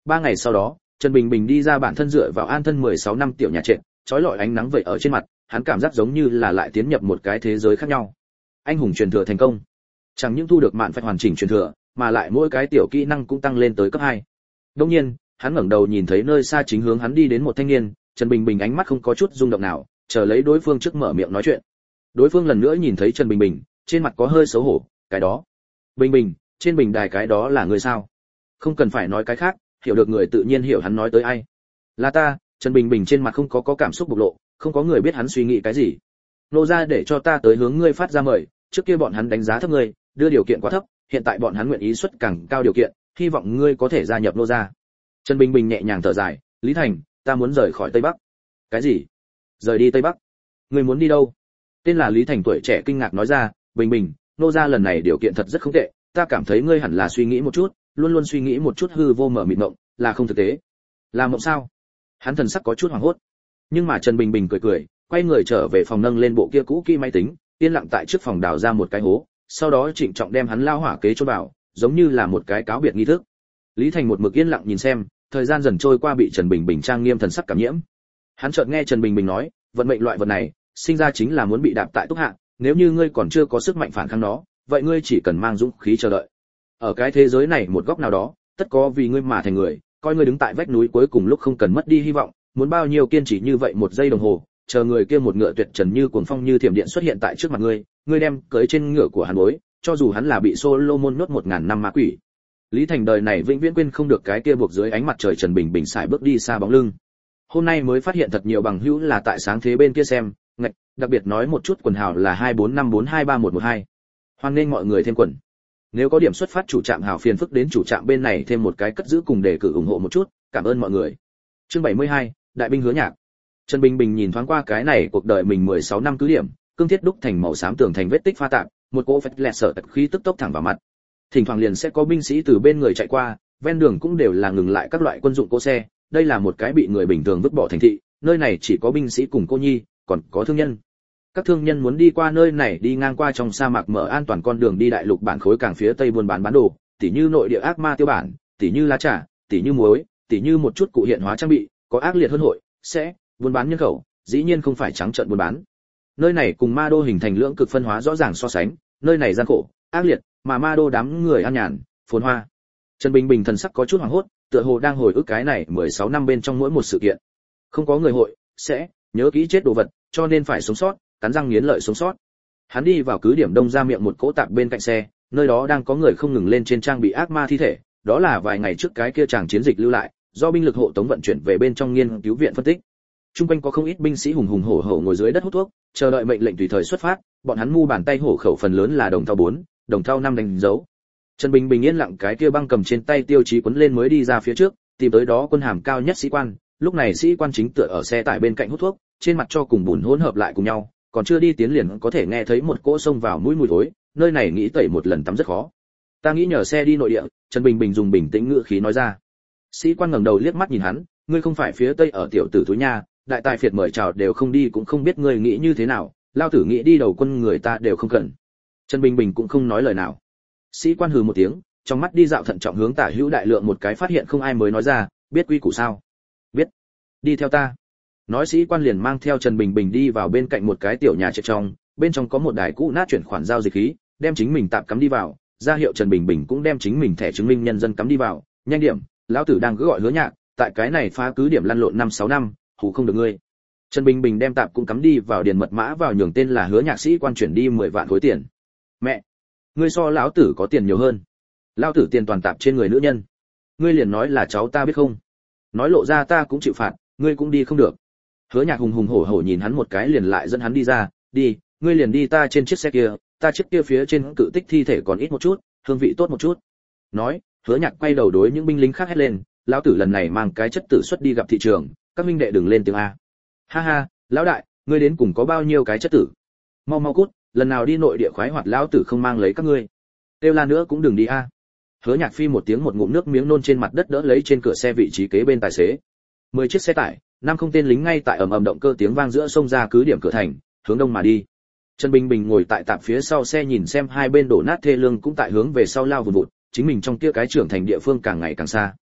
3 ngày sau đó, Trần Bình Bình đi ra bản thân dựa vào an thân 16 năm tiểu nhà trệt, chói lọi ánh nắng vậy ở trên mặt, hắn cảm giác giống như là lại tiến nhập một cái thế giới khác nhau. Anh hùng truyền thừa thành công. Chẳng những thu được mạn phách hoàn chỉnh truyền thừa, mà lại mỗi cái tiểu kỹ năng cũng tăng lên tới cấp 2. Đương nhiên, hắn ngẩng đầu nhìn thấy nơi xa chính hướng hắn đi đến một thanh niên, Trần Bình Bình ánh mắt không có chút rung động nào, chờ lấy đối phương trước mở miệng nói chuyện. Đối phương lần nữa nhìn thấy Trần Bình Bình, trên mặt có hơi xấu hổ, cái đó. Bình Bình, trên bình đài cái đó là người sao? Không cần phải nói cái khác, hiểu được người tự nhiên hiểu hắn nói tới ai. Là ta. Trần Bình Bình trên mặt không có cảm xúc bộc lộ, không có người biết hắn suy nghĩ cái gì. Nô ra để cho ta tới hướng ngươi phát ra mời, trước kia bọn hắn đánh giá thấp ngươi, đưa điều kiện quá thấp, hiện tại bọn hắn nguyện ý xuất càng cao điều kiện, hy vọng ngươi có thể gia nhập nô ra. Trần Bình Bình nhẹ nhàng thở dài, Lý Thành, ta muốn rời khỏi Tây Bắc. Cái gì? Rời đi Tây Bắc? Ngươi muốn đi đâu? Tên là Lý Thành tuổi trẻ kinh ngạc nói ra, Bình Bình, nô ra lần này điều kiện thật rất không tệ, ta cảm thấy ngươi hẳn là suy nghĩ một chút, luôn luôn suy nghĩ một chút hư vô mở mịt mộng, là không thực tế. Là mộng sao? Hắn thần sắc có chút hoảng hốt. Nhưng mà Trần Bình Bình cười cười, quay người trở về phòng nâng lên bộ kia cũ kỹ máy tính, yên lặng tại trước phòng đào ra một cái hố, sau đó trịnh trọng đem hắn lao hỏa kế chôn vào, giống như là một cái cáo biệt nghi thức. Lý Thành một mực yên lặng nhìn xem, thời gian dần trôi qua bị Trần Bình Bình trang nghiêm thần sắc cảm nhiễm. Hắn chợt nghe Trần Bình Bình nói, vận mệnh loại vật này, sinh ra chính là muốn bị đạp tại túc hạ, nếu như ngươi còn chưa có sức mạnh phản kháng nó, vậy ngươi chỉ cần mang dũng khí chờ đợi. Ở cái thế giới này một góc nào đó, tất có vì ngươi mà thành người, coi ngươi đứng tại vách núi cuối cùng lúc không cần mất đi hy vọng, muốn bao nhiêu kiên trì như vậy một giây đồng hồ, chờ người kia một ngựa tuyệt trần như cuồng phong như thiểm điện xuất hiện tại trước mặt ngươi đem cưỡi trên ngựa của hắn bối, cho dù hắn là bị Solomon nhốt 1000 năm ma quỷ. Lý Thành đời này vĩnh viễn quên không được cái kia buộc dưới ánh mặt trời Trần Bình Bình xài bước đi xa bóng lưng. Hôm nay mới phát hiện thật nhiều bằng hữu là tại sáng thế bên kia xem, ngạch, đặc biệt nói một chút quần hào là 2454231112. Hoan nghênh mọi người thêm quần. Nếu có điểm xuất phát chủ trạm hào phiền phức đến chủ trạm bên này thêm một cái cất giữ cùng đề cử ủng hộ một chút, cảm ơn mọi người. Chương 72, Đại binh hứa nhạc. Trần Bình Bình nhìn thoáng qua cái này cuộc đời mình 16 năm cứ điểm, cương thiết đúc thành màu xám tường thành vết tích pha tạp, một cỗ phách lẹt sở tật khí tức tốc thẳng vào mặt. Thỉnh thoảng liền sẽ có binh sĩ từ bên người chạy qua, ven đường cũng đều là ngừng lại các loại quân dụng cỗ xe, đây là một cái bị người bình thường vứt bỏ thành thị, nơi này chỉ có binh sĩ cùng cô nhi, còn có thương nhân. Các thương nhân muốn đi qua nơi này đi ngang qua trong sa mạc mở an toàn con đường đi đại lục bản khối càng phía tây buôn bán đồ, tỉ như nội địa ác ma tiêu bản, tỉ như lá trà, tỉ như muối, tỉ như một chút cụ hiện hóa trang bị, có ác liệt hơn hội, sẽ buôn bán nhân khẩu, dĩ nhiên không phải trắng trợn buôn bán. Nơi này cùng ma đô hình thành lưỡng cực phân hóa rõ ràng so sánh, nơi này gian khổ, ác liệt, mà ma đô đám người an nhàn, phồn hoa. Trần Bình Bình thần sắc có chút hoảng hốt, tựa hồ đang hồi ức cái này 16 năm bên trong mỗi một sự kiện. Không có người hội sẽ nhớ kỹ chết đồ vật, cho nên phải sống sót, cắn răng nghiến lợi sống sót. Hắn đi vào cứ điểm đông ra miệng một cỗ tạp bên cạnh xe, nơi đó đang có người không ngừng lên trên trang bị ác ma thi thể, đó là vài ngày trước cái kia chàng chiến dịch lưu lại, do binh lực hộ tống vận chuyển về bên trong nghiên cứu viện phân tích. Trung quanh có không ít binh sĩ hùng hùng hổ hổ ngồi dưới đất hút thuốc, chờ đợi mệnh lệnh tùy thời xuất phát, bọn hắn mu bàn tay hổ khẩu phần lớn là đồng thau 4, đồng thau 5 đánh dấu. Trần Bình Bình yên lặng cái kia băng cầm trên tay tiêu chí quấn lên mới đi ra phía trước, tìm tới đó quân hàm cao nhất sĩ quan, lúc này sĩ quan chính tựa ở xe tải bên cạnh hút thuốc, trên mặt cho cùng bùn hỗn hợp lại cùng nhau, còn chưa đi tiến liền có thể nghe thấy một cỗ xông vào mũi mùi thối, nơi này nghĩ tẩy một lần tắm rất khó. Ta nghĩ nhờ xe đi nội địa. Trần Bình Bình dùng bình tĩnh ngữ khí nói ra. Sĩ quan ngẩng đầu liếc mắt nhìn hắn, ngươi không phải phía tây ở tiểu tử túi nha, đại tài phiệt mời chào đều không đi cũng không biết ngươi nghĩ như thế nào, lao tử nghĩ đi đầu quân người ta đều không cần. Trần Bình Bình cũng không nói lời nào. Sĩ quan hừ một tiếng, trong mắt đi dạo thận trọng hướng tả hữu đại lượng một cái phát hiện không ai mới nói ra, biết quy củ sao? Biết. Đi theo ta. Nói sĩ quan liền mang theo Trần Bình Bình đi vào bên cạnh một cái tiểu nhà trệt trong, bên trong có một đài cũ nát chuyển khoản giao dịch khí, đem chính mình tạm cắm đi vào, ra hiệu Trần Bình Bình cũng đem chính mình thẻ chứng minh nhân dân cắm đi vào, nhanh điểm, lão tử đang cứ gọi Hứa Nhạc, tại cái này phá cứ điểm lăn lộn 5-6 năm, hù không được ngươi. Trần Bình Bình đem tạm cũng cắm đi vào điền mật mã vào nhường tên là Hứa Nhạc sĩ quan chuyển đi 10 vạn khối tiền. Mẹ, ngươi so lão tử có tiền nhiều hơn. Lão tử tiền toàn tạp trên người nữ nhân. Ngươi liền nói là cháu ta biết không? Nói lộ ra ta cũng chịu phạt, ngươi cũng đi không được. Hứa Nhạc hùng hùng hổ hổ nhìn hắn một cái liền lại dẫn hắn đi ra, đi, ngươi liền đi ta trên chiếc xe kia, ta chiếc kia phía trên cự tích thi thể còn ít một chút, hương vị tốt một chút. Nói, Hứa Nhạc quay đầu đối những binh lính khác hét lên, lão tử lần này mang cái chất tử xuất đi gặp thị trường, các minh đệ đừng lên tiếng a. Ha ha, lão đại, ngươi đến cùng có bao nhiêu cái chất tử? Mau mau cút, lần nào đi nội địa khoái hoạt lão tử không mang lấy các ngươi. Kêu la nữa cũng đừng đi a. Hứa Nhạc phi một tiếng một ngụm nước miếng nôn trên mặt đất đỡ lấy trên cửa xe vị trí kế bên tài xế. 10 chiếc xe tải, 5 không tên lính ngay tại ầm ầm động cơ tiếng vang giữa sông ra cứ điểm cửa thành, hướng đông mà đi. Trần Bình Bình ngồi tại tạp phía sau xe nhìn xem hai bên đổ nát thê lương cũng tại hướng về sau lao vụt vụt, chính mình trong kia cái trưởng thành địa phương càng ngày càng xa.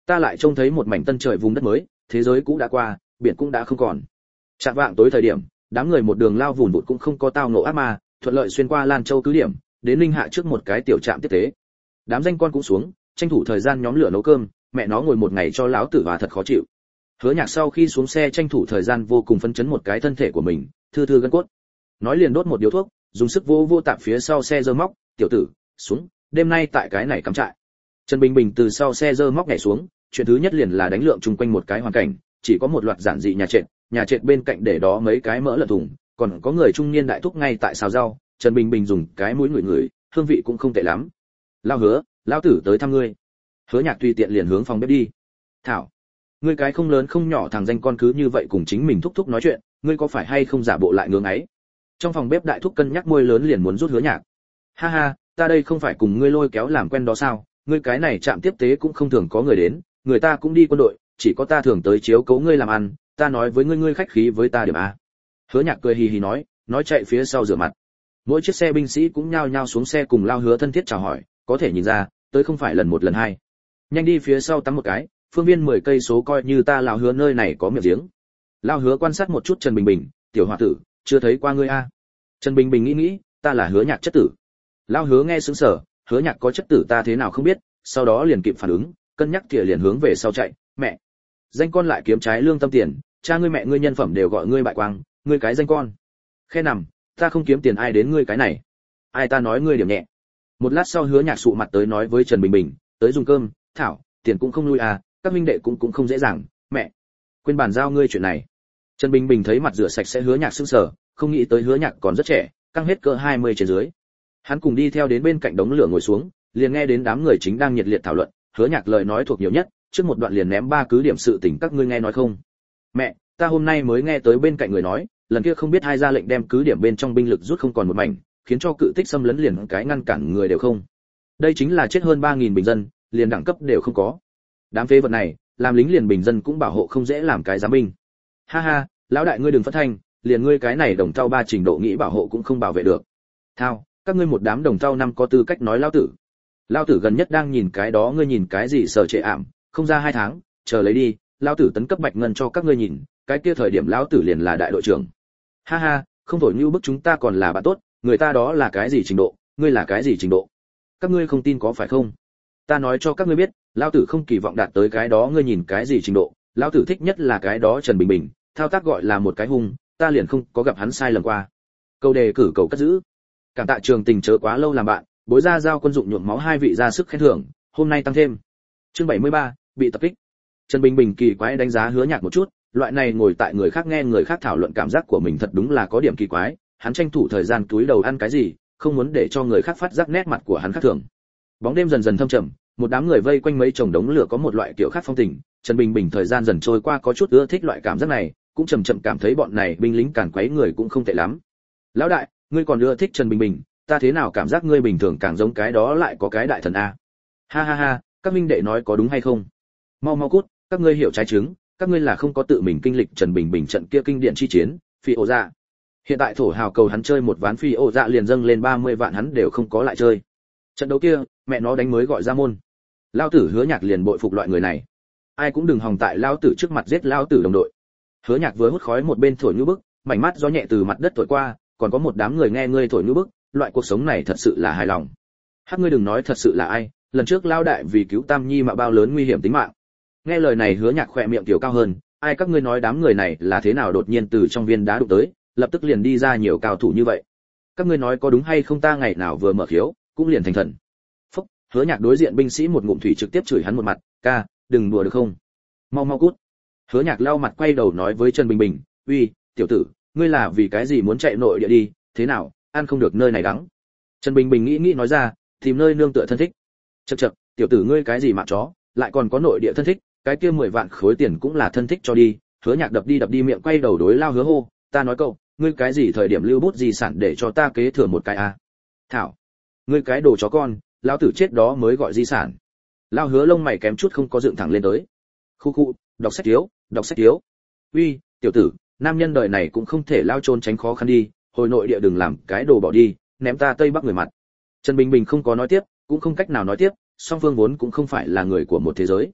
Ta lại trông thấy một mảnh tân trời vùng đất mới, thế giới cũ đã qua, biển cũng đã không còn. Chạng vạng tối thời điểm, đám người một đường lao vùn vụt cũng không có tao ngộ ác ma, thuận lợi xuyên qua Lan Châu cứ điểm, đến Linh Hạ trước một cái tiểu trạm tiếp tế. Đám danh con cũng xuống, tranh thủ thời gian nhóm lửa nấu cơm, mẹ nó ngồi một ngày cho lão tử hòa thật khó chịu. Hứa Nhạc sau khi xuống xe tranh thủ thời gian vô cùng phấn chấn một cái thân thể của mình, thư thư gân cốt. Nói liền đốt một điếu thuốc, dùng sức vô vô tạm phía sau xe giơ móc, "Tiểu tử, xuống, đêm nay tại cái này cắm trại." Trần Bình Bình từ sau xe giơ móc nhảy xuống, chuyện thứ nhất liền là đánh lượng chung quanh một cái hoàn cảnh, chỉ có một loạt giản dị nhà trệt bên cạnh để đó mấy cái mỡ lợn thùng, còn có người trung niên đại thúc ngay tại xào rau. Trần Bình Bình dùng cái mũi ngửi, hương vị cũng không tệ lắm. "Lao Hứa, lão tử tới thăm ngươi." Hứa Nhạc tùy tiện liền hướng phòng bếp đi. "Thảo, ngươi cái không lớn không nhỏ thằng danh con cứ như vậy cùng chính mình thúc thúc nói chuyện, ngươi có phải hay không giả bộ lại ngưỡng ấy?" Trong phòng bếp đại thúc cân nhắc môi lớn liền muốn rút Hứa Nhạc. "Ha ha, ta đây không phải cùng ngươi lôi kéo làm quen đó sao, ngươi cái này trạm tiếp tế cũng không thường có người đến, người ta cũng đi quân đội, chỉ có ta thường tới chiếu cố ngươi làm ăn, ta nói với ngươi khách khí với ta điểm a." Hứa Nhạc cười hì hì nói chạy phía sau rửa mặt. Mỗi chiếc xe binh sĩ cũng nhao nhao xuống xe cùng Lao Hứa thân thiết chào hỏi, có thể nhìn ra, tới không phải lần một lần hai. "Nhanh đi phía sau tắm một cái, phương viên 10 cây số coi như ta Lao Hứa nơi này có miệng giếng." Lao Hứa quan sát một chút Trần Bình Bình, "Tiểu hòa tử, chưa thấy qua ngươi a." Trần Bình Bình nghĩ, ta là Hứa Nhạc chất tử. Lao Hứa nghe sững sờ, Hứa Nhạc có chất tử ta thế nào không biết, sau đó liền kịp phản ứng, cân nhắc thì liền hướng về sau chạy, "Mẹ, danh con lại kiếm trái lương tâm tiền, cha ngươi mẹ ngươi nhân phẩm đều gọi ngươi bại quang, ngươi cái danh con. Khe nằm, ta không kiếm tiền ai đến ngươi cái này. Ai ta nói ngươi điểm nhẹ." Một lát sau Hứa Nhạc sụ mặt tới nói với Trần Bình Bình, "Tới dùng cơm, thảo, tiền cũng không lui à, các minh đệ cũng không dễ dàng, mẹ, quên bàn giao ngươi chuyện này." Trần Bình Bình thấy mặt rửa sạch sẽ Hứa Nhạc sững sờ, không nghĩ tới Hứa Nhạc còn rất trẻ, căng hết cỡ 20 trên dưới. Hắn cùng đi theo đến bên cạnh đống lửa ngồi xuống, liền nghe đến đám người chính đang nhiệt liệt thảo luận, Hứa Nhạc lời nói thuộc nhiều nhất, trước một đoạn liền ném 3 cứ điểm sự tình các ngươi nghe nói không? "Mẹ, ta hôm nay mới nghe tới bên cạnh người nói, lần kia không biết ai ra lệnh đem cứ điểm bên trong binh lực rút không còn một mảnh, khiến cho cự tích xâm lấn liền cái ngăn cản người đều không. Đây chính là chết hơn 3000 bình dân, liền đẳng cấp đều không có. Đám phế vật này, làm lính liền bình dân cũng bảo hộ không dễ làm cái giám binh. Ha ha, lão đại ngươi đừng phất thanh, liền ngươi cái này đồng thau 3 trình độ nghĩ bảo hộ cũng không bảo vệ được. Thao, các ngươi một đám đồng thau năm có tư cách nói lão tử. Lão tử gần nhất đang nhìn cái đó ngươi nhìn cái gì sở trệ ảm, không ra 2 tháng, chờ lấy đi, lão tử tấn cấp bạch ngân cho các ngươi nhìn, cái kia thời điểm lão tử liền là đại đội trưởng. Ha ha, không thổi như bức chúng ta còn là bạn tốt, người ta đó là cái gì trình độ, ngươi là cái gì trình độ? Các ngươi không tin có phải không? Ta nói cho các ngươi biết, lão tử không kỳ vọng đạt tới cái đó ngươi nhìn cái gì trình độ, lão tử thích nhất là cái đó Trần Bình Bình, thao tác gọi là một cái hung, ta liền không có gặp hắn sai lầm qua. Câu đề cử cầu cất giữ. Cảm tạ Trường Tình chớ quá lâu làm bạn, bối ra giao quân dụng nhuộm máu 2 vị ra sức khen thưởng, hôm nay tăng thêm. Chương 73, bị tập kích. Trần Bình Bình kỳ quái đánh giá Hứa Nhạc một chút, loại này ngồi tại người khác nghe người khác thảo luận cảm giác của mình thật đúng là có điểm kỳ quái, hắn tranh thủ thời gian túi đầu ăn cái gì, không muốn để cho người khác phát giác nét mặt của hắn khác thường. Bóng đêm dần dần thâm trầm, một đám người vây quanh mấy chồng đống lửa có một loại kiểu khác phong tình, Trần Bình Bình thời gian dần trôi qua có chút ưa thích loại cảm giác này, cũng chậm chậm cảm thấy bọn này binh lính càn quấy người cũng không tệ lắm. "Lão đại, ngươi còn ưa thích Trần Bình Bình, ta thế nào cảm giác ngươi bình thường càng giống cái đó lại có cái đại thần a." Ha ha ha, các minh đệ nói có đúng hay không? Mau mau cút, các ngươi hiểu trái trứng, các ngươi là không có tự mình kinh lịch Trần Bình Bình trận kia kinh điển chi chiến, phi ô dạ. Hiện tại thổ hào cầu hắn chơi một ván phi ô dạ liền dâng lên 30 vạn hắn đều không có lại chơi. Trận đấu kia, mẹ nó đánh mới gọi ra môn. Lao tử Hứa Nhạc liền bội phục loại người này. Ai cũng đừng hòng tại lao tử trước mặt giết lao tử đồng đội. Hứa Nhạc vừa hút khói một bên thổi như bức, mảnh mắt gió nhẹ từ mặt đất thổi qua, còn có một đám người nghe ngươi thổi như bức, loại cuộc sống này thật sự là hài lòng. Hắc ngươi đừng nói thật sự là ai, lần trước lao đại vì cứu Tam Nhi mà bao lớn nguy hiểm tính mạng. Nghe lời này Hứa Nhạc khỏe miệng tiểu cao hơn, ai các ngươi nói đám người này là thế nào đột nhiên từ trong viên đá đụng tới, lập tức liền đi ra nhiều cao thủ như vậy. Các ngươi nói có đúng hay không, ta ngày nào vừa mở khiếu, cũng liền thành thần. Phúc, Hứa Nhạc đối diện binh sĩ một ngụm thủy trực tiếp chửi hắn một mặt, "Ca, đừng đùa được không? Mau mau cút." Hứa Nhạc lau mặt quay đầu nói với Trần Bình Bình, "Uy, tiểu tử, ngươi là vì cái gì muốn chạy nội địa đi, thế nào, ăn không được nơi này đắng." Trần Bình Bình nghĩ nói ra, "Tìm nơi nương tựa thân thích." Chậc chậc, tiểu tử ngươi cái gì mà chó, lại còn có nội địa thân thích, cái kia 10 vạn khối tiền cũng là thân thích cho đi. Hứa Nhạc đập đi miệng quay đầu đối Lao Hứa hô, "Ta nói cậu, ngươi cái gì thời điểm lưu bút di sản để cho ta kế thừa một cái a?" "Thảo, ngươi cái đồ chó con, lão tử chết đó mới gọi di sản." Lao Hứa lông mày kém chút không có dựng thẳng lên tới. Khu khu, đọc sách thiếu. "Uy, tiểu tử, nam nhân đời này cũng không thể lao trôn tránh khó khăn đi, hồi nội địa đừng làm cái đồ bỏ đi, ném ta Tây Bắc người mặt." Trần Bình Bình không có nói tiếp, cũng không cách nào nói tiếp, song phương vốn cũng không phải là người của một thế giới.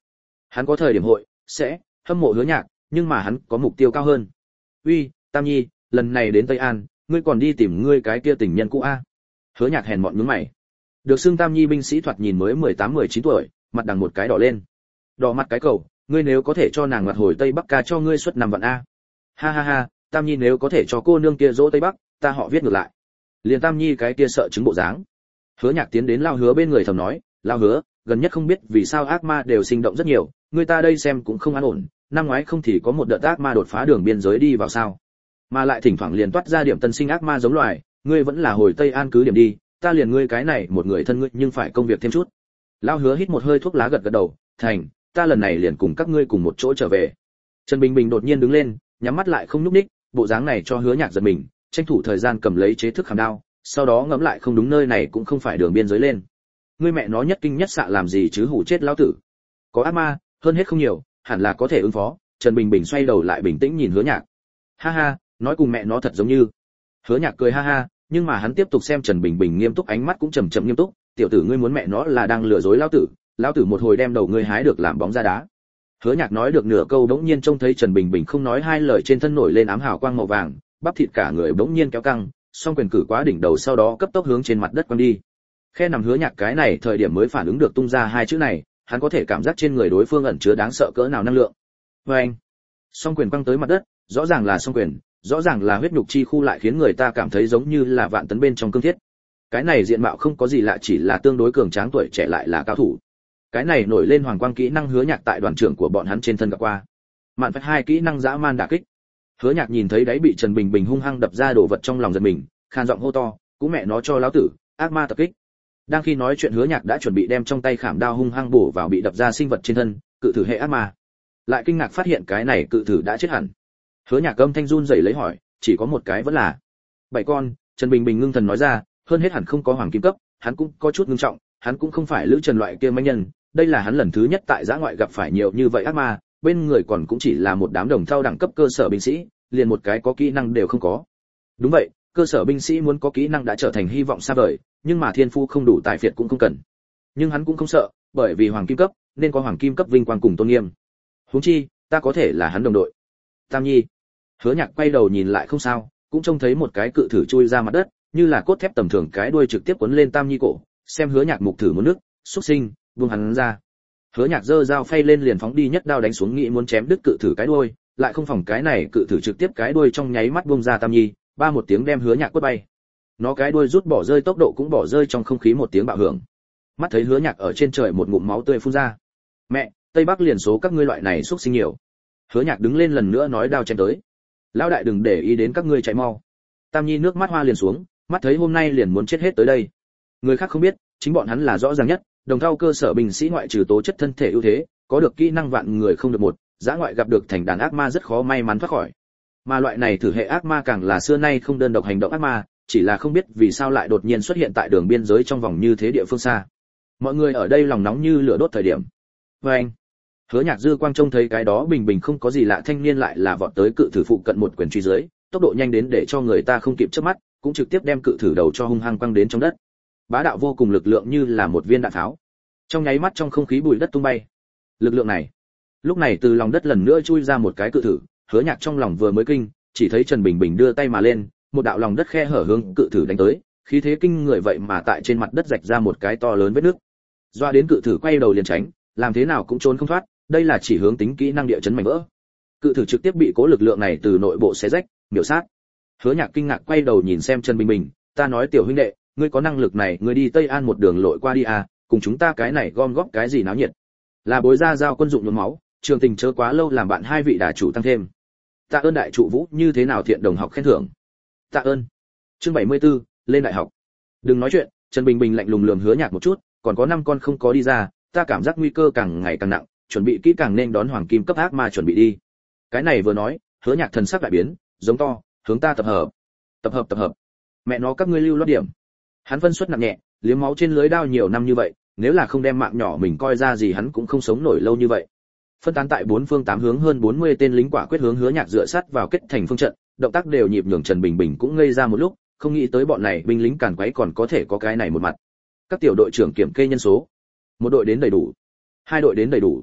Hắn có thời điểm hội sẽ hâm mộ Hứa Nhạc, nhưng mà hắn có mục tiêu cao hơn. Uy, Tam Nhi, lần này đến Tây An, ngươi còn đi tìm ngươi cái kia tình nhân cũ a? Hứa Nhạc hèn mọn nhướng mày. Được xưng Tam Nhi binh sĩ thoạt nhìn mới 18-19 tuổi, mặt đằng một cái đỏ lên. Đỏ mặt cái cầu, ngươi nếu có thể cho nàng ngoặt hồi Tây Bắc ca cho ngươi suất 5 vạn a. Ha ha ha, Tam Nhi nếu có thể cho cô nương kia dỗ Tây Bắc, ta họ viết ngược lại. Liền Tam Nhi cái kia sợ chứng bộ dáng. Hứa Nhạc tiến đến Lao Hứa bên người thầm nói, Lao Hứa, gần nhất không biết vì sao ác ma đều sinh động rất nhiều, người ta đây xem cũng không an ổn, năm ngoái không thì có một đợt ác ma đột phá đường biên giới đi vào sao? Mà lại thỉnh thoảng liền toát ra điểm tân sinh ác ma giống loài, ngươi vẫn là hồi Tây An cứ điểm đi, ta liền ngươi cái này một người thân ngươi nhưng phải công việc thêm chút. Lao Hứa hít một hơi thuốc lá gật gật đầu, thành, ta lần này liền cùng các ngươi cùng một chỗ trở về. Trần Bình Bình đột nhiên đứng lên, nhắm mắt lại không nhúc nhích, bộ dáng này cho Hứa Nhạc giật mình, tranh thủ thời gian cầm lấy chế thức khảm đao, sau đó ngẫm lại không đúng, nơi này cũng không phải đường biên giới lên. Ngươi mẹ nó nhất kinh nhất xạ làm gì chứ, hủ chết lão tử. Có ác ma, hơn hết không nhiều, hẳn là có thể ứng phó. Trần Bình Bình xoay đầu lại bình tĩnh nhìn Hứa Nhạc. Ha ha, nói cùng mẹ nó thật giống như. Hứa Nhạc cười ha ha, nhưng mà hắn tiếp tục xem Trần Bình Bình nghiêm túc, ánh mắt cũng trầm trầm nghiêm túc. Tiểu tử ngươi muốn mẹ nó là đang lừa dối lão tử một hồi đem đầu ngươi hái được làm bóng ra đá. Hứa Nhạc nói được nửa câu đống nhiên trông thấy Trần Bình Bình không nói hai lời, trên thân nổi lên ám hào quang màu vàng, bắp thịt cả người đống nhiên kéo căng, song quyền cử quá đỉnh đầu, sau đó cấp tốc hướng trên mặt đất quăng đi. Khe nằm Hứa Nhạc cái này thời điểm mới phản ứng được tung ra hai chữ này, hắn có thể cảm giác trên người đối phương ẩn chứa đáng sợ cỡ nào năng lượng. Anh, song quyền quăng tới mặt đất, rõ ràng là song quyền, rõ ràng là huyết nhục chi khu, lại khiến người ta cảm thấy giống như là vạn tấn bên trong cương thiết. Cái này diện mạo không có gì lạ, chỉ là tương đối cường tráng, tuổi trẻ lại là cao thủ. Cái này nổi lên hoàng quang kỹ năng Hứa Nhạc tại đoàn trưởng của bọn hắn trên thân gặp qua. Mạn phách hai kỹ năng dã man đả kích. Hứa Nhạc nhìn thấy đáy bị Trần Bình Bình hung hăng đập ra đồ vật, trong lòng giật mình, khan giọng hô to, cũng mẹ nó cho lão tử, ác ma tập kích. Đang khi nói chuyện, Hứa Nhạc đã chuẩn bị đem trong tay khảm đao hung hăng bổ vào bị đập ra sinh vật trên thân, cự thử hệ ác ma. Lại kinh ngạc phát hiện cái này cự thử đã chết hẳn. Hứa Nhạc âm thanh run rẩy lấy hỏi, chỉ có một cái vẫn là 7 con. Trần Bình Bình ngưng thần nói ra, hơn hết hẳn không có hoàng kim cấp. Hắn cũng có chút ngưng trọng, hắn cũng không phải Lữ Trần loại kia manh nhân, đây là hắn lần thứ nhất tại dã ngoại gặp phải nhiều như vậy ác ma, bên người còn cũng chỉ là một đám đồng thau đẳng cấp cơ sở binh sĩ, liền một cái có kỹ năng đều không có. Đúng vậy, cơ sở binh sĩ muốn có kỹ năng đã trở thành hy vọng xa vời, nhưng mà thiên phú không đủ tài phiệt cũng không cần. Nhưng hắn cũng không sợ, bởi vì hoàng kim cấp nên có hoàng kim cấp vinh quang cùng tôn nghiêm. Huống chi, ta có thể là hắn đồng đội. Tam Nhi. Hứa Nhạc quay đầu nhìn lại không sao, cũng trông thấy một cái cự thử chui ra mặt đất, như là cốt thép tầm thường, cái đuôi trực tiếp quấn lên Tam Nhi cổ, xem Hứa Nhạc mục thử muốn nước, xúc sinh, buông hắn ra. Hứa Nhạc giơ dao phay lên liền phóng đi, nhất đao đánh xuống, nghĩ muốn chém đứt cự thử cái đuôi, lại không phòng cái này cự thử trực tiếp cái đuôi trong nháy mắt buông ra Tam Nhi, ba một tiếng đem Hứa Nhạc quất bay. Nó cái đuôi rút bỏ rơi, tốc độ cũng bỏ rơi, trong không khí một tiếng bạo hưởng. Mắt thấy Hứa Nhạc ở trên trời, một ngụm máu tươi phun ra. Mẹ, Tây Bắc liền số các ngươi loại này xúc sinh nhiều. Hứa Nhạc đứng lên lần nữa nói, đao chém tới. Lão đại đừng để ý đến các ngươi, chạy mau. Tam Nhi nước mắt hoa liền xuống, mắt thấy hôm nay liền muốn chết hết tới đây. Người khác không biết, chính bọn hắn là rõ ràng nhất, đồng thau cơ sở binh sĩ ngoại trừ tố chất thân thể ưu thế, có được kỹ năng vạn người không được một, dã ngoại gặp được thành đàn ác ma rất khó may mắn thoát khỏi. Mà loại này thử hệ ác ma càng là xưa nay không đơn độc hành động ác ma, chỉ là không biết vì sao lại đột nhiên xuất hiện tại đường biên giới trong vòng như thế địa phương xa. Mọi người ở đây lòng nóng như lửa đốt thời điểm. Anh, Hứa Nhạc dư quang trông thấy cái đó bình bình không có gì lạ thanh niên lại là vọt tới cự thử phụ cận, một quyền truy dưới, tốc độ nhanh đến để cho người ta không kịp chớp mắt, cũng trực tiếp đem cự thử đầu cho hung hăng quăng đến trong đất. Bá đạo vô cùng lực lượng, như là một viên đạn tháo. Trong nháy mắt trong không khí bụi đất tung bay. Lực lượng này, lúc này từ lòng đất lần nữa chui ra một cái cự thử. Hứa Nhạc trong lòng vừa mới kinh, chỉ thấy Trần Bình Bình đưa tay mà lên, một đạo lòng đất khe hở hướng cự thử đánh tới, khí thế kinh người vậy mà tại trên mặt đất rạch ra một cái to lớn vết nứt. Doa đến cự thử quay đầu liền tránh, làm thế nào cũng trốn không thoát, đây là chỉ hướng tính kỹ năng địa chấn mảnh vỡ. Cự thử trực tiếp bị cố lực lượng này từ nội bộ xé rách, miểu sát. Hứa Nhạc kinh ngạc quay đầu nhìn xem Trần Bình Bình, ta nói tiểu huynh đệ, ngươi có năng lực này, ngươi đi Tây An một đường lội qua đi à, cùng chúng ta cái này gom góp cái gì náo nhiệt. Là bối ra giao quân dụng nhuốm máu, trường tình chớ quá lâu làm bạn hai vị đà chủ tăng thêm. Tạ ơn đại trụ vũ, như thế nào thiện đồng học khen thưởng. Tạ ơn. Chương 74, lên đại học. Đừng nói chuyện, Trần Bình Bình lạnh lùng lườm Hứa Nhạc một chút, còn có 5 con không có đi ra, ta cảm giác nguy cơ càng ngày càng nặng, chuẩn bị kỹ càng nên đón hoàng kim cấp ác ma, chuẩn bị đi. Cái này vừa nói, Hứa Nhạc thần sắc đại biến, giống to, hướng ta tập hợp. Tập hợp. Mẹ nó các ngươi lưu loát điểm. Hắn phân suất nặng nhẹ, liếm máu trên lưới đao nhiều năm như vậy, nếu là không đem mạng nhỏ mình coi ra gì, hắn cũng không sống nổi lâu như vậy. Phân tán tại 4 phương 8 hướng hơn 40 tên lính quả quyết hướng Hứa Nhạc dựa sát vào kết thành phương trận, động tác đều nhịp nhường. Trần Bình Bình cũng ngây ra một lúc, không nghĩ tới bọn này binh lính càn quấy còn có thể có cái này một mặt. Các tiểu đội trưởng kiểm kê nhân số. 1 đội đến đầy đủ, 2 đội đến đầy đủ,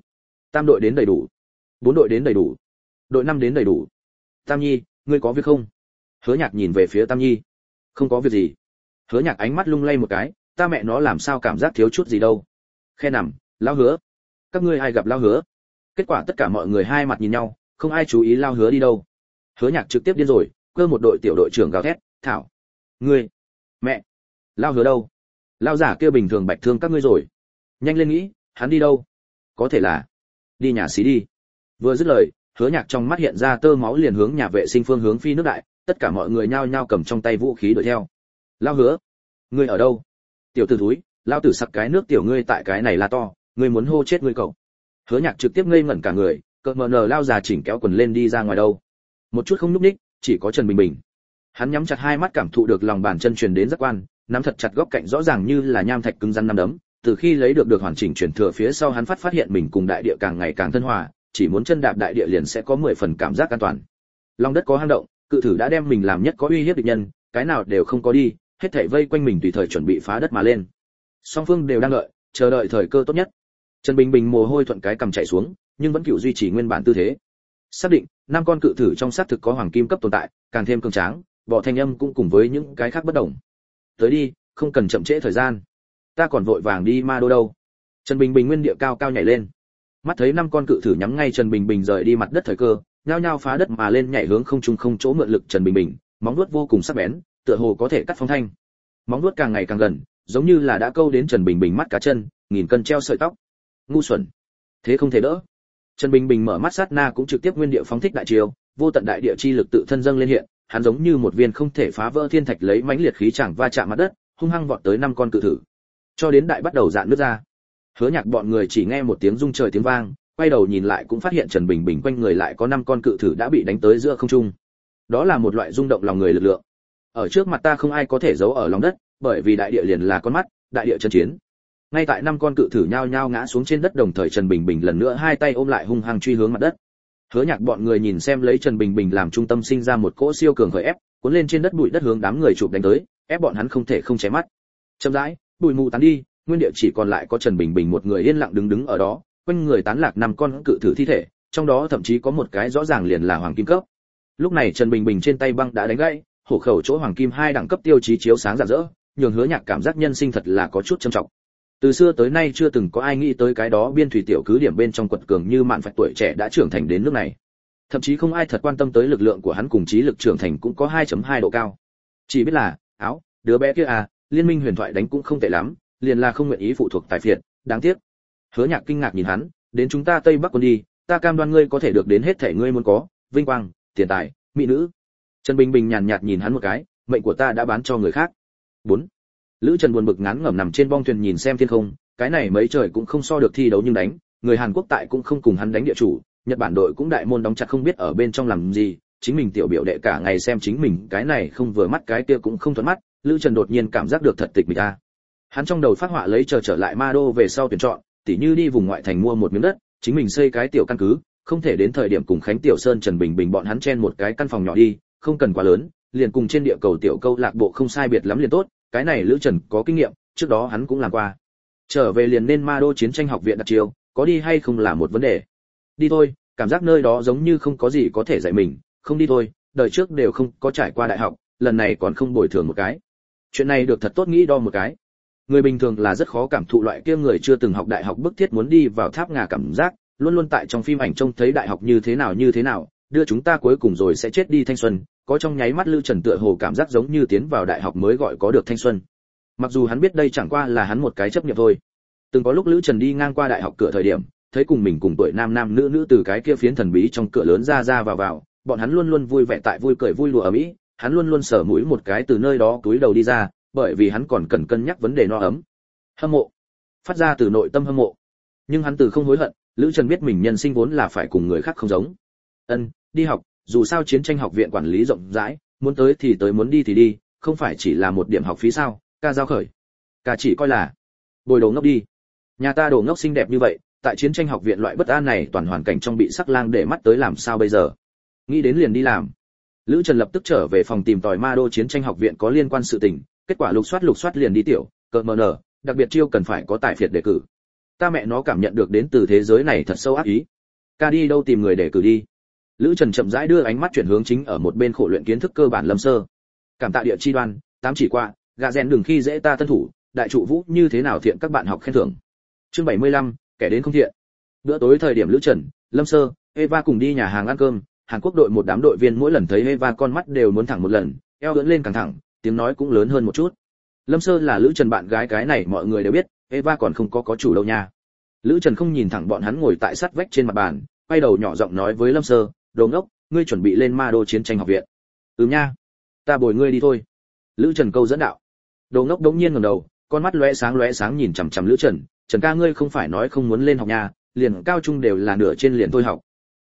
Tam đội đến đầy đủ. 4 đội đến đầy đủ. Đội 5 đến đầy đủ. Tam Nhi, ngươi có việc không? Hứa Nhạc nhìn về phía Tam Nhi. Không có việc gì. Hứa Nhạc ánh mắt lung lay một cái, ta mẹ nó làm sao cảm giác thiếu chút gì đâu. Khe nằm, Lão Hứa. Các ngươi ai gặp Lão Hứa? Kết quả tất cả mọi người hai mặt nhìn nhau, không ai chú ý Lão Hứa đi đâu. Hứa Nhạc trực tiếp điên rồi, cơ một đội tiểu đội trưởng gào thét, "Thảo, ngươi, mẹ, Lão Hứa đâu? Lão giả kia bình thường bạch thương các ngươi rồi. Nhanh lên nghĩ, hắn đi đâu? Có thể là đi nhà xí đi." Vừa dứt lời, Hứa Nhạc trong mắt hiện ra tơ máu liền hướng nhà vệ sinh phương hướng phi nước đại, tất cả mọi người nhao nhao cầm trong tay vũ khí đuổi theo. "Lão Hứa, ngươi ở đâu? Tiểu tử thúi, lão tử sặc cái nước tiểu ngươi tại cái này là to, ngươi muốn hô chết ngươi cậu." Hứa Nhạc trực tiếp ngây ngẩn cả người, cợt mờ nờ lao già chỉnh kéo quần lên đi ra ngoài đâu. Một chút không nhúc nhích, chỉ có Trần Bình Bình. Hắn nhắm chặt hai mắt cảm thụ được lòng bàn chân truyền đến giác quan, nắm thật chặt góc cạnh rõ ràng như là nham thạch cứng rắn nắm đấm, từ khi lấy được hoàn chỉnh truyền thừa phía sau hắn phát hiện mình cùng đại địa càng ngày càng thân hòa, chỉ muốn chân đạp đại địa liền sẽ có 10 phần cảm giác an toàn. Lòng đất có hang động, cự thử đã đem mình làm nhất có uy hiếp địch nhân, cái nào đều không có đi, hết thảy vây quanh mình tùy thời chuẩn bị phá đất mà lên. Song phương đều đang đợi, chờ đợi thời cơ tốt nhất. Trần Bình Bình mồ hôi thuận cái cầm chạy xuống, nhưng vẫn cựu duy trì nguyên bản tư thế. Xác định, 5 con cự thử trong xác thực có hoàng kim cấp tồn tại, càng thêm cường tráng, bỏ thanh âm cũng cùng với những cái khác bất đồng. Tới đi, không cần chậm trễ thời gian. Ta còn vội vàng đi ma đô đâu. Trần Bình Bình nguyên địa cao cao nhảy lên. Mắt thấy 5 con cự thử nhắm ngay Trần Bình Bình rời đi mặt đất thời cơ, nhao nhao phá đất mà lên nhảy hướng không trung không chỗ mượn lực Trần Bình Bình, móng vuốt vô cùng sắc bén, tựa hồ có thể cắt phong thanh. Móng vuốt càng ngày càng gần, giống như là đã câu đến Trần Bình Bình mắt cá chân, nghìn cân treo sợi tóc. Ngu xuẩn, thế không thể đỡ. Trần Bình Bình mở mắt sát na cũng trực tiếp nguyên địa phóng thích đại chiêu, vô tận đại địa chi lực tự thân dâng lên hiện, hắn giống như một viên không thể phá vỡ thiên thạch lấy mãnh liệt khí chẳng va chạm mặt đất, hung hăng vọt tới 5 con cự thử. Cho đến đại bắt đầu dạn nứt ra. Hứa Nhạc bọn người chỉ nghe một tiếng rung trời tiếng vang, quay đầu nhìn lại cũng phát hiện Trần Bình Bình quanh người lại có 5 con cự thử đã bị đánh tới giữa không trung. Đó là một loại rung động lòng người lực lượng. Ở trước mặt ta không ai có thể giấu ở lòng đất, bởi vì đại địa liền là con mắt, đại địa chân chiến. Ngay tại 5 con cự thử nhao nhao ngã xuống trên đất đồng thời Trần Bình Bình lần nữa hai tay ôm lại hung hăng truy hướng mặt đất. Hứa Nhạc bọn người nhìn xem lấy Trần Bình Bình làm trung tâm sinh ra một cỗ siêu cường khởi ép, cuốn lên trên đất bụi đất hướng đám người chụp đánh tới, ép bọn hắn không thể không chém mắt. Chậm rãi, bụi mù tán đi, nguyên địa chỉ còn lại có Trần Bình Bình một người yên lặng đứng ở đó, quanh người tán lạc 5 con cự thử thi thể, trong đó thậm chí có một cái rõ ràng liền là hoàng kim cấp. Lúc này Trần Bình Bình trên tay băng đã đánh gãy, hổ khẩu chỗ hoàng kim 2 đẳng cấp tiêu chí chiếu sáng rạng rỡ, nhường Hứa Nhạc cảm giác nhân sinh thật là có chút trầm trọng. Từ xưa tới nay chưa từng có ai nghĩ tới cái đó biên thủy tiểu cứ điểm bên trong quật cường như mạn phạch tuổi trẻ đã trưởng thành đến nước này. Thậm chí không ai thật quan tâm tới lực lượng của hắn cùng trí lực trưởng thành cũng có 2.2 độ cao. Chỉ biết là, đứa bé kia à, liên minh huyền thoại đánh cũng không tệ lắm, liền là không nguyện ý phụ thuộc tài phiệt, đáng tiếc. Hứa Nhạc kinh ngạc nhìn hắn, đến chúng ta Tây Bắc quân đi, ta cam đoan ngươi có thể được đến hết thảy ngươi muốn có, vinh quang, tiền tài, mỹ nữ. Trần Bình Bình nhàn nhạt nhìn hắn một cái, mệnh của ta đã bán cho người khác. 4. Lữ Trần buồn bực ngán ngẩm nằm trên bong thuyền nhìn xem thiên không, cái này mấy trời cũng không so được thi đấu nhưng đánh, người Hàn Quốc tại cũng không cùng hắn đánh địa chủ, Nhật Bản đội cũng đại môn đóng chặt không biết ở bên trong làm gì, chính mình tiểu biểu đệ cả ngày xem chính mình, cái này không vừa mắt cái kia cũng không thuận mắt, Lữ Trần đột nhiên cảm giác được thật tịch mịch a. Hắn trong đầu phát họa lấy trở lại Ma Đô về sau tuyển chọn, tỉ như đi vùng ngoại thành mua một miếng đất, chính mình xây cái tiểu căn cứ, không thể đến thời điểm cùng Khánh Tiểu Sơn Trần Bình Bình bọn hắn chen một cái căn phòng nhỏ đi, không cần quá lớn, liền cùng trên địa cầu tiểu câu lạc bộ không sai biệt lắm liền tốt, cái này Lữ Trần có kinh nghiệm, trước đó hắn cũng làm qua. Trở về liền nên Ma Đô chiến tranh học viện đặt chiêu, có đi hay không là một vấn đề. Đi thôi, cảm giác nơi đó giống như không có gì có thể dạy mình, không đi thôi, đời trước đều không có trải qua đại học, lần này còn không bồi thường một cái. Chuyện này được thật tốt nghĩ đo một cái. Người bình thường là rất khó cảm thụ loại kia người chưa từng học đại học bức thiết muốn đi vào tháp ngà cảm giác, luôn luôn tại trong phim ảnh trông thấy đại học như thế nào, đưa chúng ta cuối cùng rồi sẽ chết đi thanh xuân, có trong nháy mắt Lữ Trần tựa hồ cảm giác giống như tiến vào đại học mới gọi có được thanh xuân. Mặc dù hắn biết đây chẳng qua là hắn một cái chấp niệm thôi. Từng có lúc Lữ Trần đi ngang qua đại học cửa thời điểm, thấy cùng mình cùng tuổi nam nam nữ nữ từ cái kia phiến thần bí trong cửa lớn ra vào, bọn hắn luôn luôn vui vẻ tại vui cười vui lùa ở mỹ, hắn luôn luôn sở mũi một cái từ nơi đó túi đầu đi ra, bởi vì hắn còn cần cân nhắc vấn đề no ấm. Hâm mộ, phát ra từ nội tâm hâm mộ. Nhưng hắn từ không hối hận, Lữ Trần biết mình nhân sinh vốn là phải cùng người khác không giống. Đi học, dù sao chiến tranh học viện quản lý rộng rãi, muốn tới thì tới muốn đi thì đi, không phải chỉ là một điểm học phí sao? Ca giao khởi. Ca chỉ coi là bồi đồ ngốc đi. Nhà ta đồ ngốc xinh đẹp như vậy, tại chiến tranh học viện loại bất an này toàn hoàn cảnh trong bị sắc lang để mắt tới làm sao bây giờ? Nghĩ đến liền đi làm. Lữ Trần lập tức trở về phòng tìm tòi Ma Đô chiến tranh học viện có liên quan sự tình, kết quả lục soát liền đi tiểu, cợt mờ nở, đặc biệt chiêu cần phải có tài phiệt đề cử. Ta mẹ nó cảm nhận được đến từ thế giới này thật sâu ác ý. Ca đi đâu tìm người để cử đi. Lữ Trần chậm rãi đưa ánh mắt chuyển hướng chính ở một bên khổ luyện kiến thức cơ bản Lâm Sơ. Cảm tạ địa chi đoan, tám chỉ qua, gạ rèn đừng khi dễ ta tân thủ, đại trụ vũ như thế nào thiện các bạn học khen thưởng. Chương 75, kẻ đến không thiện. Bữa tối thời điểm Lữ Trần, Lâm Sơ, Eva cùng đi nhà hàng ăn cơm, Hàn Quốc đội một đám đội viên mỗi lần thấy Eva con mắt đều muốn thẳng một lần, eo ưỡn lên càng thẳng, tiếng nói cũng lớn hơn một chút. Lâm Sơ là Lữ Trần bạn gái cái này mọi người đều biết, Eva còn không có chủ đâu nha. Lữ Trần không nhìn thẳng bọn hắn ngồi tại sát vách trên mặt bàn, quay đầu nhỏ giọng nói với Lâm Sơ, đồ ngốc, ngươi chuẩn bị lên ma đô chiến tranh học viện. Nha, ta bồi ngươi đi thôi. Lữ Trần câu dẫn đạo. Đồ ngốc đống nhiên ngẩng đầu, con mắt lóe sáng nhìn chằm chằm Lữ Trần, Trần ca ngươi không phải nói không muốn lên học nha, liền cao trung đều là nửa trên liền thôi học.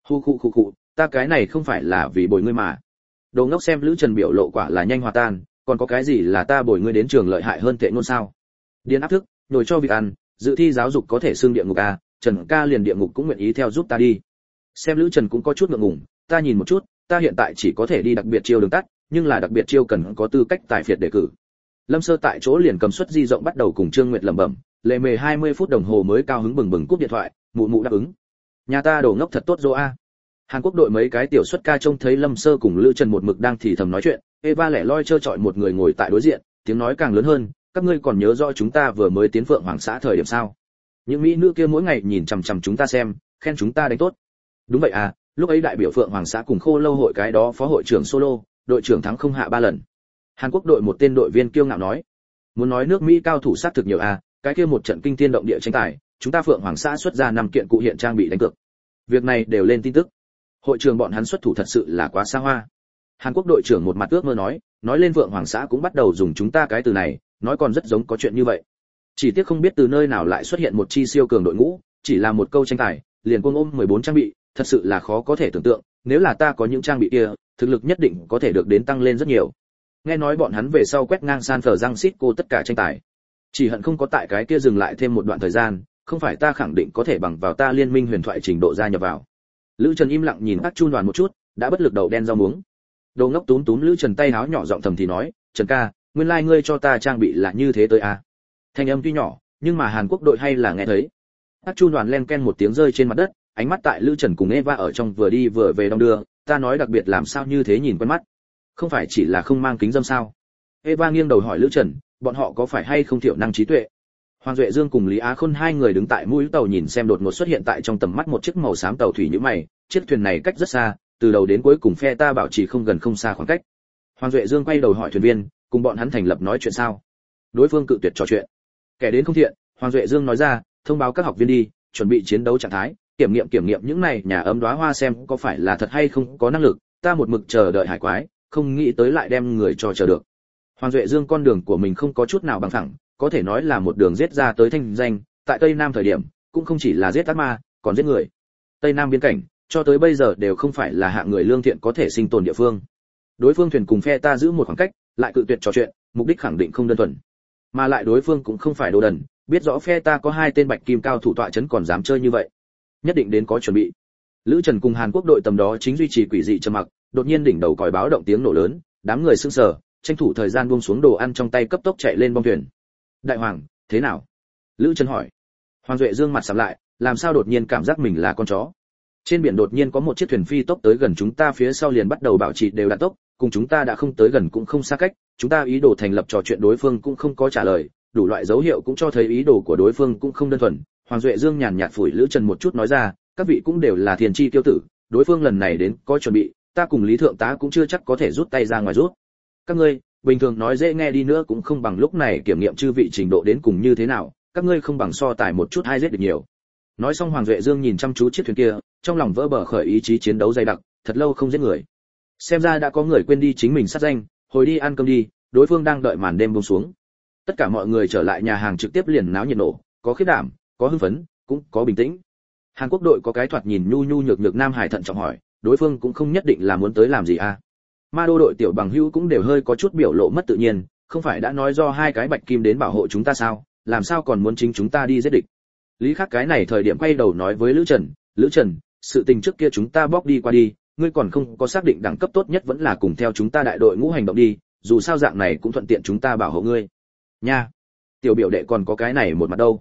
Khu, ta cái này không phải là vì bồi ngươi mà. Đồ ngốc xem Lữ Trần biểu lộ quả là nhanh hòa tan, còn có cái gì là ta bồi ngươi đến trường lợi hại hơn tệ ngôn sao? Điên áp thức, nồi cho việc ăn, dự thi giáo dục có thể xưng địa ngục à, Trần ca liền địa ngục cũng nguyện ý theo giúp ta đi. Xem Lữ Trần cũng có chút ngượng ngùng, ta nhìn một chút, ta hiện tại chỉ có thể đi đặc biệt chiêu đường tắt, nhưng là đặc biệt chiêu cần có tư cách tài phiệt đề cử. Lâm Sơ tại chỗ liền cầm suất di rộng bắt đầu cùng Trương Nguyệt lẩm bẩm, lệ mề 20 phút đồng hồ mới cao hứng bừng cúp điện thoại, mụ đáp ứng. Nhà ta đổ ngốc thật tốt dô a. Hàn Quốc đội mấy cái tiểu xuất ca trông thấy Lâm Sơ cùng Lữ Trần một mực đang thì thầm nói chuyện, Eva lẻ loi trơ trọi một người ngồi tại đối diện, tiếng nói càng lớn hơn, các ngươi còn nhớ rõ chúng ta vừa mới tiến Phượng Hoàng xã thời điểm sao? Những mỹ nữ kia mỗi ngày nhìn chằm chằm chúng ta xem, khen chúng ta đánh tốt. Đúng vậy à, lúc ấy đại biểu Phượng Hoàng xã cùng Khô Lâu hội cái đó phó hội trưởng solo, đội trưởng thắng không hạ 3 lần. Hàn Quốc đội một tên đội viên kiêu ngạo nói, muốn nói nước Mỹ cao thủ sát thực nhiều à, cái kia một trận kinh thiên động địa tranh tài, chúng ta Phượng Hoàng xã xuất ra 5 kiện cụ hiện trang bị đánh cược. Việc này đều lên tin tức. Hội trưởng bọn hắn xuất thủ thật sự là quá xa hoa. Hàn Quốc đội trưởng một mặt ước mơ nói lên Phượng Hoàng xã cũng bắt đầu dùng chúng ta cái từ này, nói còn rất giống có chuyện như vậy. Chỉ tiếc không biết từ nơi nào lại xuất hiện một chi siêu cường đội ngũ, chỉ là một câu tranh tài, liền cuồng ôm 14 trang bị, thật sự là khó có thể tưởng tượng, nếu là ta có những trang bị kia, thực lực nhất định có thể được đến tăng lên rất nhiều. Nghe nói bọn hắn về sau quét ngang San Francisco tất cả tranh tài. Chỉ hận không có tại cái kia dừng lại thêm một đoạn thời gian, không phải ta khẳng định có thể bằng vào ta liên minh huyền thoại trình độ gia nhập vào. Lữ Trần im lặng nhìn các Chun Đoàn một chút, đã bất lực đầu đen rau muống. Đồ ngốc túm Lữ Trần tay áo nhỏ giọng thầm thì nói, "Trần ca, nguyên lai ngươi cho ta trang bị là như thế tới à?" Thanh âm tuy nhỏ, nhưng mà Hàn Quốc đội hay là nghe thấy. Các Chun Đoàn len ken một tiếng rơi trên mặt đất, ánh mắt tại Lữ Trần cùng Eva ở trong vừa đi vừa về đong đưa, ta nói đặc biệt làm sao như thế nhìn quen mắt. Không phải chỉ là không mang kính dâm sao? Eva nghiêng đầu hỏi Lữ Trần, bọn họ có phải hay không thiểu năng trí tuệ? Hoàng Duệ Dương cùng Lý Á Khôn hai người đứng tại mũi tàu nhìn xem đột ngột xuất hiện tại trong tầm mắt một chiếc màu xám tàu thủy nhữ mày, chiếc thuyền này cách rất xa, từ đầu đến cuối cùng phe ta bảo trì không gần không xa khoảng cách. Hoàng Duệ Dương quay đầu hỏi thuyền viên, cùng bọn hắn thành lập nói chuyện sao? Đối phương cự tuyệt trò chuyện. Kẻ đến không thiện, Hoàng Duệ Dương nói ra, thông báo các học viên đi, chuẩn bị chiến đấu trạng thái, kiểm nghiệm những này nhà ấm đóa hoa xem có phải là thật hay không có năng lực, ta một mực chờ đợi hải quái, không nghĩ tới lại đem người cho chờ được. Hoàng Duệ Dương con đường của mình không có chút nào bằng phẳng, có thể nói là một đường giết ra tới thanh danh, tại Tây Nam thời điểm, cũng không chỉ là giết ác ma, còn giết người. Tây Nam biên cảnh, cho tới bây giờ đều không phải là hạng người lương thiện có thể sinh tồn địa phương. Đối phương thuyền cùng phe ta giữ một khoảng cách, lại cự tuyệt trò chuyện, mục đích khẳng định không đơn thuần. Mà lại đối phương cũng không phải đồ đần, biết rõ phe ta có 2 tên bạch kim cao thủ tọa trấn còn dám chơi như vậy. Nhất định đến có chuẩn bị. Lữ Trần cùng Hàn Quốc đội tầm đó chính duy trì quỷ dị trầm mặc, đột nhiên đỉnh đầu còi báo động tiếng nổ lớn, đám người sững sờ, tranh thủ thời gian buông xuống đồ ăn trong tay cấp tốc chạy lên bong thuyền. Đại hoàng, thế nào? Lữ Trần hỏi. Hoàng Duệ Dương mặt sạm lại, làm sao đột nhiên cảm giác mình là con chó? Trên biển đột nhiên có một chiếc thuyền phi tốc tới gần chúng ta, phía sau liền bắt đầu bảo trì đều đặn tốc, cùng chúng ta đã không tới gần cũng không xa cách, chúng ta ý đồ thành lập trò chuyện đối phương cũng không có trả lời, đủ loại dấu hiệu cũng cho thấy ý đồ của đối phương cũng không đơn thuần. Hoàng Duệ Dương nhàn nhạt phủi Lữ Trần một chút nói ra, các vị cũng đều là thiền chi tiêu tử, đối phương lần này đến có chuẩn bị, ta cùng Lý thượng tá cũng chưa chắc có thể rút tay ra ngoài rút. Các ngươi, bình thường nói dễ nghe đi nữa cũng không bằng lúc này kiểm nghiệm chư vị trình độ đến cùng như thế nào, các ngươi không bằng so tài một chút hay giết được nhiều. Nói xong Hoàng Duệ Dương nhìn chăm chú chiếc thuyền kia, trong lòng vỡ bờ khởi ý chí chiến đấu dày đặc, thật lâu không giết người. Xem ra đã có người quên đi chính mình sát danh, hồi đi ăn cơm đi, đối phương đang đợi màn đêm buông xuống. Tất cả mọi người trở lại nhà hàng trực tiếp liền náo nhiệt nổ, có khiếp đảm, có hưng phấn, cũng có bình tĩnh. Hàn Quốc đội có cái thoạt nhìn nhu nhu nhược nhược Nam Hải thận trọng hỏi, đối phương cũng không nhất định là muốn tới làm gì à? Ma đô đội tiểu bằng hữu cũng đều hơi có chút biểu lộ mất tự nhiên, không phải đã nói do 2 cái bạch kim đến bảo hộ chúng ta sao, làm sao còn muốn chính chúng ta đi giết địch? Lý Khắc cái này thời điểm quay đầu nói với Lữ Trần, sự tình trước kia chúng ta bóc đi qua đi, ngươi còn không có xác định đẳng cấp tốt nhất vẫn là cùng theo chúng ta đại đội ngũ hành động đi, dù sao dạng này cũng thuận tiện chúng ta bảo hộ ngươi. Nha, tiểu biểu đệ còn có cái này một mặt đâu.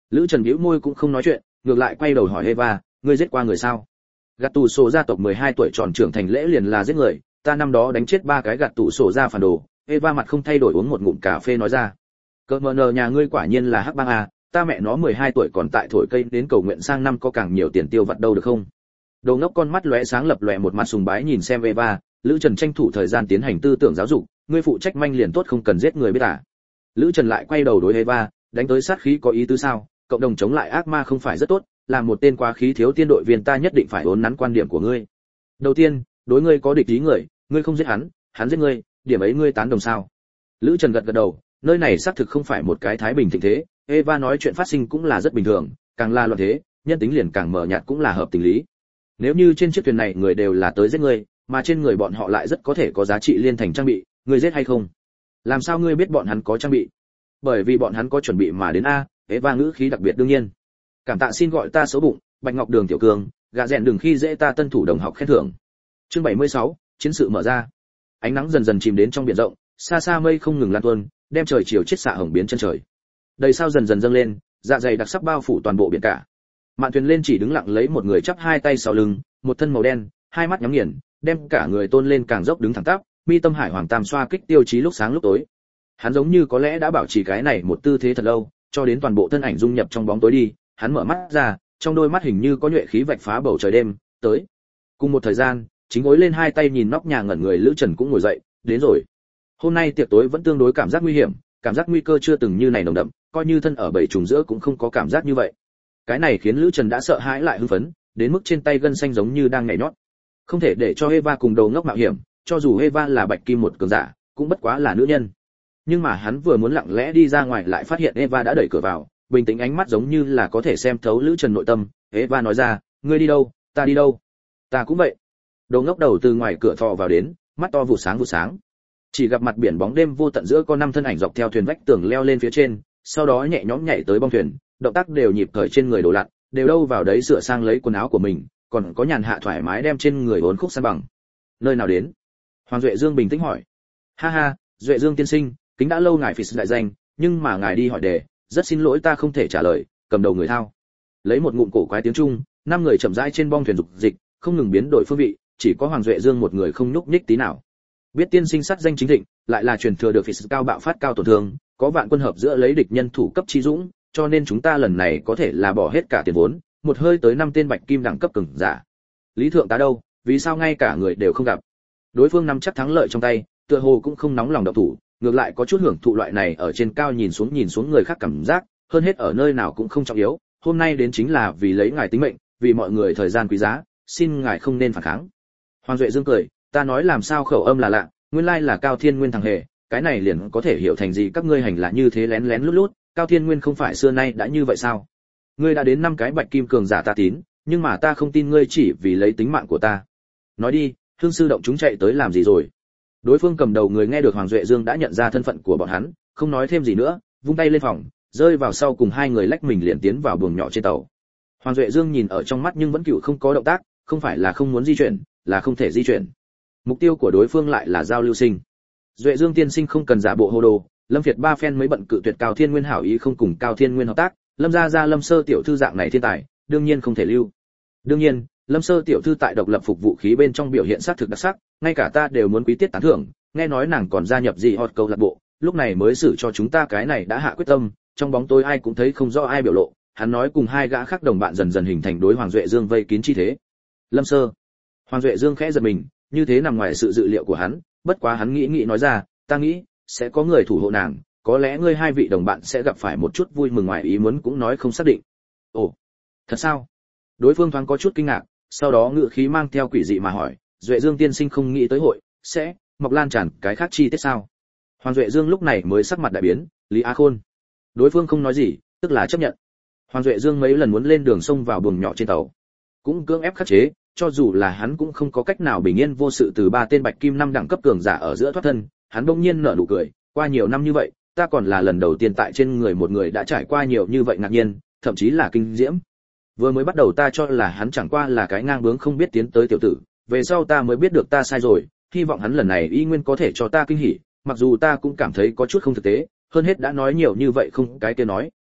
Lữ Trần bĩu môi cũng không nói chuyện, ngược lại quay đầu hỏi Eva, ngươi giết qua người sao? Gạt tù sổ gia tộc 12 tuổi tròn trưởng thành lễ liền là giết người, ta năm đó đánh chết 3 cái gạt tù sổ gia phản đồ. Eva mặt không thay đổi uống một ngụm cà phê nói ra. Cờ mờ nờ nhà ngươi quả nhiên là hắc bang à, ta mẹ nó 12 tuổi còn tại thổi cây đến cầu nguyện sang năm có càng nhiều tiền tiêu vặt đâu được không? Đầu ngốc con mắt lóe sáng lập lòe một mặt sùng bái nhìn xem Eva, Lữ Trần tranh thủ thời gian tiến hành tư tưởng giáo dục, ngươi phụ trách manh liền tốt không cần giết người biết à? Lữ Trần lại quay đầu đối Eva, đánh tới sát khí có ý tứ sao? Cộng đồng chống lại ác ma không phải rất tốt, làm một tên quá khí thiếu tiên đội viên ta nhất định phải uốn nắn quan điểm của ngươi. Đầu tiên, đối ngươi có địch ý người, ngươi không giết hắn, hắn giết ngươi, điểm ấy ngươi tán đồng sao? Lữ Trần gật gật đầu, nơi này xác thực không phải một cái thái bình thịnh thế, Eva nói chuyện phát sinh cũng là rất bình thường, càng là loạn thế, nhân tính liền càng mờ nhạt cũng là hợp tình lý. Nếu như trên chiếc thuyền này người đều là tới giết ngươi, mà trên người bọn họ lại rất có thể có giá trị liên thành trang bị, ngươi giết hay không? Làm sao ngươi biết bọn hắn có trang bị? Bởi vì bọn hắn có chuẩn bị mà đến a. Eva ngữ khí đặc biệt đương nhiên. Cảm tạ xin gọi ta xấu bụng, Bạch Ngọc Đường tiểu cường, gạ rèn đừng khi dễ ta tân thủ đồng học khen thưởng. Chương 76, chiến sự mở ra. Ánh nắng dần dần chìm đến trong biển rộng, xa xa mây không ngừng lan tuôn, đem trời chiều chiết xạ hồng biến chân trời. Đầy sao dần dần dâng lên, dạ dày đặc sắc bao phủ toàn bộ biển cả. Mạn thuyền lên chỉ đứng lặng lấy một người chắp hai tay sau lưng, một thân màu đen, hai mắt nhắm nghiền, đem cả người tôn lên càng dốc đứng thẳng tắp, mi tâm hải hoàng tam xoa kích tiêu chí lúc sáng lúc tối. Hắn giống như có lẽ đã bảo trì cái này một tư thế thật lâu, cho đến toàn bộ thân ảnh dung nhập trong bóng tối đi, hắn mở mắt ra, trong đôi mắt hình như có nhuệ khí vạch phá bầu trời đêm, tới. Cùng một thời gian, chính gối lên hai tay nhìn nóc nhà ngẩn người Lữ Trần cũng ngồi dậy, đến rồi. Hôm nay tiệc tối vẫn tương đối cảm giác nguy hiểm, cảm giác nguy cơ chưa từng như này nồng đậm, coi như thân ở bầy trùng giữa cũng không có cảm giác như vậy. Cái này khiến Lữ Trần đã sợ hãi lại hưng phấn, đến mức trên tay gân xanh giống như đang nhảy nhót. Không thể để cho Eva cùng đầu ngốc mạo hiểm, cho dù Eva là bạch kim một cường giả, cũng bất quá là nữ nhân. Nhưng mà hắn vừa muốn lặng lẽ đi ra ngoài lại phát hiện Eva đã đẩy cửa vào, bình tĩnh ánh mắt giống như là có thể xem thấu Lữ Trần nội tâm. Eva nói ra, ngươi đi đâu, ta đi đâu? Ta cũng vậy. Đầu ngốc đầu từ ngoài cửa thò vào đến, mắt to vụ sáng. Chỉ gặp mặt biển bóng đêm vô tận giữa có 5 thân ảnh dọc theo thuyền vách tường leo lên phía trên, sau đó nhẹ nhõm nhảy tới bong thuyền, động tác đều nhịp thời trên người đồ lặn, đều đâu vào đấy sửa sang lấy quần áo của mình, còn có nhàn hạ thoải mái đem trên người uốn khúc san bằng. Nơi nào đến? Hoàng Duệ Dương bình tĩnh hỏi. Ha ha, Duệ Dương tiên sinh, kính đã lâu ngài phỉ đại danh, nhưng mà ngài đi hỏi đề, rất xin lỗi ta không thể trả lời. Cầm đầu người thao lấy một ngụm cổ quái tiếng Trung, 5 người chậm rãi trên bong thuyền dục dịch, không ngừng biến đổi phương vị, chỉ có Hoàng Duệ Dương một người không nhúc nhích tí nào. Biết tiên sinh sát danh chính thịnh, lại là truyền thừa được phỉ cao bạo phát cao tổn thương, có vạn quân hợp giữa lấy địch nhân thủ cấp chi dũng, cho nên chúng ta lần này có thể là bỏ hết cả tiền vốn, một hơi tới 5 tên bạch kim đẳng cấp cường giả. Lý thượng tá đâu, vì sao ngay cả người đều không gặp? Đối phương nắm chắc thắng lợi trong tay, tựa hồ cũng không nóng lòng động thủ, ngược lại có chút hưởng thụ loại này ở trên cao nhìn xuống người khác cảm giác, hơn hết ở nơi nào cũng không trọng yếu, hôm nay đến chính là vì lấy ngài tính mệnh, vì mọi người thời gian quý giá, xin ngài không nên phản kháng. Hoàng Duệ Dương cười, ta nói làm sao khẩu âm là lạ, nguyên lai là Cao Thiên Nguyên thằng hề, cái này liền có thể hiểu thành gì các ngươi hành là như thế lén lén lút lút, Cao Thiên Nguyên không phải xưa nay đã như vậy sao? Ngươi đã đến 5 cái bạch kim cường giả ta tín, nhưng mà ta không tin ngươi chỉ vì lấy tính mạng của ta. Nói đi, Hương sư động chúng chạy tới làm gì rồi? Đối phương cầm đầu người nghe được Hoàng Duệ Dương đã nhận ra thân phận của bọn hắn, không nói thêm gì nữa, vung tay lên phòng, rơi vào sau cùng 2 người lách mình liền tiến vào buồng nhỏ trên tàu. Hoàng Duệ Dương nhìn ở trong mắt nhưng vẫn cựu không có động tác, không phải là không muốn di chuyển, là không thể di chuyển. Mục tiêu của đối phương lại là giao lưu sinh. Duệ Dương tiên sinh không cần giả bộ hồ đồ, Lâm Việt ba phen mới bận cự tuyệt Cao Thiên Nguyên hảo ý không cùng Cao Thiên Nguyên hợp tác, Lâm gia Lâm Sơ tiểu thư dạng này thiên tài, đương nhiên không thể lưu. Đương nhiên, Lâm Sơ tiểu thư tại độc lập phục vũ khí bên trong biểu hiện sát thực đặc sắc, ngay cả ta đều muốn quý tiết tán thưởng, nghe nói nàng còn gia nhập gì hot câu lạc bộ, lúc này mới xử cho chúng ta cái này đã hạ quyết tâm, trong bóng tối ai cũng thấy không rõ ai biểu lộ, hắn nói cùng 2 gã khác đồng bạn dần dần hình thành đối Hoàng Duệ Dương vây kín chi thế. Lâm Sơ. Hoàng Duệ Dương khẽ giật mình, như thế nằm ngoài sự dự liệu của hắn, bất quá hắn nghĩ nói ra, ta nghĩ sẽ có người thủ hộ nàng, có lẽ ngươi 2 vị đồng bạn sẽ gặp phải một chút vui mừng ngoài ý muốn cũng nói không xác định. Ồ, thật sao? Đối phương thoáng có chút kinh ngạc, sau đó ngữ khí mang theo quỷ dị mà hỏi, Duệ Dương tiên sinh không nghĩ tới hội sẽ mọc lan tràn cái khác chi tiết sao? Hoàng Duệ Dương lúc này mới sắc mặt đại biến, Lý Á Khôn. Đối phương không nói gì, tức là chấp nhận. Hoàng Duệ Dương mấy lần muốn lên đường sông vào buồng nhỏ trên tàu, cũng cưỡng ép khắc chế, cho dù là hắn cũng không có cách nào bình yên vô sự từ 3 tên bạch kim 5 đẳng cấp cường giả ở giữa thoát thân, hắn bỗng nhiên nở nụ cười, qua nhiều năm như vậy, ta còn là lần đầu tiên tại trên người một người đã trải qua nhiều như vậy ngạc nhiên, thậm chí là kinh diễm. Vừa mới bắt đầu ta cho là hắn chẳng qua là cái ngang bướng không biết tiến tới tiểu tử, về sau ta mới biết được ta sai rồi, hy vọng hắn lần này y nguyên có thể cho ta kinh hỉ, mặc dù ta cũng cảm thấy có chút không thực tế, hơn hết đã nói nhiều như vậy không cái kia nói,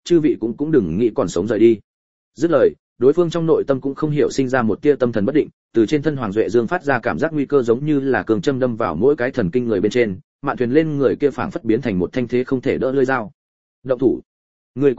chư vị cũng đừng nghĩ còn sống rời đi. Dứt lời, đối phương trong nội tâm cũng không hiểu sinh ra một tia tâm thần bất định, từ trên thân Hoàng Duệ Dương phát ra cảm giác nguy cơ giống như là cường châm đâm vào mỗi cái thần kinh người bên trên, mạn thuyền lên người kia phảng phất biến thành một thanh thế không thể đỡ lưỡi dao. Động thủ. Người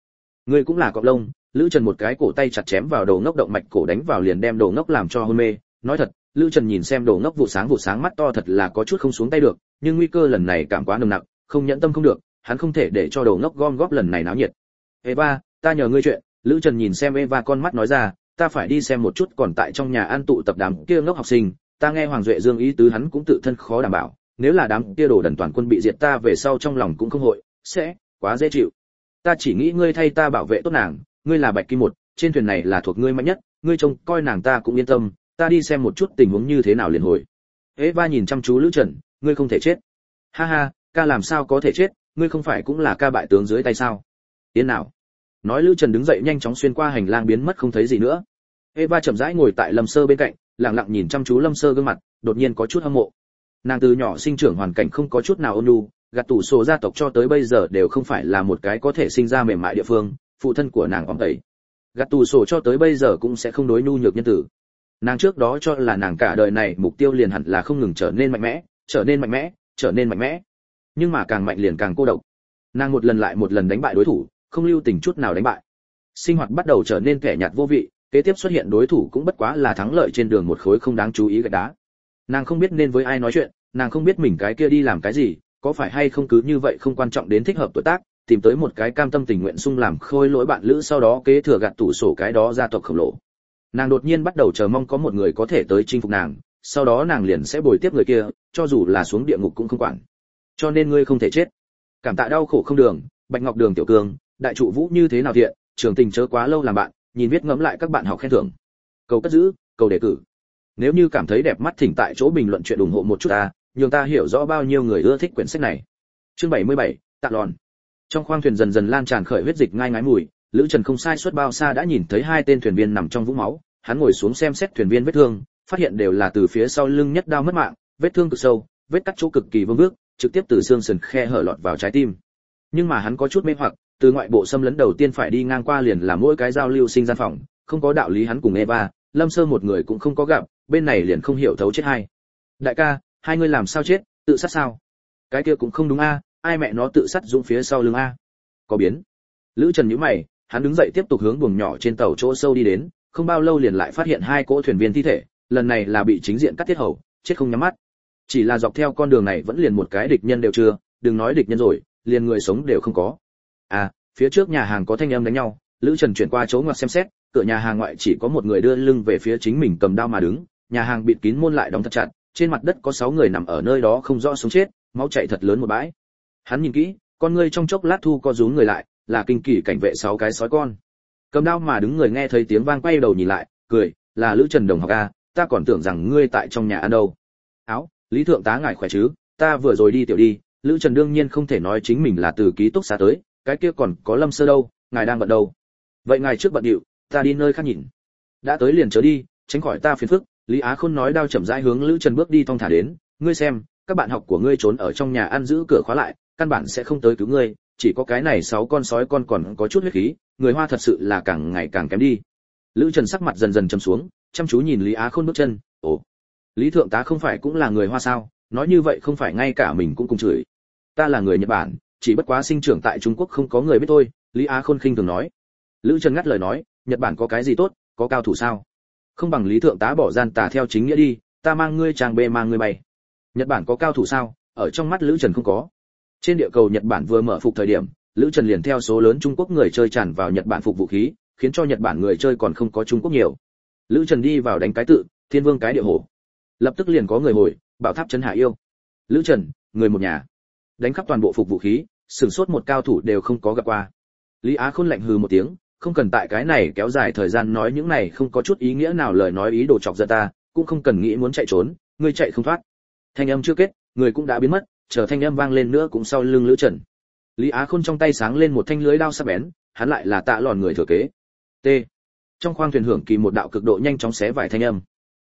cũng là cọp lông. Lữ Trần một cái cổ tay chặt chém vào đầu ngốc, động mạch cổ đánh vào liền đem đầu ngốc làm cho hôn mê. Nói thật, Lữ Trần nhìn xem đầu ngốc vụ sáng mắt to thật là có chút không xuống tay được, nhưng nguy cơ lần này cảm quá nồng nặc, không nhẫn tâm không được, hắn không thể để cho đầu ngốc gom góp lần này náo nhiệt. Eva, ta nhờ ngươi chuyện. Lữ Trần nhìn xem Eva con mắt nói ra, ta phải đi xem một chút còn tại trong nhà an tụ tập đám kia ngốc học sinh, ta nghe Hoàng Duệ Dương ý tứ hắn cũng tự thân khó đảm bảo, nếu là đám kia đồ đần toàn quân bị diệt ta về sau trong lòng cũng không hội, sẽ quá dễ chịu. Ta chỉ nghĩ ngươi thay ta bảo vệ tốt nàng, ngươi là Bạch Kim một, trên thuyền này là thuộc ngươi mạnh nhất, ngươi trông coi nàng ta cũng yên tâm, ta đi xem một chút tình huống như thế nào liền hồi. Eva nhìn chăm chú Lữ Trần, ngươi không thể chết. Ha ha, ca làm sao có thể chết, ngươi không phải cũng là ca bại tướng dưới tay sao? Tiến nào. Nói Lữ Trần đứng dậy nhanh chóng xuyên qua hành lang biến mất không thấy gì nữa. Eva chậm rãi ngồi tại Lâm Sơ bên cạnh, lặng lặng nhìn chăm chú Lâm Sơ gương mặt, đột nhiên có chút hâm mộ. Nàng từ nhỏ sinh trưởng hoàn cảnh không có chút nào ôn nhu, gạt tủ sổ gia tộc cho tới bây giờ đều không phải là một cái có thể sinh ra mềm mại địa phương, phụ thân của nàng óng tẩy. Gạt tủ sổ cho tới bây giờ cũng sẽ không đối nhu nhược nhân tử. Nàng trước đó cho là nàng cả đời này mục tiêu liền hẳn là không ngừng trở nên mạnh mẽ, trở nên mạnh mẽ. Nhưng mà càng mạnh liền càng cô độc. Nàng một lần lại một lần đánh bại đối thủ, không lưu tình chút nào đánh bại. Sinh hoạt bắt đầu trở nên kẻ nhạt vô vị, kế tiếp xuất hiện đối thủ cũng bất quá là thắng lợi trên đường một khối không đáng chú ý gạch đá. Nàng không biết nên với ai nói chuyện, nàng không biết mình cái kia đi làm cái gì, có phải hay không cứ như vậy không quan trọng đến thích hợp tuổi tác, tìm tới một cái cam tâm tình nguyện sung làm khôi lỗi bạn lữ sau đó kế thừa gạt tủ sổ cái đó gia tộc khổng lồ. Nàng đột nhiên bắt đầu chờ mong có một người có thể tới chinh phục nàng, sau đó nàng liền sẽ bồi tiếp người kia, cho dù là xuống địa ngục cũng không quản. Cho nên ngươi không thể chết. Cảm tạ đau khổ không đường, Bạch Ngọc Đường tiểu cường, đại trụ vũ như thế nào thiện, trường tình chớ quá lâu làm bạn, nhìn viết ngẫm lại các bạn học khen thưởng. Cầu cất giữ, cầu đề cử. Nếu như cảm thấy đẹp mắt thỉnh tại chỗ bình luận chuyện ủng hộ một chút ta, nhường ta hiểu rõ bao nhiêu người ưa thích quyển sách này. Chương 77, tạ lòn. Trong khoang thuyền dần dần lan tràn khởi huyết dịch ngai ngái mùi, Lữ Trần không sai suốt bao xa đã nhìn thấy hai tên thuyền viên nằm trong vũng máu, hắn ngồi xuống xem xét thuyền viên vết thương, phát hiện đều là từ phía sau lưng nhất đao mất mạng, vết thương cực sâu, vết cắt chỗ cực kỳ vương vước, trực tiếp từ xương sườn khe hở lọt vào trái tim. Nhưng mà hắn có chút mê hoặc, từ ngoại bộ xâm lấn đầu tiên phải đi ngang qua liền là mỗi cái giao lưu sinh gian phòng, không có đạo lý hắn cùng Eva, Lâm Sơ một người cũng không có gặp, bên này liền không hiểu thấu chết hay. Đại ca, hai người làm sao chết, tự sát sao? Cái kia cũng không đúng a, ai mẹ nó tự sát dũng phía sau lưng a? Có biến. Lữ Trần nhíu mày, hắn đứng dậy tiếp tục hướng buồng nhỏ trên tàu chỗ sâu đi đến, không bao lâu liền lại phát hiện hai cỗ thuyền viên thi thể, lần này là bị chính diện cắt tiết hầu, chết không nhắm mắt. Chỉ là dọc theo con đường này vẫn liền một cái địch nhân đều chưa, đừng nói địch nhân rồi, liền người sống đều không có. À, phía trước nhà hàng có thanh âm đánh nhau, Lữ Trần chuyển qua chỗ ngoặt xem xét, cửa nhà hàng ngoại chỉ có một người đưa lưng về phía chính mình cầm đao mà đứng, nhà hàng bịt kín môn lại đóng thật chặt, trên mặt đất có 6 người nằm ở nơi đó không rõ sống chết, máu chảy thật lớn một bãi. Hắn nhìn kỹ, con ngươi trong chốc lát thu co rúm người lại, là kinh kỳ cảnh vệ 6 cái sói con. Cầm đao mà đứng người nghe thấy tiếng vang quay đầu nhìn lại, cười, là Lữ Trần đồng học a, ta còn tưởng rằng ngươi tại trong nhà ăn đâu. Áo, Lý thượng tá ngài khỏe chứ, ta vừa rồi đi tiểu đi. Lữ Trần đương nhiên không thể nói chính mình là từ ký túc xá tới, cái kia còn có Lâm Sơ đâu, ngài đang bận đâu? Vậy ngài trước bận điệu, ta đi nơi khác nhìn. Đã tới liền chớ đi, tránh khỏi ta phiền phức. Lý Á Khôn nói đao chậm rãi hướng Lữ Trần bước đi thong thả đến, ngươi xem, các bạn học của ngươi trốn ở trong nhà ăn giữ cửa khóa lại, căn bản sẽ không tới cứu ngươi, chỉ có cái này 6 con sói con còn có chút huyết khí, người Hoa thật sự là càng ngày càng kém đi. Lữ Trần sắc mặt dần dần trầm xuống, chăm chú nhìn Lý Á Khôn bước chân, ồ, Lý thượng tá không phải cũng là người Hoa sao? Nói như vậy không phải ngay cả mình cũng cùng chửi. Ta là người Nhật Bản, chỉ bất quá sinh trưởng tại Trung Quốc không có người biết thôi. Lý Á Khôn khinh thường nói. Lữ Trần ngắt lời nói, Nhật Bản có cái gì tốt, có cao thủ sao? Không bằng Lý thượng tá bỏ gian tà theo chính nghĩa đi, ta mang ngươi chàng bê mang ngươi bay. Nhật Bản có cao thủ sao? Ở trong mắt Lữ Trần không có. Trên địa cầu Nhật Bản vừa mở phục thời điểm, Lữ Trần liền theo số lớn Trung Quốc người chơi tràn vào Nhật Bản phục vũ khí, khiến cho Nhật Bản người chơi còn không có Trung Quốc nhiều. Lữ Trần đi vào đánh cái tự, Thiên Vương cái địa hổ. Lập tức liền có người hồi, Bảo Tháp trấn hạ yêu. Lữ Trần, người một nhà. Đánh khắp toàn bộ phục vũ khí, sửng sốt một cao thủ đều không có gặp qua. Lý Á Khôn lạnh hừ một tiếng, không cần tại cái này kéo dài thời gian nói những này không có chút ý nghĩa nào lời nói ý đồ chọc giận ta, cũng không cần nghĩ muốn chạy trốn, ngươi chạy không thoát. Thanh âm chưa kết, người cũng đã biến mất, chờ thanh âm vang lên nữa cũng sau lưng Lữ Trần. Lý Á Khôn trong tay sáng lên một thanh lưới đao sắc bén, hắn lại là Tạ Lòn người thừa kế. T. Trong khoang thuyền hưởng kỳ một đạo cực độ nhanh chóng xé vải thanh âm.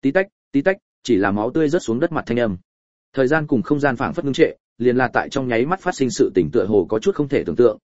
Tí tách, chỉ là máu tươi rớt xuống đất mặt thanh âm. Thời gian cùng không gian phảng phất ngưng trệ, liền là tại trong nháy mắt phát sinh sự tình tựa hồ có chút không thể tưởng tượng,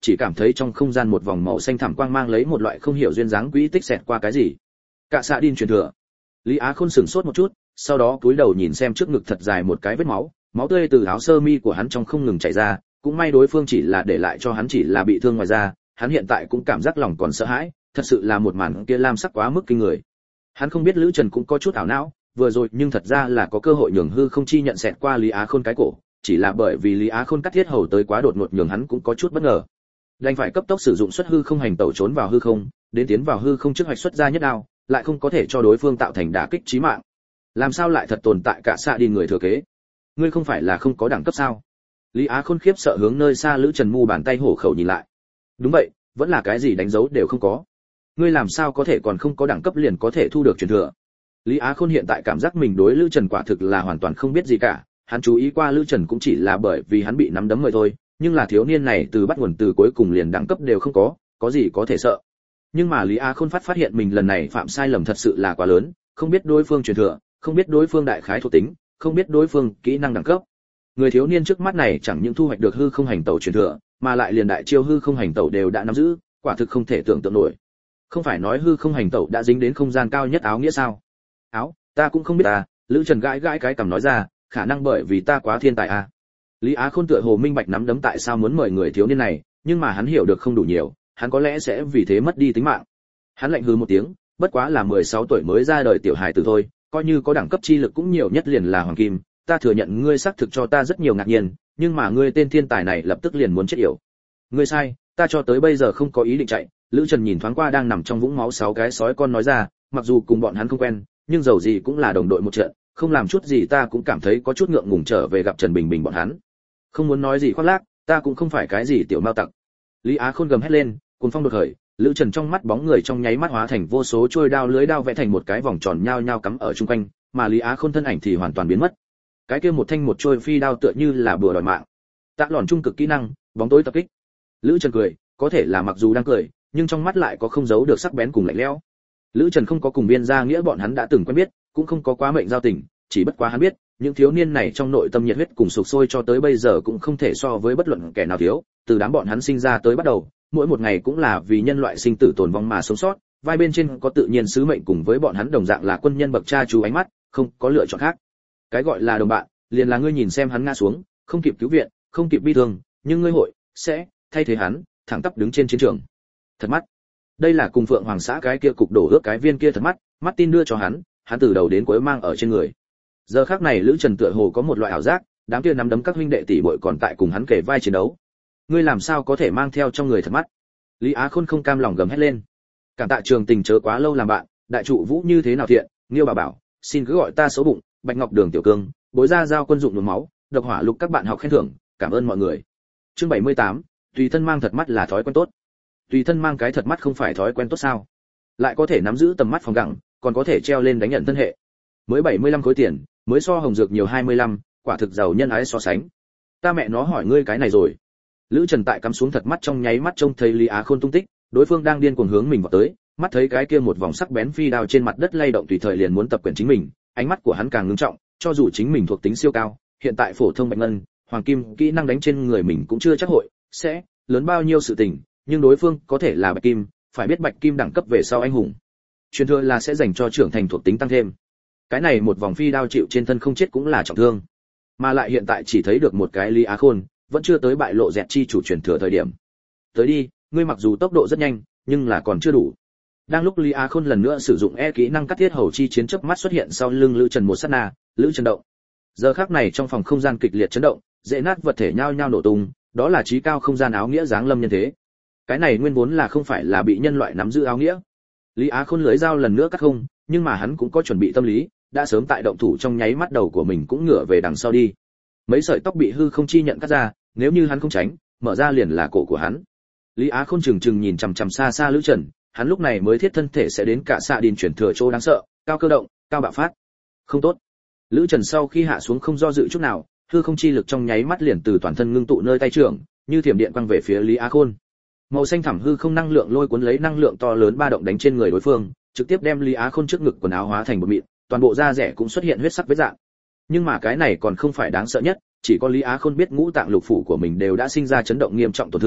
chỉ cảm thấy trong không gian một vòng màu xanh thẳm quang mang lấy một loại không hiểu duyên dáng quỹ tích xẹt qua cái gì. Cả xạ đin truyền thừa. Lý Á Khôn sửng sốt một chút, sau đó cúi đầu nhìn xem trước ngực thật dài một cái vết máu, máu tươi từ áo sơ mi của hắn trong không ngừng chảy ra, cũng may đối phương chỉ là để lại cho hắn chỉ là bị thương ngoài da, hắn hiện tại cũng cảm giác lòng còn sợ hãi, thật sự là một màn kia lam sắc quá mức kinh người. Hắn không biết Lữ Trần cũng có chút ảo não, vừa rồi nhưng thật ra là có cơ hội nhường hư không chi nhận xẹt qua Lý Á Khôn cái cổ, chỉ là bởi vì Lý Á Khôn cắt thiết hầu tới quá đột ngột nhường hắn cũng có chút bất ngờ. Đành phải cấp tốc sử dụng xuất hư không hành tẩu trốn vào hư không, đến tiến vào hư không trước hoạch xuất ra nhất đao, lại không có thể cho đối phương tạo thành đả kích chí mạng. Làm sao lại thật tồn tại cả xạ đi người thừa kế? Ngươi không phải là không có đẳng cấp sao? Lý Á Khôn khiếp sợ hướng nơi xa Lữ Trần mu bàn tay hổ khẩu nhìn lại. Đúng vậy, vẫn là cái gì đánh dấu đều không có. Ngươi làm sao có thể còn không có đẳng cấp liền có thể thu được truyền thừa? Lý Á Khôn hiện tại cảm giác mình đối Lữ Trần quả thực là hoàn toàn không biết gì cả, hắn chú ý qua Lữ Trần cũng chỉ là bởi vì hắn bị nắm đấm người thôi, nhưng là thiếu niên này từ bắt nguồn từ cuối cùng liền đẳng cấp đều không có gì có thể sợ. Nhưng mà Lý Á Khôn phát hiện mình lần này phạm sai lầm thật sự là quá lớn, không biết đối phương truyền thừa, không biết đối phương đại khái thuộc tính, không biết đối phương kỹ năng đẳng cấp. Người thiếu niên trước mắt này chẳng những thu hoạch được hư không hành tẩu truyền thừa, mà lại liền đại chiêu hư không hành tẩu đều đã nắm giữ, quả thực không thể tưởng tượng nổi. Không phải nói hư không hành tẩu đã dính đến không gian cao nhất áo nghĩa sao? Áo, ta cũng không biết à, Lữ Trần gãi gãi cái cằm nói ra, khả năng bởi vì ta quá thiên tài à. Lý Á Khôn tựa hồ minh bạch nắm đấm tại sao muốn mời người thiếu niên này, nhưng mà hắn hiểu được không đủ nhiều, hắn có lẽ sẽ vì thế mất đi tính mạng. Hắn lạnh hừ một tiếng, bất quá là 16 tuổi mới ra đời tiểu hài tử thôi, coi như có đẳng cấp chi lực cũng nhiều nhất liền là hoàng kim, ta thừa nhận ngươi xác thực cho ta rất nhiều ngạc nhiên, nhưng mà ngươi tên thiên tài này lập tức liền muốn chết yểu. Ngươi sai, ta cho tới bây giờ không có ý định chạy. Lữ Trần nhìn thoáng qua đang nằm trong vũng máu 6 cái sói con nói ra, mặc dù cùng bọn hắn không quen, nhưng dầu gì cũng là đồng đội một trận, không làm chút gì ta cũng cảm thấy có chút ngượng ngùng trở về gặp Trần Bình Bình bọn hắn. Không muốn nói gì khoác lác, ta cũng không phải cái gì tiểu mao tặc. Lý Á Khôn gầm hét lên, cuồng phong đột khởi, Lữ Trần trong mắt bóng người trong nháy mắt hóa thành vô số trôi đao lưới đao vẽ thành một cái vòng tròn nhao nhao cắm ở chung quanh, mà Lý Á Khôn thân ảnh thì hoàn toàn biến mất. Cái kia một thanh một trôi phi đao tựa như là bùa đòi mạng. Tạ lòn trung cực kỹ năng, bóng tối tập kích. Lữ Trần cười, có thể là mặc dù đang cười, nhưng trong mắt lại có không giấu được sắc bén cùng lạnh lẽo. Lữ Trần không có cùng Biên Gia Nghĩa bọn hắn đã từng quen biết, cũng không có quá mệnh giao tình, chỉ bất quá hắn biết, những thiếu niên này trong nội tâm nhiệt huyết cùng sục sôi cho tới bây giờ cũng không thể so với bất luận kẻ nào thiếu, từ đám bọn hắn sinh ra tới bắt đầu, mỗi một ngày cũng là vì nhân loại sinh tử tồn vong mà sống sót, vai bên trên có tự nhiên sứ mệnh cùng với bọn hắn đồng dạng là quân nhân bậc cha chú ánh mắt, không có lựa chọn khác. Cái gọi là đồng bạn, liền là ngươi nhìn xem hắn ngã xuống, không kịp cứu viện, không kịp bi thương, nhưng ngươi sẽ thay thế hắn, thẳng tắp đứng trên chiến trường. Thật mắt. Đây là cùng Phượng Hoàng xã cái kia cục đổ ước cái viên kia thật mắt, mắt tin đưa cho hắn từ đầu đến cuối mang ở trên người. Giờ khắc này Lữ Trần tựa hồ có một loại ảo giác, đám kia nắm đấm các huynh đệ tỷ muội còn tại cùng hắn kể vai chiến đấu. Ngươi làm sao có thể mang theo trong người thật mắt? Lý Á Khôn không cam lòng gầm hét lên. Cảm tạ Trường Tình chớ quá lâu làm bạn, đại trụ Vũ như thế nào thiện, Nghiêu bà bảo, xin cứ gọi ta xấu bụng, Bạch Ngọc Đường tiểu cương, bối ra giao quân dụng nhuốm máu, độc hỏa lục các bạn học khen thưởng, cảm ơn mọi người. Chương 78, tùy thân mang thật mắt là thói quen tốt. Tùy thân mang cái thật mắt không phải thói quen tốt sao? Lại có thể nắm giữ tầm mắt phòng gẳng, còn có thể treo lên đánh nhận thân hệ. Mới 75 khối tiền, mới so Hồng Dược nhiều 25, quả thực giàu nhân ái so sánh. Ta mẹ nó hỏi ngươi cái này rồi. Lữ Trần tại cắm xuống thật mắt trong nháy mắt trông thấy Lý Á Khôn tung tích, đối phương đang điên cuồng hướng mình vào tới, mắt thấy cái kia một vòng sắc bén phi đao trên mặt đất lay động tùy thời liền muốn tập quyền chính mình, ánh mắt của hắn càng ngưng trọng, cho dù chính mình thuộc tính siêu cao, hiện tại phổ thông bạch ngân, hoàng kim, kỹ năng đánh trên người mình cũng chưa chắc hội sẽ lớn bao nhiêu sự tình, nhưng đối phương có thể là bạch kim, phải biết bạch kim đẳng cấp về sau anh hùng. Truyền thừa là sẽ dành cho trưởng thành thuộc tính tăng thêm. Cái này một vòng phi đao chịu trên thân không chết cũng là trọng thương, mà lại hiện tại chỉ thấy được một cái Lý Á Khôn, vẫn chưa tới bại lộ dẹt chi chủ truyền thừa thời điểm. Tới đi, ngươi mặc dù tốc độ rất nhanh, nhưng là còn chưa đủ. Đang lúc Lý Á Khôn lần nữa sử dụng kỹ năng cắt thiết hầu chi chiến chớp mắt xuất hiện sau lưng Lữ Trần một sát na, Lữ Trần động. Giờ khắc này trong phòng không gian kịch liệt chấn động, dễ nát vật thể nhao nhao nổ tung, đó là trí cao không gian áo nghĩa giáng lâm nhân thế. Cái này nguyên vốn là không phải là bị nhân loại nắm giữ áo nghĩa. Lý Á Khôn lưỡi dao lần nữa cắt không, nhưng mà hắn cũng có chuẩn bị tâm lý, đã sớm tại động thủ trong nháy mắt đầu của mình cũng ngửa về đằng sau đi. Mấy sợi tóc bị hư không chi nhận cắt ra, nếu như hắn không tránh, mở ra liền là cổ của hắn. Lý Á Khôn chừng chừng nhìn chằm chằm xa xa Lữ Trần, hắn lúc này mới thiết thân thể sẽ đến cả xạ điền chuyển thừa chỗ đáng sợ, cao cơ động, cao bạo phát. Không tốt. Lữ Trần sau khi hạ xuống không do dự chút nào, hư không chi lực trong nháy mắt liền từ toàn thân ngưng tụ nơi tay trưởng, như thiểm điện quăng về phía Lý Á Khôn. Màu xanh thẳm hư không năng lượng lôi cuốn lấy năng lượng to lớn ba động đánh trên người đối phương, trực tiếp đem Lý Á Khôn trước ngực quần áo hóa thành bột mịn, toàn bộ da rẻ cũng xuất hiện huyết sắc vết rạn. Nhưng mà cái này còn không phải đáng sợ nhất, chỉ có Lý Á Khôn biết ngũ tạng lục phủ của mình đều đã sinh ra chấn động nghiêm trọng tổn thương,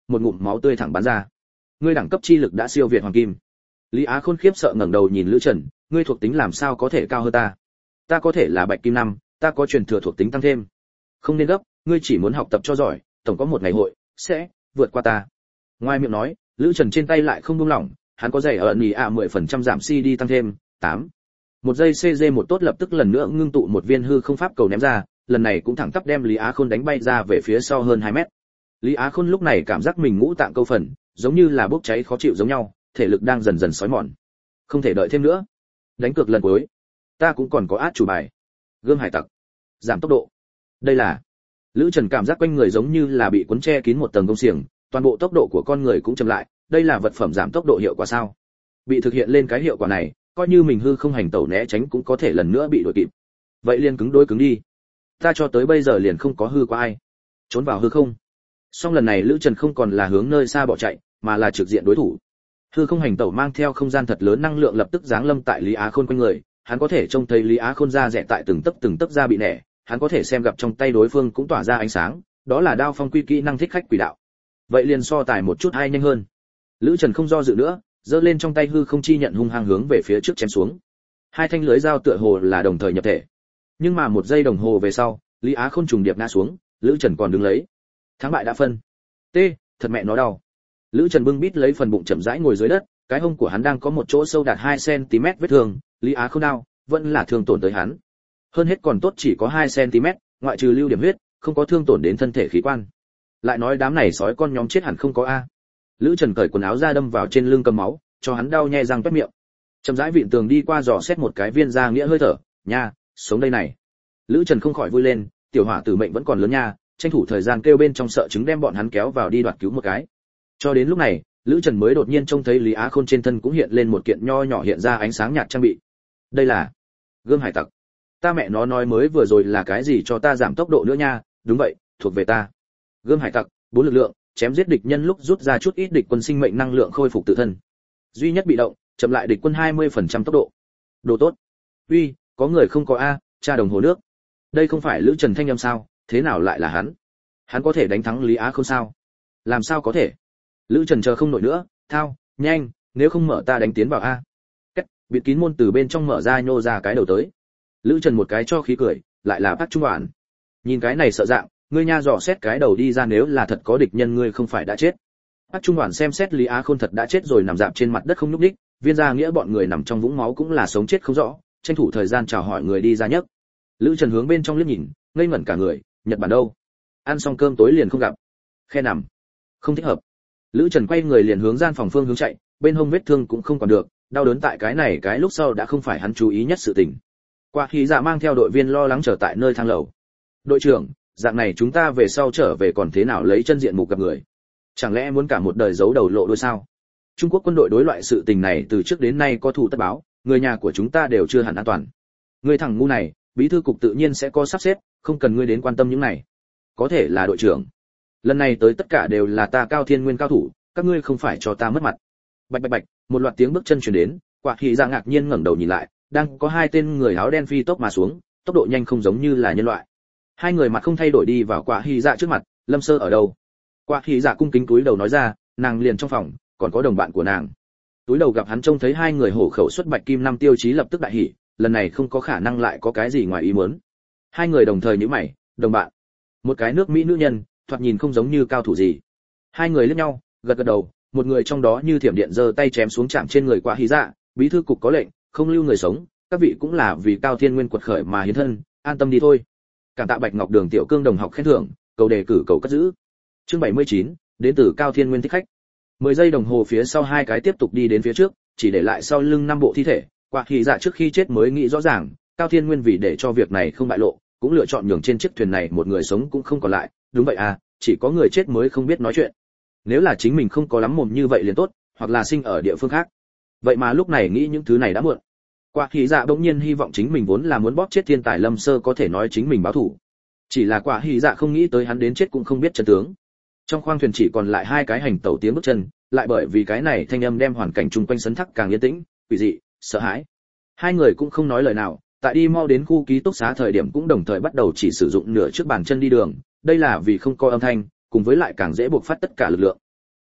một ngụm máu tươi thẳng bắn ra. Ngươi đẳng cấp chi lực đã siêu việt hoàng kim. Lý Á Khôn khiếp sợ ngẩng đầu nhìn Lữ Trần, ngươi thuộc tính làm sao có thể cao hơn ta? Ta có thể là bạch kim 5, ta có truyền thừa thuộc tính tăng thêm. Không nên gấp, ngươi chỉ muốn học tập cho giỏi, tổng có một ngày hội sẽ vượt qua ta. Ngoài miệng nói, Lữ Trần trên tay lại không buông lỏng, hắn có giày ở nhì 10% giảm CD tăng thêm 8. Một giây CG một tốt lập tức lần nữa ngưng tụ một viên hư không pháp cầu ném ra, lần này cũng thẳng tắp đem Lý Á Khôn đánh bay ra về phía sau hơn 2 mét. Lý Á Khôn lúc này cảm giác mình ngũ tạng câu phần, giống như là bốc cháy khó chịu giống nhau, thể lực đang dần dần sói mòn. Không thể đợi thêm nữa. Đánh cược lần cuối. Ta cũng còn có át chủ bài. Gươm hải tặc. Giảm tốc độ. Đây là. Lữ Trần cảm giác quanh người giống như là bị cuốn che kín một tầng gông xiềng, toàn bộ tốc độ của con người cũng chậm lại, đây là vật phẩm giảm tốc độ hiệu quả sao? Bị thực hiện lên cái hiệu quả này, coi như mình hư không hành tẩu né tránh cũng có thể lần nữa bị đuổi kịp. Vậy liền cứng đối cứng đi. Ta cho tới bây giờ liền không có hư qua ai. Trốn vào hư không. Song lần này Lữ Trần không còn là hướng nơi xa bỏ chạy, mà là trực diện đối thủ. Hư không hành tẩu mang theo không gian thật lớn năng lượng lập tức giáng lâm tại Lý Á Khôn quanh người, hắn có thể trông thấy Lý Á Khôn ra rẽ tại từng tấc da bị nẻ, hắn có thể xem gặp trong tay đối phương cũng tỏa ra ánh sáng, đó là đao phong quy kỹ năng thích khách quỷ đạo. Vậy liền so tài một chút ai nhanh hơn. Lữ Trần không do dự nữa, giơ lên trong tay hư không chi nhận hung hăng hướng về phía trước chém xuống. Hai thanh lưới dao tựa hồ là đồng thời nhập thể. Nhưng mà một giây đồng hồ về sau, Lý Á Khôn trùng điệp ngã xuống, Lữ Trần còn đứng lấy. Thắng bại đã phân. Thật mẹ nó đau. Lữ Trần bưng bít lấy phần bụng chậm rãi ngồi dưới đất, cái hông của hắn đang có một chỗ sâu đạt 2 cm vết thương, Lý Á Khôn đau, vẫn là thương tổn tới hắn. Hơn hết còn tốt chỉ có 2 cm, ngoại trừ lưu điểm huyết, không có thương tổn đến thân thể khí quan. Lại nói đám này sói con nhóm chết hẳn không có a. Lữ Trần cởi quần áo ra đâm vào trên lưng cầm máu, cho hắn đau nhe răng toét miệng. Chậm rãi vịn tường đi qua dò xét một cái viên da nghĩa hơi thở, nha, sống đây này. Lữ Trần không khỏi vui lên, tiểu hỏa tử mệnh vẫn còn lớn nha, tranh thủ thời gian kêu bên trong sợ chứng đem bọn hắn kéo vào đi đoạt cứu một cái. Cho đến lúc này, Lữ Trần mới đột nhiên trông thấy Lý Á Khôn trên thân cũng hiện lên một kiện nho nhỏ hiện ra ánh sáng nhạt trang bị. Đây là gươm hải tặc. Ta mẹ nó nói mới vừa rồi là cái gì cho ta giảm tốc độ nữa nha, đúng vậy, thuộc về ta. Gươm hải tặc, 4 lực lượng, chém giết địch nhân lúc rút ra chút ít địch quân sinh mệnh năng lượng khôi phục tự thân. Duy nhất bị động, chậm lại địch quân 20% tốc độ. Đồ tốt. Uy, có người không có a, tra đồng hồ nước. Đây không phải Lữ Trần thanh âm sao, thế nào lại là hắn? Hắn có thể đánh thắng Lý Á Khôn sao? Làm sao có thể? Lữ Trần chờ không nổi nữa, thao, nhanh, nếu không mở ta đánh tiến vào a. Cách, bịt kín môn từ bên trong mở ra nhô ra cái đầu tới. Lữ Trần một cái cho khí cười, lại là Bác Trung Đoạn. Nhìn cái này sợ dạng, ngươi nha dò xét cái đầu đi ra, nếu là thật có địch nhân ngươi không phải đã chết. Bác Trung Đoạn xem xét Lý Á Khôn thật đã chết rồi nằm rạp trên mặt đất không nhúc nhích, viên gia nghĩa bọn người nằm trong vũng máu cũng là sống chết không rõ, tranh thủ thời gian chào hỏi người đi ra nhất. Lữ Trần hướng bên trong liếc nhìn, ngây ngẩn cả người, Nhật Bản đâu? Ăn xong cơm tối liền không gặp. Khe nằm. Không thích hợp. Lữ Trần quay người liền hướng gian phòng phương hướng chạy, bên hông vết thương cũng không còn được, đau đớn tại cái này cái lúc sau đã không phải hắn chú ý nhất sự tình. Qua khi dạ mang theo đội viên lo lắng chờ tại nơi thang lầu. Đội trưởng, dạng này chúng ta về sau trở về còn thế nào lấy chân diện mục gặp người? Chẳng lẽ muốn cả một đời giấu đầu lộ đuôi sao? Trung Quốc quân đội đối loại sự tình này từ trước đến nay có thủ tất báo, người nhà của chúng ta đều chưa hẳn an toàn. Người thằng ngu này, bí thư cục tự nhiên sẽ có sắp xếp, không cần ngươi đến quan tâm những này. Có thể là đội trưởng. Lần này tới tất cả đều là ta Cao Thiên Nguyên cao thủ, các ngươi không phải cho ta mất mặt. Bạch bạch bạch, một loạt tiếng bước chân truyền đến, Quả Hỉ Dạ ngạc nhiên ngẩng đầu nhìn lại, đang có hai tên người áo đen phi tốc mà xuống, tốc độ nhanh không giống như là nhân loại. Hai người mặt không thay đổi đi vào Quả Hỉ Dạ trước mặt, Lâm Sơ ở đâu? Quả Hỉ Dạ cung kính cúi đầu nói ra, nàng liền trong phòng, còn có đồng bạn của nàng. Túi đầu gặp hắn trông thấy hai người hổ khẩu xuất bạch kim 5 tiêu chí lập tức đại hỉ, lần này không có khả năng lại có cái gì ngoài ý muốn. Hai người đồng thời nhíu mày, đồng bạn. Một cái nước Mỹ nữ nhân, thoạt nhìn không giống như cao thủ gì. Hai người liếc nhau, gật gật đầu, một người trong đó như thiểm điện giơ tay chém xuống chạm trên người Quả Hỉ Dạ, bí thư cục có lệnh, không lưu người sống, các vị cũng là vì Cao Thiên Nguyên quật khởi mà hiến thân, an tâm đi thôi. Cảm tạ Bạch Ngọc Đường tiểu cương đồng học khen thưởng, cầu đề cử cầu cất giữ. Chương 79, đến từ Cao Thiên Nguyên thích khách. 10 giây đồng hồ phía sau hai cái tiếp tục đi đến phía trước, chỉ để lại sau lưng 5 bộ thi thể. Quả Hỉ Dạ trước khi chết mới nghĩ rõ ràng, Cao Thiên Nguyên vì để cho việc này không bại lộ, cũng lựa chọn nhường trên chiếc thuyền này một người sống cũng không còn lại. Đúng vậy à, chỉ có người chết mới không biết nói chuyện. Nếu là chính mình không có lắm mồm như vậy liền tốt, hoặc là sinh ở địa phương khác. Vậy mà lúc này nghĩ những thứ này đã muộn. Quả Hỉ Dạ bỗng nhiên hy vọng chính mình vốn là muốn bóp chết thiên tài Lâm Sơ có thể nói chính mình báo thù. Chỉ là Quả Hỉ Dạ không nghĩ tới hắn đến chết cũng không biết chân tướng. Trong khoang thuyền chỉ còn lại hai cái hành tẩu tiếng bước chân, lại bởi vì cái này thanh âm đem hoàn cảnh chung quanh sấn thắc càng yên tĩnh, quỷ dị, sợ hãi. Hai người cũng không nói lời nào, tại đi mau đến khu ký túc xá thời điểm cũng đồng thời bắt đầu chỉ sử dụng nửa trước bàn chân đi đường, đây là vì không có âm thanh, cùng với lại càng dễ buộc phát tất cả lực lượng.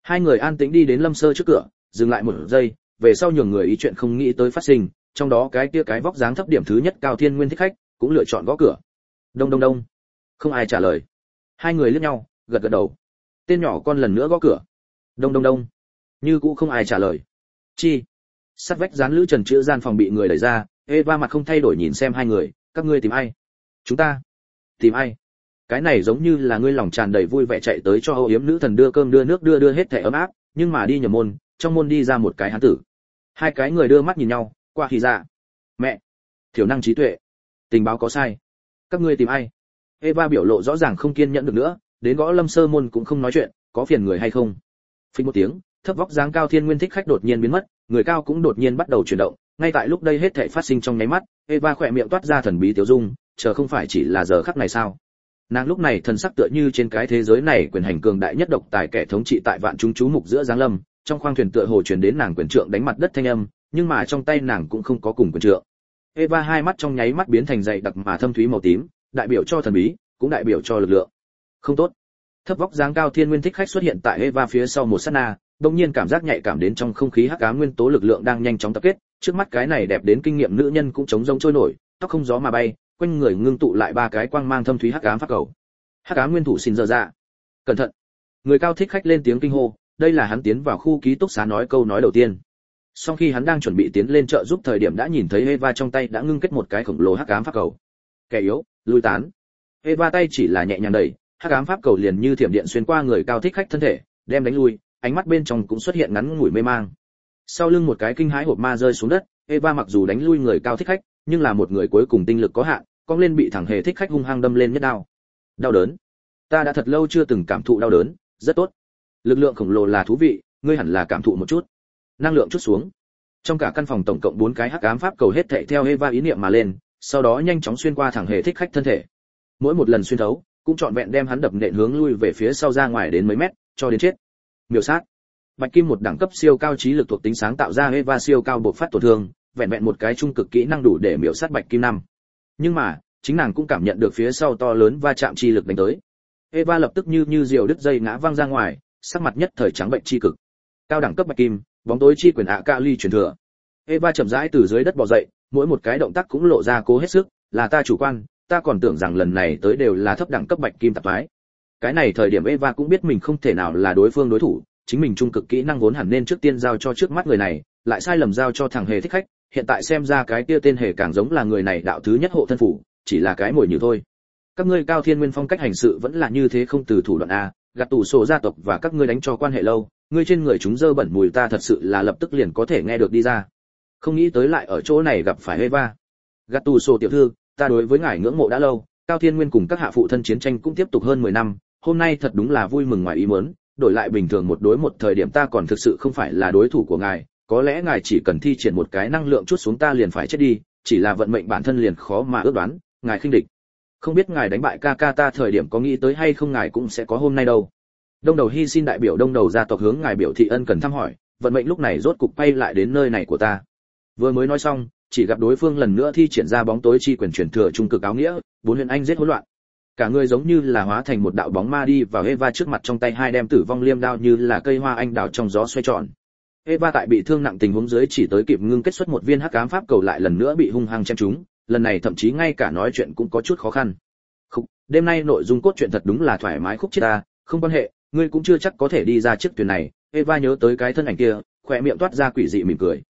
Hai người an tĩnh đi đến Lâm Sơ trước cửa, dừng lại một giây, về sau nhường người ý chuyện không nghĩ tới phát sinh, trong đó cái kia cái vóc dáng thấp điểm thứ nhất Cao Thiên Nguyên thích khách, cũng lựa chọn gõ cửa. Đông đông đông. Không ai trả lời. Hai người liếc nhau, gật gật đầu. Tên nhỏ con lần nữa gõ cửa. Đông đông đông. Như cũ không ai trả lời. Chi? Sắt vách dán Lữ Trần chữa gian phòng bị người đẩy ra, Eva mặt không thay đổi nhìn xem hai người, các ngươi tìm ai? Chúng ta. Tìm ai? Cái này giống như là ngươi lòng tràn đầy vui vẻ chạy tới cho âu yếm nữ thần đưa cơm đưa nước đưa hết thẻ ấm áp, nhưng mà đi nhầm môn, trong môn đi ra một cái hán tử. Hai cái người đưa mắt nhìn nhau, qua thì ra. Mẹ, thiểu năng trí tuệ, tình báo có sai. Các ngươi tìm ai? Eva biểu lộ rõ ràng không kiên nhẫn được nữa, đến gõ Lâm Sơ môn cũng không nói chuyện, có phiền người hay không? Phình một tiếng, thấp vóc dáng Cao Thiên Nguyên thích khách đột nhiên biến mất, người cao cũng đột nhiên bắt đầu chuyển động, ngay tại lúc đây hết thảy phát sinh trong nháy mắt, Eva khỏe miệng toát ra thần bí tiêu dung, chờ không phải chỉ là giờ khắc này sao? Nàng lúc này thần sắc tựa như trên cái thế giới này quyền hành cường đại nhất độc tài kẻ thống trị tại vạn chúng chú mục giữa giáng lâm, trong khoang thuyền tựa hồ truyền đến nàng quyền trượng đánh mặt đất thanh âm, nhưng mà trong tay nàng cũng không có cùng quyền trượng. Eva hai mắt trong nháy mắt biến thành dày đặc mà thâm thúy màu tím, đại biểu cho thần bí, cũng đại biểu cho lực lượng. Không tốt. Thấp vóc dáng Cao Thiên Nguyên thích khách xuất hiện tại Eva phía sau một sát na, đột nhiên cảm giác nhạy cảm đến trong không khí hắc ám nguyên tố lực lượng đang nhanh chóng tập kết, trước mắt cái này đẹp đến kinh nghiệm nữ nhân cũng chống rông trôi nổi, tóc không gió mà bay, quanh người ngưng tụ lại ba cái quang mang thâm thúy hắc ám pháp cầu. Hắc ám nguyên thủ xin dơ ra. Cẩn thận. Người cao thích khách lên tiếng kinh hô, đây là hắn tiến vào khu ký túc xá nói câu nói đầu tiên. Sau khi hắn đang chuẩn bị tiến lên trợ giúp thời điểm đã nhìn thấy Eva trong tay đã ngưng kết một cái khổng lồ hắc ám pháp cầu. Kẻ yếu, lui tán. Eva tay chỉ là nhẹ nhàng đẩy, hắc ám pháp cầu liền như thiểm điện xuyên qua người cao thích khách thân thể, đem đánh lui, ánh mắt bên trong cũng xuất hiện ngắn ngủi mê mang. Sau lưng một cái kinh hãi hộp ma rơi xuống đất, Eva mặc dù đánh lui người cao thích khách, nhưng là một người cuối cùng tinh lực có hạn, cong lên bị thẳng hề thích khách hung hăng đâm lên nhất đao. Đau đớn. Ta đã thật lâu chưa từng cảm thụ đau đớn, rất tốt. Lực lượng khổng lồ là thú vị, ngươi hẳn là cảm thụ một chút. Năng lượng chút xuống. Trong cả căn phòng tổng cộng 4 cái hắc ám pháp cầu hết thảy theo Eva ý niệm mà lên, sau đó nhanh chóng xuyên qua thẳng hề thích khách thân thể. Mỗi một lần xuyên thấu, cũng trọn vẹn đem hắn đập nện hướng lui về phía sau ra ngoài đến mấy mét, cho đến chết. Miểu sát. Bạch kim một đẳng cấp siêu cao trí lực thuộc tính sáng tạo ra Eva siêu cao bộc phát tổn thương, vẹn vẹn một cái trung cực kỹ năng đủ để miểu sát bạch kim 5. Nhưng mà, chính nàng cũng cảm nhận được phía sau to lớn va chạm chi lực đánh tới. Eva lập tức như diều đứt dây ngã văng ra ngoài, sắc mặt nhất thời trắng bệnh chi cực. Cao đẳng cấp bạch kim, bóng tối chi quyền ạ ca ly truyền thừa. Eva chậm rãi từ dưới đất bò dậy, mỗi một cái động tác cũng lộ ra cố hết sức, là ta chủ quan, ta còn tưởng rằng lần này tới đều là thấp đẳng cấp bạch kim tạp phái. Cái này thời điểm Eva cũng biết mình không thể nào là đối phương đối thủ, chính mình trung cực kỹ năng vốn hẳn nên trước tiên giao cho trước mắt người này, lại sai lầm giao cho thằng hề thích khách, hiện tại xem ra cái kia tên hề càng giống là người này đạo thứ nhất hộ thân phủ, chỉ là cái mồi nhử thôi. Các ngươi Cao Thiên Nguyên phong cách hành sự vẫn là như thế không từ thủ đoạn a, gạt tủ sổ gia tộc và các ngươi đánh cho quan hệ lâu, ngươi trên người chúng dơ bẩn mùi ta thật sự là lập tức liền có thể nghe được đi ra. Không nghĩ tới lại ở chỗ này gặp phải Eva. Gạt tủ sổ tiểu thư, ta đối với ngài ngưỡng mộ đã lâu, Cao Thiên Nguyên cùng các hạ phụ thân chiến tranh cũng tiếp tục hơn 10 năm, hôm nay thật đúng là vui mừng ngoài ý muốn, đổi lại bình thường một đối một thời điểm ta còn thực sự không phải là đối thủ của ngài, có lẽ ngài chỉ cần thi triển một cái năng lượng chút xuống ta liền phải chết đi, chỉ là vận mệnh bản thân liền khó mà ước đoán, ngài khinh địch. Không biết ngài đánh bại ca ca ta thời điểm có nghĩ tới hay không ngài cũng sẽ có hôm nay đâu. Đông đầu Hy xin đại biểu Đông đầu gia tộc hướng ngài biểu thị ân cần thăm hỏi, vận mệnh lúc này rốt cục quay lại đến nơi này của ta. Vừa mới nói xong, chỉ gặp đối phương lần nữa thi triển ra bóng tối chi quyền truyền thừa trung cực áo nghĩa, 4 huyền anh giết hỗn loạn. Cả người giống như là hóa thành một đạo bóng ma đi vào Eva trước mặt, trong tay hai đem tử vong liêm đao như là cây hoa anh đào trong gió xoay tròn. Eva tại bị thương nặng tình huống dưới chỉ tới kịp ngưng kết xuất một viên hắc ám pháp cầu lại lần nữa bị hung hăng chém trúng, lần này thậm chí ngay cả nói chuyện cũng có chút khó khăn. Khúc, đêm nay nội dung cốt truyện thật đúng là thoải mái khúc chết ta, không quan hệ, ngươi cũng chưa chắc có thể đi ra chiếc thuyền này. Eva nhớ tới cái thân ảnh kia, khóe miệng toát ra quỷ dị mỉm cười.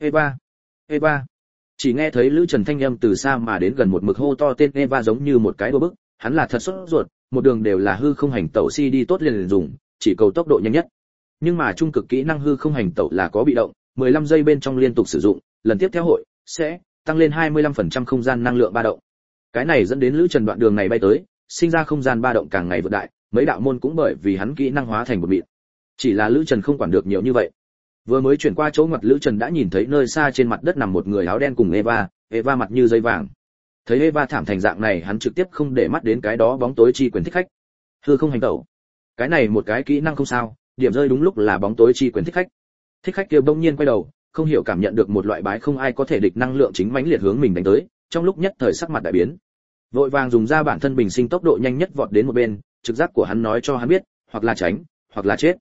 Eva. Chỉ nghe thấy Lữ Trần thanh âm từ xa mà đến gần, một mực hô to tên Eva giống như một cái đua bức, hắn là thật sốt ruột, một đường đều là hư không hành tẩu CD tốt liền dùng, chỉ cầu tốc độ nhanh nhất. Nhưng mà trung cực kỹ năng hư không hành tẩu là có bị động, 15 giây bên trong liên tục sử dụng, lần tiếp theo hội sẽ tăng lên 25% không gian năng lượng ba động. Cái này dẫn đến Lữ Trần đoạn đường này bay tới, sinh ra không gian ba động càng ngày vượt đại, mấy đạo môn cũng bởi vì hắn kỹ năng hóa thành một mịn. Chỉ là Lữ Trần không quản được nhiều như vậy. Vừa mới chuyển qua chỗ ngoặt, Lữ Trần đã nhìn thấy nơi xa trên mặt đất nằm một người áo đen cùng Eva mặt như dây vàng. Thấy Eva thảm thành dạng này, hắn trực tiếp không để mắt đến cái đó bóng tối chi quyền thích khách. Hư không hành tẩu. Cái này một cái kỹ năng không sao, điểm rơi đúng lúc là bóng tối chi quyền thích khách. Thích khách kia bỗng nhiên quay đầu, không hiểu cảm nhận được một loại bái không ai có thể địch năng lượng chính mãnh liệt hướng mình đánh tới, trong lúc nhất thời sắc mặt đại biến. Vội vàng dùng ra bản thân bình sinh tốc độ nhanh nhất vọt đến một bên, trực giác của hắn nói cho hắn biết, hoặc là tránh, hoặc là chết.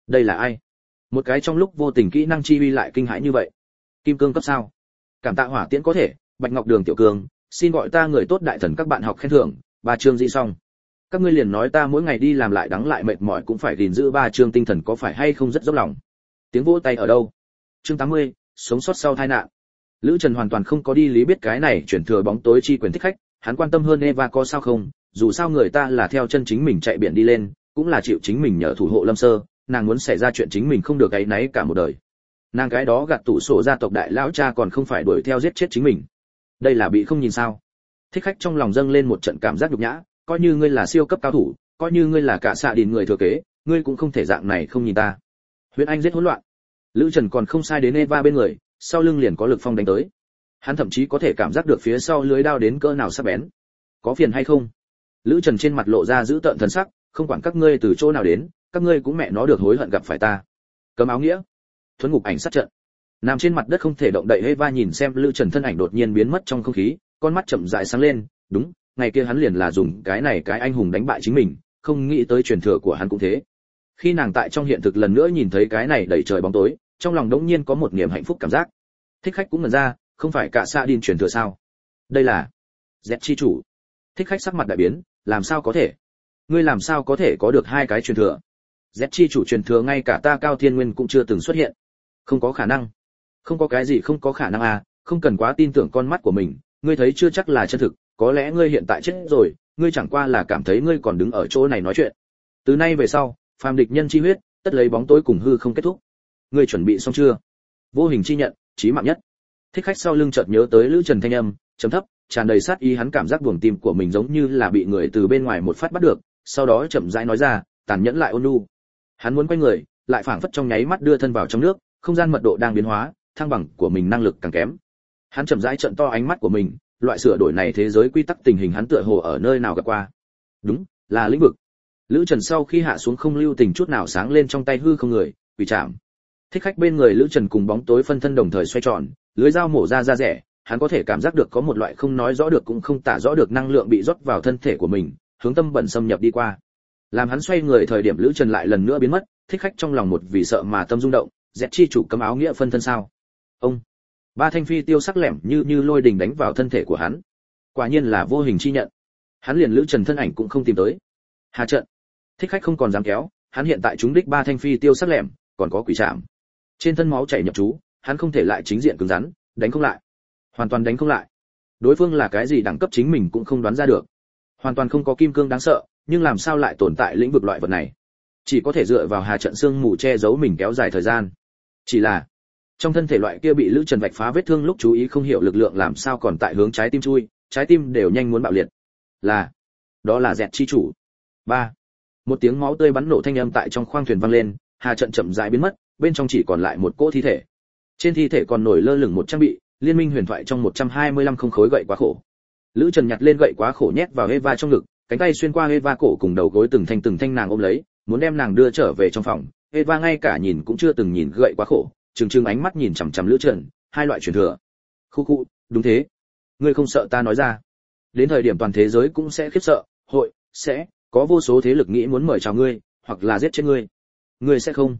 Đây là ai? Một cái trong lúc vô tình kỹ năng chi uy lại kinh hãi như vậy. Kim cương cấp sao? Cảm tạ hỏa tiễn có thể, Bạch Ngọc Đường tiểu cường, xin gọi ta người tốt đại thần các bạn học khen thưởng, 3 chương dị xong. Các ngươi liền nói ta mỗi ngày đi làm lại đắng lại mệt mỏi cũng phải gìn giữ 3 chương tinh thần có phải hay không rất dốc lòng. Tiếng vỗ tay ở đâu? Chương 80, sống sót sau tai nạn. Lữ Trần hoàn toàn không có đi lý biết cái này chuyển thừa bóng tối chi quyền thích khách, hắn quan tâm hơn Eva có sao không, dù sao người ta là theo chân chính mình chạy biển đi lên, cũng là chịu chính mình nhờ thủ hộ Lâm Sơ, nàng muốn xảy ra chuyện chính mình không được áy náy cả một đời. Nàng cái đó gạt tủ sổ gia tộc đại lão cha còn không phải đuổi theo giết chết chính mình. Đây là bị không nhìn sao? Thích khách trong lòng dâng lên một trận cảm giác nhục nhã, coi như ngươi là siêu cấp cao thủ, coi như ngươi là cả xạ đình người thừa kế, ngươi cũng không thể dạng này không nhìn ta. Huyễn Anh giết hỗn loạn. Lữ Trần còn không sai đến Eva bên người, sau lưng liền có lực phong đánh tới. Hắn thậm chí có thể cảm giác được phía sau lưới đao đến cỡ nào sắc bén. Có phiền hay không? Lữ Trần trên mặt lộ ra dữ tợn thần sắc, không quản các ngươi từ chỗ nào đến, các ngươi cũng mẹ nó được hối hận gặp phải ta. Cấm áo nghĩa. Thuấn ngục ảnh sát trận. Nằm trên mặt đất không thể động đậy Eva nhìn xem Lữ Trần thân ảnh đột nhiên biến mất trong không khí, con mắt chậm rãi sáng lên, đúng, ngày kia hắn liền là dùng cái này cái anh hùng đánh bại chính mình, không nghĩ tới truyền thừa của hắn cũng thế. Khi nàng tại trong hiện thực lần nữa nhìn thấy cái này đầy trời bóng tối, trong lòng đống nhiên có một niềm hạnh phúc cảm giác. Thích khách cũng ngẩn ra, không phải cả xạ điên truyền thừa sao? Đây là Z chi chủ. Thích khách sắc mặt đại biến, làm sao có thể? Ngươi làm sao có thể có được hai cái truyền thừa? Z chi chủ truyền thừa ngay cả ta Cao Thiên Nguyên cũng chưa từng xuất hiện. Không có khả năng. Không có cái gì không có khả năng à, không cần quá tin tưởng con mắt của mình, ngươi thấy chưa chắc là chân thực, có lẽ ngươi hiện tại chết rồi, ngươi chẳng qua là cảm thấy ngươi còn đứng ở chỗ này nói chuyện. Từ nay về sau, phàm địch nhân chi huyết, tất lấy bóng tối cùng hư không kết thúc. Ngươi chuẩn bị xong chưa? Vô hình chi nhận, chí mạng nhất. Thích khách sau lưng chợt nhớ tới Lữ Trần thanh âm, trầm thấp, tràn đầy sát ý, hắn cảm giác buồng tim của mình giống như là bị người từ bên ngoài một phát bắt được, sau đó chậm rãi nói ra, tàn nhẫn lại ôn nhu. Hắn muốn quay người, lại phảng phất trong nháy mắt đưa thân vào trong nước, không gian mật độ đang biến hóa, thăng bằng của mình năng lực càng kém. Hắn chậm rãi trợn to ánh mắt của mình, loại sửa đổi này thế giới quy tắc tình hình hắn tựa hồ ở nơi nào gặp qua. Đúng, là lĩnh vực. Lữ Trần sau khi hạ xuống không lưu tình chút nào sáng lên trong tay hư không người, quỷ chạm. Thích khách bên người Lữ Trần cùng bóng tối phân thân đồng thời xoay tròn, lưới dao mổ ra da rẻ, hắn có thể cảm giác được có một loại không nói rõ được cũng không tả rõ được năng lượng bị rót vào thân thể của mình, hướng tâm bẩn xâm nhập đi qua. Làm hắn xoay người thời điểm Lữ Trần lại lần nữa biến mất, thích khách trong lòng một vì sợ mà tâm rung động, dẹt chi chủ cấm áo nghĩa phân thân sao? Ông, ba thanh phi tiêu sắc lẻm như lôi đình đánh vào thân thể của hắn. Quả nhiên là vô hình chi nhận. Hắn liền Lữ Trần thân ảnh cũng không tìm tới. Hà trận. Thích khách không còn dám kéo, hắn hiện tại trúng đích ba thanh phi tiêu sắc lẻm, còn có quỷ trảm. Trên thân máu chảy nhập chú, hắn không thể lại chính diện cứng rắn, đánh không lại. Hoàn toàn đánh không lại. Đối phương là cái gì đẳng cấp chính mình cũng không đoán ra được. Hoàn toàn không có kim cương đáng sợ, nhưng làm sao lại tồn tại lĩnh vực loại vật này? Chỉ có thể dựa vào hà trận xương mù che giấu mình kéo dài thời gian. Chỉ là trong thân thể loại kia bị Lữ Trần vạch phá vết thương lúc chú ý không hiểu lực lượng làm sao còn tại hướng trái tim chui, trái tim đều nhanh muốn bạo liệt. Đó là dẹt chi chủ. 3. Một tiếng máu tươi bắn nổ thanh âm tại trong khoang thuyền vang lên, hà trận chậm rãi biến mất, bên trong chỉ còn lại một cỗ thi thể. Trên thi thể còn nổi lơ lửng một trang bị, liên minh huyền thoại trong 125 không khối gậy quá khổ. Lữ Trần nhặt lên gậy quá khổ nhét vào Eva trong ngực, cánh tay xuyên qua Eva cổ cùng đầu gối từng thanh nàng ôm lấy, muốn đem nàng đưa trở về trong phòng. Eva ngay cả nhìn cũng chưa từng nhìn gậy quá khổ, trừng ánh mắt nhìn chằm chằm Lữ Trần, hai loại truyền thừa. Khu, đúng thế. Ngươi không sợ ta nói ra? Đến thời điểm toàn thế giới cũng sẽ khiếp sợ, sẽ có vô số thế lực nghĩ muốn mời chào ngươi, hoặc là giết chết ngươi. Ngươi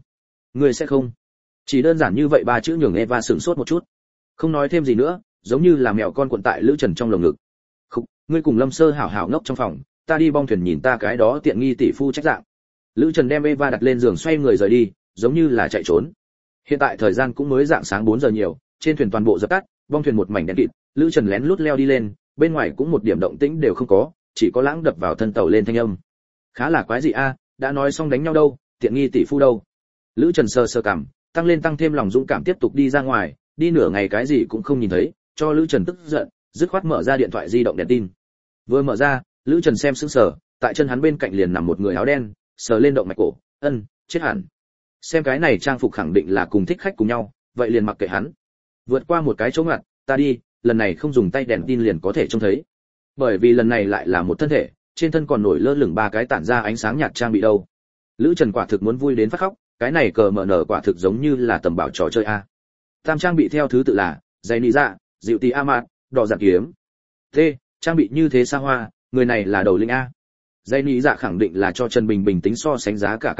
sẽ không. Chỉ đơn giản như vậy ba chữ nhường Eva sửng sốt một chút. Không nói thêm gì nữa, giống như là mèo con cuộn tại Lữ Trần trong lồng ngực. Khục, ngươi cùng Lâm Sơ hảo hảo ngốc trong phòng, ta đi bong thuyền nhìn ta cái đó tiện nghi tỷ phu trách dạng. Lữ Trần đem Eva đặt lên giường xoay người rời đi, giống như là chạy trốn. Hiện tại thời gian cũng mới dạng sáng 4 giờ nhiều, trên thuyền toàn bộ dập tắt, bong thuyền một mảnh đen kịt, Lữ Trần lén lút leo đi lên, bên ngoài cũng một điểm động tĩnh đều không có, chỉ có lãng đập vào thân tàu lên thanh âm. Khá là quái gì a, đã nói xong đánh nhau đâu, tiện nghi tỷ phu đâu. Lữ Trần sờ cằm, tăng thêm lòng dũng cảm tiếp tục đi ra ngoài, đi nửa ngày cái gì cũng không nhìn thấy, cho Lữ Trần tức giận, dứt khoát mở ra điện thoại di động đèn tin. Vừa mở ra, Lữ Trần xem sững sờ, tại chân hắn bên cạnh liền nằm một người áo đen, sờ lên động mạch cổ, chết hẳn. Xem cái này trang phục khẳng định là cùng thích khách cùng nhau, vậy liền mặc kệ hắn. Vượt qua một cái chỗ ngặt, ta đi, lần này không dùng tay đèn tin liền có thể trông thấy. Bởi vì lần này lại là một thân thể, trên thân còn nổi lơ lửng ba cái tản ra ánh sáng nhạt trang bị đâu. Lữ Trần quả thực muốn vui đến phát khóc, cái này cờ mở nở quả thực giống như là tầm bảo trò chơi a. Tam trang bị theo thứ tự là giày nị dạ, dịu tì amat, đỏ giản kiếm. T, trang bị như thế xa hoa, người này là đầu linh a. Giày nị dạ khẳng định là cho Trần Bình Bình tính so sánh giá cả cao nhất,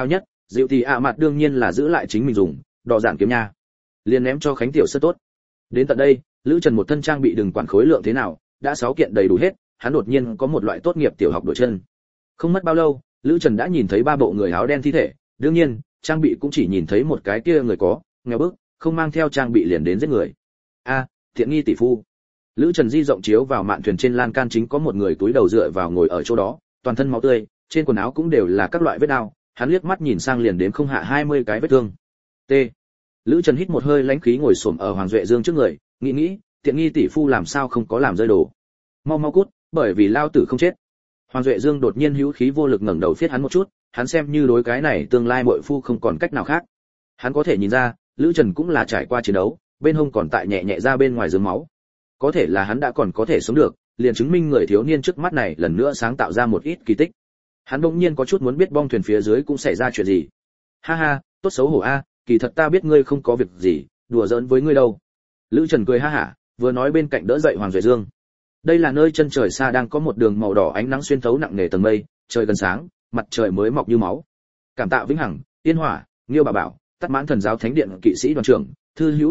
dịu thì mặt đương nhiên là giữ lại chính mình dùng, đỏ giản kiếm nha, liền ném cho Khánh tiểu sơ tốt. Đến tận đây, Lữ Trần một thân trang bị đừng quản khối lượng thế nào, đã 6 kiện đầy đủ hết, hắn đột nhiên có một loại tốt nghiệp tiểu học đổi chân. Không mất bao lâu, Lữ Trần đã nhìn thấy 3 bộ người áo đen thi thể, đương nhiên, trang bị cũng chỉ nhìn thấy một cái kia người có, nghèo bức, không mang theo trang bị liền đến giết người. A, thiện nghi tỷ phu. Lữ Trần di rộng chiếu vào mạn thuyền trên lan can chính có một người túi đầu dựa vào ngồi ở chỗ đó, toàn thân máu tươi, trên quần áo cũng đều là các loại vết đao, hắn liếc mắt nhìn sang liền đếm không hạ 20 cái vết thương. T. Lữ Trần hít một hơi lãnh khí ngồi xổm ở Hoàng Duệ Dương trước người, nghĩ, tiện nghi tỷ phu làm sao không có làm rơi đồ. Mau cút, bởi vì lao tử không chết. Hoàng Duệ Dương đột nhiên hữu khí vô lực ngẩng đầu phiết hắn một chút, hắn xem như đối cái này tương lai muội phu không còn cách nào khác. Hắn có thể nhìn ra, Lữ Trần cũng là trải qua chiến đấu, bên hông còn tại nhẹ ra bên ngoài giường máu. Có thể là hắn đã còn có thể sống được, liền chứng minh người thiếu niên trước mắt này lần nữa sáng tạo ra một ít kỳ tích. Hắn đột nhiên có chút muốn biết bong thuyền phía dưới cũng xảy ra chuyện gì. Ha ha, tốt xấu hổ a, kỳ thật ta biết ngươi không có việc gì, đùa giỡn với ngươi đâu. Lữ Trần cười ha hả, vừa nói bên cạnh đỡ dậy Hoàng Duệ Dương. Đây là nơi chân trời xa đang có một đường màu đỏ ánh nắng xuyên thấu nặng nề tầng mây, trời gần sáng, mặt trời mới mọc như máu. Cảm tạ vĩnh hằng, Yên Hỏa, Nghiêu bà bảo, Tắt Mãn Thần giáo Thánh điện kỵ sĩ đoàn trưởng, thư hữu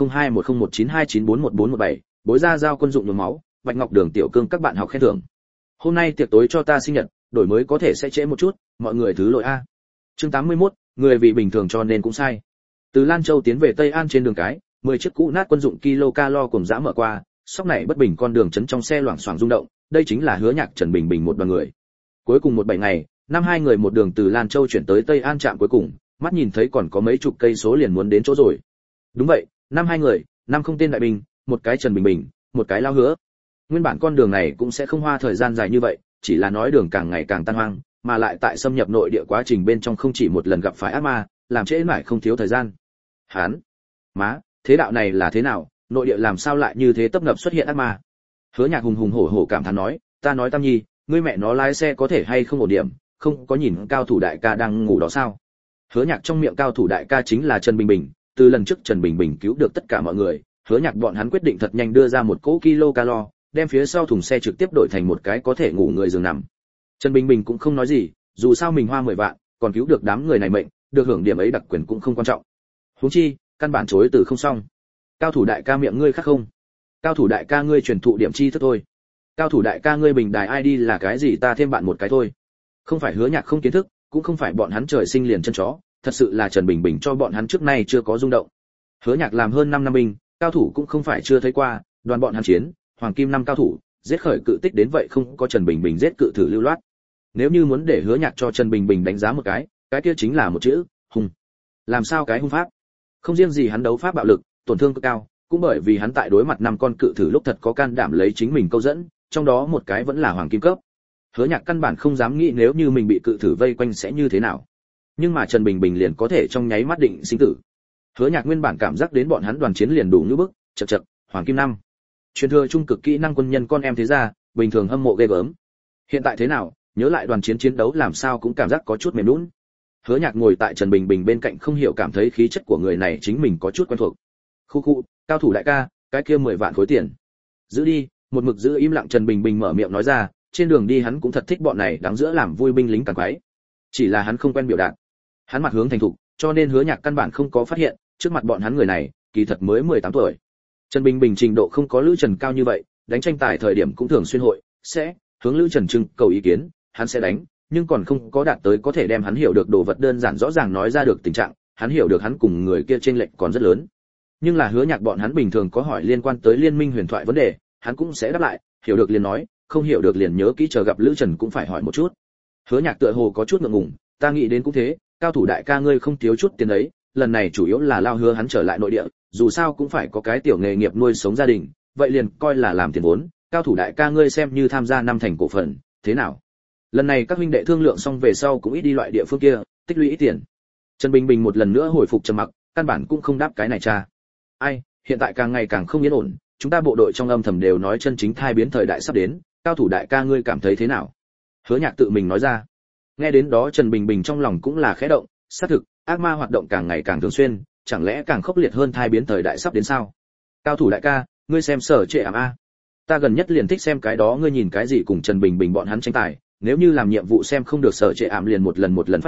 1502101929411417, bối gia giao quân dụng nhường máu, Bạch Ngọc Đường tiểu cương các bạn học khen thưởng. Hôm nay tiệc tối cho ta sinh nhật, đổi mới có thể sẽ trễ một chút, mọi người thứ lỗi a. Chương 81, người vì bình thường cho nên cũng sai. Từ Lan Châu tiến về Tây An trên đường cái, 10 chiếc cũ nát quân dụng kilo cùng dã mở qua, sóc này bất bình con đường chấn trong xe loảng xoảng rung động, đây chính là Hứa Nhạc Trần Bình Bình một đoàn người. Cuối cùng 17 ngày, năm hai người một đường từ Lan Châu chuyển tới Tây An trạm cuối cùng, mắt nhìn thấy còn có mấy chục cây số liền muốn đến chỗ rồi. Đúng vậy, năm hai người, năm không tên đại binh, một cái Trần Bình Bình, một cái Lao Hứa. Nguyên bản con đường này cũng sẽ không hoa thời gian dài như vậy, chỉ là nói đường càng ngày càng tan hoang, mà lại tại xâm nhập nội địa quá trình bên trong không chỉ một lần gặp phải ác ma, làm trễ mãi không thiếu thời gian. Hán, má, thế đạo này là thế nào, nội địa làm sao lại như thế tấp nập xuất hiện ác ma? Hứa Nhạc hùng hổ cảm thán nói, ta nói Tam Nhi, ngươi mẹ nó lái xe có thể hay không ổn điểm, không có nhìn cao thủ đại ca đang ngủ đó sao? Hứa Nhạc trong miệng cao thủ đại ca chính là Trần Bình Bình, từ lần trước Trần Bình Bình cứu được tất cả mọi người, Hứa Nhạc bọn hắn quyết định thật nhanh đưa ra một cỗ kilo, đem phía sau thùng xe trực tiếp đổi thành một cái có thể ngủ người giường nằm. Trần Bình Bình cũng không nói gì, dù sao mình hoa 10 vạn, còn cứu được đám người này mệnh, được hưởng điểm ấy đặc quyền cũng không quan trọng. Huống chi, căn bản chối từ không xong. Cao thủ đại ca miệng ngươi khác không? Cao thủ đại ca ngươi truyền thụ điểm chi thức thôi. Cao thủ đại ca ngươi bình đài ID là cái gì, ta thêm bạn một cái thôi. Không phải Hứa Nhạc không kiến thức, cũng không phải bọn hắn trời sinh liền chân chó, thật sự là Trần Bình Bình cho bọn hắn trước nay chưa có rung động. Hứa Nhạc làm hơn 5 năm binh, cao thủ cũng không phải chưa thấy qua, đoàn bọn hắn chiến, hoàng kim 5 cao thủ, giết khởi cự tích đến vậy không có Trần Bình Bình giết cự thử lưu loát. Nếu như muốn để Hứa Nhạc cho Trần Bình Bình đánh giá một cái kia chính là một chữ, hung. Làm sao cái hung pháp? Không riêng gì hắn đấu pháp bạo lực, tổn thương cực cao, cũng bởi vì hắn tại đối mặt 5 con cự thử lúc thật có can đảm lấy chính mình câu dẫn, trong đó một cái vẫn là hoàng kim cấp. Hứa Nhạc căn bản không dám nghĩ nếu như mình bị cự thử vây quanh sẽ như thế nào. Nhưng mà Trần Bình Bình liền có thể trong nháy mắt định sinh tử. Hứa Nhạc nguyên bản cảm giác đến bọn hắn đoàn chiến liền đủ như bức, chậc, hoàng kim 5. Truyền thừa trung cực kỹ năng quân nhân con em thế ra, bình thường hâm mộ ghê gớm. Hiện tại thế nào, nhớ lại đoàn chiến chiến đấu làm sao cũng cảm giác có chút mềm nhũn. Hứa Nhạc ngồi tại Trần Bình Bình bên cạnh không hiểu cảm thấy khí chất của người này chính mình có chút quen thuộc. Khu, cao thủ đại ca, cái kia 10 vạn khối tiền. Giữ đi, một mực giữ im lặng Trần Bình Bình mở miệng nói ra, trên đường đi hắn cũng thật thích bọn này đáng giữa làm vui binh lính càng quái. Chỉ là hắn không quen biểu đạt. Hắn mặt hướng thành thục, cho nên Hứa Nhạc căn bản không có phát hiện, trước mặt bọn hắn người này, kỳ thật mới 18 tuổi. Trần Bình Bình trình độ không có Lữ Trần cao như vậy, đánh tranh tài thời điểm cũng thường xuyên hội sẽ hướng Lữ Trần trưng cầu ý kiến, hắn sẽ đánh, nhưng còn không có đạt tới có thể đem hắn hiểu được đồ vật đơn giản rõ ràng nói ra được tình trạng, hắn hiểu được hắn cùng người kia chênh lệch còn rất lớn. Nhưng là Hứa Nhạc bọn hắn bình thường có hỏi liên quan tới liên minh huyền thoại vấn đề, hắn cũng sẽ đáp lại, hiểu được liền nói, không hiểu được liền nhớ kỹ chờ gặp Lữ Trần cũng phải hỏi một chút. Hứa Nhạc tựa hồ có chút ngượng ngùng, ta nghĩ đến cũng thế, cao thủ đại ca ngươi không thiếu chút tiền đấy, lần này chủ yếu là Lao Hứa hắn trở lại nội địa, dù sao cũng phải có cái tiểu nghề nghiệp nuôi sống gia đình, vậy liền coi là làm tiền vốn, cao thủ đại ca ngươi xem như tham gia 5 thành cổ phần, thế nào? Lần này các huynh đệ thương lượng xong về sau cũng ít đi loại địa phương kia, tích lũy ít tiền. Trần Bình Bình một lần nữa hồi phục trầm mặc, căn bản cũng không đáp cái này cha. Ai, hiện tại càng ngày càng không yên ổn, chúng ta bộ đội trong âm thầm đều nói chân chính thai biến thời đại sắp đến, cao thủ đại ca ngươi cảm thấy thế nào? Hứa Nhạc tự mình nói ra. Nghe đến đó Trần Bình Bình trong lòng cũng là khẽ động, xác thực, ác ma hoạt động càng ngày càng thường xuyên, chẳng lẽ càng khốc liệt hơn thai biến thời đại sắp đến sao? Cao thủ đại ca, ngươi xem Sở Trệ Ảm a. Ta gần nhất liền thích xem cái đó, ngươi nhìn cái gì cùng Trần Bình Bình bọn hắn tranh tài, nếu như làm nhiệm vụ xem không được Sở Trệ Ảm liền một lần phát lại,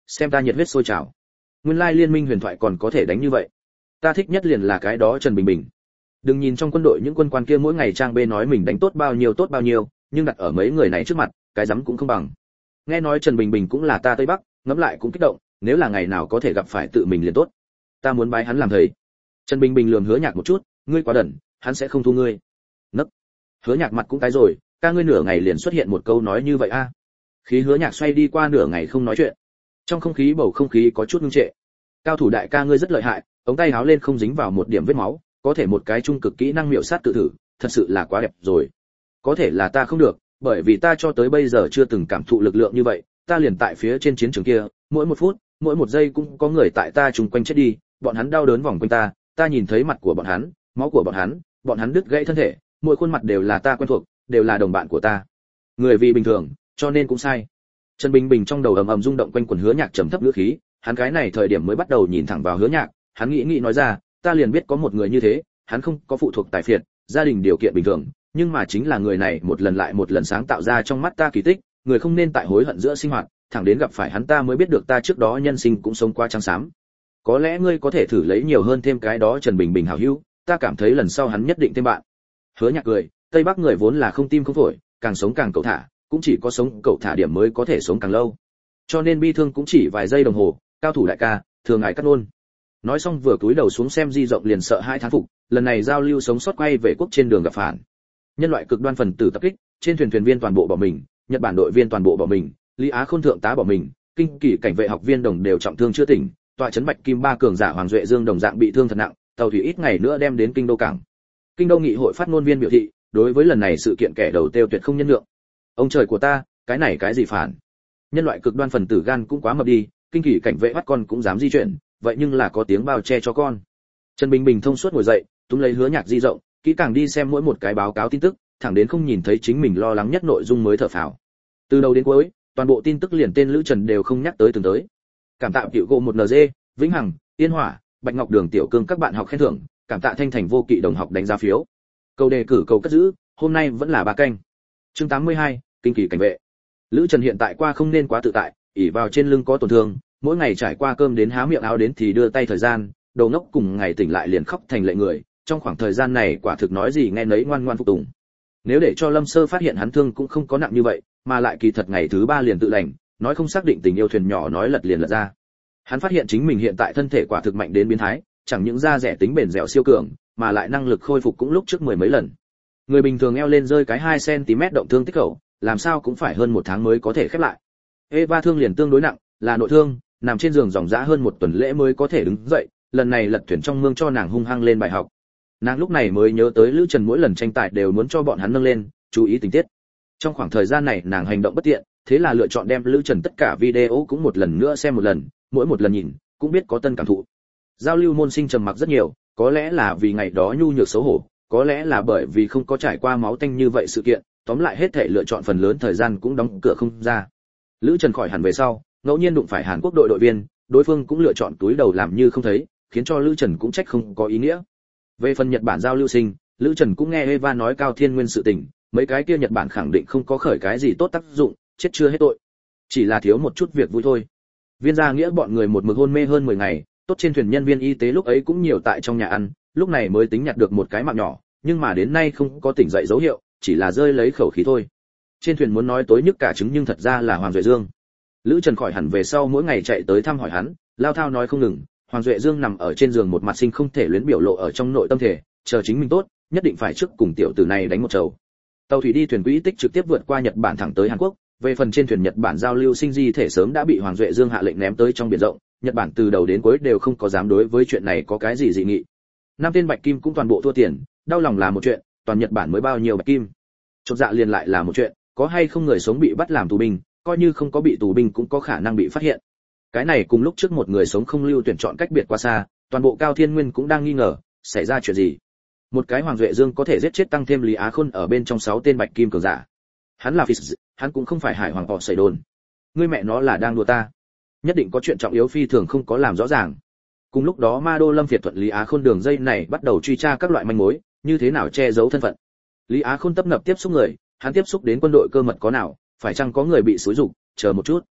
xem ta nhiệt huyết sôi trào. Nguyên lai liên minh huyền thoại còn có thể đánh như vậy. Ta thích nhất liền là cái đó Trần Bình Bình. Đừng nhìn trong quân đội những quân quan kia mỗi ngày trang bê nói mình đánh tốt bao nhiêu, nhưng đặt ở mấy người này trước mặt, cái dám cũng không bằng. Nghe nói Trần Bình Bình cũng là ta Tây Bắc, ngẫm lại cũng kích động, nếu là ngày nào có thể gặp phải tự mình liền tốt. Ta muốn bái hắn làm thầy. Trần Bình Bình lườm Hứa Nhạc một chút, ngươi quá đần, hắn sẽ không thu ngươi. Nấc. Hứa Nhạc mặt cũng tái rồi, ca ngươi nửa ngày liền xuất hiện một câu nói như vậy a. Khí Hứa Nhạc xoay đi qua nửa ngày không nói chuyện. Trong không khí bầu không khí có chút ngưng trệ. Cao thủ đại ca ngươi rất lợi hại, ống tay háo lên không dính vào một điểm vết máu, có thể một cái trung cực kỹ năng miểu sát tự thử, thật sự là quá đẹp rồi. Có thể là ta không được, bởi vì ta cho tới bây giờ chưa từng cảm thụ lực lượng như vậy, ta liền tại phía trên chiến trường kia, mỗi một phút, mỗi một giây cũng có người tại ta trùng quanh chết đi, bọn hắn đau đớn vòng quanh ta, ta nhìn thấy mặt của bọn hắn, máu của bọn hắn đứt gãy thân thể, mỗi khuôn mặt đều là ta quen thuộc, đều là đồng bạn của ta. Người vì bình thường, cho nên cũng sai. Trần Bình Bình trong đầu ầm ầm rung động quanh quần Hứa Nhạc trầm thấp ngữ khí, hắn cái này thời điểm mới bắt đầu nhìn thẳng vào Hứa Nhạc, hắn nghĩ nói ra, ta liền biết có một người như thế, hắn không có phụ thuộc tài phiệt, gia đình điều kiện bình thường, nhưng mà chính là người này một lần lại một lần sáng tạo ra trong mắt ta kỳ tích, người không nên tại hối hận giữa sinh hoạt, thẳng đến gặp phải hắn ta mới biết được ta trước đó nhân sinh cũng sống qua trắng xám. Có lẽ ngươi có thể thử lấy nhiều hơn thêm cái đó Trần Bình Bình hảo hữu, ta cảm thấy lần sau hắn nhất định thêm bạn. Hứa Nhạc cười, Tây Bắc người vốn là không tim không phổi, càng sống càng cẩu thả, cũng chỉ có sống cẩu thả điểm mới có thể sống càng lâu. Cho nên bi thương cũng chỉ vài giây đồng hồ, cao thủ đại ca, thường ngài cắt luôn. Nói xong vừa cúi đầu xuống xem di rộng liền sợ hai thán phục, lần này giao lưu sống sót quay về quốc trên đường gặp phản. Nhân loại cực đoan phần tử tập kích, trên thuyền thuyền viên toàn bộ bỏ mình, Nhật Bản đội viên toàn bộ bỏ mình, Lý Á Khôn thượng tá bỏ mình, kinh kỳ cảnh vệ học viên đồng đều trọng thương chưa tỉnh, tọa trấn Bạch Kim ba cường giả Hoàng Duệ Dương đồng dạng bị thương thật nặng, tàu thủy ít ngày nữa đem đến kinh đô cảng. Kinh đô nghị hội phát ngôn viên biểu thị, đối với lần này sự kiện kẻ đầu tiêu tuyệt không nhân lượng. Ông trời của ta, cái này cái gì phản? Nhân loại cực đoan phần tử gan cũng quá mập đi, kinh kỳ cảnh vệ bắt con cũng dám di chuyển, vậy nhưng là có tiếng bao che cho con. Trần Bình Bình thông suốt ngồi dậy, túm lấy Hứa Nhạc di rộng, kỹ càng đi xem mỗi một cái báo cáo tin tức, thẳng đến không nhìn thấy chính mình lo lắng nhất nội dung mới thở phào. Từ đầu đến cuối, toàn bộ tin tức liền tên Lữ Trần đều không nhắc tới từng tới. Cảm tạ Tiểu Gỗ 1NG, Vĩnh Hằng, Yên Hỏa, Bạch Ngọc Đường Tiểu Cương các bạn học khen thưởng, cảm tạ Thanh Thành Vô Kỵ đồng học đánh giá phiếu. Câu đề cử cầu cất giữ, hôm nay vẫn là 3 canh. Chương 82, kinh kỳ cảnh vệ. Lữ Trần hiện tại qua không nên quá tự tại, ỷ vào trên lưng có tổn thương, mỗi ngày trải qua cơm đến há miệng áo đến thì đưa tay thời gian, đầu ngốc cùng ngày tỉnh lại liền khóc thành lệ người, trong khoảng thời gian này quả thực nói gì nghe nấy ngoan ngoan phục tùng. Nếu để cho Lâm Sơ phát hiện hắn thương cũng không có nặng như vậy, mà lại kỳ thật ngày thứ 3 liền tự lành, nói không xác định tình yêu thuyền nhỏ nói lật liền lật ra. Hắn phát hiện chính mình hiện tại thân thể quả thực mạnh đến biến thái, chẳng những da rẻ tính bền dẻo siêu cường, mà lại năng lực khôi phục cũng lúc trước 10 mấy lần. Người bình thường eo lên rơi cái 2 cm động thương tích khẩu, làm sao cũng phải hơn 1 tháng mới có thể khép lại. Eva thương liền tương đối nặng, là nội thương, nằm trên giường dòng dã hơn 1 tuần lễ mới có thể đứng dậy, lần này lật thuyền trong mương cho nàng hung hăng lên bài học. Nàng lúc này mới nhớ tới Lữ Trần mỗi lần tranh tài đều muốn cho bọn hắn nâng lên, chú ý tình tiết. Trong khoảng thời gian này nàng hành động bất tiện, thế là lựa chọn đem Lữ Trần tất cả video cũng một lần nữa xem một lần, mỗi một lần nhìn, cũng biết có tân cảm thụ. Giao lưu môn sinh trầm mặc rất nhiều, có lẽ là vì ngày đó nhu nhược xấu hổ, có lẽ là bởi vì không có trải qua máu tanh như vậy sự kiện, tóm lại hết thể lựa chọn phần lớn thời gian cũng đóng cửa không ra. Lữ Trần khỏi hẳn về sau, ngẫu nhiên đụng phải Hàn Quốc đội đội viên, đối phương cũng lựa chọn túi đầu làm như không thấy, khiến cho Lữ Trần cũng trách không có ý nghĩa. Về phần Nhật Bản giao lưu sinh, Lữ Trần cũng nghe Eva nói Cao Thiên Nguyên sự tình, mấy cái kia Nhật Bản khẳng định không có khởi cái gì tốt tác dụng, chết chưa hết tội. Chỉ là thiếu một chút việc vui thôi. Viên Gia Nghĩa bọn người một mực hôn mê hơn 10 ngày, tốt trên thuyền nhân viên y tế lúc ấy cũng nhiều tại trong nhà ăn, lúc này mới tính nhặt được một cái mạng nhỏ, nhưng mà đến nay không có tỉnh dậy dấu hiệu, chỉ là rơi lấy khẩu khí thôi. Trên thuyền muốn nói tối nhức cả trứng nhưng thật ra là Hoàng Duệ Dương. Lữ Trần khỏi hẳn về sau mỗi ngày chạy tới thăm hỏi hắn, lao thao nói không ngừng, Hoàng Duệ Dương nằm ở trên giường một mặt sinh không thể luyến biểu lộ ở trong nội tâm thể, chờ chính mình tốt, nhất định phải trước cùng tiểu tử này đánh một trầu. Tàu thủy đi thuyền quỹ tích trực tiếp vượt qua Nhật Bản thẳng tới Hàn Quốc, về phần trên thuyền Nhật Bản giao lưu sinh di thể sớm đã bị Hoàng Duệ Dương hạ lệnh ném tới trong biển rộng, Nhật Bản từ đầu đến cuối đều không có dám đối với chuyện này có cái gì dị nghị. 5 tên bạch kim cũng toàn bộ thua tiền, đau lòng là một chuyện, toàn Nhật Bản mới bao nhiêu bạch kim. Chột dạ liền lại là một chuyện, có hay không người sống bị bắt làm tù binh, coi như không có bị tù binh cũng có khả năng bị phát hiện. Cái này cùng lúc trước một người sống không lưu tuyển chọn cách biệt quá xa, toàn bộ Cao Thiên Nguyên cũng đang nghi ngờ, xảy ra chuyện gì. Một cái Hoàng Duệ Dương có thể giết chết tăng thêm Lý Á Khôn ở bên trong 6 tên bạch kim cường giả. Hắn là Fitz, hắn cũng không phải Hải Hoàng họ sẩy đồn. Ngươi mẹ nó là đang đùa ta. Nhất định có chuyện trọng yếu phi thường không có làm rõ ràng. Cùng lúc đó Ma Đô Lâm Việt thuận Lý Á Khôn đường dây này bắt đầu truy tra các loại manh mối, như thế nào che giấu thân phận. Lý Á Khôn tấp nập tiếp xúc người, hắn tiếp xúc đến quân đội cơ mật có nào, phải chăng có người bị xúi dục, chờ một chút.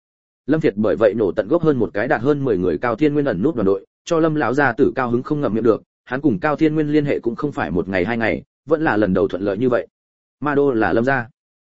Lâm Việt bởi vậy nổ tận gốc hơn một cái đạt hơn 10 người Cao Thiên Nguyên ẩn nút đoàn đội, cho Lâm lão gia tử cao hứng không ngậm miệng được, hắn cùng Cao Thiên Nguyên liên hệ cũng không phải một ngày hai ngày, vẫn là lần đầu thuận lợi như vậy. Ma Đô là Lâm gia.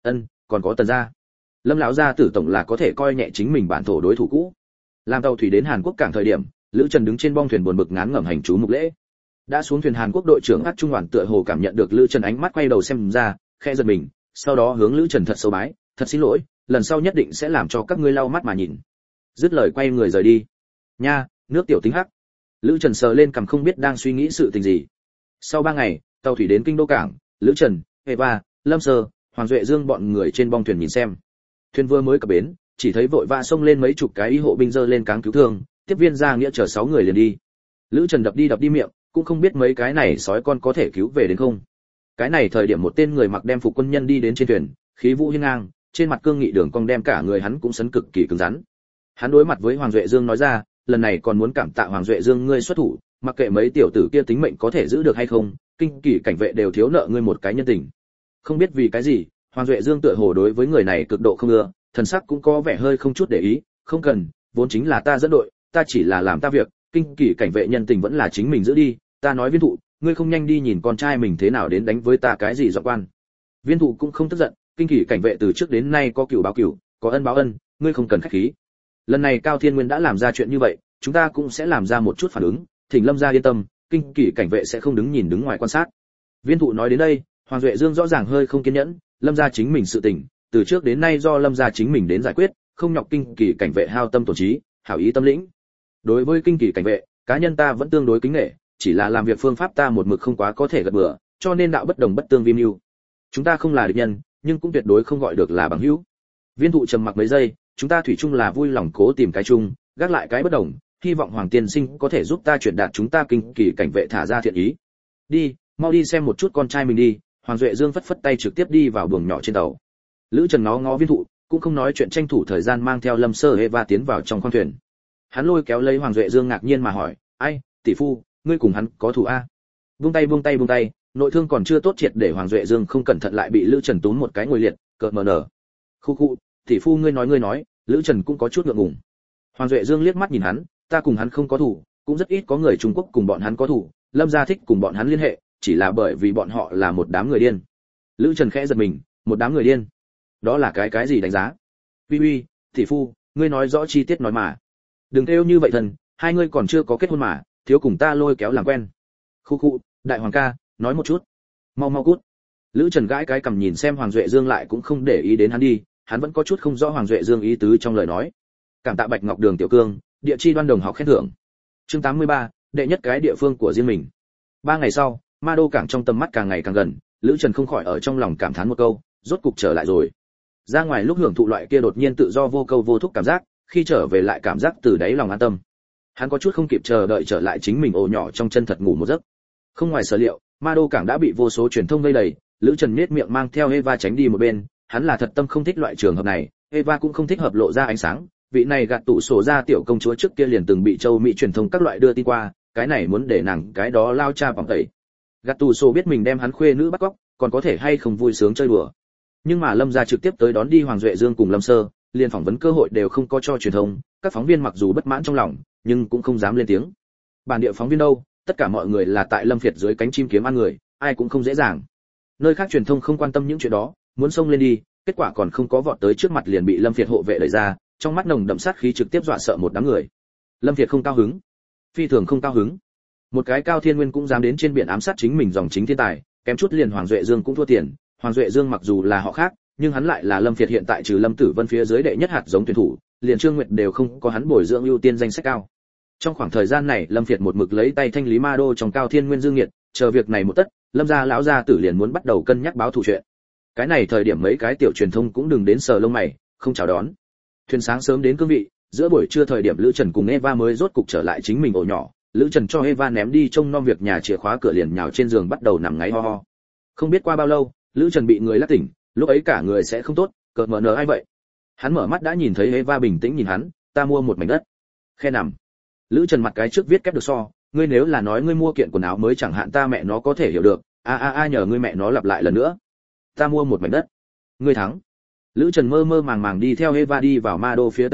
Còn có Tần gia. Lâm lão gia tử tổng là có thể coi nhẹ chính mình bản thổ đối thủ cũ. Làm tàu thủy đến Hàn Quốc cảng thời điểm, Lữ Trần đứng trên bong thuyền buồn bực ngán ngẩm hành chú mục lễ. Đã xuống thuyền Hàn Quốc đội trưởng Ác Trung Hoàn tựa hồ cảm nhận được Lữ Trần ánh mắt quay đầu xem ra, khẽ giật mình, sau đó hướng Lữ Trần thật sâu bái, thật xin lỗi, lần sau nhất định sẽ làm cho các ngươi lau mắt mà nhìn. Dứt lời quay người rời đi. Nha, nước tiểu tính hắc. Lữ Trần sờ lên cằm không biết đang suy nghĩ sự tình gì. Sau 3 ngày, tàu thủy đến kinh đô cảng, Lữ Trần, Eva, Lâm Sơ, Hoàng Duệ Dương bọn người trên bong thuyền nhìn xem. Thuyền vừa mới cập bến, chỉ thấy vội vã xông lên mấy chục cái y hộ binh dơ lên cáng cứu thương, tiếp viên ra nghĩa chở 6 người liền đi. Lữ Trần đập đi miệng, cũng không biết mấy cái này sói con có thể cứu về đến không. Cái này thời điểm một tên người mặc đem phục quân nhân đi đến trên thuyền, khí vũ hiên ngang, trên mặt cương nghị đường cong đem cả người hắn cũng sấn cực kỳ cứng rắn. Hắn đối mặt với Hoàng Duệ Dương nói ra, lần này còn muốn cảm tạ Hoàng Duệ Dương ngươi xuất thủ, mặc kệ mấy tiểu tử kia tính mệnh có thể giữ được hay không, kinh kỳ cảnh vệ đều thiếu nợ ngươi một cái nhân tình. Không biết vì cái gì, Hoàng Duệ Dương tựa hồ đối với người này cực độ không ưa, thần sắc cũng có vẻ hơi không chút để ý, không cần, vốn chính là ta dẫn đội, ta chỉ là làm ta việc, kinh kỳ cảnh vệ nhân tình vẫn là chính mình giữ đi, ta nói Viên Thụ, ngươi không nhanh đi nhìn con trai mình thế nào đến đánh với ta cái gì dọa quan. Viên Thụ cũng không tức giận, kinh kỳ cảnh vệ từ trước đến nay có cửu báo cửu, có ân báo ân, ngươi không cần khách khí. Lần này Cao Thiên Nguyên đã làm ra chuyện như vậy, chúng ta cũng sẽ làm ra một chút phản ứng, thỉnh Lâm gia yên tâm, kinh kỳ cảnh vệ sẽ không đứng nhìn đứng ngoài quan sát. Viên Thụ nói đến đây, Hoàng Duệ Dương rõ ràng hơi không kiên nhẫn, Lâm gia chính mình sự tình, từ trước đến nay do Lâm gia chính mình đến giải quyết, không nhọc kinh kỳ cảnh vệ hao tâm tổn trí, hảo ý tâm lĩnh. Đối với kinh kỳ cảnh vệ, cá nhân ta vẫn tương đối kính nể, chỉ là làm việc phương pháp ta một mực không quá có thể gật bừa, cho nên đạo bất đồng bất tương vi mưu. Chúng ta không là địch nhân, nhưng cũng tuyệt đối không gọi được là bằng hữu. Viên Thụ trầm mặc mấy giây, chúng ta thủy chung là vui lòng cố tìm cái chung, gác lại cái bất đồng, hy vọng Hoàng tiên sinh có thể giúp ta chuyển đạt chúng ta kinh kỳ cảnh vệ thả ra thiện ý. Đi, mau đi xem một chút con trai mình đi. Hoàng Duệ Dương phất phất tay trực tiếp đi vào buồng nhỏ trên tàu. Lữ Trần ngó Viên Thụ, cũng không nói chuyện tranh thủ thời gian mang theo Lâm Sơ Eva tiến vào trong khoang thuyền. Hắn lôi kéo lấy Hoàng Duệ Dương ngạc nhiên mà hỏi, ai, tỷ phu, ngươi cùng hắn có thù a? Buông tay, nội thương còn chưa tốt triệt để Hoàng Duệ Dương không cẩn thận lại bị Lữ Trần túm một cái ngồi liệt, cợt mờ nở. Khu, tỷ phu ngươi nói, Lữ Trần cũng có chút ngượng ngùng. Hoàng Duệ Dương liếc mắt nhìn hắn, ta cùng hắn không có thù, cũng rất ít có người Trung Quốc cùng bọn hắn có thù, Lâm gia thích cùng bọn hắn liên hệ, chỉ là bởi vì bọn họ là một đám người điên. Lữ Trần khẽ giật mình, một đám người điên? Đó là cái gì đánh giá? Uy, tỷ phu, ngươi nói rõ chi tiết nói mà. Đừng kêu như vậy thần, hai ngươi còn chưa có kết hôn mà, thiếu cùng ta lôi kéo làm quen. Khu, đại hoàng ca, nói một chút. Mau cút. Lữ Trần gãi cái cằm nhìn xem Hoàng Duệ Dương lại cũng không để ý đến hắn đi, hắn vẫn có chút không rõ Hoàng Duệ Dương ý tứ trong lời nói. Cảm tạ Bạch Ngọc Đường tiểu cương, địa chi đoan đồng học khen thưởng. Chương 83, đệ nhất cái địa phương của riêng mình. 3 ngày sau, Ma Đô cảng trong tầm mắt càng ngày càng gần, Lữ Trần không khỏi ở trong lòng cảm thán một câu, rốt cục trở lại rồi. Ra ngoài lúc hưởng thụ loại kia đột nhiên tự do vô câu vô thúc cảm giác, khi trở về lại cảm giác từ đáy lòng an tâm. Hắn có chút không kịp chờ đợi trở lại chính mình ổ nhỏ trong chân thật ngủ một giấc. Không ngoài sở liệu, Ma Đô cảng đã bị vô số truyền thông vây đầy, Lữ Trần nhếch miệng mang theo Eva tránh đi một bên, hắn là thật tâm không thích loại trường hợp này, Eva cũng không thích hợp lộ ra ánh sáng, vị này gạt tủ sổ ra tiểu công chúa trước kia liền từng bị châu Mỹ truyền thông các loại đưa tin qua, cái này muốn để nàng cái đó lao cha bằng tẩy. Gạt tủ sổ biết mình đem hắn khuê nữ bắt cóc, còn có thể hay không vui sướng chơi đùa. Nhưng mà Lâm gia trực tiếp tới đón đi Hoàng Duệ Dương cùng Lâm Sơ, liền phỏng vấn cơ hội đều không có cho truyền thông, các phóng viên mặc dù bất mãn trong lòng, nhưng cũng không dám lên tiếng. Bản địa phóng viên đâu, tất cả mọi người là tại Lâm Việt dưới cánh chim kiếm ăn người, ai cũng không dễ dàng. Nơi khác truyền thông không quan tâm những chuyện đó, muốn xông lên đi, kết quả còn không có vọt tới trước mặt liền bị Lâm Việt hộ vệ đẩy ra, trong mắt nồng đậm sát khí trực tiếp dọa sợ một đám người. Lâm Việt không cao hứng, phi thường không cao hứng. Một cái Cao Thiên Nguyên cũng dám đến trên biển ám sát chính mình dòng chính thiên tài, kém chút liền Hoàng Duệ Dương cũng thua tiền. Hoàng Duệ Dương mặc dù là họ khác, nhưng hắn lại là Lâm Việt hiện tại trừ Lâm Tử Vân phía dưới đệ nhất hạt giống tuyển thủ, liền Trương Nguyệt đều không có hắn bồi dưỡng ưu tiên danh sách cao. Trong khoảng thời gian này, Lâm Việt một mực lấy tay thanh lý Ma Đô trong Cao Thiên Nguyên dương nghiệt, chờ việc này một tất, Lâm gia lão gia tử liền muốn bắt đầu cân nhắc báo thù chuyện. Cái này thời điểm mấy cái tiểu truyền thông cũng đừng đến sờ lông mày, không chào đón. Thuyền sáng sớm đến cương vị, giữa buổi trưa thời điểm Lữ Trần cùng Eva mới rốt cục trở lại chính mình ổ nhỏ, Lữ Trần cho Eva ném đi trông nom việc nhà chìa khóa cửa liền nhào trên giường bắt đầu nằm ngáy ho ho. Không biết qua bao lâu, Lữ Trần bị người lắc tỉnh, lúc ấy cả người sẽ không tốt, cợt mờ nở ai vậy? Hắn mở mắt đã nhìn thấy Eva bình tĩnh nhìn hắn, ta mua một mảnh đất. Khe nằm. Lữ Trần mặt cái trước viết kép được so, ngươi nếu là nói ngươi mua kiện quần áo mới chẳng hạn ta mẹ nó có thể hiểu được, nhờ ngươi mẹ nó lặp lại lần nữa. Ta mua một mảnh đất. Ngươi thắng. Lữ Trần mơ mơ màng màng đi theo Eva đi vào Ma Đô phía tây nhất,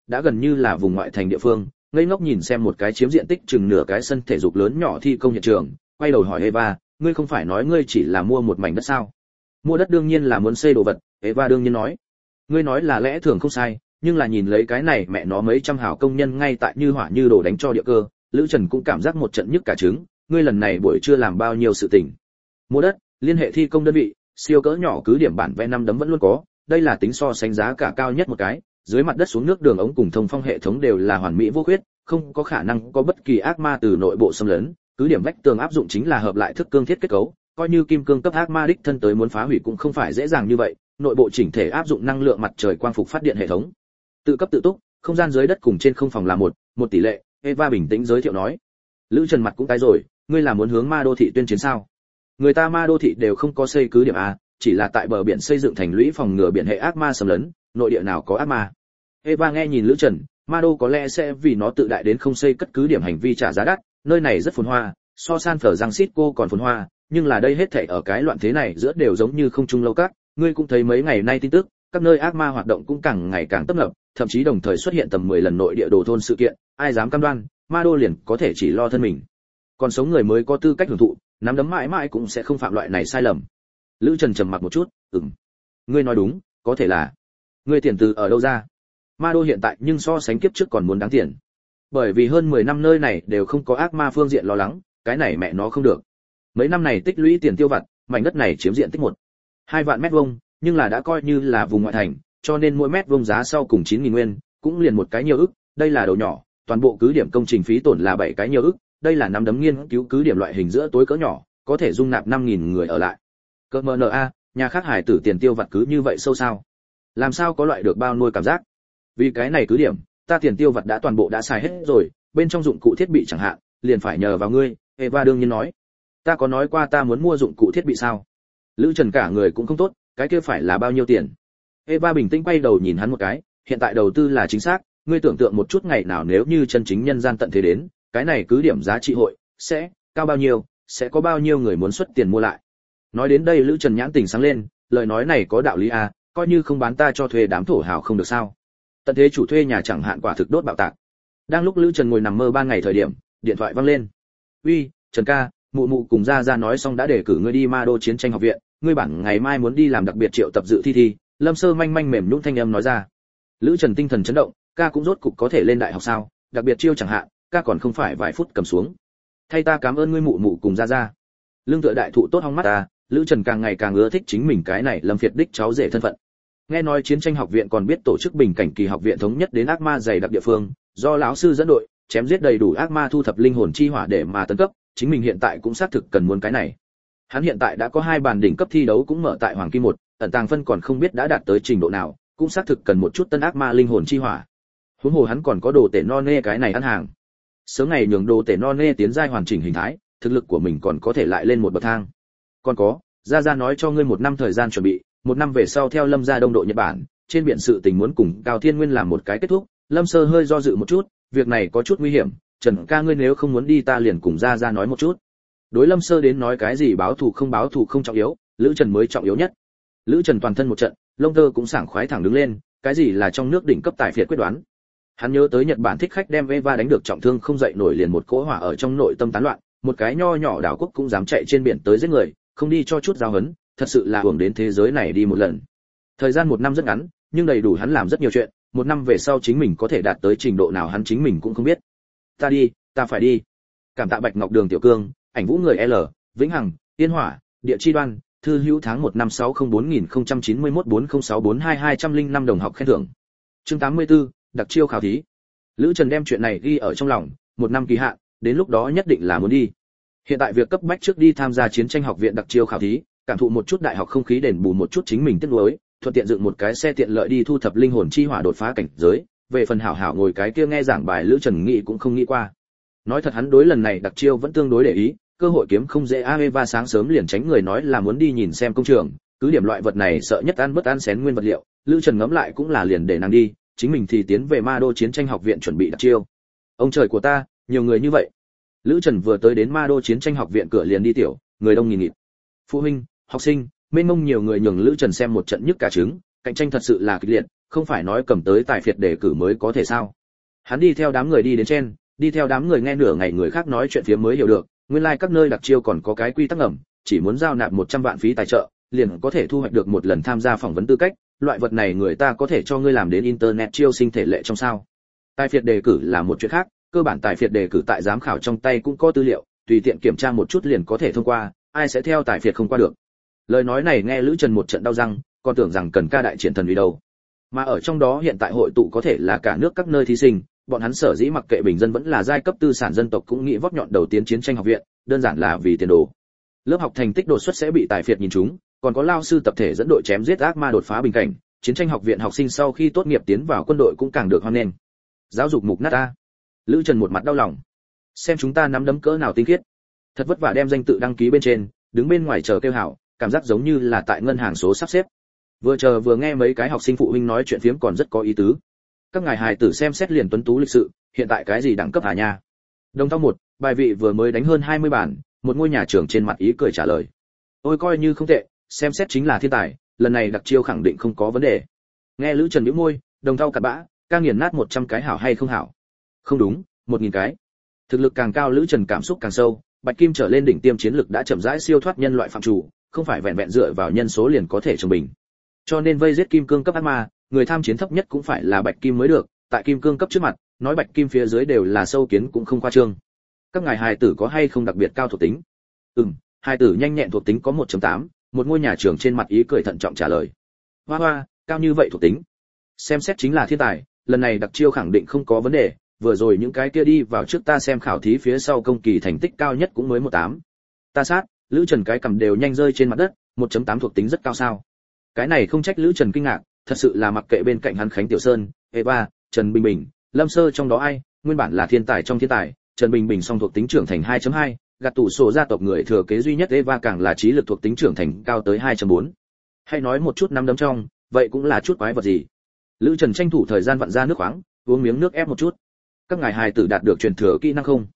đã gần như là vùng ngoại thành địa phương, ngây ngốc nhìn xem một cái chiếm diện tích chừng nửa cái sân thể dục lớn nhỏ thi công hiện trường, quay đầu hỏi Eva, ngươi không phải nói ngươi chỉ là mua một mảnh đất sao? Mua đất đương nhiên là muốn xây đồ vật, Eva đương nhiên nói. Ngươi nói là lẽ thường không sai, nhưng là nhìn lấy cái này mẹ nó mấy trăm hào công nhân ngay tại như hỏa như đổ đánh cho địa cơ, Lữ Trần cũng cảm giác một trận nhức cả trứng, ngươi lần này buổi trưa làm bao nhiêu sự tình. Mua đất, liên hệ thi công đơn vị, siêu cỡ nhỏ cứ điểm bản vẽ năm đấm vẫn luôn có, đây là tính so sánh giá cả cao nhất một cái, dưới mặt đất xuống nước đường ống cùng thông phong hệ thống đều là hoàn mỹ vô khuyết, không có khả năng có bất kỳ ác ma từ nội bộ xâm lấn, cứ điểm vách tường áp dụng chính là hợp lại thức cương thiết kết cấu, coi như kim cương cấp ác ma đích thân tới muốn phá hủy cũng không phải dễ dàng như vậy, nội bộ chỉnh thể áp dụng năng lượng mặt trời quang phục phát điện hệ thống. Tự cấp tự túc, không gian dưới đất cùng trên không phòng là một tỷ lệ, Eva bình tĩnh giới thiệu nói. Lữ Trần mặt cũng tái rồi, ngươi là muốn hướng ma đô thị tuyên chiến sao? Người ta ma đô thị đều không có xây cứ điểm a, chỉ là tại bờ biển xây dựng thành lũy phòng ngừa biển hệ ác ma xâm lấn, nội địa nào có ác ma. Eva nghe nhìn Lữ Trần, ma đô có lẽ sẽ vì nó tự đại đến không xây cất cứ điểm hành vi trả giá đắt, nơi này rất phồn hoa, so San Francisco còn phồn hoa, nhưng là đây hết thảy ở cái loạn thế này giữa đều giống như không trung lâu các, ngươi cũng thấy mấy ngày nay tin tức, các nơi ác ma hoạt động cũng càng ngày càng tấp nập, thậm chí đồng thời xuất hiện tầm 10 lần nội địa đồ thôn sự kiện, ai dám cam đoan, ma đô liền có thể chỉ lo thân mình. Còn sống người mới có tư cách hưởng thụ, nắm đấm mãi mãi cũng sẽ không phạm loại này sai lầm. Lữ Trần trầm mặc một chút, ngươi nói đúng, có thể là. Ngươi tiền từ ở đâu ra? Ma đô hiện tại nhưng so sánh kiếp trước còn muốn đáng tiền. Bởi vì hơn 10 năm nơi này đều không có ác ma phương diện lo lắng, cái này mẹ nó không được. Mấy năm này tích lũy tiền tiêu vặt, mảnh đất này chiếm diện tích 2 vạn mét vuông, nhưng là đã coi như là vùng ngoại thành, cho nên mỗi mét vuông giá sau cùng 9.000 nguyên, cũng liền một cái nhiều ức, đây là đầu nhỏ, toàn bộ cứ điểm công trình phí tổn là 7 cái nhiều ức, đây là năm đấm nghiên cứu cứ điểm loại hình giữa tối cỡ nhỏ, có thể dung nạp 5.000 người ở lại. Cơ MNA, nhà khác hải tử tiền tiêu vặt cứ như vậy sâu sao? Làm sao có loại được bao nuôi cảm giác? Vì cái này cứ điểm, ta tiền tiêu vặt đã toàn bộ đã xài hết rồi, bên trong dụng cụ thiết bị chẳng hạn, liền phải nhờ vào ngươi, Eva đương nhiên nói. Ta có nói qua ta muốn mua dụng cụ thiết bị sao? Lữ Trần cả người cũng không tốt, cái kia phải là bao nhiêu tiền? Eva bình tĩnh quay đầu nhìn hắn một cái, hiện tại đầu tư là chính xác, ngươi tưởng tượng một chút ngày nào nếu như chân chính nhân gian tận thế đến, cái này cứ điểm giá trị hội sẽ cao bao nhiêu, sẽ có bao nhiêu người muốn xuất tiền mua lại. Nói đến đây Lữ Trần nhãn tình sáng lên, lời nói này có đạo lý à, coi như không bán ta cho thuê đám thổ hào không được sao? Tận thế chủ thuê nhà chẳng hạn quả thực đốt bạo tạc. Đang lúc Lữ Trần ngồi nằm mơ ban ngày thời điểm, điện thoại vang lên. "Uy, Trần ca, mụ mụ cùng ra nói xong đã để cử ngươi đi Ma Đô chiến tranh học viện, ngươi bản ngày mai muốn đi làm đặc biệt triệu tập dự thi." Lâm Sơ manh manh mềm nhũn thanh âm nói ra. Lữ Trần tinh thần chấn động, ca cũng rốt cục có thể lên đại học sao? Đặc biệt chiêu chẳng hạn, ca còn không phải vài phút cầm xuống. Thay ta cảm ơn ngươi mụ mụ cùng ra. Lương tựa đại thụ tốt hóng mắt ta, Lữ Trần càng ngày càng ưa thích chính mình cái này Lâm Việt đích cháu rể thân phận. Nghe nói chiến tranh học viện còn biết tổ chức bình cảnh kỳ học viện thống nhất đến ác ma dày đặc địa phương, do lão sư dẫn đội, chém giết đầy đủ ác ma thu thập linh hồn chi hỏa để mà tấn cấp, chính mình hiện tại cũng xác thực cần muốn cái này. Hắn hiện tại đã có 2 bàn đỉnh cấp thi đấu cũng mở tại Hoàng Kim 1, ẩn tàng phân còn không biết đã đạt tới trình độ nào, cũng xác thực cần một chút tân ác ma linh hồn chi hỏa. Huống hồ hắn còn có đồ tể no nê cái này ăn hàng. Sớm ngày nhường đồ tể no nê tiến giai hoàn chỉnh hình thái, thực lực của mình còn có thể lại lên một bậc thang. Còn có, ra nói cho ngươi 1 năm thời gian chuẩn bị, 1 năm về sau theo Lâm gia đông đội Nhật Bản, trên biển sự tình muốn cùng Cao Thiên Nguyên làm một cái kết thúc. Lâm Sơ hơi do dự một chút, việc này có chút nguy hiểm, Trần ca ngươi nếu không muốn đi ta liền cùng ra nói một chút. Đối Lâm Sơ đến nói cái gì báo thù không trọng yếu, Lữ Trần mới trọng yếu nhất. Lữ Trần toàn thân một trận, lông tơ cũng sảng khoái thẳng đứng lên, cái gì là trong nước đỉnh cấp tài phiệt quyết đoán. Hắn nhớ tới Nhật Bản thích khách đem Eva đánh được trọng thương không dậy nổi liền một cỗ hỏa ở trong nội tâm tán loạn, một cái nho nhỏ đảo quốc cũng dám chạy trên biển tới giết người, không đi cho chút giáo huấn, thật sự là hưởng đến thế giới này đi một lần. Thời gian 1 năm rất ngắn, nhưng đầy đủ hắn làm rất nhiều chuyện, 1 năm về sau chính mình có thể đạt tới trình độ nào hắn chính mình cũng không biết. Ta phải đi. Cảm tạ Bạch Ngọc Đường tiểu cương, ảnh vũ người L, Vĩnh Hằng, Tiên Hỏa, Địa Chi Đoan, thư hữu tháng 1 năm 60409140642205 đồng học khen thưởng. Chương 84, đặc chiêu khảo thí. Lữ Trần đem chuyện này ghi ở trong lòng, 1 năm kỳ hạn, đến lúc đó nhất định là muốn đi. Hiện tại việc cấp bách trước đi tham gia chiến tranh học viện đặc chiêu khảo thí, cảm thụ một chút đại học không khí đền bù một chút chính mình tiếc nuối, thuận tiện dựng một cái xe tiện lợi đi thu thập linh hồn chi hỏa đột phá cảnh giới. Về phần hảo hảo ngồi cái kia nghe giảng bài Lữ Trần nghĩ cũng không nghĩ qua. Nói thật hắn đối lần này đặc chiêu vẫn tương đối để ý, cơ hội kiếm không dễ. Eva sáng sớm liền tránh người nói là muốn đi nhìn xem công trường, cứ điểm loại vật này sợ nhất ăn bất ăn xén nguyên vật liệu. Lữ Trần ngẫm lại cũng là liền để nàng đi, chính mình thì tiến về Ma Đô chiến tranh học viện chuẩn bị đặc chiêu. Ông trời của ta, nhiều người như vậy. Lữ Trần vừa tới đến Ma Đô chiến tranh học viện cửa liền đi tiểu, người đông nghìn nghịt. Phụ huynh, học sinh, mênh mông nhiều người nhường Lữ Trần xem một trận nhức cả trứng, cạnh tranh thật sự là kịch liệt, không phải nói cầm tới tài phiệt đề cử mới có thể sao? Hắn đi theo đám người đi đến trên, đi theo đám người nghe nửa ngày người khác nói chuyện phía mới hiểu được, nguyên lai các nơi đặc chiêu còn có cái quy tắc ngầm, chỉ muốn giao nạp 100 vạn phí tài trợ, liền có thể thu hoạch được một lần tham gia phỏng vấn tư cách, loại vật này người ta có thể cho ngươi làm đến internet chiêu sinh thể lệ trong sao? Tài phiệt đề cử là một chuyện khác, cơ bản tài phiệt đề cử tại giám khảo trong tay cũng có tư liệu, tùy tiện kiểm tra một chút liền có thể thông qua, ai sẽ theo tài phiệt không qua được. Lời nói này nghe Lữ Trần một trận đau răng, còn tưởng rằng cần ca đại triển thần uy đâu. Mà ở trong đó hiện tại hội tụ có thể là cả nước các nơi thí sinh, bọn hắn sở dĩ mặc kệ bình dân vẫn là giai cấp tư sản dân tộc cũng nghĩ vót nhọn đầu tiến chiến tranh học viện, đơn giản là vì tiền đồ. Lớp học thành tích đột xuất sẽ bị tài phiệt nhìn trúng, còn có lao sư tập thể dẫn đội chém giết ác ma đột phá bình cảnh, chiến tranh học viện học sinh sau khi tốt nghiệp tiến vào quân đội cũng càng được hoan nghênh. Giáo dục mục nát ta. Lữ Trần một mặt đau lòng. Xem chúng ta nắm đấm cỡ nào tinh khiết. Thật vất vả đem danh tự đăng ký bên trên, đứng bên ngoài chờ kêu hảo, cảm giác giống như là tại ngân hàng số sắp xếp. Vừa chờ vừa nghe mấy cái học sinh phụ huynh nói chuyện phiếm còn rất có ý tứ. Các ngài hài tử xem xét liền tuấn tú lịch sự, hiện tại cái gì đẳng cấp hả nha? Đồng thao 1, bài vị vừa mới đánh hơn 20 bản, một ngôi nhà trưởng trên mặt ý cười trả lời. Ôi coi như không tệ, xem xét chính là thiên tài, lần này đặc chiêu khẳng định không có vấn đề. Nghe Lữ Trần nhíu môi, đồng thao cặn bã, ca nghiền nát 100 cái hảo hay không hảo? Không đúng, 1000 cái. Thực lực càng cao Lữ Trần cảm xúc càng sâu, Bạch Kim trở lên đỉnh tiêm chiến lực đã chậm rãi siêu thoát nhân loại phạm chủ, không phải vẹn vẹn dựa vào nhân số liền có thể trồng bình. Cho nên vây giết kim cương cấp ác ma, người tham chiến thấp nhất cũng phải là Bạch Kim mới được, tại kim cương cấp trước mặt, nói Bạch Kim phía dưới đều là sâu kiến cũng không khoa trương. Các ngài hài tử có hay không đặc biệt cao thuộc tính? Hài tử nhanh nhẹn thuộc tính có 1.8, một ngôi nhà trưởng trên mặt ý cười thận trọng trả lời. Hoa hoa, cao như vậy thuộc tính. Xem xét chính là thiên tài, lần này đặc chiêu khẳng định không có vấn đề, vừa rồi những cái kia đi vào trước ta xem khảo thí phía sau công kỳ thành tích cao nhất cũng mới 18. Ta sát, Lữ Trần cái cầm đều nhanh rơi trên mặt đất, 1.8 thuộc tính rất cao sao? Cái này không trách Lữ Trần kinh ngạc, thật sự là mặc kệ bên cạnh hắn Khánh Tiểu Sơn, Eva, Trần Bình Bình, Lâm Sơ trong đó ai, nguyên bản là thiên tài trong thiên tài, Trần Bình Bình song thuộc tính trưởng thành 2.2, gạt tủ sổ gia tộc người thừa kế duy nhất Eva càng là trí lực thuộc tính trưởng thành cao tới 2.4. Hay nói một chút năm đấm trong, vậy cũng là chút quái vật gì? Lữ Trần tranh thủ thời gian vặn ra nước khoáng, uống miếng nước ép một chút. Các ngài hài tử đạt được truyền thừa kỹ năng không?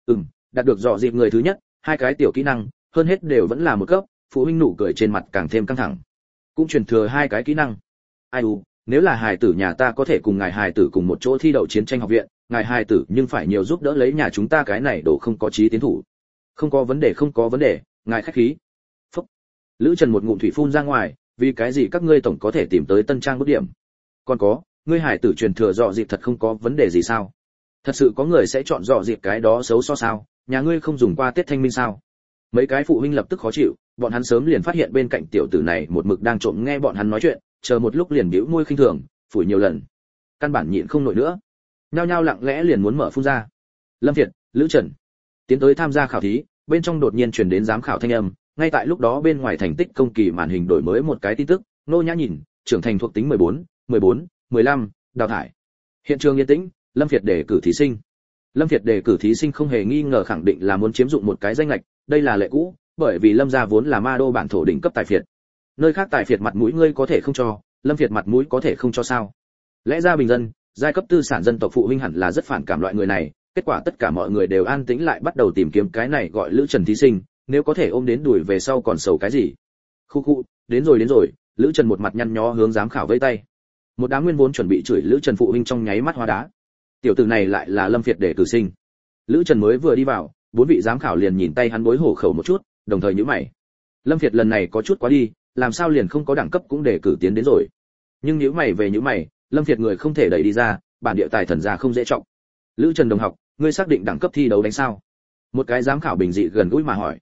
Đạt được dọ dịp người thứ nhất, 2 cái tiểu kỹ năng, hơn hết đều vẫn là một cấp, phụ huynh nụ cười trên mặt càng thêm căng thẳng. Cũng truyền thừa 2 cái kỹ năng. Ai u, nếu là hài tử nhà ta có thể cùng ngài hài tử cùng một chỗ thi đậu chiến tranh học viện, ngài hài tử nhưng phải nhiều giúp đỡ lấy nhà chúng ta cái này đồ không có chí tiến thủ. Không có vấn đề, ngài khách khí. Phúc. Lữ Trần một ngụm thủy phun ra ngoài, vì cái gì các ngươi tổng có thể tìm tới tân trang bức điểm? Còn có, ngươi hài tử truyền thừa dọ dịp thật không có vấn đề gì sao? Thật sự có người sẽ chọn dọ dịp cái đó xấu so sao? Nhà ngươi không dùng qua Tết Thanh Minh sao? Mấy cái phụ huynh lập tức khó chịu, bọn hắn sớm liền phát hiện bên cạnh tiểu tử này một mực đang trộm nghe bọn hắn nói chuyện, chờ một lúc liền bĩu môi khinh thường, phủi nhiều lần. Căn bản nhịn không nổi nữa. Nhao nhao lặng lẽ liền muốn mở phun ra. Lâm Việt, Lữ Trần tiến tới tham gia khảo thí, bên trong đột nhiên truyền đến giám khảo thanh âm, ngay tại lúc đó bên ngoài thành tích công kỳ màn hình đổi mới một cái tin tức, nô nhã nhìn, trưởng thành thuộc tính 14, 15, đào thải. Hiện trường yên tĩnh, Lâm Việt đề cử thí sinh. Lâm Việt đề cử thí sinh không hề nghi ngờ khẳng định là muốn chiếm dụng một cái danh lệch, đây là lệ cũ, bởi vì Lâm gia vốn là ma đô bản thổ đỉnh cấp tài phiệt. Nơi khác tài phiệt mặt mũi ngươi có thể không cho, Lâm Việt mặt mũi có thể không cho sao? Lẽ ra bình dân, giai cấp tư sản dân tộc phụ huynh hẳn là rất phản cảm loại người này, kết quả tất cả mọi người đều an tĩnh lại bắt đầu tìm kiếm cái này gọi Lữ Trần thí sinh, nếu có thể ôm đến đuổi về sau còn sầu cái gì? Khu, đến rồi, Lữ Trần một mặt nhăn nhó hướng giám khảo vẫy tay. Một đám nguyên vốn chuẩn bị chửi Lữ Trần phụ huynh trong nháy mắt hóa đá. Tiểu tử này lại là Lâm Việt để cử sinh. Lữ Trần mới vừa đi vào, 4 vị giám khảo liền nhìn tay hắn bối hổ khẩu một chút, đồng thời nhíu mày. Lâm Việt lần này có chút quá đi, làm sao liền không có đẳng cấp cũng để cử tiến đến rồi. Nhưng nhíu mày về nhíu mày, Lâm Việt người không thể đẩy đi ra, bản địa tài thần gia không dễ trọng. Lữ Trần đồng học, ngươi xác định đẳng cấp thi đấu đánh sao? Một cái giám khảo bình dị gần gũi mà hỏi.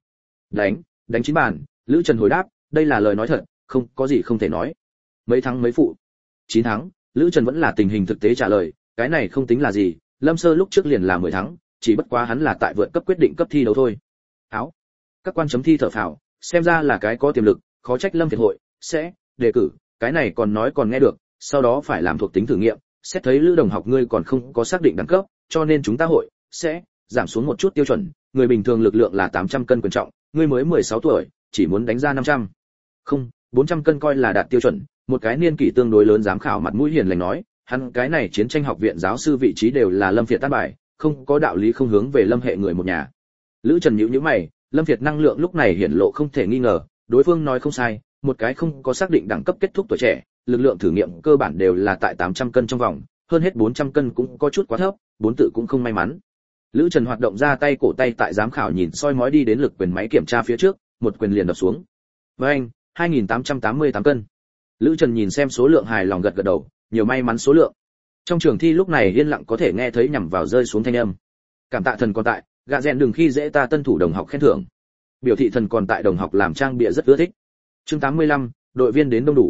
Đánh 9 bàn, Lữ Trần hồi đáp, đây là lời nói thật, không có gì không thể nói. Mấy thắng mấy phụ? 9 thắng, Lữ Trần vẫn là tình hình thực tế trả lời, cái này không tính là gì, Lâm Sơ lúc trước liền là 10 thắng, chỉ bất quá hắn là tại vượt cấp quyết định cấp thi đấu thôi. Áo. Các quan chấm thi thở phào, xem ra là cái có tiềm lực, khó trách Lâm Việt hội sẽ đề cử, cái này còn nói còn nghe được, sau đó phải làm thuộc tính thử nghiệm, xét thấy Lữ đồng học ngươi còn không có xác định đẳng cấp, cho nên chúng ta hội sẽ giảm xuống một chút tiêu chuẩn, người bình thường lực lượng là 800 cân quyền trọng, ngươi mới 16 tuổi, chỉ muốn đánh ra 500. Không, 400 cân coi là đạt tiêu chuẩn, một cái niên kỷ tương đối lớn giám khảo mặt mũi hiền lành nói, hắn cái này chiến tranh học viện giáo sư vị trí đều là Lâm Việt tan bài, không có đạo lý không hướng về Lâm hệ người một nhà. Lữ Trần nhíu mày, Lâm Việt năng lượng lúc này hiển lộ không thể nghi ngờ, đối phương nói không sai, một cái không có xác định đẳng cấp kết thúc tuổi trẻ, lực lượng thử nghiệm cơ bản đều là tại 800 cân trong vòng, hơn hết 400 cân cũng có chút quá thấp, bốn tự cũng không may mắn. Lữ Trần hoạt động ra tay cổ tay tại giám khảo nhìn soi mói đi đến lực quyền máy kiểm tra phía trước, một quyền liền đập xuống. Với anh, 2888 cân. Lữ Trần nhìn xem số lượng hài lòng gật gật đầu, nhiều may mắn số lượng. Trong trường thi lúc này yên lặng có thể nghe thấy nhằm vào rơi xuống thanh âm. Cảm tạ thần còn tại, gạ rèn đừng khi dễ ta tân thủ đồng học khen thưởng. Biểu thị thần còn tại đồng học làm trang bịa rất ưa thích. Chương 85, đội viên đến đông đủ.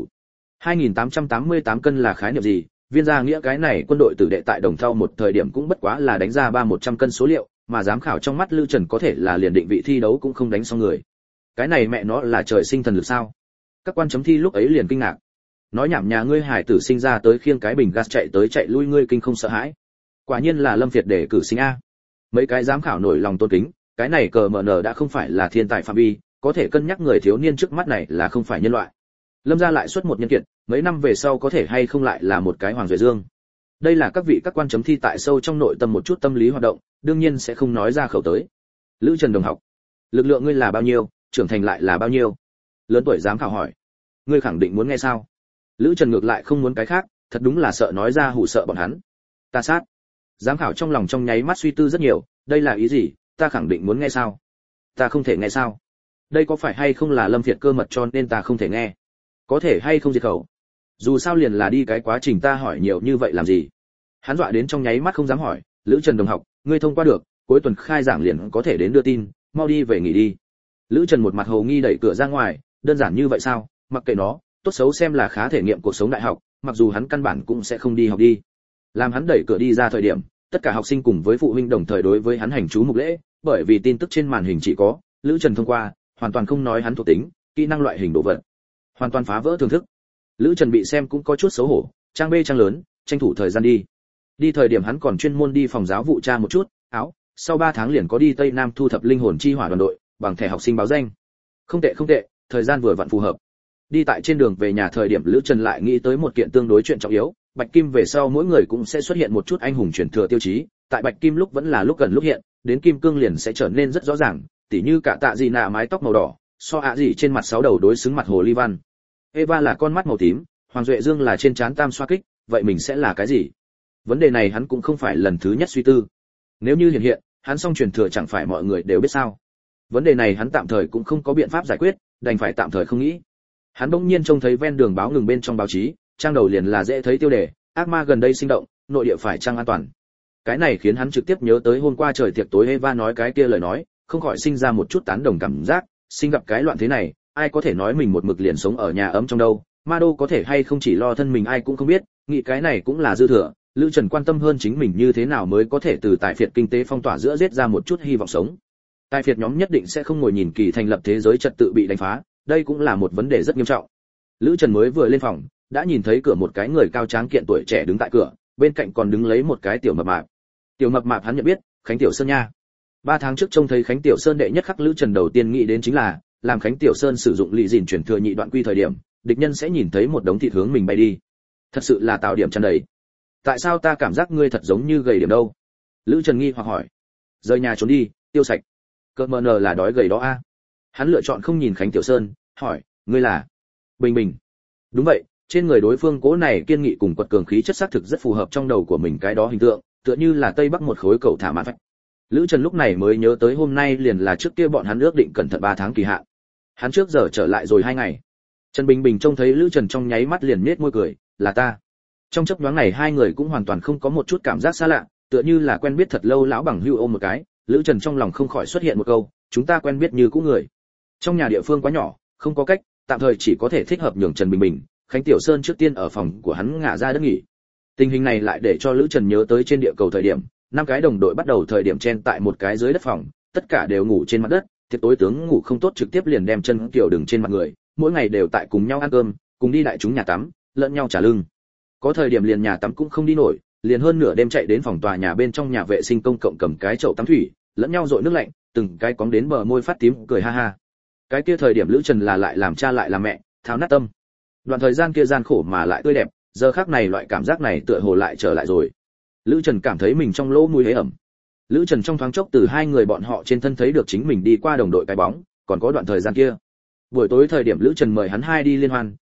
2888 cân là khái niệm gì? Viên gia nghĩa cái này quân đội tử đệ tại Đồng Thau một thời điểm cũng bất quá là đánh ra 100 cân số liệu, mà giám khảo trong mắt Lữ Trần có thể là liền định vị thi đấu cũng không đánh xong người. Cái này mẹ nó là trời sinh thần lực sao? Các quan chấm thi lúc ấy liền kinh ngạc. Nói nhảm nhà ngươi hải tử sinh ra tới khiêng cái bình gas chạy tới chạy lui ngươi kinh không sợ hãi. Quả nhiên là Lâm Việt để cử sinh a. Mấy cái giám khảo nổi lòng tôn kính, cái này cờ mở nở đã không phải là thiên tài phạm vi, có thể cân nhắc người thiếu niên trước mắt này là không phải nhân loại. Lâm gia lại xuất một nhân kiệt, mấy năm về sau có thể hay không lại là một cái Hoàng Duệ Dương. Đây là các vị các quan chấm thi tại sâu trong nội tâm một chút tâm lý hoạt động, đương nhiên sẽ không nói ra khẩu tới. Lữ Trần đồng học, lực lượng ngươi là bao nhiêu, trưởng thành lại là bao nhiêu? Lớn tuổi giám khảo hỏi. Ngươi khẳng định muốn nghe sao? Lữ Trần ngược lại không muốn cái khác, thật đúng là sợ nói ra hù sợ bọn hắn. Ta sát. Giám khảo trong lòng trong nháy mắt suy tư rất nhiều, đây là ý gì, ta khẳng định muốn nghe sao? Ta không thể nghe sao? Đây có phải hay không là Lâm Việt cơ mật cho nên ta không thể nghe? Có thể hay không diệt khẩu? Dù sao liền là đi cái quá trình ta hỏi nhiều như vậy làm gì? Hắn dọa đến trong nháy mắt không dám hỏi, Lữ Trần đồng học, ngươi thông qua được, cuối tuần khai giảng liền có thể đến đưa tin, mau đi về nghỉ đi. Lữ Trần một mặt hồ nghi đẩy cửa ra ngoài, đơn giản như vậy sao? Mặc kệ nó, tốt xấu xem là khá thể nghiệm cuộc sống đại học, mặc dù hắn căn bản cũng sẽ không đi học đi. Làm hắn đẩy cửa đi ra thời điểm, tất cả học sinh cùng với phụ huynh đồng thời đối với hắn hành chú mục lễ, bởi vì tin tức trên màn hình chỉ có Lữ Trần thông qua, hoàn toàn không nói hắn thuộc tính, kỹ năng loại hình đồ vật, hoàn toàn phá vỡ thưởng thức. Lữ Trần bị xem cũng có chút xấu hổ, trang bê trang lớn, tranh thủ thời gian đi. Đi thời điểm hắn còn chuyên môn đi phòng giáo vụ tra một chút, sau 3 tháng liền có đi Tây Nam thu thập linh hồn chi hỏa đoàn đội, bằng thẻ học sinh báo danh. Không tệ, thời gian vừa vặn phù hợp. Đi tại trên đường về nhà thời điểm Lữ Trần lại nghĩ tới một kiện tương đối chuyện trọng yếu, Bạch Kim về sau mỗi người cũng sẽ xuất hiện một chút anh hùng truyền thừa tiêu chí, tại Bạch Kim lúc vẫn là lúc gần lúc hiện, đến Kim Cương liền sẽ trở nên rất rõ ràng, tỉ như cả tạ gì nạ mái tóc màu đỏ, so ạ gì trên mặt 6 đầu đối xứng mặt hồ ly văn. Eva là con mắt màu tím, Hoàng Duệ Dương là trên trán tam xoa kích, vậy mình sẽ là cái gì? Vấn đề này hắn cũng không phải lần thứ nhất suy tư. Nếu như hiện, hắn xong truyền thừa chẳng phải mọi người đều biết sao? Vấn đề này hắn tạm thời cũng không có biện pháp giải quyết, đành phải tạm thời không nghĩ. Hắn bỗng nhiên trông thấy ven đường báo ngừng bên trong báo chí, trang đầu liền là dễ thấy tiêu đề, ác ma gần đây sinh động, nội địa phải trang an toàn. Cái này khiến hắn trực tiếp nhớ tới hôm qua trời tiệc tối Eva nói cái kia lời nói, không khỏi sinh ra một chút tán đồng cảm giác, sinh gặp cái loạn thế này, ai có thể nói mình một mực liền sống ở nhà ấm trong đâu, ma đô có thể hay không chỉ lo thân mình ai cũng không biết, nghĩ cái này cũng là dư thừa. Lữ Trần quan tâm hơn chính mình như thế nào mới có thể từ tài phiệt kinh tế phong tỏa giữa giết ra một chút hy vọng sống. Tài phiệt nhóm nhất định sẽ không ngồi nhìn kỳ thành lập thế giới trật tự bị đánh phá, đây cũng là một vấn đề rất nghiêm trọng. Lữ Trần mới vừa lên phòng, đã nhìn thấy cửa một cái người cao tráng kiện tuổi trẻ đứng tại cửa, bên cạnh còn đứng lấy một cái tiểu mập mạp. Tiểu mập mạp hắn nhận biết, Khánh Tiểu Sơn nha. 3 tháng trước trông thấy Khánh Tiểu Sơn đệ nhất khắc Lữ Trần đầu tiên nghĩ đến chính là, làm Khánh Tiểu Sơn sử dụng lị dìn chuyển thừa nhị đoạn quy thời điểm, địch nhân sẽ nhìn thấy một đống thịt hướng mình bay đi. Thật sự là tạo điểm tràn đầy. Tại sao ta cảm giác ngươi thật giống như gầy điểm đâu? Lữ Trần nghi hoặc hỏi. Rời nhà trốn đi, tiêu sạch. Cơ mờ nờ là đói gầy đó a. Hắn lựa chọn không nhìn Khánh Tiểu Sơn, hỏi, ngươi là? Bình Bình. Đúng vậy, trên người đối phương cố này kiên nghị cùng quật cường khí chất xác thực rất phù hợp trong đầu của mình cái đó hình tượng, tựa như là Tây Bắc một khối cầu thả mạn vạch. Lữ Trần lúc này mới nhớ tới hôm nay liền là trước kia bọn hắn ước định cẩn thận 3 tháng kỳ hạn. Hắn trước giờ trở lại rồi 2 ngày. Trần Bình Bình trông thấy Lữ Trần trong nháy mắt liền nhếch môi cười, là ta. Trong chốc nhoáng này hai người cũng hoàn toàn không có một chút cảm giác xa lạ, tựa như là quen biết thật lâu lão bằng hữu ôm một cái. Lữ Trần trong lòng không khỏi xuất hiện một câu, chúng ta quen biết như cũ người. Trong nhà địa phương quá nhỏ, không có cách, tạm thời chỉ có thể thích hợp nhường Trần Bình Bình, Khánh Tiểu Sơn trước tiên ở phòng của hắn ngả ra đất nghỉ. Tình hình này lại để cho Lữ Trần nhớ tới trên địa cầu thời điểm, 5 cái đồng đội bắt đầu thời điểm chen tại một cái dưới đất phòng, tất cả đều ngủ trên mặt đất, thiệt tối tướng ngủ không tốt trực tiếp liền đem chân kiểu đừng trên mặt người, mỗi ngày đều tại cùng nhau ăn cơm, cùng đi đại chúng nhà tắm, lẫn nhau trả lưng. Có thời điểm liền nhà tắm cũng không đi nổi, liền hơn nửa đêm chạy đến phòng tòa nhà bên trong nhà vệ sinh công cộng cầm cái chậu tắm thủy, lẫn nhau dội nước lạnh, từng cái cóng đến bờ môi phát tím cười ha ha. Cái kia thời điểm Lữ Trần là lại làm cha lại làm mẹ, tháo nát tâm. Đoạn thời gian kia gian khổ mà lại tươi đẹp, giờ khắc này loại cảm giác này tựa hồ lại trở lại rồi. Lữ Trần cảm thấy mình trong lỗ mũi hế ẩm. Lữ Trần trong thoáng chốc từ hai người bọn họ trên thân thấy được chính mình đi qua đồng đội cái bóng, còn có đoạn thời gian kia. Buổi tối thời điểm Lữ Trần mời hắn hai đi liên hoan,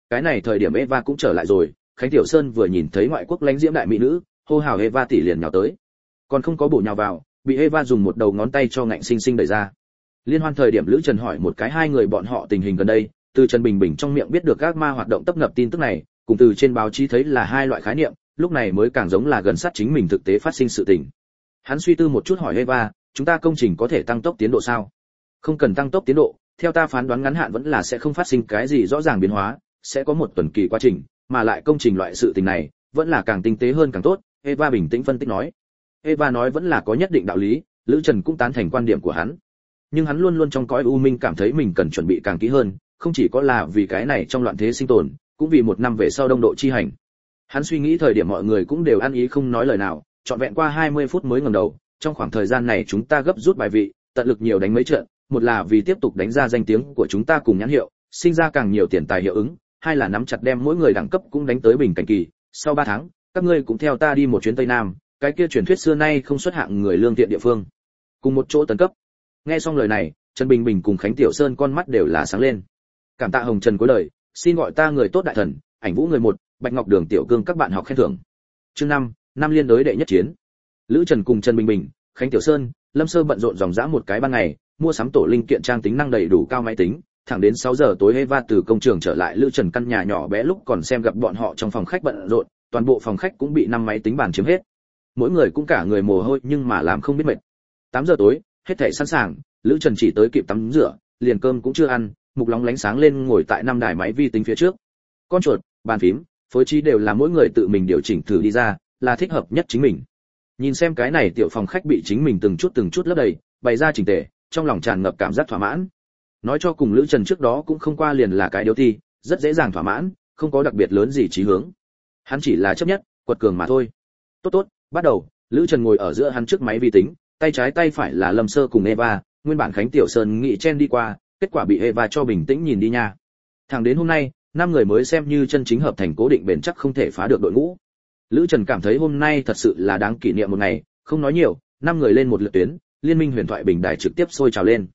cái này thời điểm Eva cũng trở lại rồi, Khánh Tiểu Sơn vừa nhìn thấy ngoại quốc lãnh diễm đại mỹ nữ, hô hào Eva tỷ liền nhào tới. Còn không có bổ nhào vào, bị Eva dùng một đầu ngón tay cho ngạnh sinh sinh đẩy ra. Liên hoan thời điểm Lữ Trần hỏi một cái hai người bọn họ tình hình gần đây, từ Trần Bình Bình trong miệng biết được các ma hoạt động tấp nập tin tức này, cùng từ trên báo chí thấy là hai loại khái niệm, lúc này mới càng giống là gần sát chính mình thực tế phát sinh sự tình. Hắn suy tư một chút hỏi Eva, chúng ta công trình có thể tăng tốc tiến độ sao? Không cần tăng tốc tiến độ, theo ta phán đoán ngắn hạn vẫn là sẽ không phát sinh cái gì rõ ràng biến hóa, sẽ có một tuần kỳ quá trình, mà lại công trình loại sự tình này vẫn là càng tinh tế hơn càng tốt. Eva bình tĩnh phân tích nói. Eva nói vẫn là có nhất định đạo lý, Lữ Trần cũng tán thành quan điểm của hắn. Nhưng hắn luôn luôn trong cõi u minh cảm thấy mình cần chuẩn bị càng kỹ hơn, không chỉ có là vì cái này trong loạn thế sinh tồn, cũng vì một năm về sau đông độ chi hành. Hắn suy nghĩ thời điểm mọi người cũng đều ăn ý không nói lời nào, trọn vẹn qua 20 phút mới ngẩng đầu, trong khoảng thời gian này chúng ta gấp rút bài vị, tận lực nhiều đánh mấy trận, một là vì tiếp tục đánh ra danh tiếng của chúng ta cùng nhãn hiệu, sinh ra càng nhiều tiền tài hiệu ứng, hai là nắm chặt đem mỗi người đẳng cấp cũng đánh tới bình cảnh kỳ. Sau 3 tháng, các ngươi cũng theo ta đi một chuyến Tây Nam, cái kia truyền thuyết xưa nay không xuất hạng người lương thiện địa phương, cùng một chỗ tấn cấp. Nghe xong lời này, Trần Bình Bình cùng Khánh Tiểu Sơn con mắt đều là sáng lên. Cảm tạ Hồng Trần cuối lời, xin gọi ta người tốt đại thần, Ảnh Vũ người 1, Bạch Ngọc Đường Tiểu Cương các bạn học khen thưởng. Chương 5, năm liên đối đệ nhất chiến. Lữ Trần cùng Trần Bình Bình, Khánh Tiểu Sơn, Lâm Sơ bận rộn dòng dã một cái ban ngày, mua sắm tổ linh kiện trang tính năng đầy đủ cao máy tính, thẳng đến 6 giờ tối Eva từ công trường trở lại Lữ Trần căn nhà nhỏ bé lúc còn xem gặp bọn họ trong phòng khách bận rộn, toàn bộ phòng khách cũng bị 5 máy tính bàn chiếm hết. Mỗi người cũng cả người mồ hôi nhưng mà làm không biết mệt. 8 giờ tối, hết thảy sẵn sàng, Lữ Trần chỉ tới kịp tắm rửa, liền cơm cũng chưa ăn, mục lóng lánh sáng lên ngồi tại 5 đài máy vi tính phía trước. Con chuột, bàn phím, phối trí đều là mỗi người tự mình điều chỉnh thử đi ra, là thích hợp nhất chính mình. Nhìn xem cái này tiểu phòng khách bị chính mình từng chút lấp đầy, bày ra chỉnh tề, trong lòng tràn ngập cảm giác thỏa mãn. Nói cho cùng Lữ Trần trước đó cũng không qua liền là cái điếu ti, rất dễ dàng thỏa mãn, không có đặc biệt lớn gì chí hướng. Hắn chỉ là chấp nhất, quật cường mà thôi. Tốt, bắt đầu. Lữ Trần ngồi ở giữa hắn trước máy vi tính, tay trái tay phải là Lâm Sơ cùng Eva, nguyên bản Khánh Tiểu Sơn nghĩ chen đi qua, kết quả bị Eva cho bình tĩnh nhìn đi nha. Thẳng đến hôm nay, 5 người mới xem như chân chính hợp thành cố định bền chắc không thể phá được đội ngũ. Lữ Trần cảm thấy hôm nay thật sự là đáng kỷ niệm một ngày, không nói nhiều, 5 người lên một lượt tuyến, liên minh huyền thoại bình đài trực tiếp sôi trào lên.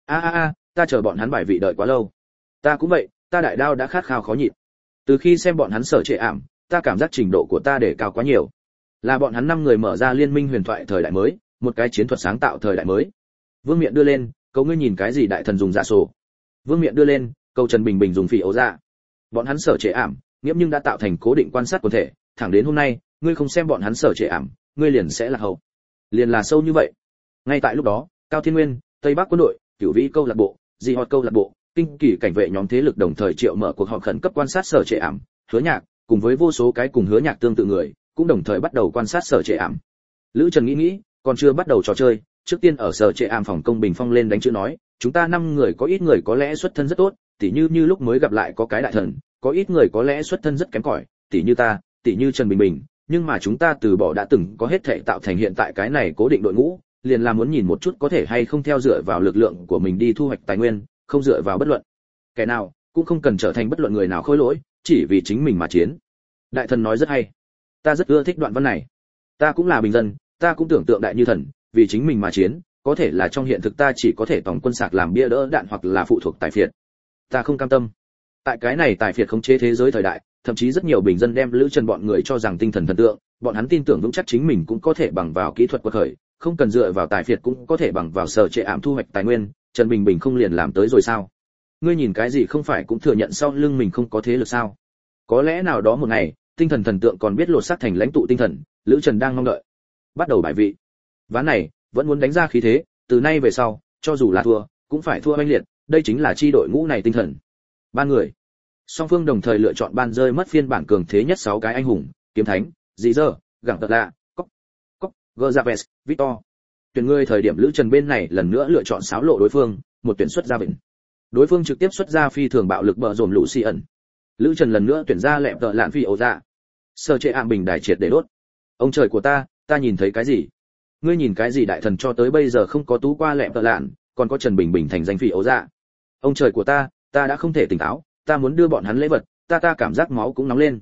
Ta chờ bọn hắn bài vị đợi quá lâu. Ta cũng vậy, ta đại đao đã khát khao khó nhịn. Từ khi xem bọn hắn sở trệ ảm, ta cảm giác trình độ của ta để cao quá nhiều. Là bọn hắn 5 người mở ra liên minh huyền thoại thời đại mới, một cái chiến thuật sáng tạo thời đại mới. Vương Miện đưa lên, cầu ngươi nhìn cái gì đại thần dùng dạ sổ. Vương Miện đưa lên, cầu Trần Bình Bình dùng phỉ ấu dạ. Bọn hắn sở trệ ảm, nghiễm nhưng đã tạo thành cố định quan sát quần thể, thẳng đến hôm nay, ngươi không xem bọn hắn sở trệ ảm, ngươi liền sẽ là hậu. Liền là sâu như vậy. Ngay tại lúc đó, Cao Thiên Nguyên, Tây Bắc quân đội, Cửu Vĩ câu lạc bộ, Dị Họt câu lạc bộ, Kinh Kỳ cảnh vệ nhóm thế lực đồng thời triệu mở cuộc họp khẩn cấp quan sát sở trệ ảm, Hứa Nhạc, cùng với vô số cái cùng Hứa Nhạc tương tự người, cũng đồng thời bắt đầu quan sát sở trệ ảm. Lữ Trần nghĩ, còn chưa bắt đầu trò chơi, trước tiên ở sở trệ ảm phòng công bình phong lên đánh chữ nói, chúng ta 5 người có ít người có lẽ xuất thân rất tốt, tỉ như lúc mới gặp lại có cái đại thần, có ít người có lẽ xuất thân rất kém cỏi, tỉ như ta, tỉ như Trần Bình Bình, nhưng mà chúng ta từ bỏ đã từng có hết thể tạo thành hiện tại cái này cố định đội ngũ, liền là muốn nhìn một chút có thể hay không theo dựa vào lực lượng của mình đi thu hoạch tài nguyên, không dựa vào bất luận kẻ nào, cũng không cần trở thành bất luận người nào khôi lỗi, chỉ vì chính mình mà chiến. Đại thần nói rất hay, ta rất ưa thích đoạn văn này. Ta cũng là bình dân, ta cũng tưởng tượng đại như thần, vì chính mình mà chiến, có thể là trong hiện thực ta chỉ có thể tổng quân sạc làm bia đỡ đạn hoặc là phụ thuộc tài phiệt. Ta không cam tâm. Tại cái này tài phiệt khống chế thế giới thời đại, thậm chí rất nhiều bình dân đem Lữ Trần bọn người cho rằng tinh thần thần tượng, bọn hắn tin tưởng vững chắc chính mình cũng có thể bằng vào kỹ thuật quật khởi, không cần dựa vào tài phiệt cũng có thể bằng vào sở trệ ảm thu hoạch tài nguyên. Trần Bình Bình không liền làm tới rồi sao? Ngươi nhìn cái gì không phải cũng thừa nhận sau lưng mình không có thế lực sao? Có lẽ nào đó một ngày, tinh thần thần tượng còn biết lột xác thành lãnh tụ tinh thần. Lữ Trần đang mong đợi. Bắt đầu bài vị. Ván này vẫn muốn đánh ra khí thế, từ nay về sau, cho dù là thua, cũng phải thua oanh liệt, đây chính là chi đội ngũ này tinh thần. 3 người. Song phương đồng thời lựa chọn ban rơi mất phiên bản cường thế nhất 6 cái anh hùng, Kiếm Thánh, Dĩ Dơ, Gẳng Tật Lạ, Cóc, Gervais, Victor. Tuyển người thời điểm Lữ Trần bên này lần nữa lựa chọn xáo lộ đối phương, một tuyển xuất ra Vịnh. Đối phương trực tiếp xuất ra phi thường bạo lực bờ rồm Lucian. Lữ Trần lần nữa tuyển ra lẹm tợ lạn phi ổ dạ. Sở trệ ảm bình đài triệt để đốt. Ông trời của ta nhìn thấy cái gì? Ngươi nhìn cái gì đại thần cho tới bây giờ không có tú qua lẹm tợ lạn, còn có Trần Bình Bình thành danh phi ổ dạ. Ông trời của ta đã không thể tỉnh táo, ta muốn đưa bọn hắn lễ vật, ta cảm giác máu cũng nóng lên.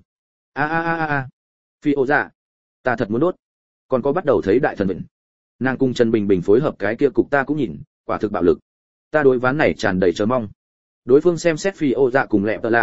Phi ổ dạ, ta thật muốn đốt. Còn có bắt đầu thấy đại thần Vịnh. Nàng cùng Trần Bình Bình phối hợp cái kia cục ta cũng nhìn, quả thực bạo lực. Ta đối ván này tràn đầy chờ mong. Đối phương xem xét phi ô dạ cùng lẹm tợ lạn,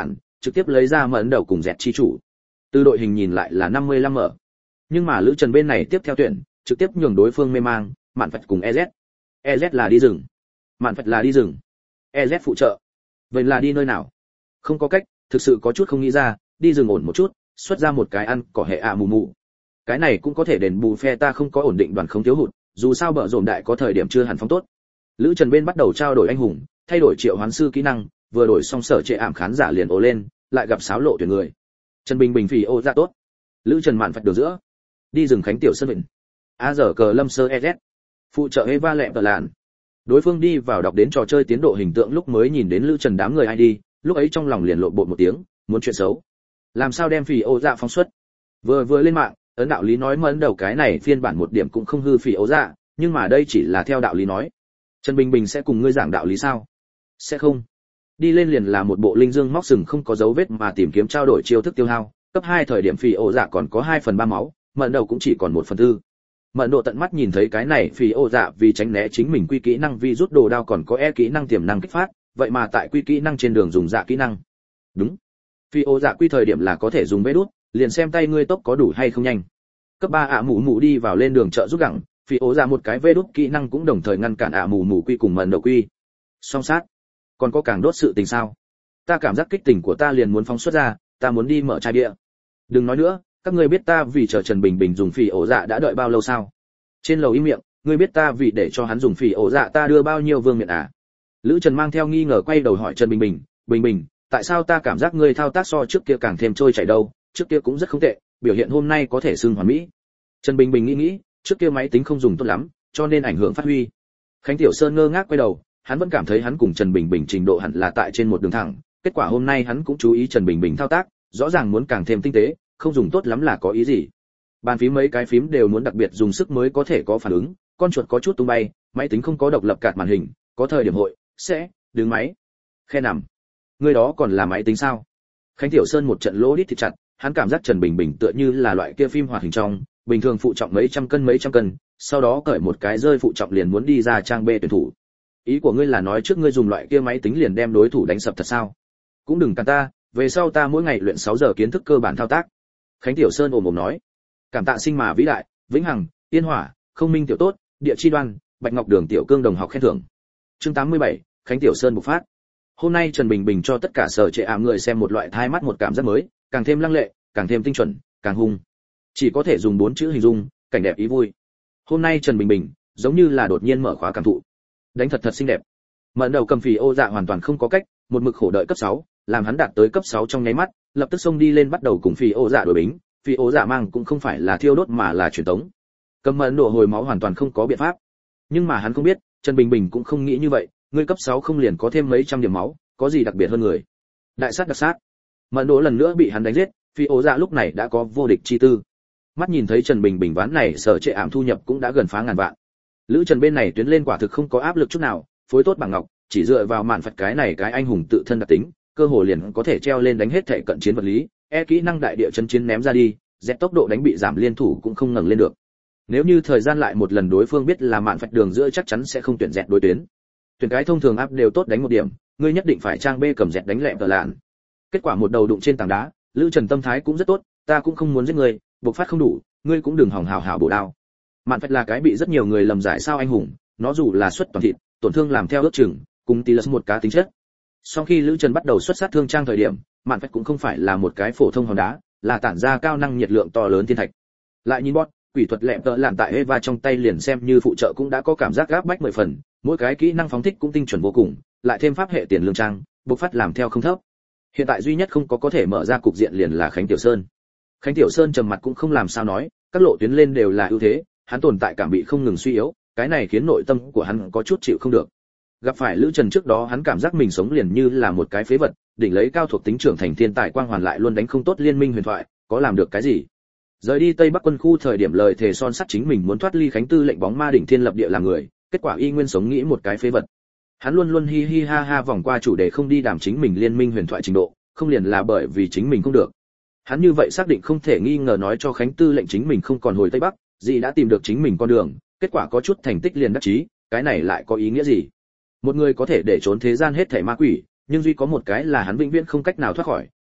trực tiếp lấy ra mẫn đầu cùng dẹt chi chủ. Từ đội hình nhìn lại là 55 mở. Nhưng mà Lữ Trần bên này tiếp theo tuyển, trực tiếp nhường đối phương mê mang, Mạn Phật cùng EZ. EZ là đi rừng, Mạn Phật là đi rừng. EZ phụ trợ. Vậy là đi nơi nào? Không có cách, thực sự có chút không nghĩ ra, đi rừng ổn một chút, xuất ra một cái ăn cỏ hệ mù mù. Cái này cũng có thể đền bù phe ta không có ổn định đoàn không thiếu hụt, dù sao bợ rộn đại có thời điểm chưa hẳn phóng tốt. Lữ Trần bên bắt đầu trao đổi anh hùng, thay đổi triệu hoán sư kỹ năng, vừa đổi xong sở trệ ảm khán giả liền ồ lên, lại gặp sáo lộ tuyển người. Trần Bình Bình phì ô ra tốt. Lữ Trần Mạn Phật đường giữa. Đi rừng Khánh Tiểu Sơn Vịnh. A giờ cờ Lâm Sơ EZ. Phụ trợ Eva lẹ tờ làn. Đối phương đi vào đọc đến trò chơi tiến độ hình tượng lúc mới nhìn đến Lữ Trần đám người ID, lúc ấy trong lòng liền lộn bột một tiếng, muốn chuyện xấu. Làm sao đem phì ô dạ phóng xuất? Vừa lên mạng, ấn đạo lý nói mẫn đầu cái này phiên bản một điểm cũng không hư phì ô dạ, nhưng mà đây chỉ là theo đạo lý nói. Trần Bình Bình sẽ cùng ngươi giảng đạo lý sao? Sẽ không. Đi lên liền là một bộ linh dương móc sừng không có dấu vết mà tìm kiếm trao đổi chiêu thức tiêu hao, cấp 2 thời điểm phì ô dạ còn có 2/3 máu, mẫn đầu cũng chỉ còn 1/4. Mẫn độ tận mắt nhìn thấy cái này phì ô dạ vì tránh né chính mình quy kỹ năng vi rút đồ đao còn có kỹ năng tiềm năng kích phát, vậy mà tại quy kỹ năng trên đường dùng dạ kỹ năng. Đúng. Phì ô dạ quy thời điểm là có thể dùng vế đút, liền xem tay ngươi tốc có đủ hay không nhanh. Cấp 3 mù mù đi vào lên đường trợ giúp gặng, phì ô dạ một cái vế đút kỹ năng cũng đồng thời ngăn cản mù mù quy cùng mẫn độ quy. Song sát. Còn có càng đốt sự tình sao? Ta cảm giác kích tình của ta liền muốn phóng xuất ra, ta muốn đi mở chai bia. Đừng nói nữa, các ngươi biết ta vì chờ Trần Bình Bình dùng phỉ ổ dạ đã đợi bao lâu sao? Trên lầu im miệng, ngươi biết ta vì để cho hắn dùng phỉ ổ dạ ta đưa bao nhiêu vương miện à? Lữ Trần mang theo nghi ngờ quay đầu hỏi Trần Bình Bình, Bình Bình, tại sao ta cảm giác ngươi thao tác so trước kia càng thêm trôi chảy đâu? Trước kia cũng rất không tệ, biểu hiện hôm nay có thể xưng hoàn mỹ. Trần Bình Bình nghĩ, trước kia máy tính không dùng tốt lắm, cho nên ảnh hưởng phát huy. Khánh Tiểu Sơn ngơ ngác quay đầu, hắn vẫn cảm thấy hắn cùng Trần Bình Bình trình độ hẳn là tại trên một đường thẳng, kết quả hôm nay hắn cũng chú ý Trần Bình Bình thao tác, rõ ràng muốn càng thêm tinh tế, không dùng tốt lắm là có ý gì? Bàn phím mấy cái phím đều muốn đặc biệt dùng sức mới có thể có phản ứng, con chuột có chút tung bay, máy tính không có độc lập cạt màn hình, có thời điểm hội sẽ đứng máy. Khe nằm. Người đó còn là máy tính sao? Khánh Tiểu Sơn một trận lỗ đít thịt chặt, hắn cảm giác Trần Bình Bình tựa như là loại kia phim hoạt hình trong, bình thường phụ trọng mấy trăm cân, sau đó cởi một cái rơi phụ trọng liền muốn đi ra trang B tuyển thủ. Ý của ngươi là nói trước ngươi dùng loại kia máy tính liền đem đối thủ đánh sập thật sao? Cũng đừng cản ta, về sau ta mỗi ngày luyện 6 giờ kiến thức cơ bản thao tác. Khánh Tiểu Sơn ồm ồm nói. Cảm tạ sinh mà vĩ đại, vĩnh hằng, yên hỏa, không minh tiểu tốt, địa chi đoan, Bạch Ngọc Đường tiểu cương đồng học khen thưởng. Chương 87, Khánh Tiểu Sơn bộc phát. Hôm nay Trần Bình Bình cho tất cả sở trệ ảm người xem một loại thai mắt một cảm giác mới, càng thêm lăng lệ, càng thêm tinh chuẩn, càng hung. Chỉ có thể dùng 4 chữ hình dung, cảnh đẹp ý vui. Hôm nay Trần Bình Bình giống như là đột nhiên mở khóa cảm thụ. Đánh thật xinh đẹp. Mẫn đầu cầm phì ô dạ hoàn toàn không có cách, một mực khổ đợi cấp 6, làm hắn đạt tới cấp 6 trong nháy mắt, lập tức xông đi lên bắt đầu cùng phì ô dạ đổi bính, phì ô dạ mang cũng không phải là thiêu đốt mà là truyền tống. Cầm Mẫn độ hồi máu hoàn toàn không có biện pháp. Nhưng mà hắn không biết, Trần Bình Bình cũng không nghĩ như vậy, ngươi cấp 6 không liền có thêm mấy trăm điểm máu, có gì đặc biệt hơn người. Đại sát đặc sát. Mẫn độ lần nữa bị hắn đánh giết, phì ô dạ lúc này đã có vô địch chi tư. Mắt nhìn thấy Trần Bình Bình ván này sở trệ ảm thu nhập cũng đã gần phá ngàn vạn. Lữ Trần bên này tuyến lên quả thực không có áp lực chút nào, phối tốt bằng ngọc, chỉ dựa vào mạn phật cái này cái anh hùng tự thân đặc tính, cơ hồ liền có thể treo lên đánh hết thể cận chiến vật lý, kỹ năng đại địa chân chiến ném ra đi, dẹp tốc độ đánh bị giảm liên thủ cũng không ngẩng lên được. Nếu như thời gian lại một lần đối phương biết là mạn phật đường giữa chắc chắn sẽ không tuyển dẹp đối tuyến. Tuyển cái thông thường áp đều tốt đánh một điểm, ngươi nhất định phải trang B cầm dẹp đánh lẹm tờ lạn. Kết quả một đầu đụng trên tảng đá, Lữ Trần tâm thái cũng rất tốt, ta cũng không muốn giết ngươi, bộc phát không đủ, ngươi cũng đừng hòng hào hào bổ đao. Mạn phật là cái bị rất nhiều người lầm giải sao anh hùng, nó dù là xuất toàn thịt, tổn thương làm theo ước chừng, cùng Tilus một cá tính chất. Sau khi Lữ Trần bắt đầu xuất sát thương trang thời điểm, Mạn phật cũng không phải là một cái phổ thông hòn đá, là tản ra cao năng nhiệt lượng to lớn thiên thạch. Lại nhìn bot, quỷ thuật lẹm tợ lạn tại Eva trong tay liền xem như phụ trợ cũng đã có cảm giác gáp bách 10 phần, mỗi cái kỹ năng phóng thích cũng tinh chuẩn vô cùng, lại thêm pháp hệ tiền lương trang, bộc phát làm theo không thấp. Hiện tại duy nhất không có thể mở ra cục diện liền là Khánh Tiểu Sơn. Khánh Tiểu Sơn trầm mặt cũng không làm sao nói, các lộ tuyến lên đều là ưu thế, hắn tồn tại cảm bị không ngừng suy yếu, cái này khiến nội tâm của hắn có chút chịu không được. Gặp phải Lữ Trần trước đó hắn cảm giác mình sống liền như là một cái phế vật, đỉnh lấy cao thuộc tính trưởng thành thiên tài quang hoàn lại luôn đánh không tốt liên minh huyền thoại, có làm được cái gì? Rời đi Tây Bắc quân khu thời điểm lời thề son sắt chính mình muốn thoát ly Khánh Tư lệnh bóng ma đỉnh thiên lập địa làm người, kết quả y nguyên sống nghĩ một cái phế vật. Hắn luôn luôn hi hi ha ha vòng qua chủ đề không đi đàm chính mình liên minh huyền thoại trình độ, không liền là bởi vì chính mình không được. Hắn như vậy xác định không thể nghi ngờ nói cho Khánh Tư lệnh chính mình không còn hồi Tây Bắc, gì đã tìm được chính mình con đường, kết quả có chút thành tích liền đắc chí, cái này lại có ý nghĩa gì? Một người có thể để trốn thế gian hết thảy ma quỷ, nhưng duy có một cái là hắn vĩnh viễn không cách nào thoát khỏi,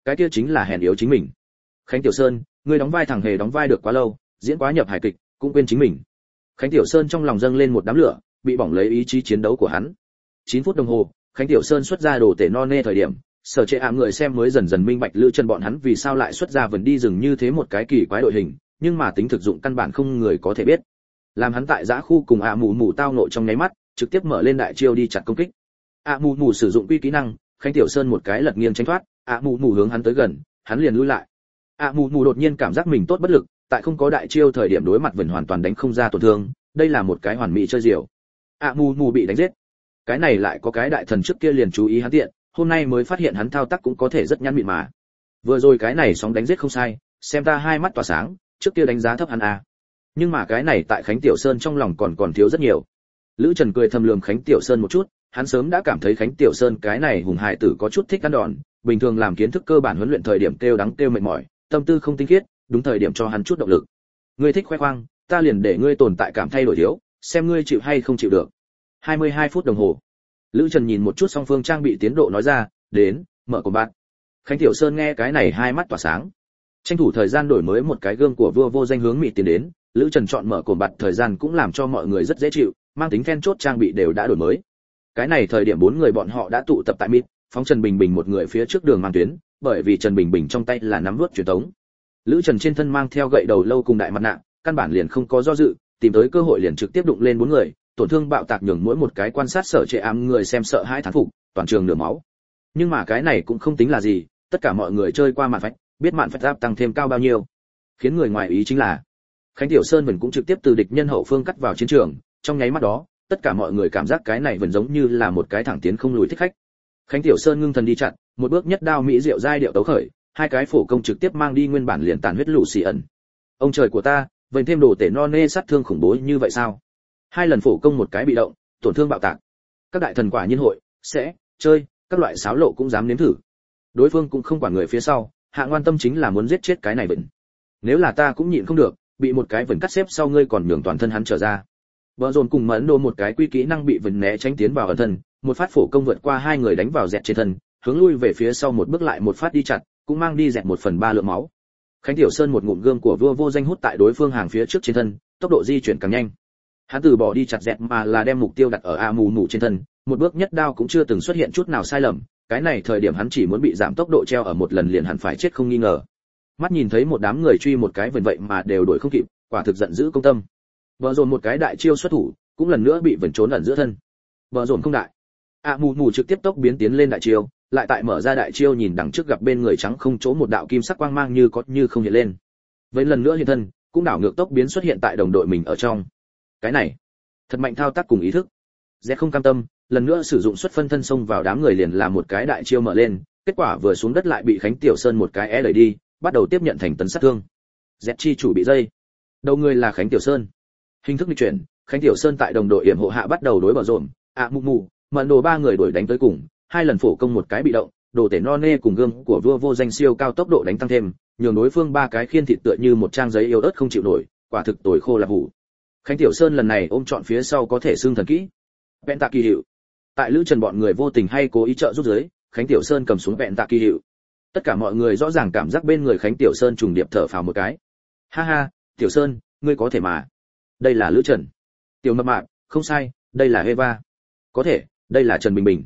cái kia chính là hèn yếu chính mình. Khánh Tiểu Sơn, ngươi đóng vai thằng hề đóng vai được quá lâu, diễn quá nhập hài kịch, cũng quên chính mình. Khánh Tiểu Sơn trong lòng dâng lên một đám lửa, bị bỏng lấy ý chí chiến đấu của hắn. 9 phút đồng hồ, Khánh Tiểu Sơn xuất ra đồ tể no nê thời điểm, sở trệ ảm người xem mới dần dần minh bạch Lữ Trần bọn hắn vì sao lại xuất ra vần đi rừng như thế một cái kỳ quái đội hình, nhưng mà tính thực dụng căn bản không người có thể biết. Làm hắn tại giã khu cùng mù mù tao nội trong nháy mắt, trực tiếp mở lên đại chiêu đi chặt công kích. Mù mù sử dụng quy kỹ năng, Khánh Tiểu Sơn một cái lật nghiêng tránh thoát, mù mù hướng hắn tới gần, hắn liền lui lại. Mù mù đột nhiên cảm giác mình tốt bất lực, tại không có đại chiêu thời điểm đối mặt vần hoàn toàn đánh không ra tổn thương, đây là một cái hoàn mỹ chơi diều. Mù mù bị đánh giết. Cái này lại có cái đại thần trước kia liền chú ý hắn tiện, hôm nay mới phát hiện hắn thao tác cũng có thể rất nhăn mịn mà. Vừa rồi cái này sóng đánh giết không sai, xem ta hai mắt tỏa sáng, trước kia đánh giá thấp hắn a. Nhưng mà cái này tại Khánh Tiểu Sơn trong lòng còn thiếu rất nhiều. Lữ Trần cười thầm lườm Khánh Tiểu Sơn một chút, hắn sớm đã cảm thấy Khánh Tiểu Sơn cái này hùng hài tử có chút thích ăn đòn, bình thường làm kiến thức cơ bản huấn luyện thời điểm kêu đắng kêu mệt mỏi, tâm tư không tinh khiết, đúng thời điểm cho hắn chút động lực. Ngươi thích khoe khoang, ta liền để ngươi tồn tại cảm thay đổi thiếu, xem ngươi chịu hay không chịu được. 22 phút đồng hồ. Lữ Trần nhìn một chút song phương trang bị tiến độ nói ra, đến, mở của bạn. Khánh Tiểu Sơn nghe cái này hai mắt tỏa sáng. Tranh thủ thời gian đổi mới một cái gương của vua vô danh hướng mị tiến đến, Lữ Trần chọn mở cồn bạt thời gian cũng làm cho mọi người rất dễ chịu, mang tính then chốt trang bị đều đã đổi mới. Cái này thời điểm 4 người bọn họ đã tụ tập tại mịt, phóng Trần Bình Bình một người phía trước đường mang tuyến, bởi vì Trần Bình Bình trong tay là nắm vớt truyền tống. Lữ Trần trên thân mang theo gậy đầu lâu cùng đại mặt nạ, căn bản liền không có do dự, tìm tới cơ hội liền trực tiếp đụng lên 4 người, tổn thương bạo tạc nhường mỗi một cái quan sát sở trệ ám người xem sợ hãi thán phục, toàn trường nửa máu. Nhưng mà cái này cũng không tính là gì, tất cả mọi người chơi qua mạn phách, biết mạn phách áp tăng thêm cao bao nhiêu. Khiến người ngoài ý chính là Khánh Tiểu Sơn vẫn cũng trực tiếp từ địch nhân hậu phương cắt vào chiến trường, trong nháy mắt đó, tất cả mọi người cảm giác cái này vẫn giống như là một cái thẳng tiến không lùi thích khách. Khánh Tiểu Sơn ngưng thần đi chặn, một bước nhất đao mỹ diệu giai điệu tấu khởi, hai cái phổ công trực tiếp mang đi nguyên bản liền tàn huyết lũ xì ẩn. Ông trời của ta, vậy thêm đồ tể no nê sát thương khủng bố như vậy sao? Hai lần phổ công một cái bị động, tổn thương bạo tạc. Các đại thần quả nhiên hội sẽ chơi, các loại xáo lộ cũng dám nếm thử. Đối phương cũng không quản người phía sau, hạ ngoan tâm chính là muốn giết chết cái này vẫn. Nếu là ta cũng nhịn không được, bị một cái vẫn cắt xếp sau ngươi còn nhường toàn thân hắn trở ra. Bờ dồn cùng mẫn đồ một cái quy kỹ năng bị vẫn né tránh tiến vào ẩn thân, một phát phổ công vượt qua hai người đánh vào dẹt trên thân, hướng lui về phía sau một bước lại một phát đi chặt, cũng mang đi dẹt 1/3 lượng máu. Khánh Tiểu Sơn một ngụm gương của vua vô danh hút tại đối phương hàng phía trước trên thân, tốc độ di chuyển càng nhanh. Hắn từ bỏ đi chặt dẹt mà là đem mục tiêu đặt ở mù mù trên thân, một bước nhất đao cũng chưa từng xuất hiện chút nào sai lầm, cái này thời điểm hắn chỉ muốn bị giảm tốc độ treo ở một lần liền hẳn phải chết không nghi ngờ. Mắt nhìn thấy một đám người truy một cái vần vậy mà đều đuổi không kịp, quả thực giận dữ công tâm. Bờ dồn một cái đại chiêu xuất thủ, cũng lần nữa bị vần trốn ẩn giữa thân. Bờ dồn không đại. Mù mù trực tiếp tốc biến tiến lên đại chiêu, lại tại mở ra đại chiêu nhìn đằng trước gặp bên người trắng không chỗ một đạo kim sắc quang mang như có như không hiện lên. Vậy lần nữa hiện thân, cũng đảo ngược tốc biến xuất hiện tại đồng đội mình ở trong. Cái này, thật mạnh thao tác cùng ý thức. Rẽ không cam tâm, lần nữa sử dụng xuất phân thân xông vào đám người liền làm một cái đại chiêu mở lên, kết quả vừa xuống đất lại bị Khánh Tiểu Sơn một cái đẩy đi, bắt đầu tiếp nhận thành tấn sát thương. Rẽ chi chủ bị dây. Đầu người là Khánh Tiểu Sơn. Hình thức di chuyển, Khánh Tiểu Sơn tại đồng đội yểm hộ hạ bắt đầu đối bờ rộn, mù mù, mận đồ ba người đuổi đánh tới cùng, hai lần phổ công một cái bị động, đồ tể no nê cùng gương của vua vô danh siêu cao tốc độ đánh tăng thêm, nhường đối phương ba cái khiên thịt tựa như một trang giấy yếu ớt không chịu nổi, quả thực tồi khô là hủ. Khánh Tiểu Sơn lần này ôm trọn phía sau có thể xương thần kỹ. Vẹn tạ kỳ hiệu. Tại Lữ Trần bọn người vô tình hay cố ý trợ giúp dưới, Khánh Tiểu Sơn cầm xuống vẹn tạ kỳ hiệu. Tất cả mọi người rõ ràng cảm giác bên người Khánh Tiểu Sơn trùng điệp thở phào một cái. Ha ha, Tiểu Sơn, ngươi có thể mà. Đây là Lữ Trần. Tiểu mập mạp, không sai, đây là Eva. Có thể, đây là Trần Bình Bình.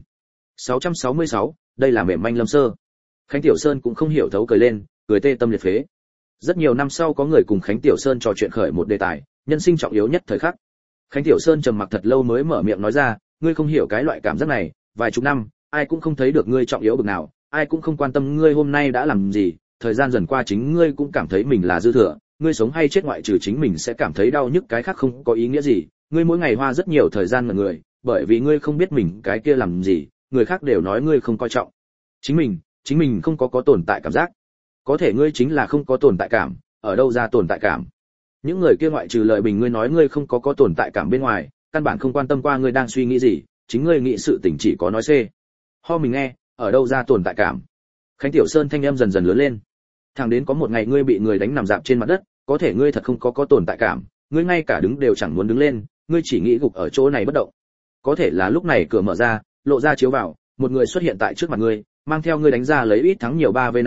666, đây là mềm manh Lâm Sơ. Khánh Tiểu Sơn cũng không hiểu thấu cười lên, cười tê tâm liệt phế. Rất nhiều năm sau có người cùng Khánh Tiểu Sơn trò chuyện khởi một đề tài, nhân sinh trọng yếu nhất thời khắc. Khánh Tiểu Sơn trầm mặc thật lâu mới mở miệng nói ra, ngươi không hiểu cái loại cảm giác này, vài chục năm, ai cũng không thấy được ngươi trọng yếu bực nào, ai cũng không quan tâm ngươi hôm nay đã làm gì, thời gian dần qua chính ngươi cũng cảm thấy mình là dư thừa, ngươi sống hay chết ngoại trừ chính mình sẽ cảm thấy đau nhức cái khác không có ý nghĩa gì, ngươi mỗi ngày hoa rất nhiều thời gian mà người, bởi vì ngươi không biết mình cái kia làm gì, người khác đều nói ngươi không coi trọng. Chính mình không có tồn tại cảm giác. Có thể ngươi chính là không có tồn tại cảm, ở đâu ra tồn tại cảm? Những người kia ngoại trừ lời bình ngươi nói ngươi không có tồn tại cảm bên ngoài, căn bản không quan tâm qua ngươi đang suy nghĩ gì, chính ngươi nghĩ sự tình chỉ có nói xê. Ho mình nghe, ở đâu ra tồn tại cảm? Khánh Tiểu Sơn thanh âm dần dần lớn lên. Thẳng đến có một ngày ngươi bị người đánh nằm rạp trên mặt đất, có thể ngươi thật không có tồn tại cảm, ngươi ngay cả đứng đều chẳng muốn đứng lên, ngươi chỉ nghĩ gục ở chỗ này bất động. Có thể là lúc này cửa mở ra, lộ ra chiếu vào, một người xuất hiện tại trước mặt ngươi, mang theo ngươi đánh ra lấy ít thắng nhiều 3v5,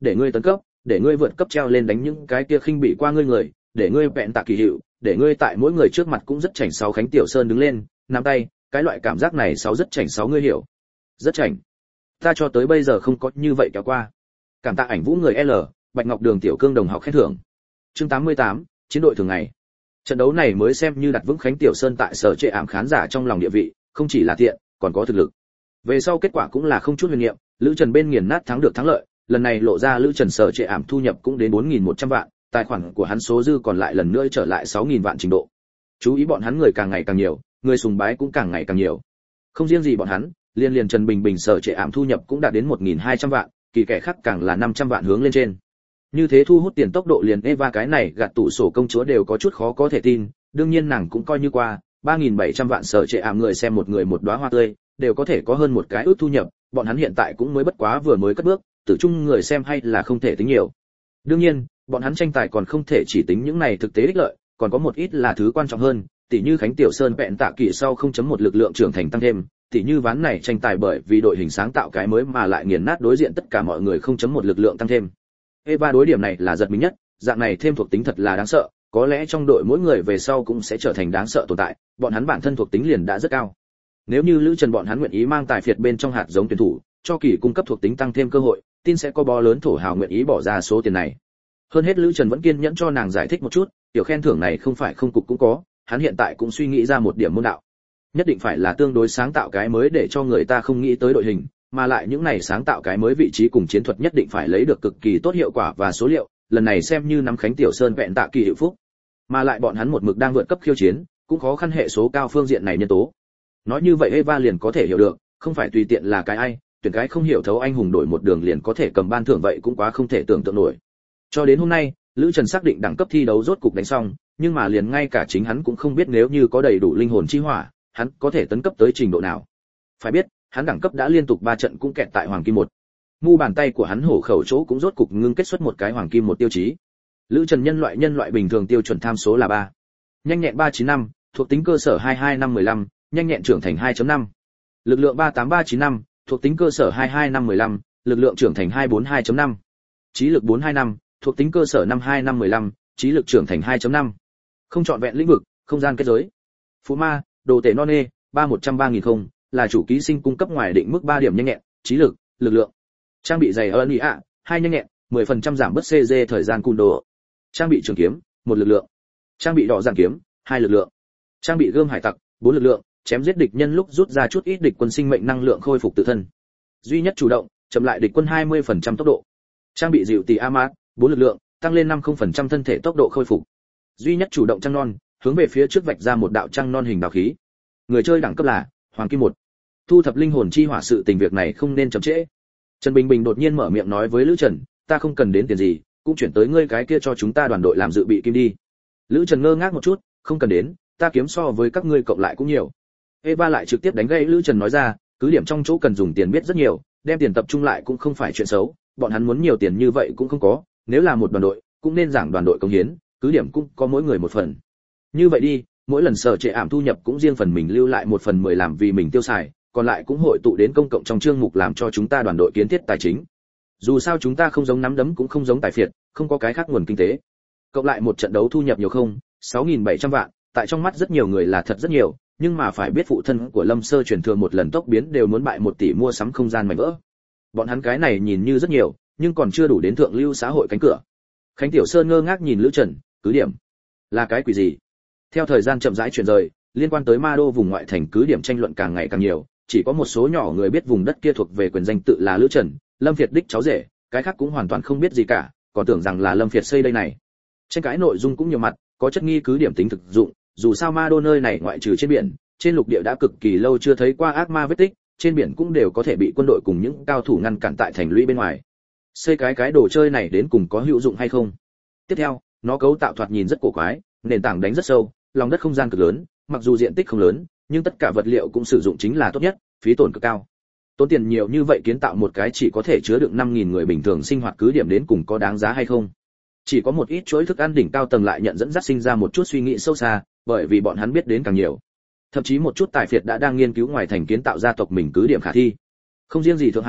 để ngươi tấn cấp, để ngươi vượt cấp treo lên đánh những cái kia khinh bị qua ngươi người, để ngươi vẹn tạ kỳ hiệu, để ngươi tại mỗi người trước mặt cũng rất chảnh sáu. Khánh Tiểu Sơn đứng lên, nắm tay, cái loại cảm giác này sáu rất chảnh sáu ngươi hiểu. Rất chảnh. Ta cho tới bây giờ không có như vậy kéo qua. Cảm tạ ảnh Vũ người L, Bạch Ngọc Đường Tiểu Cương đồng học khen thưởng. Chương 88, chiến đội thường ngày. Trận đấu này mới xem như đặt vững Khánh Tiểu Sơn tại sở trệ ảm khán giả trong lòng địa vị, không chỉ là thiện, còn có thực lực. Về sau kết quả cũng là không chút huyền niệm, Lữ Trần bên nghiền nát thắng được thắng lợi, lần này lộ ra Lữ Trần sở trệ ảm thu nhập cũng đến 4100 vạn, tài khoản của hắn số dư còn lại lần nữa trở lại 6000 vạn trình độ. Chú ý bọn hắn người càng ngày càng nhiều, người sùng bái cũng càng ngày càng nhiều. Không riêng gì bọn hắn, liên Trần Bình Bình sở trệ ảm thu nhập cũng đạt đến 1200 vạn, kỳ kẻ khác càng là 500 vạn hướng lên trên. Như thế thu hút tiền tốc độ liền Eva cái này gạt tủ sổ công chúa đều có chút khó có thể tin, đương nhiên nàng cũng coi như qua, 3700 vạn sở trệ ảm người xem một người một đóa hoa tươi, đều có thể có hơn một cái ước thu nhập, bọn hắn hiện tại cũng mới bất quá vừa mới cất bước, tự chung người xem hay là không thể tính nhiều. Đương nhiên, bọn hắn tranh tài còn không thể chỉ tính những này thực tế ích lợi, còn có một ít là thứ quan trọng hơn, tỉ như Khánh Tiểu Sơn vẹn tạ kỳ sau 0.1 lực lượng trưởng thành tăng thêm, tỉ như ván này tranh tài bởi vì đội hình sáng tạo cái mới mà lại nghiền nát đối diện tất cả mọi người 0.1 lực lượng tăng thêm. Eva đối điểm này là giật mình nhất, dạng này thêm thuộc tính thật là đáng sợ, có lẽ trong đội mỗi người về sau cũng sẽ trở thành đáng sợ tồn tại, bọn hắn bản thân thuộc tính liền đã rất cao. Nếu như Lữ Trần bọn hắn nguyện ý mang tài phiệt bên trong hạt giống tuyển thủ, cho kỳ cung cấp thuộc tính tăng thêm cơ hội, tin sẽ có bó lớn thổ hào nguyện ý bỏ ra số tiền này. Hơn hết Lữ Trần vẫn kiên nhẫn cho nàng giải thích một chút, tiểu khen thưởng này không phải không cục cũng có, hắn hiện tại cũng suy nghĩ ra một điểm môn đạo. Nhất định phải là tương đối sáng tạo cái mới để cho người ta không nghĩ tới đội hình, mà lại những này sáng tạo cái mới vị trí cùng chiến thuật nhất định phải lấy được cực kỳ tốt hiệu quả và số liệu, lần này xem như nắm Khánh Tiểu Sơn vẹn tạ kỳ hiệu phúc. Mà lại bọn hắn một mực đang vượt cấp khiêu chiến, cũng khó khăn hệ số cao phương diện này nhân tố. Nói như vậy Eva liền có thể hiểu được, không phải tùy tiện là cái ai, tuyển cái không hiểu thấu anh hùng đổi một đường liền có thể cầm ban thưởng vậy cũng quá không thể tưởng tượng nổi. Cho đến hôm nay, Lữ Trần xác định đẳng cấp thi đấu rốt cục đánh xong, nhưng mà liền ngay cả chính hắn cũng không biết nếu như có đầy đủ linh hồn chi hỏa, hắn có thể tấn cấp tới trình độ nào. Phải biết, hắn đẳng cấp đã liên tục 3 trận cũng kẹt tại hoàng kim 1. Mu bàn tay của hắn hổ khẩu chỗ cũng rốt cục ngưng kết xuất một cái hoàng kim 1 tiêu chí. Lữ Trần nhân loại bình thường tiêu chuẩn tham số là 3. Nhanh nhẹn 395, thuộc tính cơ sở 22515, nhanh nhẹn trưởng thành 2.5. Lực lượng 38395, thuộc tính cơ sở 22515, lực lượng trưởng thành 242.5. Trí lực 425, thuộc tính cơ sở 52515, trí lực trưởng thành 2.5. Không chọn vẹn lĩnh vực, không gian kết giới. Phú ma, đồ tể non nê, 3130 không, là chủ ký sinh cung cấp ngoài định mức 3 điểm nhanh nhẹn, trí lực, lực lượng. Trang bị giày ơn ạ, 2 nhanh nhẹn, 10% giảm bớt CG thời gian cung đồ. Trang bị trường kiếm, 1 lực lượng. Trang bị đỏ giản kiếm, 2 lực lượng. Trang bị gươm hải tặc, 4 lực lượng, chém giết địch nhân lúc rút ra chút ít địch quân sinh mệnh năng lượng khôi phục tự thân. Duy nhất chủ động, chậm lại địch quân 20% tốc độ. Trang bị dịu tỷ Amat, 4 lực lượng, tăng lên 50% thân thể tốc độ khôi phục. Duy nhất chủ động trăng non, hướng về phía trước vạch ra một đạo trăng non hình đào khí. Người chơi đẳng cấp là hoàng kim 1. Thu thập linh hồn chi hỏa sự tình việc này không nên chậm trễ. Trần Bình Bình đột nhiên mở miệng nói với Lữ Trần, ta không cần đến tiền gì, cũng chuyển tới ngươi cái kia cho chúng ta đoàn đội làm dự bị kim đi. Lữ Trần ngơ ngác một chút, không cần đến, ta kiếm so với các ngươi cộng lại cũng nhiều. Eva lại trực tiếp đánh gãy Lữ Trần nói ra, cứ điểm trong chỗ cần dùng tiền biết rất nhiều, đem tiền tập trung lại cũng không phải chuyện xấu, bọn hắn muốn nhiều tiền như vậy cũng không có, nếu là một đoàn đội, cũng nên giảng đoàn đội công hiến, cứ điểm cũng có mỗi người một phần. Như vậy đi, mỗi lần sở trệ ảm thu nhập cũng riêng phần mình lưu lại 1/10 làm vì mình tiêu xài, còn lại cũng hội tụ đến công cộng trong chương mục làm cho chúng ta đoàn đội kiến thiết tài chính. Dù sao chúng ta không giống nắm đấm cũng không giống tài phiệt, không có cái khác nguồn kinh tế. Cộng lại một trận đấu thu nhập nhiều không, 6700 vạn, tại trong mắt rất nhiều người là thật rất nhiều, nhưng mà phải biết phụ thân của Lâm Sơ truyền thừa một lần tốc biến đều muốn bại 1 tỷ mua sắm không gian mảnh vỡ. Bọn hắn cái này nhìn như rất nhiều, nhưng còn chưa đủ đến thượng lưu xã hội cánh cửa. Khánh Tiểu Sơn ngơ ngác nhìn Lữ Trần, cứ điểm là cái quỷ gì? Theo thời gian chậm rãi chuyển rời, liên quan tới Ma Đô vùng ngoại thành cứ điểm tranh luận càng ngày càng nhiều, chỉ có một số nhỏ người biết vùng đất kia thuộc về quyền danh tự là Lữ Trần, Lâm Việt đích cháu rể, cái khác cũng hoàn toàn không biết gì cả, còn tưởng rằng là Lâm Việt xây đây này. Tranh cãi nội dung cũng nhiều mặt, có chất nghi cứ điểm tính thực dụng, dù sao Ma Đô nơi này ngoại trừ trên biển, trên lục địa đã cực kỳ lâu chưa thấy qua ác ma vết tích, trên biển cũng đều có thể bị quân đội cùng những cao thủ ngăn cản tại thành lũy bên ngoài. Xây cái đồ chơi này đến cùng có hữu dụng hay không? Tiếp theo, nó cấu tạo thoạt nhìn rất cổ quái, nền tảng đánh rất sâu, lòng đất không gian cực lớn, mặc dù diện tích không lớn, nhưng tất cả vật liệu cũng sử dụng chính là tốt nhất, phí tổn cực cao. Tốn tiền nhiều như vậy kiến tạo một cái chỉ có thể chứa đựng 5000 người bình thường sinh hoạt cứ điểm đến cùng có đáng giá hay không? Chỉ có một ít chuỗi thức ăn đỉnh cao tầng lại nhận dẫn dắt sinh ra một chút suy nghĩ sâu xa, bởi vì bọn hắn biết đến càng nhiều. Thậm chí một chút tài phiệt đã đang nghiên cứu ngoài thành kiến tạo gia tộc mình cứ điểm khả thi. Không riêng gì Thượng Hải,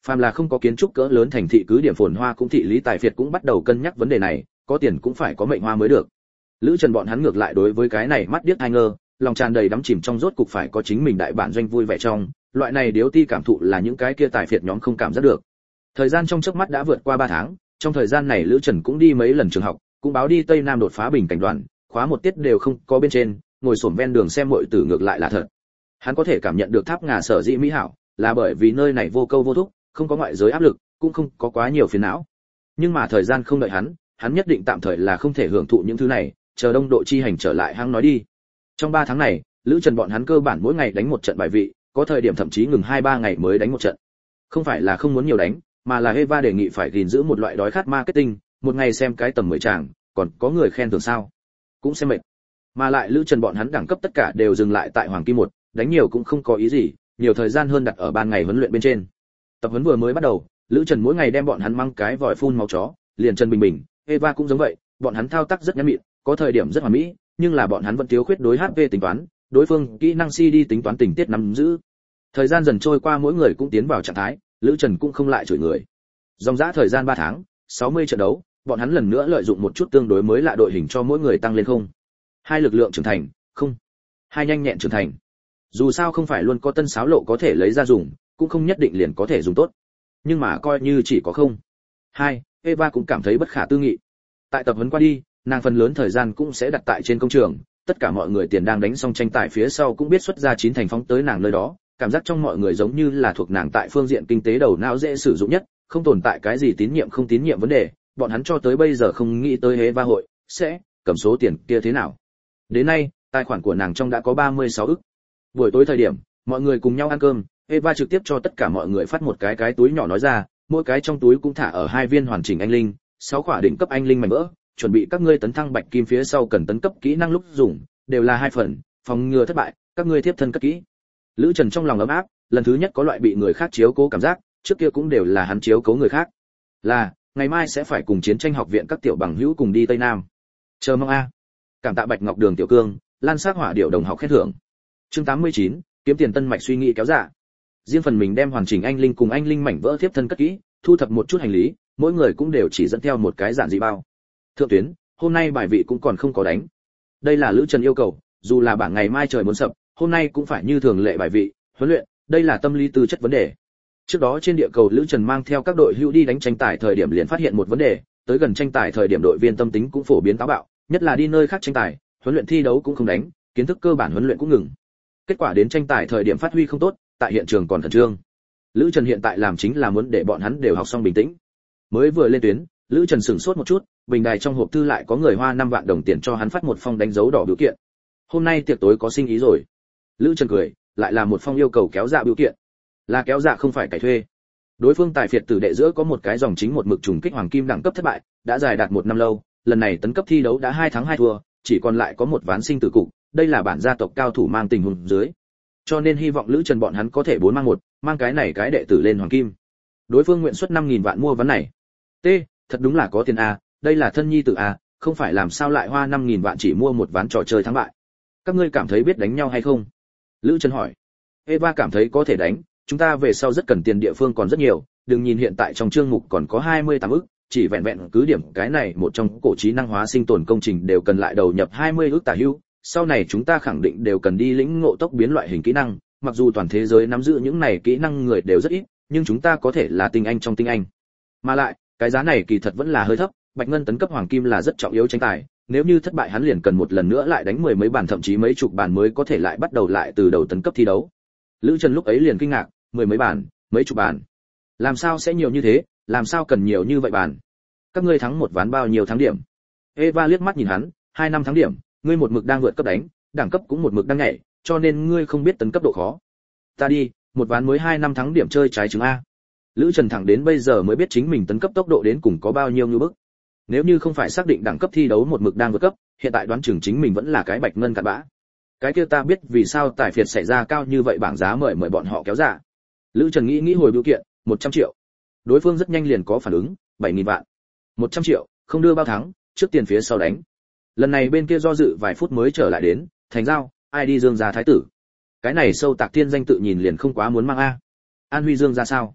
Phàm là không có kiến trúc cỡ lớn thành thị cứ điểm phồn hoa cũng thị lý tài phiệt cũng bắt đầu cân nhắc vấn đề này, có tiền cũng phải có mệnh hoa mới được. Lữ Trần bọn hắn ngược lại đối với cái này mắt điếc hai ngơ, lòng tràn đầy đắm chìm trong rốt cục phải có chính mình đại bản doanh vui vẻ trong, loại này điếu ti cảm thụ là những cái kia tài phiệt nhóm không cảm giác được. Thời gian trong chớp mắt đã vượt qua 3 tháng, trong thời gian này Lữ Trần cũng đi mấy lần trường học, cũng báo đi Tây Nam đột phá bình cảnh đoàn, khóa một tiết đều không có bên trên, ngồi xổm ven đường xem muội tử ngược lại là thật. Hắn có thể cảm nhận được Tháp Ngà sở dĩ mỹ hảo, là bởi vì nơi này vô câu vô thúc, không có ngoại giới áp lực, cũng không có quá nhiều phiền não. Nhưng mà thời gian không đợi hắn nhất định tạm thời là không thể hưởng thụ những thứ này, chờ đông độ chi hành trở lại hăng nói đi. Trong 3 tháng này, Lữ Trần bọn hắn cơ bản mỗi ngày đánh một trận bài vị, có thời điểm thậm chí ngừng 2-3 ngày mới đánh một trận. Không phải là không muốn nhiều đánh, mà là Eva đề nghị phải gìn giữ một loại đói khát marketing, một ngày xem cái tầm 10 tràng, còn có người khen thưởng sao? Cũng xem mệt. Mà lại Lữ Trần bọn hắn đẳng cấp tất cả đều dừng lại tại Hoàng Kim 1, đánh nhiều cũng không có ý gì, nhiều thời gian hơn đặt ở ban ngày huấn luyện bên trên. Tập huấn vừa mới bắt đầu, Lữ Trần mỗi ngày đem bọn hắn mang cái vòi phun máu chó, liền Trần Bình Bình, Eva cũng giống vậy, bọn hắn thao tác rất nhã mịn, có thời điểm rất hoàn mỹ, nhưng là bọn hắn vẫn thiếu khuyết đối HP tính toán, đối phương kỹ năng CD tính toán tình tiết nắm giữ. Thời gian dần trôi qua mỗi người cũng tiến vào trạng thái, Lữ Trần cũng không lại chửi người. Dòng dã thời gian 3 tháng, 60 trận đấu, bọn hắn lần nữa lợi dụng một chút tương đối mới lạ đội hình cho mỗi người tăng lên không. 2 lực lượng trưởng thành, không. 2 nhanh nhẹn trưởng thành. Dù sao không phải luôn có tân sáo lộ có thể lấy ra dùng, cũng không nhất định liền có thể dùng tốt. Nhưng mà coi như chỉ có không. 2, Eva cũng cảm thấy bất khả tư nghị. Tại tập huấn qua đi, nàng phần lớn thời gian cũng sẽ đặt tại trên công trường, tất cả mọi người tiền đang đánh xong tranh tài phía sau cũng biết xuất ra 9 thành phóng tới nàng nơi đó, cảm giác trong mọi người giống như là thuộc nàng tại phương diện kinh tế đầu não dễ sử dụng nhất, không tồn tại cái gì tín nhiệm không tín nhiệm vấn đề, bọn hắn cho tới bây giờ không nghĩ tới Eva hội sẽ cầm số tiền kia thế nào. Đến nay, tài khoản của nàng trong đã có 36 ức. Buổi tối thời điểm, mọi người cùng nhau ăn cơm, Eva trực tiếp cho tất cả mọi người phát một cái túi nhỏ nói ra, mỗi cái trong túi cũng thả ở 2 viên hoàn chỉnh anh linh, 6 quả đỉnh cấp anh linh mảnh vỡ, chuẩn bị các ngươi tấn thăng bạch kim phía sau cần tấn cấp kỹ năng lúc dùng, đều là 2 phần, phòng ngừa thất bại, các ngươi tiếp thân cất kỹ. Lữ Trần trong lòng ấm áp, lần thứ nhất có loại bị người khác chiếu cố cảm giác, trước kia cũng đều là hắn chiếu cố người khác. Là, ngày mai sẽ phải cùng chiến tranh học viện các tiểu bằng hữu cùng đi Tây Nam. Chờ mong a. Cảm tạ Bạch Ngọc Đường tiểu cương, Lan Sắc Hỏa Điểu đồng học khen thưởng. Chương 89, kiếm tiền tân mạch suy nghĩ kéo dạ. Riêng phần mình đem hoàn chỉnh anh linh cùng anh linh mảnh vỡ tiếp thân cất kỹ, thu thập một chút hành lý, mỗi người cũng đều chỉ dẫn theo một cái giản dị bao. Thượng tuyến, hôm nay bài vị cũng còn không có đánh. Đây là Lữ Trần yêu cầu, dù là bảng ngày mai trời muốn sập, hôm nay cũng phải như thường lệ bài vị, huấn luyện, đây là tâm lý tư chất vấn đề. Trước đó trên địa cầu Lữ Trần mang theo các đội hữu đi đánh tranh tài thời điểm liền phát hiện một vấn đề, tới gần tranh tài thời điểm đội viên tâm tính cũng phổ biến táo bạo, nhất là đi nơi khác tranh tài, huấn luyện thi đấu cũng không đánh, kiến thức cơ bản huấn luyện cũng ngừng. Kết quả đến tranh tài thời điểm phát huy không tốt, tại hiện trường còn khẩn trương. Lữ Trần hiện tại làm chính là muốn để bọn hắn đều học xong bình tĩnh. Mới vừa lên tuyến, Lữ Trần sửng sốt một chút, bình đài trong hộp thư lại có người hoa 5 vạn đồng tiền cho hắn phát một phong đánh dấu đỏ biểu kiện. Hôm nay tiệc tối có sinh ý rồi. Lữ Trần cười, lại là một phong yêu cầu kéo dạ biểu kiện. Là kéo dạ không phải cải thuê. Đối phương tài phiệt tử đệ giữa có một cái dòng chính một mực trùng kích hoàng kim đẳng cấp thất bại, đã dài đạt 1 năm lâu, lần này tấn cấp thi đấu đã 2 thắng 2 thua, chỉ còn lại có một ván sinh tử cục, đây là bản gia tộc cao thủ mang tình huống dưới. Cho nên hy vọng Lữ Trần bọn hắn có thể 4 mang 1, mang cái này cái đệ tử lên hoàng kim. Đối phương nguyện xuất 5000 vạn mua ván này. T, thật đúng là có tiền a, đây là thân nhi tử a, không phải làm sao lại hoa 5000 vạn chỉ mua một ván trò chơi thắng bại. Các ngươi cảm thấy biết đánh nhau hay không? Lữ Trần hỏi. Eva cảm thấy có thể đánh, chúng ta về sau rất cần tiền địa phương còn rất nhiều, đừng nhìn hiện tại trong chương mục còn có 28 ức, chỉ vẹn vẹn cứ điểm cái này một trong cổ trí năng hóa sinh tồn công trình đều cần lại đầu nhập 20 ức tả hữu, sau này chúng ta khẳng định đều cần đi lĩnh ngộ tốc biến loại hình kỹ năng, mặc dù toàn thế giới nắm giữ những này kỹ năng người đều rất ít, nhưng chúng ta có thể là tinh anh trong tinh anh. Mà lại, cái giá này kỳ thật vẫn là hơi thấp, Bạch Ngân tấn cấp hoàng kim là rất trọng yếu tranh tài, nếu như thất bại hắn liền cần một lần nữa lại đánh 10 mấy bàn thậm chí mấy chục bàn mới có thể lại bắt đầu lại từ đầu tấn cấp thi đấu. Lữ Trần lúc ấy liền kinh ngạc, 10 mấy bàn, mấy chục bàn. Làm sao sẽ nhiều như thế, làm sao cần nhiều như vậy bàn? Các ngươi thắng một ván bao nhiêu thắng điểm? Eva liếc mắt nhìn hắn, 2 năm thắng điểm, ngươi một mực đang vượt cấp đánh, đẳng cấp cũng một mực đang nhảy, cho nên ngươi không biết tấn cấp độ khó. Ta đi, một ván mới 2 năm thắng điểm chơi trái trứng a. Lữ Trần thẳng đến bây giờ mới biết chính mình tấn cấp tốc độ đến cùng có bao nhiêu như bức. Nếu như không phải xác định đẳng cấp thi đấu một mực đang vượt cấp, hiện tại đoán chừng chính mình vẫn là cái Bạch Ngân cặn bã. Cái kia ta biết vì sao tài phiệt xảy ra cao như vậy bảng giá mời bọn họ kéo ra. Lữ Trần nghĩ hồi biểu kiện, 100 triệu. Đối phương rất nhanh liền có phản ứng, 7000 vạn. 100 triệu, không đưa bao thắng, trước tiền phía sau đánh. Lần này bên kia do dự vài phút mới trở lại đến, thành giao, ai đi Dương gia thái tử. Cái này sâu tạc thiên danh tự nhìn liền không quá muốn mang a. An Huy Dương gia sao?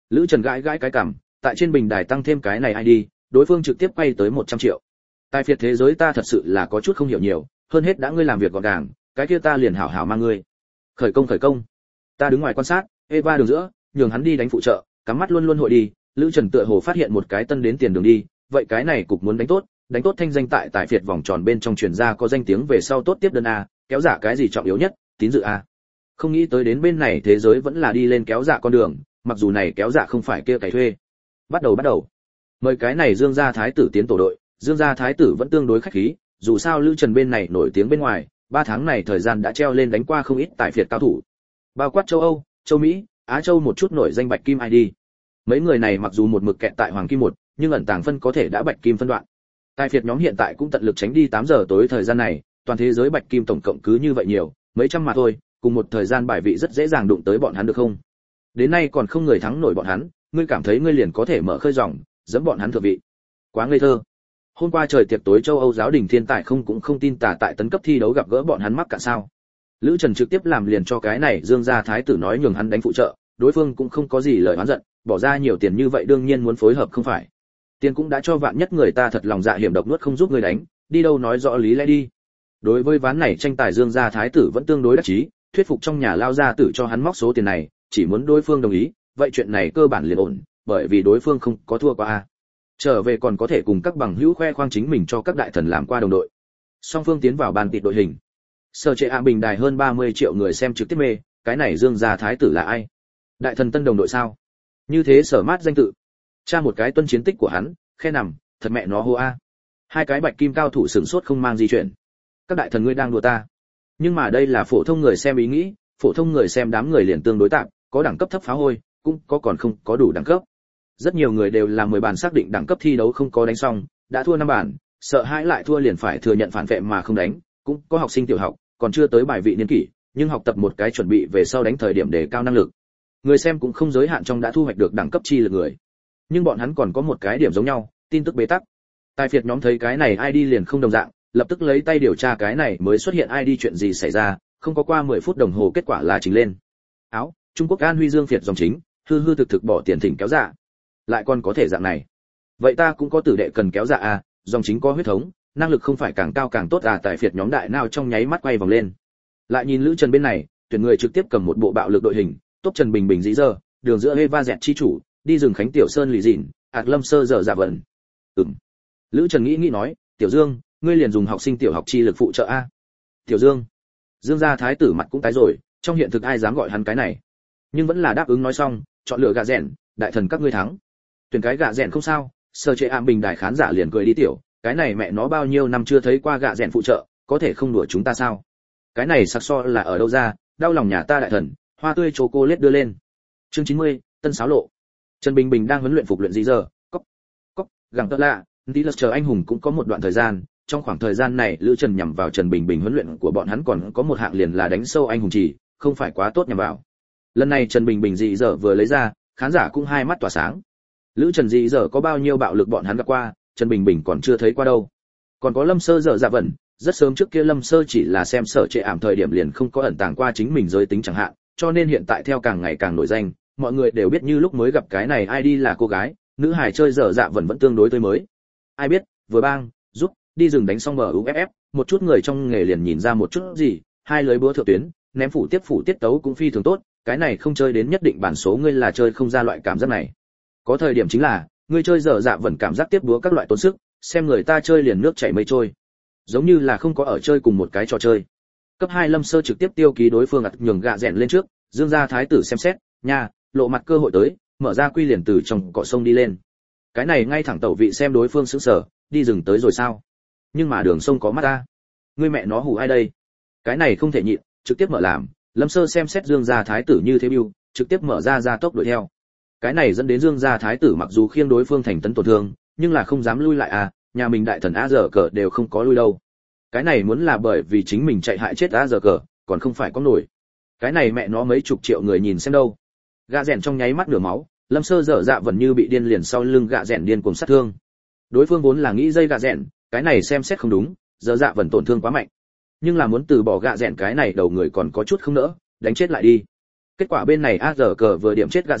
Lữ Trần gãi gãi cái cằm, tại trên bình đài tăng thêm cái này ID, đối phương trực tiếp quay tới 100 triệu. Tài phiệt thế giới ta thật sự là có chút không hiểu nhiều, hơn hết đã ngươi làm việc gọn gàng, cái kia ta liền hảo hảo mang ngươi. Khởi công. Ta đứng ngoài quan sát, Eva đường giữa, nhường hắn đi đánh phụ trợ, cắm mắt luôn luôn hội đi, Lữ Trần tựa hồ phát hiện một cái tân đến tiền đường đi, vậy cái này cục muốn đánh tốt thanh danh tại tài phiệt vòng tròn bên trong truyền ra có danh tiếng về sau tốt tiếp đơn a, kéo giả cái gì trọng yếu nhất, tín dự a. Không nghĩ tới đến bên này thế giới vẫn là đi lên kéo giả con đường, mặc dù này kéo giả không phải kia cày thuê. Bắt đầu. Mời cái này Dương gia thái tử tiến tổ đội, Dương gia thái tử vẫn tương đối khách khí, dù sao Lữ Trần bên này nổi tiếng bên ngoài, 3 tháng này thời gian đã treo lên đánh qua không ít tài phiệt cao thủ. Bao quát châu Âu, châu Mỹ, Á Châu một chút nổi danh bạch kim ID. Mấy người này mặc dù một mực kẹt tại hoàng kim 1, nhưng ẩn tàng phân có thể đã bạch kim phân đoạn. Tài phiệt nhóm hiện tại cũng tận lực tránh đi 8 giờ tối thời gian này, toàn thế giới bạch kim tổng cộng cứ như vậy nhiều, mấy trăm mà thôi, cùng một thời gian bài vị rất dễ dàng đụng tới bọn hắn được không? Đến nay còn không người thắng nổi bọn hắn, ngươi cảm thấy ngươi liền có thể mở khơi dòng, dẫn bọn hắn thượng vị. Quá ngây thơ. Hôm qua trời tiệc tối châu Âu giáo đình thiên tài cũng không tin tà tại tấn cấp thi đấu gặp gỡ bọn hắn mắc cả sao? Lữ Trần trực tiếp làm liền cho cái này Dương gia thái tử nói nhường hắn đánh phụ trợ, đối phương cũng không có gì lời oán giận, bỏ ra nhiều tiền như vậy đương nhiên muốn phối hợp không phải. Tiền cũng đã cho vạn nhất người ta thật lòng dạ hiểm độc nuốt không giúp người đánh, đi đâu nói rõ lý lẽ đi. Đối với ván này tranh tài Dương gia thái tử vẫn tương đối đắc chí, thuyết phục trong nhà lao gia tử cho hắn móc số tiền này, chỉ muốn đối phương đồng ý, vậy chuyện này cơ bản liền ổn, bởi vì đối phương không có thua qua a. Trở về còn có thể cùng các bằng hữu khoe khoang chính mình cho các đại thần làm qua đồng đội. Song phương tiến vào bàn tịt đội hình. Sở trệ ạ bình đài hơn 30 triệu người xem trực tiếp mê, cái này Dương gia thái tử là ai? Đại thần tân đồng đội sao? Như thế Sở Mát danh tự. Tra một cái tuân chiến tích của hắn, khe nằm, thật mẹ nó hô a. Hai cái bạch kim cao thủ sửng sốt không mang di chuyển. Các đại thần ngươi đang đùa ta. Nhưng mà đây là phổ thông người xem ý nghĩ, phổ thông người xem đám người liền tương đối tạm, có đẳng cấp thấp phá hôi, cũng có còn không có đủ đẳng cấp. Rất nhiều người đều là 10 bàn xác định đẳng cấp thi đấu không có đánh xong, đã thua 5 bàn, sợ hãi lại thua liền phải thừa nhận phản vệ mà không đánh, cũng có học sinh tiểu học, còn chưa tới bài vị niên kỷ, nhưng học tập một cái chuẩn bị về sau đánh thời điểm để cao năng lực. Người xem cũng không giới hạn trong đã thu hoạch được đẳng cấp chi lực người. Nhưng bọn hắn còn có một cái điểm giống nhau, tin tức bế tắc. Tài phiệt nhóm thấy cái này ID liền không đồng dạng, lập tức lấy tay điều tra cái này mới xuất hiện ID chuyện gì xảy ra, không có qua 10 phút đồng hồ kết quả là trình lên. Áo, Trung Quốc An Huy Dương phiệt dòng chính, hư thực bỏ tiền thỉnh kéo dạ. Lại còn có thể dạng này. Vậy ta cũng có tử đệ cần kéo dạ à, dòng chính có huyết thống, năng lực không phải càng cao càng tốt à, tài phiệt nhóm đại nào trong nháy mắt quay vòng lên. Lại nhìn Lữ Trần bên này, tuyển người trực tiếp cầm một bộ bạo lực đội hình, tốt Trần Bình Bình dĩ giờ, đường giữa Eva dẹt chi chủ, đi rừng Khánh Tiểu Sơn lì dịn, ạt Lâm Sơ dở dạ vận. Lữ Trần nghĩ nói, Tiểu Dương, ngươi liền dùng học sinh tiểu học chi lực phụ trợ a. Tiểu Dương. Dương gia thái tử mặt cũng tái rồi, trong hiện thực ai dám gọi hắn cái này. Nhưng vẫn là đáp ứng nói xong, chọn lựa gạ rèn, đại thần các ngươi thắng. Tuyển cái gạ rèn không sao, sơ chế ảm bình đài khán giả liền cười đi tiểu, cái này mẹ nó bao nhiêu năm chưa thấy qua gạ rèn phụ trợ, có thể không đùa chúng ta sao? Cái này sặc so là ở đâu ra, đau lòng nhà ta đại thần, hoa tươi chocolate đưa lên. Chương 90, tân sáo lộ. Trần Bình Bình đang huấn luyện phục luyện gì giờ, cốc, gẳng tơ lạ, tí lật chờ anh hùng cũng có một đoạn thời gian, trong khoảng thời gian này Lữ Trần nhằm vào Trần Bình Bình huấn luyện của bọn hắn còn có một hạng liền là đánh sâu anh hùng chỉ, không phải quá tốt nhằm vào. Lần này Trần Bình Bình dị giờ vừa lấy ra, khán giả cũng hai mắt tỏa sáng. Lữ Trần dị giờ có bao nhiêu bạo lực bọn hắn gặp qua, Trần Bình Bình còn chưa thấy qua đâu. Còn có Lâm Sơ dở dạ vẩn, rất sớm trước kia Lâm Sơ chỉ là xem sở trệ ảm thời điểm liền không có ẩn tàng qua chính mình giới tính chẳng hạn, cho nên hiện tại theo càng ngày càng nổi danh, mọi người đều biết như lúc mới gặp cái này ai đi là cô gái, nữ hài chơi dở dạ vẩn vẫn tương đối tươi mới. Ai biết, vừa bang, giúp, đi rừng đánh xong MUFF, một chút người trong nghề liền nhìn ra một chút gì, hai lưới búa thượng tuyến, ném phủ tiết tấu cũng phi thường tốt, cái này không chơi đến nhất định bản số ngươi là chơi không ra loại cảm giác này. Có thời điểm chính là, ngươi chơi dở dạ vẩn cảm giác tiếp búa các loại tốn sức, xem người ta chơi liền nước chảy mây trôi. Giống như là không có ở chơi cùng một cái trò chơi. Cấp 2 Lâm Sơ trực tiếp tiêu ký đối phương nhường gạ rèn lên trước, Dương gia thái tử xem xét, nha, lộ mặt cơ hội tới, mở ra quy liền từ trong cọ sông đi lên. Cái này ngay thẳng tẩu vị xem đối phương sững sờ, đi rừng tới rồi sao? Nhưng mà đường sông có mắt ta. Ngươi mẹ nó hù ai đây? Cái này không thể nhịn, trực tiếp mở làm, Lâm Sơ xem xét Dương gia thái tử như thế bưu, trực tiếp mở ra tốc đuổi theo. Cái này dẫn đến Dương gia thái tử mặc dù khiêng đối phương thành tấn tổn thương, nhưng là không dám lui lại à, nhà mình đại thần A giờ cờ đều không có lui đâu. Cái này muốn là bởi vì chính mình chạy hại chết A giờ cờ, còn không phải có nổi. Cái này mẹ nó mấy chục triệu người nhìn xem đâu. Gạ rèn trong nháy mắt nửa máu, Lâm Sơ dở dạ vẫn như bị điên liền sau lưng gạ rèn điên cuồng sát thương. Đối phương vốn là nghĩ dây gạ rèn, cái này xem xét không đúng, dở dạ vẫn tổn thương quá mạnh. Nhưng là muốn từ bỏ gạ rèn cái này đầu người còn có chút không nỡ, đánh chết lại đi. Kết quả bên này A giờ cờ vừa điểm chết gạ rèn,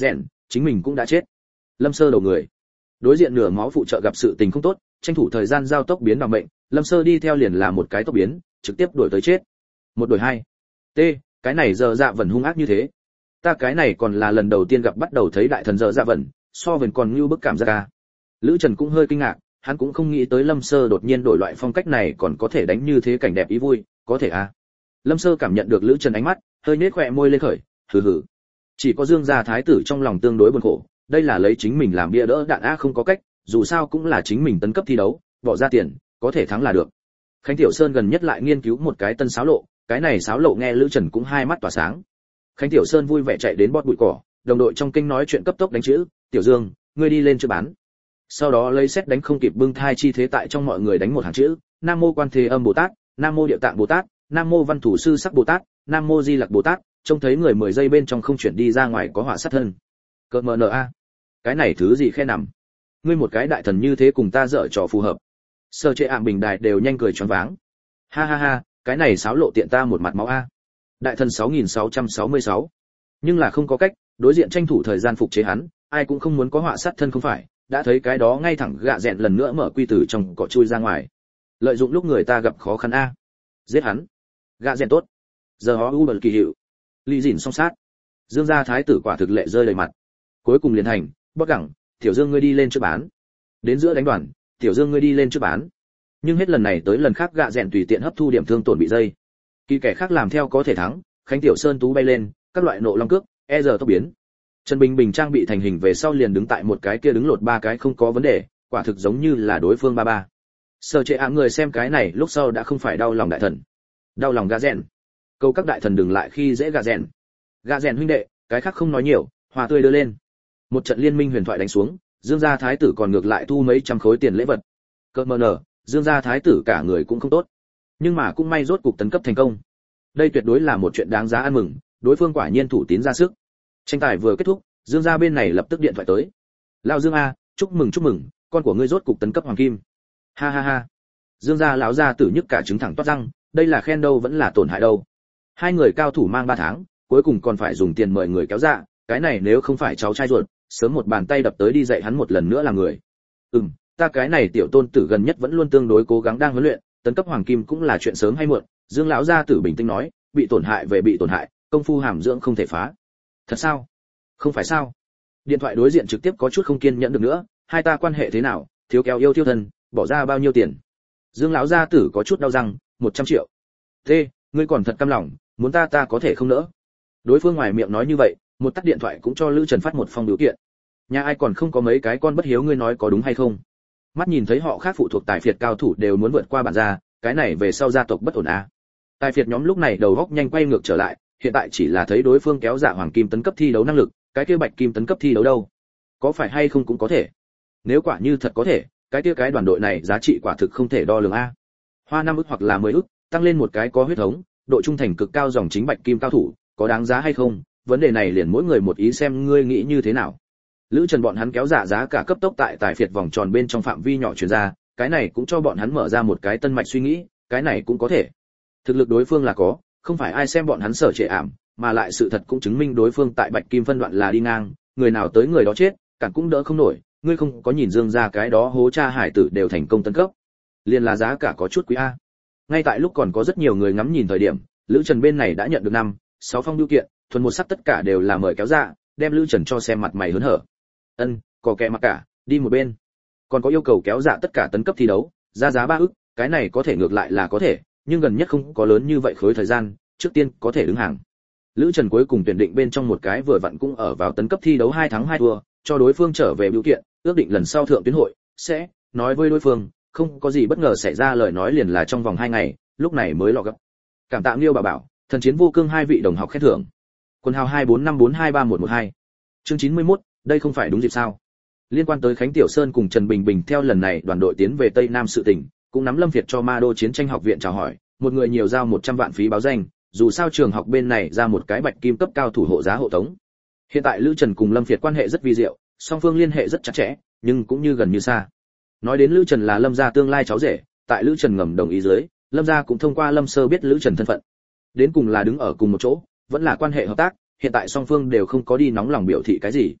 chính mình cũng đã chết. Lâm Sơ đầu người. Đối diện nửa máu phụ trợ gặp sự tình không tốt, tranh thủ thời gian giao tốc biến bảo mệnh, Lâm Sơ đi theo liền là một cái tốc biến, trực tiếp đuổi tới chết. Một đuổi hai. T, cái này giờ dạ vẫn hung ác như thế. Ta cái này còn là lần đầu tiên gặp bắt đầu thấy đại thần giờ dạ vẫn, so với còn như bức cảm giác ca. Lữ Trần cũng hơi kinh ngạc, hắn cũng không nghĩ tới Lâm Sơ đột nhiên đổi loại phong cách này còn có thể đánh như thế cảnh đẹp ý vui, có thể à. Lâm Sơ cảm nhận được Lữ Trần ánh mắt, hơi nhếch khóe môi lên khởi, hừ hừ. Chỉ có Dương gia thái tử trong lòng tương đối buồn khổ, đây là lấy chính mình làm bia đỡ đạn a không có cách, dù sao cũng là chính mình tấn cấp thi đấu, bỏ ra tiền, có thể thắng là được. Khánh Tiểu Sơn gần nhất lại nghiên cứu một cái tân sáo lộ, cái này sáo lộ nghe Lữ Trần cũng hai mắt tỏa sáng. Khánh Tiểu Sơn vui vẻ chạy đến bót bụi cỏ, đồng đội trong kinh nói chuyện cấp tốc đánh chữ, "Tiểu Dương, ngươi đi lên chưa bán." Sau đó lấy xét đánh không kịp bưng thai chi thế tại trong mọi người đánh một hàng chữ, Nam mô Quan Thế Âm Bồ Tát, Nam mô Địa Tạng Bồ Tát, Nam mô Văn Thủ Sư Sắc Bồ Tát, Nam mô Di Lặc Bồ Tát, trông thấy người 10 giây bên trong không chuyển đi ra ngoài có họa sát thân. Cợt mờ nợ a. Cái này thứ gì khe nằm. Ngươi một cái đại thần như thế cùng ta dở trò phù hợp. Sơ Trệ Ảm Bình Đài đều nhanh cười choáng váng. Ha ha ha, cái này xáo lộ tiện ta một mặt máu a. Đại thần 6666. Nhưng là không có cách, đối diện tranh thủ thời gian phục chế hắn, ai cũng không muốn có họa sát thân không phải, đã thấy cái đó ngay thẳng gạ rèn lần nữa mở quy tử trong cỏ chui ra ngoài. Lợi dụng lúc người ta gặp khó khăn a. Giết hắn. Gạ rèn tốt. Giờ họ u bẩn kỳ hiệu. Ly dỉn song sát. Dương gia thái tử quả thực lệ rơi đầy mặt. Cuối cùng liền thành, Bắc Gẳng, Tiểu Dương ngươi đi lên trước bán. Đến giữa đánh đoàn, Tiểu Dương ngươi đi lên trước bán. Nhưng hết lần này tới lần khác gạ rèn tùy tiện hấp thu điểm thương tổn bị dây. Kỳ kẻ khác làm theo có thể thắng, Khánh Tiểu Sơn tú bay lên, các loại nộ long cước, giờ tốc biến. Trần Bình Bình trang bị thành hình về sau liền đứng tại một cái kia đứng lột ba cái không có vấn đề, quả thực giống như là đối phương ba ba. Sở Trệ Ảm người xem cái này lúc sau đã không phải đau lòng đại thần, đau lòng gạ rèn. Câu các đại thần đừng lại khi dễ gạ rèn. Gạ rèn huynh đệ, cái khác không nói nhiều, hòa tươi đưa lên. Một trận liên minh huyền thoại đánh xuống, Dương gia thái tử còn ngược lại thu mấy trăm khối tiền lễ vật. Cơn mờ nở, Dương gia thái tử cả người cũng không tốt, nhưng mà cũng may rốt cục tấn cấp thành công. Đây tuyệt đối là một chuyện đáng giá ăn mừng, đối phương quả nhiên thủ tín ra sức. Tranh tài vừa kết thúc, Dương gia bên này lập tức điện thoại tới. Lão Dương a, chúc mừng, con của ngươi rốt cục tấn cấp hoàng kim. Ha ha ha. Dương gia lão gia tử nhức cả trứng thẳng toát răng, đây là khen đâu vẫn là tổn hại đâu. Hai người cao thủ mang 3 tháng, cuối cùng còn phải dùng tiền mời người kéo dạ, cái này nếu không phải cháu trai ruột, sớm một bàn tay đập tới đi dạy hắn một lần nữa là người. Ta cái này tiểu tôn tử gần nhất vẫn luôn tương đối cố gắng đang huấn luyện, tấn cấp hoàng kim cũng là chuyện sớm hay muộn. Dương lão gia tử bình tĩnh nói, bị tổn hại về bị tổn hại, công phu hàm dưỡng không thể phá. Thật sao? Không phải sao? Điện thoại đối diện trực tiếp có chút không kiên nhẫn được nữa, hai ta quan hệ thế nào, thiếu kéo yêu tiêu thân, bỏ ra bao nhiêu tiền? Dương lão gia tử có chút đau răng, 100 triệu. Thế, ngươi còn thật căm lòng, muốn ta có thể không nỡ. Đối phương ngoài miệng nói như vậy, một tắt điện thoại cũng cho Lữ Trần phát một phong biểu kiện. Nhà ai còn không có mấy cái con bất hiếu, ngươi nói có đúng hay không? Mắt nhìn thấy họ khác phụ thuộc tài phiệt cao thủ đều muốn vượt qua bản gia, cái này về sau gia tộc bất ổn à? Tài phiệt nhóm lúc này đầu góc nhanh quay ngược trở lại, hiện tại chỉ là thấy đối phương kéo dạ hoàng kim tấn cấp thi đấu năng lực, cái kia bạch kim tấn cấp thi đấu đâu? Có phải hay không cũng có thể. Nếu quả như thật có thể, cái kia cái đoàn đội này giá trị quả thực không thể đo lường a. Hoa 5 ức hoặc là 10 ức, tăng lên một cái có huyết thống, độ trung thành cực cao dòng chính bạch kim cao thủ, có đáng giá hay không? Vấn đề này liền mỗi người một ý xem ngươi nghĩ như thế nào. Lữ Trần bọn hắn kéo dạ giá cả cấp tốc tại tài phiệt vòng tròn bên trong phạm vi nhỏ truyền ra, cái này cũng cho bọn hắn mở ra một cái tân mạch suy nghĩ, cái này cũng có thể. Thực lực đối phương là có, không phải ai xem bọn hắn Sở Trệ Ảm, mà lại sự thật cũng chứng minh đối phương tại bạch kim phân đoạn là đi ngang, người nào tới người đó chết, cản cũng đỡ không nổi, ngươi không có nhìn Dương gia cái đó hố cha hải tử đều thành công tấn cấp. Liền là giá cả có chút quý a. Ngay tại lúc còn có rất nhiều người ngắm nhìn thời điểm, Lữ Trần bên này đã nhận được 6 phong bưu kiện, thuần một sắc tất cả đều là mời kéo dạ, đem Lữ Trần cho xem mặt mày hớn hở. Có kẻ mặc cả, đi một bên. Còn có yêu cầu kéo dạ tất cả tấn cấp thi đấu, ra giá 3 ức, cái này có thể ngược lại là có thể, nhưng gần nhất không có lớn như vậy khối thời gian, trước tiên có thể đứng hàng. Lữ Trần cuối cùng tuyển định bên trong một cái vừa vặn cũng ở vào tấn cấp thi đấu 2 thắng 2 thua, cho đối phương trở về biểu kiện, ước định lần sau thượng tuyến hội sẽ nói với đối phương, không có gì bất ngờ xảy ra lời nói liền là trong vòng 2 ngày, lúc này mới lọ gấp. Cảm tạ Liêu bà bảo, thần chiến vô cương 2 vị đồng học khen thưởng. Quân hào 2454231112. Chương 91, đây không phải đúng dịp sao? Liên quan tới Khánh Tiểu Sơn cùng Trần Bình Bình theo lần này đoàn đội tiến về Tây Nam sự tình, cũng nắm Lâm Việt cho Ma Đô Chiến tranh học viện chào hỏi, một người nhiều giao 100 vạn phí báo danh, dù sao trường học bên này ra một cái bạch kim cấp cao thủ hộ giá hộ tống. Hiện tại Lữ Trần cùng Lâm Việt quan hệ rất vi diệu, song phương liên hệ rất chặt chẽ, nhưng cũng như gần như xa. Nói đến Lữ Trần là Lâm gia tương lai cháu rể, tại Lữ Trần ngầm đồng ý dưới, Lâm gia cũng thông qua Lâm Sơ biết Lữ Trần thân phận. Đến cùng là đứng ở cùng một chỗ, vẫn là quan hệ hợp tác, hiện tại song phương đều không có đi nóng lòng biểu thị cái gì.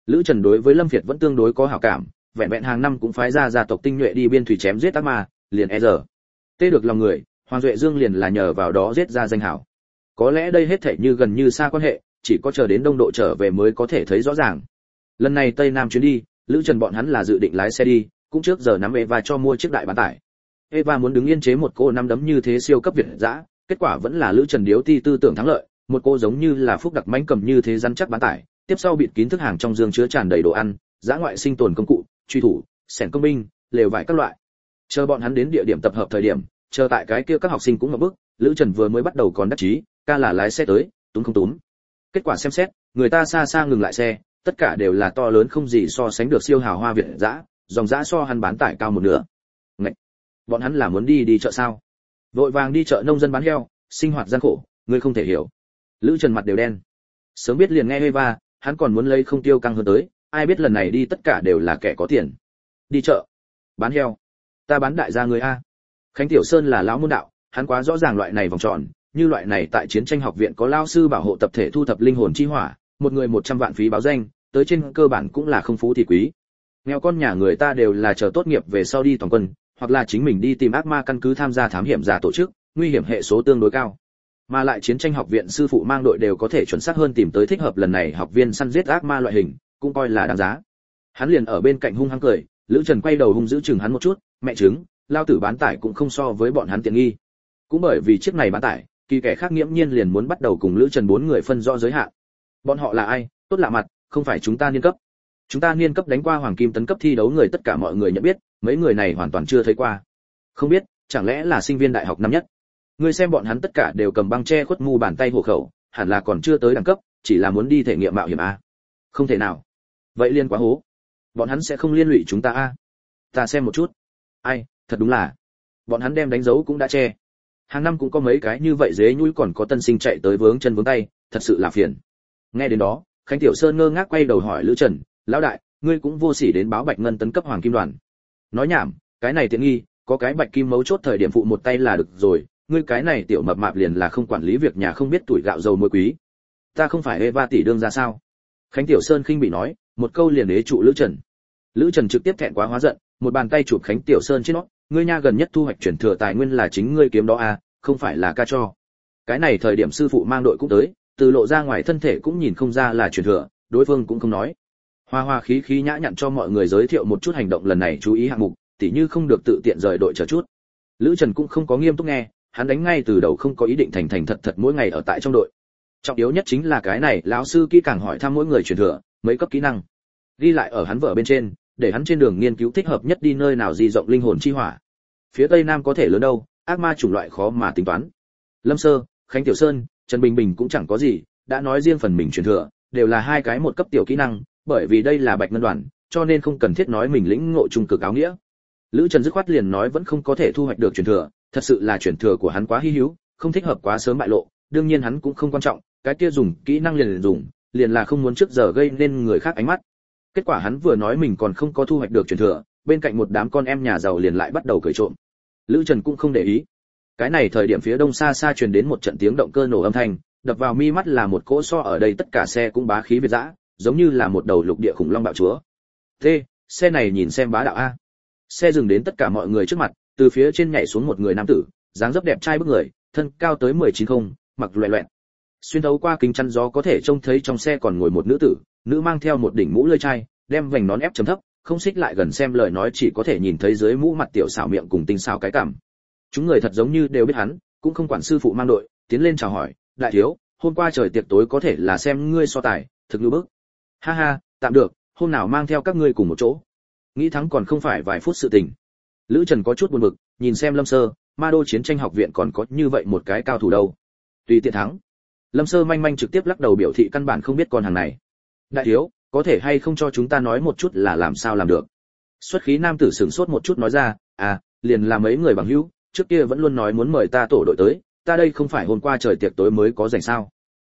Lữ Trần đối với Lâm Việt vẫn tương đối có hảo cảm, vẹn vẹn hàng năm cũng phái ra gia tộc tinh nhuệ đi biên thủy chém giết ác ma, liền e giờ tê được lòng người, Hoàng Duệ Dương liền là nhờ vào đó giết ra danh hảo. Có lẽ đây hết thảy như gần như xa quan hệ, chỉ có chờ đến Đông Độ trở về mới có thể thấy rõ ràng. Lần này Tây Nam chuyến đi, Lữ Trần bọn hắn là dự định lái xe đi, cũng trước giờ nắm Eva cho mua chiếc đại bán tải. Eva muốn đứng yên chế một cô năm đấm như thế siêu cấp việt dã, kết quả vẫn là Lữ Trần điếu ti tư tưởng thắng lợi, một cô giống như là phúc đặc mãnh cầm như thế rắn chắc bán tải, tiếp sau bịt kín thức hàng trong dương chứa tràn đầy đồ ăn, dã ngoại sinh tồn công cụ, truy thủ, xẻng công binh, lều vải các loại. Chờ bọn hắn đến địa điểm tập hợp thời điểm, chờ tại cái kia các học sinh cũng ngập bức, Lữ Trần vừa mới bắt đầu còn đắc chí, ca là lái xe tới, túm không túm. Kết quả xem xét, người ta xa xa ngừng lại xe, tất cả đều là to lớn không gì so sánh được siêu hào hoa việt dã, dòng dã so hắn bán tải cao một nửa. Ngậy, bọn hắn là muốn đi chợ sao? Vội vàng đi chợ nông dân bán heo, sinh hoạt gian khổ, ngươi không thể hiểu. Lữ Trần mặt đều đen. Sớm biết liền nghe Eva, hắn còn muốn lấy không tiêu căng hơn tới, ai biết lần này đi tất cả đều là kẻ có tiền. Đi chợ, bán heo, ta bán đại gia người a. Khánh Tiểu Sơn là lão môn đạo, hắn quá rõ ràng loại này vòng tròn, như loại này tại chiến tranh học viện có lao sư bảo hộ tập thể thu thập linh hồn chi hỏa, một người 100 vạn phí báo danh, tới trên cơ bản cũng là không phú thì quý. Nghèo con nhà người ta đều là chờ tốt nghiệp về sau đi toàn quân, hoặc là chính mình đi tìm ác ma căn cứ tham gia thám hiểm giả tổ chức, nguy hiểm hệ số tương đối cao. Mà lại chiến tranh học viện sư phụ mang đội đều có thể chuẩn xác hơn tìm tới thích hợp lần này học viên săn giết ác ma loại hình, cũng coi là đáng giá. Hắn liền ở bên cạnh hung hăng cười, Lữ Trần quay đầu hung dữ chừng hắn một chút, mẹ chứng, lao tử bán tải cũng không so với bọn hắn tiện nghi. Cũng bởi vì chiếc này bán tải, kỳ kẻ khác nghiễm nhiên liền muốn bắt đầu cùng Lữ Trần 4 người phân rõ giới hạn. Bọn họ là ai, tốt lạ mặt, không phải chúng ta niên cấp. Chúng ta niên cấp đánh qua hoàng kim tấn cấp thi đấu người tất cả mọi người nhận biết, mấy người này hoàn toàn chưa thấy qua. Không biết, chẳng lẽ là sinh viên đại học năm nhất? Ngươi xem bọn hắn tất cả đều cầm băng che khuất mu bàn tay hộ khẩu, hẳn là còn chưa tới đẳng cấp, chỉ là muốn đi thể nghiệm mạo hiểm a. Không thể nào. Vậy liên quá hố. Bọn hắn sẽ không liên lụy chúng ta a. Ta xem một chút. Ai, thật đúng là. Bọn hắn đem đánh dấu cũng đã che. Hàng năm cũng có mấy cái như vậy dế nhũi còn có tân sinh chạy tới vướng chân vướng tay, thật sự là phiền. Nghe đến đó, Khánh Tiểu Sơn ngơ ngác quay đầu hỏi Lữ Trần, lão đại, ngươi cũng vô sỉ đến báo Bạch Ngân tấn cấp hoàng kim đoàn. Nói nhảm, cái này tiện nghi, có cái bạch kim mấu chốt thời điểm phụ một tay là được rồi, ngươi cái này tiểu mập mạp liền là không quản lý việc nhà không biết tuổi gạo dầu muối quý. Ta không phải Eva tỷ đương ra sao? Khánh Tiểu Sơn khinh bị nói, một câu liền ế trụ Lữ Trần. Lữ Trần trực tiếp thẹn quá hóa giận, một bàn tay chụp Khánh Tiểu Sơn trên nó, ngươi nha gần nhất thu hoạch chuyển thừa tài nguyên là chính ngươi kiếm đó à, không phải là ca cho. Cái này thời điểm sư phụ mang đội cũng tới, từ lộ ra ngoài thân thể cũng nhìn không ra là chuyển thừa, đối phương cũng không nói. Hoa hoa khí khí nhã nhặn cho mọi người giới thiệu một chút hành động lần này chú ý hạng mục, tỉ như không được tự tiện rời đội chờ chút. Lữ Trần cũng không có nghiêm túc nghe, hắn đánh ngay từ đầu không có ý định thành thành thật thật mỗi ngày ở tại trong đội. Trọng yếu nhất chính là cái này, lão sư kỹ càng hỏi thăm mỗi người truyền thừa, mấy cấp kỹ năng, ghi lại ở hắn vở bên trên, để hắn trên đường nghiên cứu thích hợp nhất đi nơi nào di rộng linh hồn chi hỏa. Phía Tây Nam có thể lớn đâu, ác ma chủng loại khó mà tính toán. Lâm Sơ, Khánh Tiểu Sơn, Trần Bình Bình cũng chẳng có gì, đã nói riêng phần mình truyền thừa, đều là hai cái một cấp tiểu kỹ năng, bởi vì đây là Bạch Ngân đoàn, cho nên không cần thiết nói mình lĩnh ngộ trung cực áo nghĩa. Lữ Trần dứt khoát liền nói vẫn không có thể thu hoạch được truyền thừa, thật sự là truyền thừa của hắn quá hi hữu, không thích hợp quá sớm bại lộ, đương nhiên hắn cũng không quan trọng, cái kia dùng kỹ năng liền dùng, liền là không muốn trước giờ gây nên người khác ánh mắt. Kết quả hắn vừa nói mình còn không có thu hoạch được truyền thừa, bên cạnh một đám con em nhà giàu liền lại bắt đầu cười trộm. Lữ Trần cũng không để ý. Cái này thời điểm phía đông xa xa truyền đến một trận tiếng động cơ nổ âm thanh, đập vào mi mắt là một cỗ so ở đây tất cả xe cũng bá khí việt dã, giống như là một đầu lục địa khủng long bạo chúa. Thế, xe này nhìn xem bá đạo a. Xe dừng đến tất cả mọi người trước mặt, từ phía trên nhảy xuống một người nam tử, dáng dấp đẹp trai bức người, thân cao tới 19 không, mặc loẹt loẹt. Xuyên thấu qua kính chắn gió có thể trông thấy trong xe còn ngồi một nữ tử, nữ mang theo một đỉnh mũ lưỡi chai, đem vành nón ép chấm thấp, không xích lại gần xem lời nói chỉ có thể nhìn thấy dưới mũ mặt tiểu xảo miệng cùng tinh xảo cái cằm. Chúng người thật giống như đều biết hắn, cũng không quản sư phụ mang đội, tiến lên chào hỏi, đại thiếu, hôm qua trời tiệc tối có thể là xem ngươi so tài, thực lưu bức. Ha ha, tạm được, hôm nào mang theo các ngươi cùng một chỗ. Nghĩ thắng còn không phải vài phút sự tình. Lữ Trần có chút buồn bực, nhìn xem Lâm Sơ, Ma Đô chiến tranh học viện còn có như vậy một cái cao thủ đâu. Tùy tiện thắng. Lâm Sơ manh manh trực tiếp lắc đầu biểu thị căn bản không biết con hàng này. Đại thiếu, có thể hay không cho chúng ta nói một chút là làm sao làm được. Xuất khí nam tử sửng sốt một chút nói ra, à, liền là mấy người bằng hữu, trước kia vẫn luôn nói muốn mời ta tổ đội tới, ta đây không phải hôm qua trời tiệc tối mới có rảnh sao.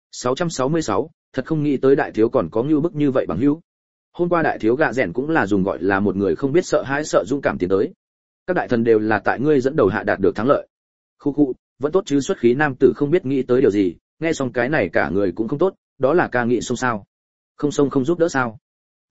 666, thật không nghĩ tới đại thiếu còn có như bức như vậy bằng hữu. Hôm qua đại thiếu gạ rèn cũng là dùng gọi là một người không biết sợ hãi sợ dũng cảm tiến tới. Các đại thần đều là tại ngươi dẫn đầu hạ đạt được thắng lợi. Khu khu, vẫn tốt chứ. Xuất khí nam tử không biết nghĩ tới điều gì, nghe xong cái này cả người cũng không tốt, đó là ca nghị xông sao. Không xông không giúp đỡ sao.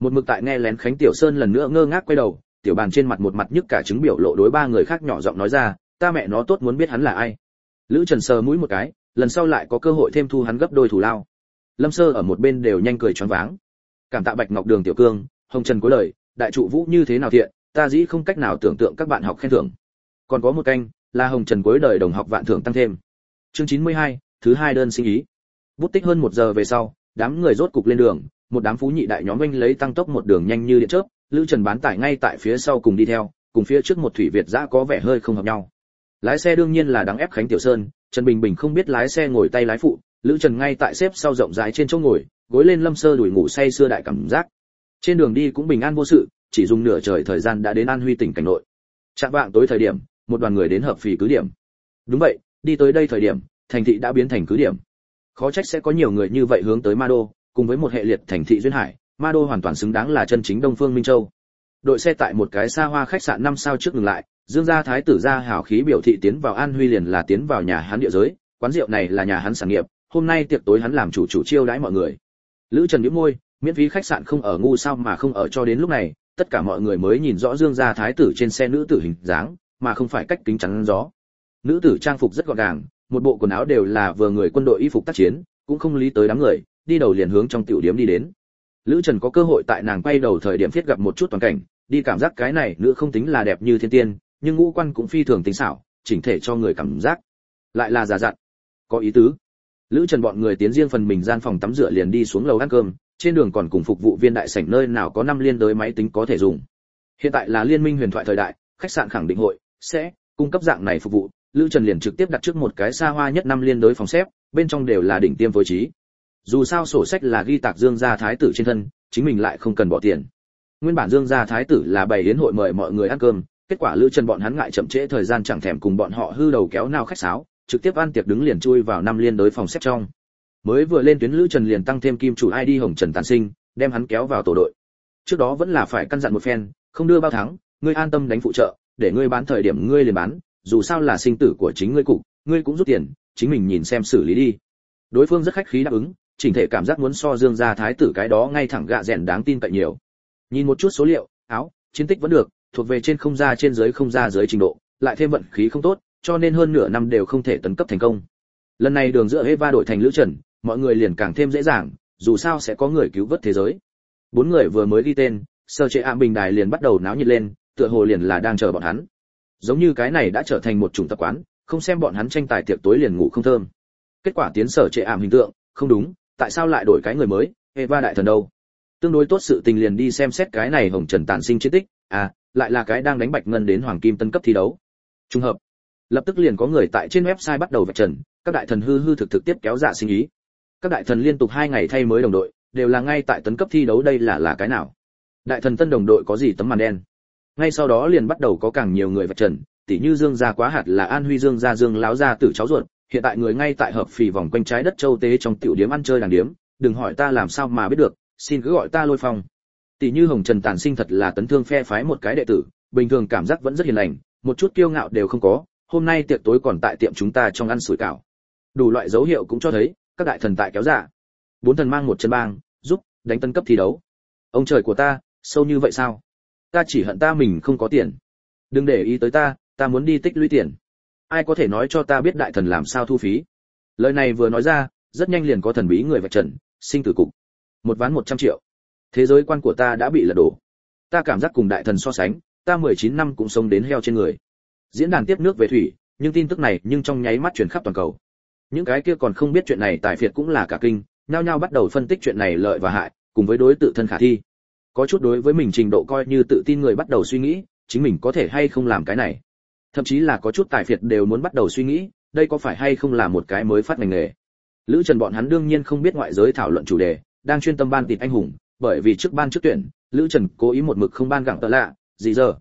Một mực tại nghe lén Khánh Tiểu Sơn lần nữa ngơ ngác quay đầu, tiểu bàn trên mặt một mặt nhức cả trứng biểu lộ đối ba người khác nhỏ giọng nói ra, ta mẹ nó tốt muốn biết hắn là ai. Lữ Trần sờ mũi một cái, lần sau lại có cơ hội thêm thu hắn gấp đôi thù lao. Lâm Sơ ở một bên đều nhanh cười choáng váng. Cảm tạ Bạch Ngọc Đường tiểu cương, Hồng Trần cuối lời, đại trụ vũ như thế nào thiện, ta dĩ không cách nào tưởng tượng các bạn học khen thưởng. Còn có một canh, là Hồng Trần cuối đời đồng học vạn thưởng tăng thêm. Chương 92, thứ hai đơn sinh ý. Bút tích hơn 1 giờ về sau, đám người rốt cục lên đường, một đám phú nhị đại nhóm oanh lấy tăng tốc một đường nhanh như điện chớp, Lữ Trần bán tải ngay tại phía sau cùng đi theo, cùng phía trước một thủy việt dã có vẻ hơi không hợp nhau. Lái xe đương nhiên là đáng ép Khánh Tiểu Sơn, Trần Bình Bình không biết lái xe ngồi tay lái phụ, Lữ Trần ngay tại xếp sau rộng rãi trên chỗ ngồi, gối lên Lâm Sơ đuổi ngủ say sưa đại cảm giác. Trên đường đi cũng bình an vô sự, chỉ dùng nửa trời thời gian đã đến An Huy tỉnh cảnh nội. Trạng vạng tối thời điểm, một đoàn người đến hợp phì cứ điểm. Đúng vậy, đi tới đây thời điểm, thành thị đã biến thành cứ điểm. Khó trách sẽ có nhiều người như vậy hướng tới Ma Đô, cùng với một hệ liệt thành thị duyên hải, Ma Đô hoàn toàn xứng đáng là chân chính Đông Phương Minh Châu. Đội xe tại một cái xa hoa khách sạn 5 sao trước ngừng lại, Dương gia thái tử ra hào khí biểu thị tiến vào An Huy liền là tiến vào nhà hắn địa giới, quán rượu này là nhà hắn sản nghiệp, hôm nay tiệc tối hắn làm chủ chiêu đãi mọi người. Lữ Trần nhếch môi, miễn phí khách sạn không ở ngu sao mà không ở cho đến lúc này, tất cả mọi người mới nhìn rõ Dương gia thái tử trên xe nữ tử hình dáng, mà không phải cách kính chắn gió. Nữ tử trang phục rất gọn gàng, một bộ quần áo đều là vừa người quân đội y phục tác chiến, cũng không lý tới đám người, đi đầu liền hướng trong tiểu điếm đi đến. Lữ Trần có cơ hội tại nàng quay đầu thời điểm thiết gặp một chút toàn cảnh, đi cảm giác cái này nữ không tính là đẹp như thiên tiên, nhưng ngũ quan cũng phi thường tinh xảo, chỉnh thể cho người cảm giác lại là già dặn, có ý tứ. Lữ Trần bọn người tiến riêng phần mình gian phòng tắm rửa liền đi xuống lầu ăn cơm, trên đường còn cùng phục vụ viên đại sảnh nơi nào có 5 liên đới máy tính có thể dùng. Hiện tại là liên minh huyền thoại thời đại, khách sạn khẳng định hội sẽ cung cấp dạng này phục vụ, Lữ Trần liền trực tiếp đặt trước một cái xa hoa nhất 5 liên đới phòng xếp, bên trong đều là đỉnh tiêm phối trí. Dù sao sổ sách là ghi tạc Dương gia thái tử trên thân, chính mình lại không cần bỏ tiền. Nguyên bản Dương gia thái tử là bày yến hội mời mọi người ăn cơm, kết quả Lữ Trần bọn hắn ngại chậm trễ thời gian chẳng thèm cùng bọn họ hư đầu kéo nào khách sáo, trực tiếp ăn tiệc đứng liền chui vào 5 liên đới phòng xếp trong. Mới vừa lên tuyến Lữ Trần liền tăng thêm kim chủ ID Hồng Trần Tàn Sinh, đem hắn kéo vào tổ đội. Trước đó vẫn là phải căn dặn một phen, không đưa bao thắng, ngươi an tâm đánh phụ trợ, để ngươi bán thời điểm ngươi liền bán, dù sao là sinh tử của chính ngươi cục, ngươi cũng rút tiền, chính mình nhìn xem xử lý đi. Đối phương rất khách khí đáp ứng, chỉnh thể cảm giác muốn so Dương gia thái tử cái đó ngay thẳng gạ rèn đáng tin cậy nhiều. Nhìn một chút số liệu, áo, chiến tích vẫn được, thuộc về trên không ra trên dưới không ra dưới trình độ, lại thêm vận khí không tốt, cho nên hơn nửa năm đều không thể tấn cấp thành công. Lần này đường giữa Eva đổi thành Lữ Trần, mọi người liền càng thêm dễ dàng, dù sao sẽ có người cứu vớt thế giới. 4 người vừa mới ghi tên, Sở Trệ Ảm bình đài liền bắt đầu náo nhiệt lên, tựa hồ liền là đang chờ bọn hắn. Giống như cái này đã trở thành một chủng tập quán, không xem bọn hắn tranh tài tiệc tối liền ngủ không thơm. Kết quả tiến Sở Trệ Ảm hình tượng, không đúng, tại sao lại đổi cái người mới, Eva đại thần đâu? Tương đối tốt sự tình liền đi xem xét cái này Hồng Trần Tàn Sinh chiến tích, lại là cái đang đánh bạch ngân đến hoàng kim tân cấp thi đấu. Trùng hợp. Lập tức liền có người tại trên website bắt đầu vạch trần, các đại thần hư thực tiếp kéo dạ sinh ý. Các đại thần liên tục 2 ngày thay mới đồng đội, đều là ngay tại tấn cấp thi đấu, đây là cái nào? Đại thần tân đồng đội có gì tấm màn đen? Ngay sau đó liền bắt đầu có càng nhiều người vạch trần, tỉ như Dương gia quá hạt là An Huy Dương gia Dương láo gia tử cháu ruột, hiện tại người ngay tại hợp phì vòng quanh trái đất châu tế trong tiểu điếm ăn chơi đàng điếm, đừng hỏi ta làm sao mà biết được, xin cứ gọi ta Lôi Phong. Tỷ như Hồng Trần Tàn Sinh thật là tấn thương phe phái một cái đệ tử, bình thường cảm giác vẫn rất hiền lành, một chút kiêu ngạo đều không có, hôm nay tiệc tối còn tại tiệm chúng ta trong ăn sủi cảo. Đủ loại dấu hiệu cũng cho thấy, các đại thần tại kéo giả. 4 thần mang một chân bang, giúp đánh tân cấp thi đấu. Ông trời của ta, sâu như vậy sao? Ta chỉ hận ta mình không có tiền. Đừng để ý tới ta muốn đi tích lũy tiền. Ai có thể nói cho ta biết đại thần làm sao thu phí? Lời này vừa nói ra, rất nhanh liền có thần bí người vạch trần, sinh tử cục. 1 ván 100 triệu. Thế giới quan của ta đã bị lật đổ. Ta cảm giác cùng đại thần so sánh, ta 19 năm cũng sống đến heo trên người. Diễn đàn tiếp nước về thủy, nhưng tin tức này nhưng trong nháy mắt truyền khắp toàn cầu. Những cái kia còn không biết chuyện này tài phiệt cũng là cả kinh, nhao nhao bắt đầu phân tích chuyện này lợi và hại, cùng với đối tự thân khả thi. Có chút đối với mình trình độ coi như tự tin người bắt đầu suy nghĩ, chính mình có thể hay không làm cái này. Thậm chí là có chút tài phiệt đều muốn bắt đầu suy nghĩ, đây có phải hay không là một cái mới phát ngành nghề. Lữ Trần bọn hắn đương nhiên không biết ngoại giới thảo luận chủ đề, đang chuyên tâm ban tịt anh hùng, bởi vì trước ban trước tuyển, Lữ Trần cố ý một mực không ban gặng tợ lạ, gì giờ,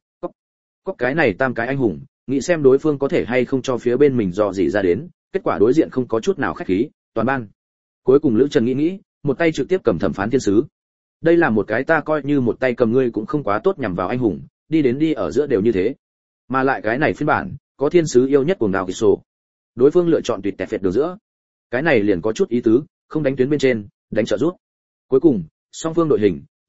có cái này tam cái anh hùng, nghĩ xem đối phương có thể hay không cho phía bên mình dò gì ra đến, kết quả đối diện không có chút nào khách khí, toàn ban. Cuối cùng Lữ Trần nghĩ, một tay trực tiếp cầm thẩm phán thiên sứ. Đây là một cái ta coi như một tay cầm ngươi cũng không quá tốt nhằm vào anh hùng, đi đến đi ở giữa đều như thế. Mà lại cái này phiên bản, có thiên sứ yêu nhất cuồng đào kỳ sổ. Đối phương lựa chọn tuyệt tẹt phệt đường giữa. Cái này liền có chút ý tứ, không đánh tuyến bên trên, đánh trợ giúp. Cuối cùng, song phương đội hình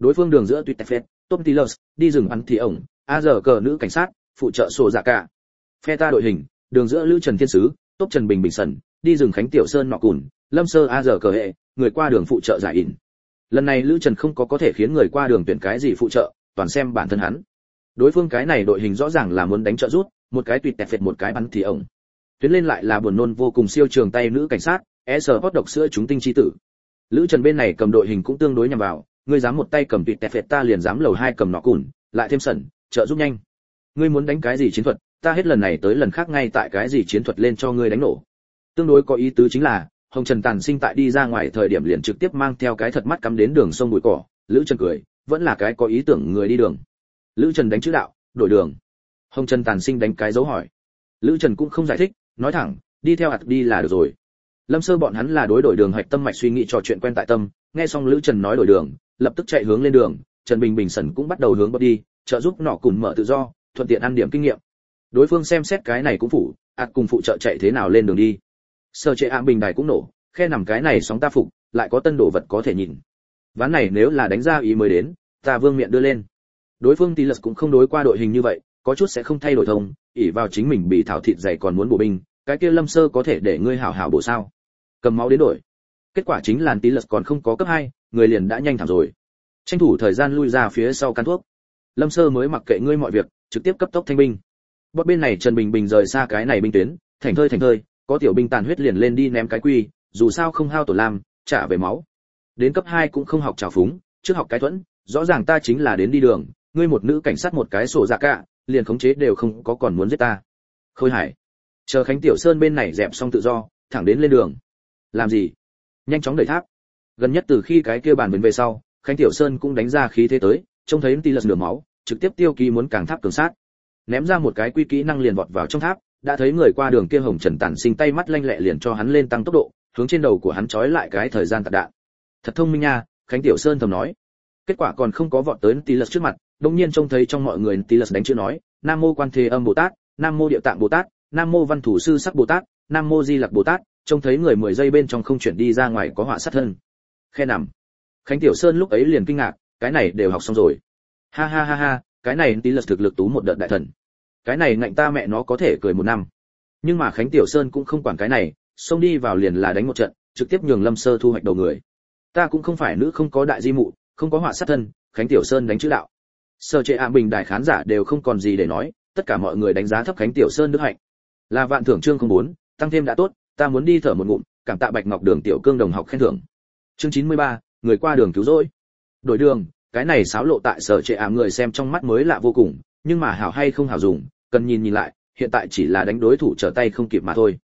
Đối phương đường giữa tuyệt phết, Tom Tillers, đi rừng bắn thì ổng, giờ cờ nữ cảnh sát, phụ trợ sổ dạ cả. Phe ta đội hình, đường giữa Lữ Trần Thiên Sứ, Top Trần Bình Bình Sẩn, đi rừng Khánh Tiểu Sơn nọ cùn, Lâm Sơ giờ cờ hệ, người qua đường phụ trợ giải ỉn. Lần này Lữ Trần không có thể khiến người qua đường tuyển cái gì phụ trợ, toàn xem bản thân hắn. Đối phương cái này đội hình rõ ràng là muốn đánh trợ rút, một cái tuyệt phết một cái bắn thì ổng. Tuyến lên lại là buồn nôn vô cùng siêu trường tay nữ cảnh sát, Sport độc sữa chúng tinh chi tử. Lữ Trần bên này cầm đội hình cũng tương đối nhằm vào, ngươi dám một tay cầm tuyệt phết ta liền dám lầu hai cầm nọ cùn, lại thêm sẩn, trợ giúp nhanh. Ngươi muốn đánh cái gì chiến thuật, ta hết lần này tới lần khác ngay tại cái gì chiến thuật lên cho ngươi đánh nổ. Tương đối có ý tứ chính là, Hồng Trần Tàn Sinh tại đi ra ngoài thời điểm liền trực tiếp mang theo cái thật mắt cắm đến đường sông bụi cỏ, Lữ Trần cười, vẫn là cái có ý tưởng người đi đường. Lữ Trần đánh chữ đạo, đổi đường. Hồng Trần Tàn Sinh đánh cái dấu hỏi. Lữ Trần cũng không giải thích, nói thẳng, đi theo ạt đi là được rồi. Lâm Sơ bọn hắn là đối đổi đường hoạch tâm mạch suy nghĩ trò chuyện quen tại tâm, nghe xong Lữ Trần nói đổi đường, lập tức chạy hướng lên đường, Trần Bình Bình Sẩn cũng bắt đầu hướng đi, trợ giúp nọ cùng mở tự do, thuận tiện ăn điểm kinh nghiệm. Đối phương xem xét cái này cũng phủ, ạt cùng phụ trợ chạy thế nào lên đường đi. Sơ chế bình đài cũng nổ, khe nằm cái này sóng ta phục, lại có tân đồ vật có thể nhìn. Ván này nếu là đánh ra ý mới đến, ta vương miện đưa lên. Đối phương Tillers cũng không đối qua đội hình như vậy, có chút sẽ không thay đổi thông, ỷ vào chính mình bị thảo thịt dày còn muốn bổ binh, cái kia Lâm Sơ có thể để ngươi hảo hảo bổ sao? Cầm máu đến đổi. Kết quả chính là Tillers còn không có cấp 2, người liền đã nhanh thảm rồi. Tranh thủ thời gian lui ra phía sau căn thuốc. Lâm Sơ mới mặc kệ ngươi mọi việc, trực tiếp cấp tốc thanh binh. Bot bên này Trần Bình Bình rời xa cái này binh tuyến, thành thơi, có tiểu binh tàn huyết liền lên đi ném cái quy, dù sao không hao tổn làm, trả về máu. Đến cấp 2 cũng không học trào phúng, trước học cái thuẫn, rõ ràng ta chính là đến đi đường, ngươi một nữ cảnh sát một cái sổ dạ cả, liền khống chế đều không có còn muốn giết ta. Khôi Hải, chờ Khánh Tiểu Sơn bên này dẹp xong tự do, thẳng đến lên đường. Làm gì? Nhanh chóng đẩy tháp. Gần nhất từ khi cái kia bàn về sau, Khánh Tiểu Sơn cũng đánh ra khí thế tới, trông thấy Tillers nửa máu, trực tiếp tiêu ký muốn càng tháp cường sát. Ném ra một cái quy kỹ năng liền vọt vào trong tháp, đã thấy người qua đường kia Hồng Trần Tản Sinh tay mắt lanh lẹ liền cho hắn lên tăng tốc độ, hướng trên đầu của hắn trói lại cái thời gian tạt đạn. Thật thông minh nha, Khánh Tiểu Sơn thầm nói. Kết quả còn không có vọt tới Tillers trước mặt, đột nhiên trông thấy trong mọi người Tillers đánh chữ nói, Nam mô Quan Thế Âm Bồ Tát, Nam mô Địa Tạng Bồ Tát, Nam mô Văn Thủ Sư Sắc Bồ Tát, Nam mô Di Lặc Bồ Tát, trông thấy người 10 giây bên trong không chuyển đi ra ngoài có họa sát thân. Khe nằm. Khánh Tiểu Sơn lúc ấy liền kinh ngạc, cái này đều học xong rồi. Ha ha ha ha, cái này Tillers thực lực tú một đợt đại thần. Cái này ngạnh ta mẹ nó có thể cười một năm. Nhưng mà Khánh Tiểu Sơn cũng không quản cái này, xông đi vào liền là đánh một trận, trực tiếp nhường Lâm Sơ thu hoạch đầu người. Ta cũng không phải nữ không có đại di mụ, không có họa sát thân, Khánh Tiểu Sơn đánh chữ đạo. Sở Trệ Bình đại khán giả đều không còn gì để nói, tất cả mọi người đánh giá thấp Khánh Tiểu Sơn đức hạnh. Là vạn thưởng chương 04, tăng thêm đã tốt, ta muốn đi thở một ngụm, cảm tạ Bạch Ngọc Đường tiểu cương đồng học khen thưởng. Chương 93, người qua đường cứu rỗi. Đổi đường, cái này xáo lộ tại Sở Trệ người xem trong mắt mới lạ vô cùng, nhưng mà hảo hay không hảo dùng, cần nhìn nhìn lại, hiện tại chỉ là đánh đối thủ trở tay không kịp mà thôi.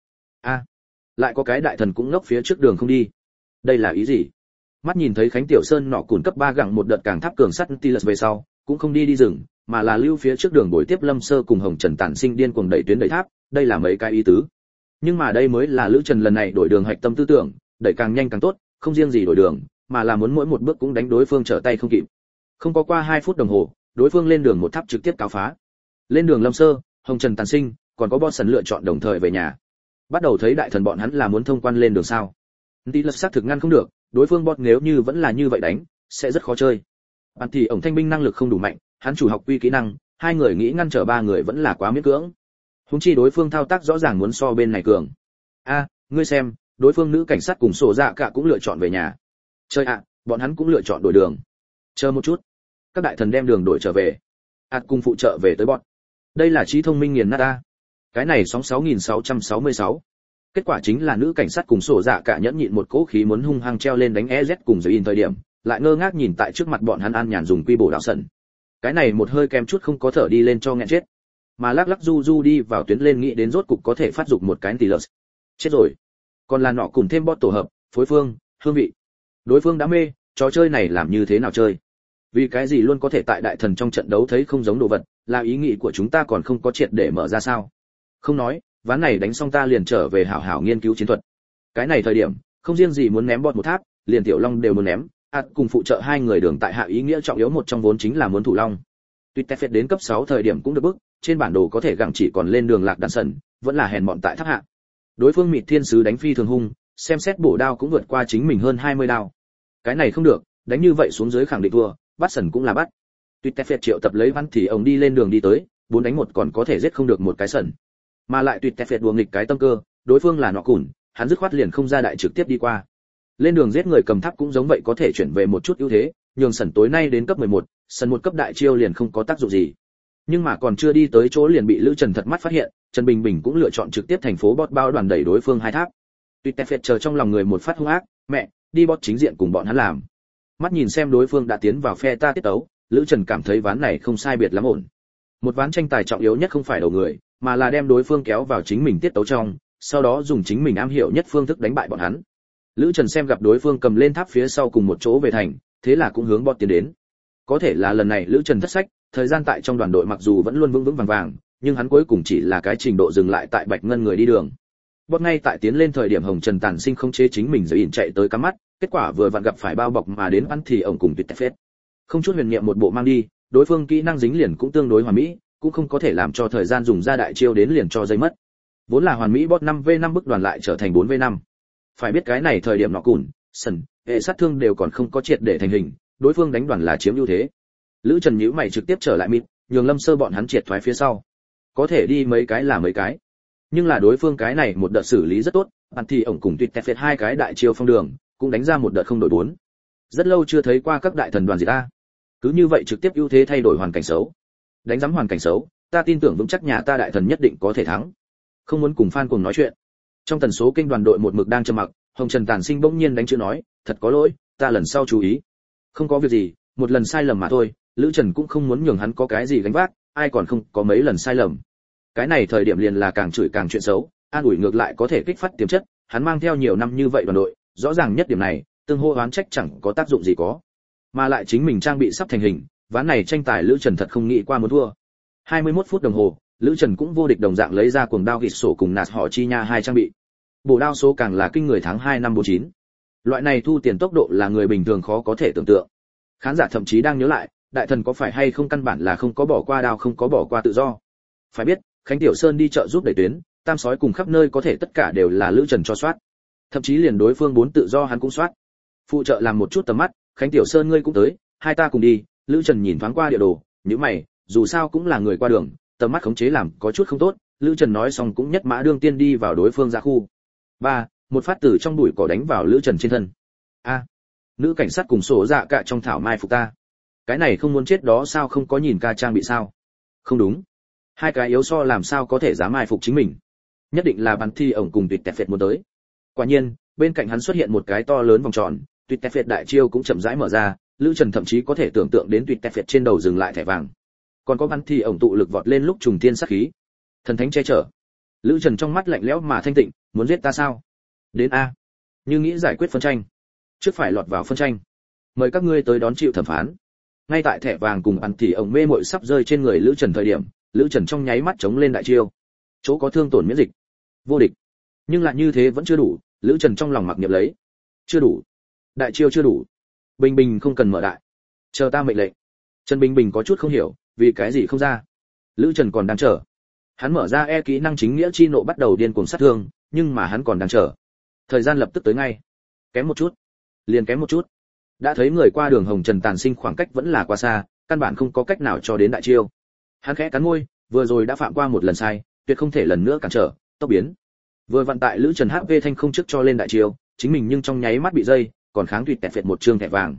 Lại có cái đại thần cũng ngốc phía trước đường không đi. Đây là ý gì? Mắt nhìn thấy Khánh Tiểu Sơn nọ cùn cấp 3 gặng một đợt càng tháp cường sắt Tillers về sau, cũng không đi rừng, mà là lưu phía trước đường bồi tiếp Lâm Sơ cùng Hồng Trần Tản Sinh điên cuồng đẩy tuyến đẩy tháp, đây là mấy cái ý tứ. Nhưng mà đây mới là Lữ Trần lần này đổi đường hoạch tâm tư tưởng, đẩy càng nhanh càng tốt, không riêng gì đổi đường, mà là muốn mỗi một bước cũng đánh đối phương trở tay không kịp. Không có qua 2 phút đồng hồ, đối phương lên đường một tháp trực tiếp cáo phá. Lên đường Lâm Sơ, Hồng Trần Tản Sinh, còn có Boss lựa chọn đồng thời về nhà. Bắt đầu thấy đại thần bọn hắn là muốn thông quan lên đường sao? Tillers xác thực ngăn không được, đối phương Boss nếu như vẫn là như vậy đánh, sẽ rất khó chơi. Bạn thì ổng thanh binh năng lực không đủ mạnh, hắn chủ học quy kỹ năng, 2 người nghĩ ngăn trở 3 người vẫn là quá miễn cưỡng. Huống chi đối phương thao tác rõ ràng muốn so bên này cường. Ngươi xem, đối phương nữ cảnh sát cùng sổ dạ cả cũng lựa chọn về nhà. Chơi bọn hắn cũng lựa chọn đổi đường. Chờ một chút, các đại thần đem đường đổi trở về. Cùng phụ trợ về tới bọn. Đây là trí thông minh nghiền nát ta. Cái này sóng 6666. Kết quả chính là nữ cảnh sát cùng sổ dạ cả nhẫn nhịn một cỗ khí muốn hung hăng treo lên đánh EZ cùng Zein thời điểm, lại ngơ ngác nhìn tại trước mặt bọn hắn an nhàn dùng quy bổ đạo sẩn. Cái này một hơi kém chút không có thở đi lên cho nghẹn chết. Mà lắc lắc du du đi vào tuyến lên nghĩ đến rốt cục có thể phát dục một cái Tillers. Chết rồi. Còn là nọ cùng thêm bot tổ hợp, phối phương, hương vị. Đối phương đã mê, trò chơi này làm như thế nào chơi? Vì cái gì luôn có thể tại đại thần trong trận đấu thấy không giống đồ vật, là ý nghĩ của chúng ta còn không có triệt để mở ra sao? Không nói, ván này đánh xong ta liền trở về hảo hảo nghiên cứu chiến thuật. Cái này thời điểm, không riêng gì muốn ném bot một tháp, liền tiểu long đều muốn ném, cùng phụ trợ 2 người đường tại hạ ý nghĩa trọng yếu một trong vốn chính là muốn thủ long. Tuy Tefet đến cấp 6 thời điểm cũng được bức, trên bản đồ có thể gặng chỉ còn lên đường lạc đàn sẩn, vẫn là hèn mọn tại tháp hạ. Đối phương Mịt Thiên Sứ đánh phi thường hung, xem xét bổ đao cũng vượt qua chính mình hơn 20 đao. Cái này không được, đánh như vậy xuống dưới khẳng định thua, bắt sần cũng là bắt. Tuyệt Tefet triệu tập lấy Văn thì ông đi lên đường đi tới, 4 đánh 1 còn có thể giết không được một cái sần. Mà lại Tuyệt Tefet đùa nghịch cái tâm cơ, đối phương là nọ cùn, hắn dứt khoát liền không ra đại trực tiếp đi qua. Lên đường giết người cầm tháp cũng giống vậy có thể chuyển về một chút ưu thế, nhường sần tối nay đến cấp 11, sần một cấp đại chiêu liền không có tác dụng gì. Nhưng mà còn chưa đi tới chỗ liền bị Lữ Trần thật mắt phát hiện, Trần Bình Bình cũng lựa chọn trực tiếp thành phố bot bao đoàn đẩy đối phương 2 tháp. Tuyệt Tefet chờ trong lòng người một phát hung ác, mẹ, đi bot chính diện cùng bọn hắn làm. Mắt nhìn xem đối phương đã tiến vào phe ta tiết tấu, Lữ Trần cảm thấy ván này không sai biệt lắm ổn. Một ván tranh tài trọng yếu nhất không phải đầu người, mà là đem đối phương kéo vào chính mình tiết tấu trong, sau đó dùng chính mình am hiểu nhất phương thức đánh bại bọn hắn. Lữ Trần xem gặp đối phương cầm lên tháp phía sau cùng một chỗ về thành, thế là cũng hướng bot tiến đến. Có thể là lần này Lữ Trần thất sách, thời gian tại trong đoàn đội mặc dù vẫn luôn vững vững vàng vàng, nhưng hắn cuối cùng chỉ là cái trình độ dừng lại tại Bạch Ngân người đi đường. Bot ngay tại tiến lên thời điểm Hồng Trần Tàn Sinh không chế chính mình rồi ỉn chạy tới cắm mắt, kết quả vừa vặn gặp phải bao bọc mà đến ăn thì ổng cùng Tuyệt Tefet. Không chút huyền niệm một bộ mang đi, đối phương kỹ năng dính liền cũng tương đối hoàn mỹ, cũng không có thể làm cho thời gian dùng ra đại chiêu đến liền cho dây mất. Vốn là hoàn mỹ bot 5v5 bức đoàn lại trở thành 4v5. Phải biết cái này thời điểm nọ cùn, sần, hệ sát thương đều còn không có triệt để thành hình, đối phương đánh đoàn là chiếm ưu thế. Lữ Trần nhíu mày trực tiếp trở lại mid, nhường Lâm Sơ bọn hắn triệt thoái phía sau. Có thể đi mấy cái là mấy cái. Nhưng là đối phương cái này một đợt xử lý rất tốt, bạn thì ổng cùng Tuyệt Tefet 2 cái đại chiêu phong đường, cũng đánh ra một đợt không đổi 4. Rất lâu chưa thấy qua các đại thần đoàn gì ta. Cứ như vậy trực tiếp ưu thế thay đổi hoàn cảnh xấu. Đánh giấm hoàn cảnh xấu, ta tin tưởng vững chắc nhà ta đại thần nhất định có thể thắng. Không muốn cùng fan cùng nói chuyện. Trong tần số kênh đoàn đội một mực đang trầm mặc, Hồng Trần Tàn Sinh bỗng nhiên đánh chữ nói, thật có lỗi, ta lần sau chú ý. Không có việc gì, một lần sai lầm mà thôi, Lữ Trần cũng không muốn nhường hắn có cái gì gánh vác, ai còn không có mấy lần sai lầm. Cái này thời điểm liền là càng chửi càng chuyện xấu, an ủi ngược lại có thể kích phát tiềm chất, hắn mang theo nhiều năm như vậy đoàn đội, rõ ràng nhất điểm này, tương hô oán trách chẳng có tác dụng gì có. Mà lại chính mình trang bị sắp thành hình, ván này tranh tài Lữ Trần thật không nghĩ qua muốn thua. 21 phút đồng hồ, Lữ Trần cũng vô địch đồng dạng lấy ra cuồng đao gịt sổ cùng nạt họ chi nha 2 trang bị. Bổ đao số càng là kinh người tháng 2 năm 49. Loại này thu tiền tốc độ là người bình thường khó có thể tưởng tượng. Khán giả thậm chí đang nhớ lại, đại thần có phải hay không căn bản là không có bỏ qua đao không có bỏ qua tự do. Phải biết, Khánh Tiểu Sơn đi chợ giúp đẩy tuyến, tam sói cùng khắp nơi có thể tất cả đều là Lữ Trần cho soát. Thậm chí liền đối phương 4 tự do hắn cũng soát. Phụ trợ làm một chút tầm mắt, Khánh Tiểu Sơn ngươi cũng tới, hai ta cùng đi. Lữ Trần nhìn thoáng qua địa đồ, nhíu mày, dù sao cũng là người qua đường, tầm mắt khống chế làm có chút không tốt. Lữ Trần nói xong cũng nhất mã đương tiên đi vào đối phương ra khu. 3, một phát từ trong bụi cỏ đánh vào Lữ Trần trên thân. A, nữ cảnh sát cùng sổ dạ cả trong thảo mai phục ta. Cái này không muốn chết đó sao không có nhìn ca trang bị sao? Không đúng. Hai cái yếu so làm sao có thể dám mai phục chính mình. Nhất định là bắn thi ổng cùng Tuyệt Tefet muốn tới. Quả nhiên, bên cạnh hắn xuất hiện một cái to lớn vòng tròn, Tuyệt Tefet đại chiêu cũng chậm rãi mở ra, Lữ Trần thậm chí có thể tưởng tượng đến Tuyệt Tefet trên đầu dừng lại thẻ vàng. Còn có bắn thi ổng tụ lực vọt lên lúc trùng thiên sát khí. Thần thánh che chở. Lữ Trần trong mắt lạnh lẽo mà thanh tịnh, muốn giết ta sao? Đến a. Như nghĩ giải quyết phân tranh, trước phải lọt vào phân tranh. Mời các ngươi tới đón chịu thẩm phán. Ngay tại thẻ vàng cùng bắn thi ổng mê muội sắp rơi trên người Lữ Trần thời điểm, Lữ Trần trong nháy mắt chống lên đại chiêu. Chỗ có thương tổn miễn dịch, vô địch. Nhưng lại như thế vẫn chưa đủ, Lữ Trần trong lòng mặc niệm lấy. Chưa đủ. Đại chiêu chưa đủ. Bình Bình không cần mở đại. Chờ ta mệnh lệnh. Trần Bình Bình có chút không hiểu, vì cái gì không ra. Lữ Trần còn đang chờ. Hắn mở ra e kỹ năng chính nghĩa chi nộ bắt đầu điên cuồng sát thương, nhưng mà hắn còn đang chờ. Thời gian lập tức tới ngay. Kém một chút. Liền kém một chút. Đã thấy người qua đường Hồng Trần Tàn Sinh khoảng cách vẫn là quá xa, căn bản không có cách nào cho đến đại chiêu. Hắn khẽ cắn môi, vừa rồi đã phạm qua một lần sai, tuyệt không thể lần nữa cản trở, tốc biến. Vừa vận tại Lữ Trần HP thanh không trước cho lên đại chiêu, chính mình nhưng trong nháy mắt bị dây, còn kháng Tuyệt Tefet một trương thẻ vàng.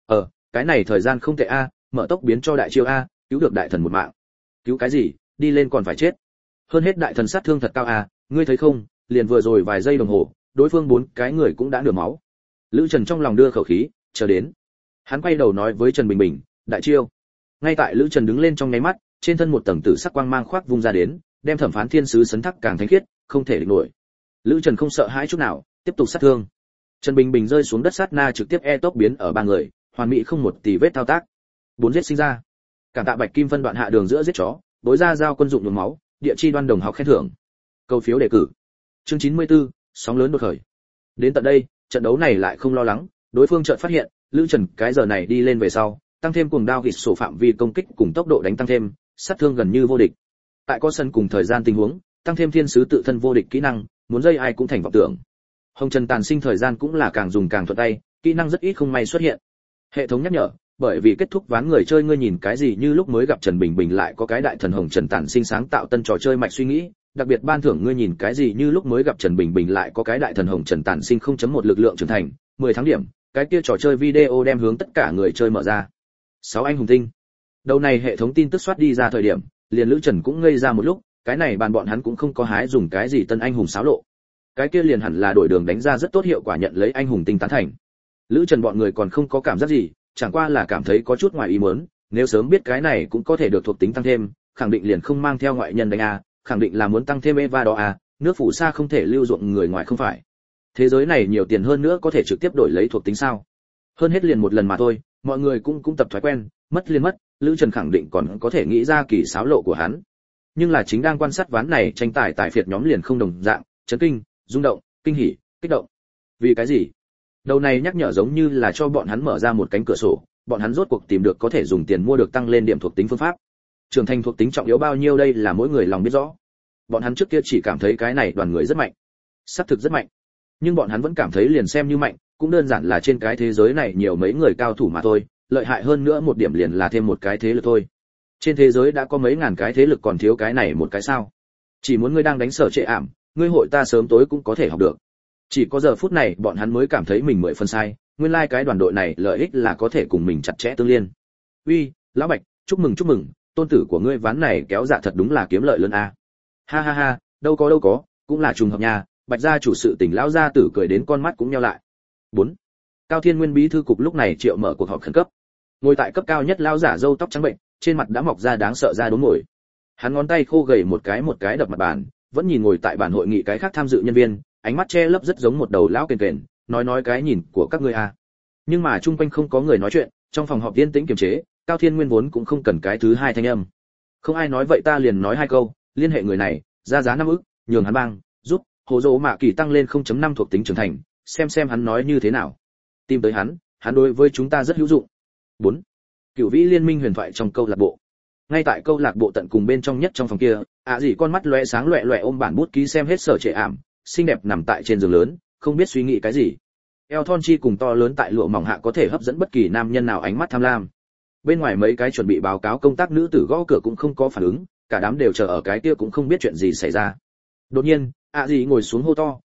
Cái này thời gian không tệ a, mở tốc biến cho đại chiêu a, cứu được đại thần một mạng. Cứu cái gì, đi lên còn phải chết. Hơn hết đại thần sát thương thật cao a, ngươi thấy không, liền vừa rồi vài giây đồng hồ, đối phương 4 cái người cũng đã nửa máu. Lữ Trần trong lòng đưa khẩu khí, chờ đến. Hắn quay đầu nói với Trần Bình Bình, đại chiêu. Ngay tại Lữ Trần đứng lên trong nháy mắt, trên thân một tầng tử sắc quang mang khoác vung ra đến, đem thẩm phán thiên sứ sấn thắc càng thánh khiết, không thể địch nổi. Lữ Trần không sợ hãi chút nào, tiếp tục sát thương. Trần Bình Bình rơi xuống đất sát na trực tiếp tốc biến ở 3 người, hoàn mỹ không một tì vết thao tác. 4 giết sinh ra. Cảm tạ Bạch Kim phân đoạn hạ đường giữa giết chó, bối ra giao quân dụng nhuốm máu, địa chi đoan đồng học khen thưởng. Câu phiếu đề cử. Chương 94, sóng lớn đột khởi. Đến tận đây, trận đấu này lại không lo lắng, đối phương chợt phát hiện, Lữ Trần cái giờ này đi lên về sau, tăng thêm cuồng đao gịt sổ phạm vi công kích cùng tốc độ đánh tăng thêm, sát thương gần như vô địch. Tại có sân cùng thời gian tình huống, tăng thêm thiên sứ tự thân vô địch kỹ năng, muốn dây ai cũng thành vọng tưởng. Hồng Trần Tàn Sinh thời gian cũng là càng dùng càng thuận tay, kỹ năng rất ít không may xuất hiện. Hệ thống nhắc nhở, bởi vì kết thúc ván người chơi ngươi nhìn cái gì như lúc mới gặp Trần Bình Bình lại có cái đại thần hồng Trần Tản Sinh sáng tạo tân trò chơi mạch suy nghĩ, đặc biệt ban thưởng ngươi nhìn cái gì như lúc mới gặp Trần Bình Bình lại có cái đại thần hồng Trần Tản Sinh 0.1 lực lượng trưởng thành, 10 tháng điểm, cái kia trò chơi video đem hướng tất cả người chơi mở ra. 6 anh hùng tinh. Đầu này hệ thống tin tức soát đi ra thời điểm, liền Lữ Trần cũng ngây ra một lúc, cái này bàn bọn hắn cũng không có hái dùng cái gì tân anh hùng xáo lộ. Cái kia liền hẳn là đổi đường đánh ra rất tốt hiệu quả nhận lấy anh hùng tinh tán thành. Lữ Trần bọn người còn không có cảm giác gì, chẳng qua là cảm thấy có chút ngoài ý muốn, nếu sớm biết cái này cũng có thể được thuộc tính tăng thêm, khẳng định liền không mang theo ngoại nhân đánh a, khẳng định là muốn tăng thêm Eva đó a, nước phủ sa không thể lưu ruộng người ngoài không phải. Thế giới này nhiều tiền hơn nữa có thể trực tiếp đổi lấy thuộc tính sao? Hơn hết liền một lần mà thôi, mọi người cũng tập thói quen, mất liền mất, Lữ Trần khẳng định còn có thể nghĩ ra kỳ xáo lộ của hắn. Nhưng là chính đang quan sát ván này tranh tài tại phiệt nhóm liền không đồng dạng, chấn kinh, rung động, kinh hỉ, kích động. Vì cái gì? Đầu này nhắc nhở giống như là cho bọn hắn mở ra một cánh cửa sổ, bọn hắn rốt cuộc tìm được có thể dùng tiền mua được tăng lên điểm thuộc tính phương pháp. Trưởng thành thuộc tính trọng yếu bao nhiêu đây là mỗi người lòng biết rõ. Bọn hắn trước kia chỉ cảm thấy cái này đoàn người rất mạnh, xác thực rất mạnh. Nhưng bọn hắn vẫn cảm thấy liền xem như mạnh, cũng đơn giản là trên cái thế giới này nhiều mấy người cao thủ mà thôi, lợi hại hơn nữa một điểm liền là thêm một cái thế lực thôi. Trên thế giới đã có mấy ngàn cái thế lực còn thiếu cái này một cái sao? Chỉ muốn ngươi đang đánh sở trệ ảm, ngươi hội ta sớm tối cũng có thể học được. Chỉ có giờ phút này bọn hắn mới cảm thấy mình 10 phần sai, nguyên lai cái đoàn đội này lợi ích là có thể cùng mình chặt chẽ tương liên. Uy, lão Bạch, chúc mừng, tôn tử của ngươi ván này kéo dạ thật đúng là kiếm lợi lớn a. Ha ha ha, đâu có, cũng là trùng hợp nha, Bạch gia chủ sự tình lão gia tử cười đến con mắt cũng nheo lại. 4. Cao Thiên Nguyên bí thư cục lúc này triệu mở cuộc họp khẩn cấp. Ngồi tại cấp cao nhất lão giả râu tóc trắng bệnh, trên mặt đã mọc ra đáng sợ ra đốm ngồi. Hắn ngón tay khô gầy một cái đập mặt bàn, vẫn nhìn ngồi tại bàn hội nghị cái khác tham dự nhân viên, ánh mắt che lấp rất giống một đầu lão kền kền, nói cái nhìn của các ngươi à. Nhưng mà chung quanh không có người nói chuyện, trong phòng họp yên tĩnh kiềm chế, Cao Thiên Nguyên vốn cũng không cần cái thứ hai thanh âm. Không ai nói vậy ta liền nói hai câu, liên hệ người này, ra giá 5 ức, nhường hắn bang, giúp Hồ Dỗ Mạ Kỳ tăng lên 0.5 thuộc tính trưởng thành, xem hắn nói như thế nào. Tìm tới hắn đối với chúng ta rất hữu dụng. 4. Cửu Vĩ Liên minh huyền thoại trong câu lạc bộ. Ngay tại câu lạc bộ tận cùng bên trong nhất trong phòng kia, dì con mắt lóe sáng loẹt ôm bản bút ký xem hết sở trệ ảm, xinh đẹp nằm tại trên giường lớn, không biết suy nghĩ cái gì. Eo thon chi cùng to lớn tại lụa mỏng hạ có thể hấp dẫn bất kỳ nam nhân nào ánh mắt tham lam. Bên ngoài mấy cái chuẩn bị báo cáo công tác nữ tử gõ cửa cũng không có phản ứng, cả đám đều chờ ở cái kia cũng không biết chuyện gì xảy ra. Đột nhiên, dì ngồi xuống hô to,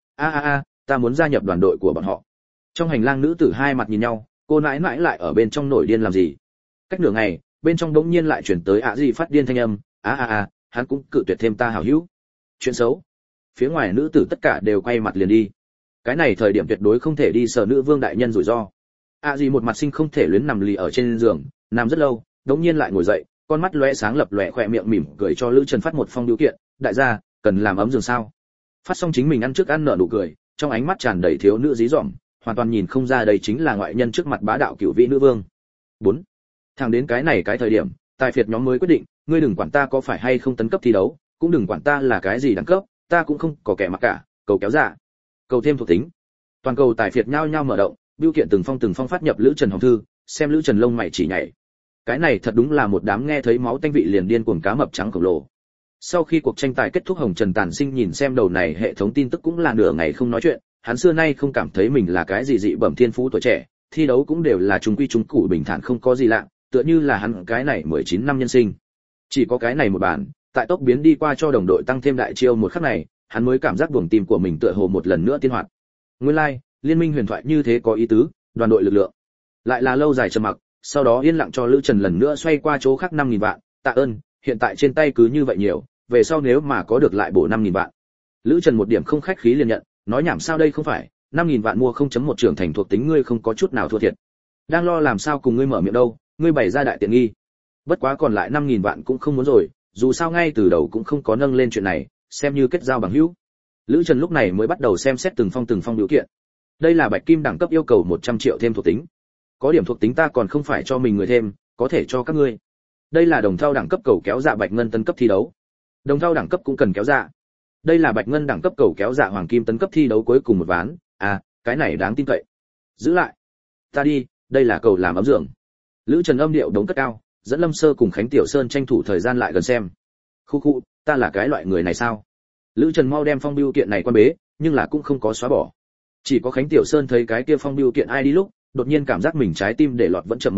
ta muốn gia nhập đoàn đội của bọn họ. Trong hành lang nữ tử hai mặt nhìn nhau, cô nãi nãi lại ở bên trong nổi điên làm gì? Cách nửa ngày, bên trong đống nhiên lại chuyển tới dì phát điên thanh âm, hắn cũng cự tuyệt thêm ta hảo hữu. Chuyện xấu. Phía ngoài nữ tử tất cả đều quay mặt liền đi. Cái này thời điểm tuyệt đối không thể đi sờ nữ vương đại nhân rủi ro. Dì một mặt sinh không thể luyến nằm lì ở trên giường, nằm rất lâu, đống nhiên lại ngồi dậy, con mắt lóe sáng lập lòe khỏe miệng mỉm cười cho Lữ Trần phát một phong điều kiện, đại gia, cần làm ấm giường sao? Phát xong chính mình ăn trước ăn nở nụ cười, trong ánh mắt tràn đầy thiếu nữ dí dỏm, hoàn toàn nhìn không ra đây chính là ngoại nhân trước mặt bá đạo cửu vị nữ vương. 4. Thẳng đến cái này cái thời điểm, tài phiệt nhóm mới quyết định, ngươi đừng quản ta có phải hay không tấn cấp thi đấu, cũng đừng quản ta là cái gì đẳng cấp, ta cũng không có kẻ mặc cả, cầu kéo dạ, cầu thêm thuộc tính. Toàn cầu tài phiệt nhao nhao mở động, bưu kiện từng phong phát nhập Lữ Trần hồng thư, xem Lữ Trần lông mày chỉ nhảy. Cái này thật đúng là một đám nghe thấy máu tanh vị liền điên cuồng cá mập trắng khổng lồ. Sau khi cuộc tranh tài kết thúc, Hồng Trần Tản Sinh nhìn xem đầu này hệ thống tin tức cũng là nửa ngày không nói chuyện, hắn xưa nay không cảm thấy mình là cái gì dị bẩm thiên phú tuổi trẻ, thi đấu cũng đều là trung quy trung cụ bình thản không có gì lạ, tựa như là hắn cái này 19 năm nhân sinh. Chỉ có cái này một bản, tại tốc biến đi qua cho đồng đội tăng thêm đại chiêu một khắc này, hắn mới cảm giác buồng tim của mình tựa hồ một lần nữa tiên hoạt. Nguyên lai, liên minh huyền thoại như thế có ý tứ, đoàn đội lực lượng. Lại là lâu dài trầm mặc, sau đó yên lặng cho Lữ Trần lần nữa xoay qua chỗ khác 5000 vạn, tạ ơn, hiện tại trên tay cứ như vậy nhiều, về sau nếu mà có được lại bổ 5000 vạn. Lữ Trần một điểm không khách khí liền nhận, nói nhảm sao đây không phải, 5000 vạn mua 0.1 trưởng thành thuộc tính ngươi không có chút nào thua thiệt. Đang lo làm sao cùng ngươi mở miệng đâu, ngươi bày ra đại tiện nghi. Bất quá còn lại 5000 vạn cũng không muốn rồi, dù sao ngay từ đầu cũng không có nâng lên chuyện này, xem như kết giao bằng hữu. Lữ Trần lúc này mới bắt đầu xem xét từng phong biểu kiện. Đây là bạch kim đẳng cấp yêu cầu 100 triệu thêm thuộc tính. Có điểm thuộc tính ta còn không phải cho mình người thêm, có thể cho các ngươi. Đây là đồng thau đẳng cấp cầu kéo dạ bạch ngân tấn cấp thi đấu. Đồng thau đẳng cấp cũng cần kéo dạ. Đây là bạch ngân đẳng cấp cầu kéo dạ hoàng kim tấn cấp thi đấu cuối cùng một ván, cái này đáng tin cậy. Giữ lại. Ta đi, đây là cầu làm ấm giường. Lữ Trần âm điệu đống cất cao, dẫn Lâm Sơ cùng Khánh Tiểu Sơn tranh thủ thời gian lại gần xem. Khu, ta là cái loại người này sao? Lữ Trần mau đem phong bưu kiện này quan bế, nhưng là cũng không có xóa bỏ. Chỉ có Khánh Tiểu Sơn thấy cái kia phong bưu kiện ai đi lúc, đột nhiên cảm giác mình trái tim để lọt vẫn chậm một nhịp,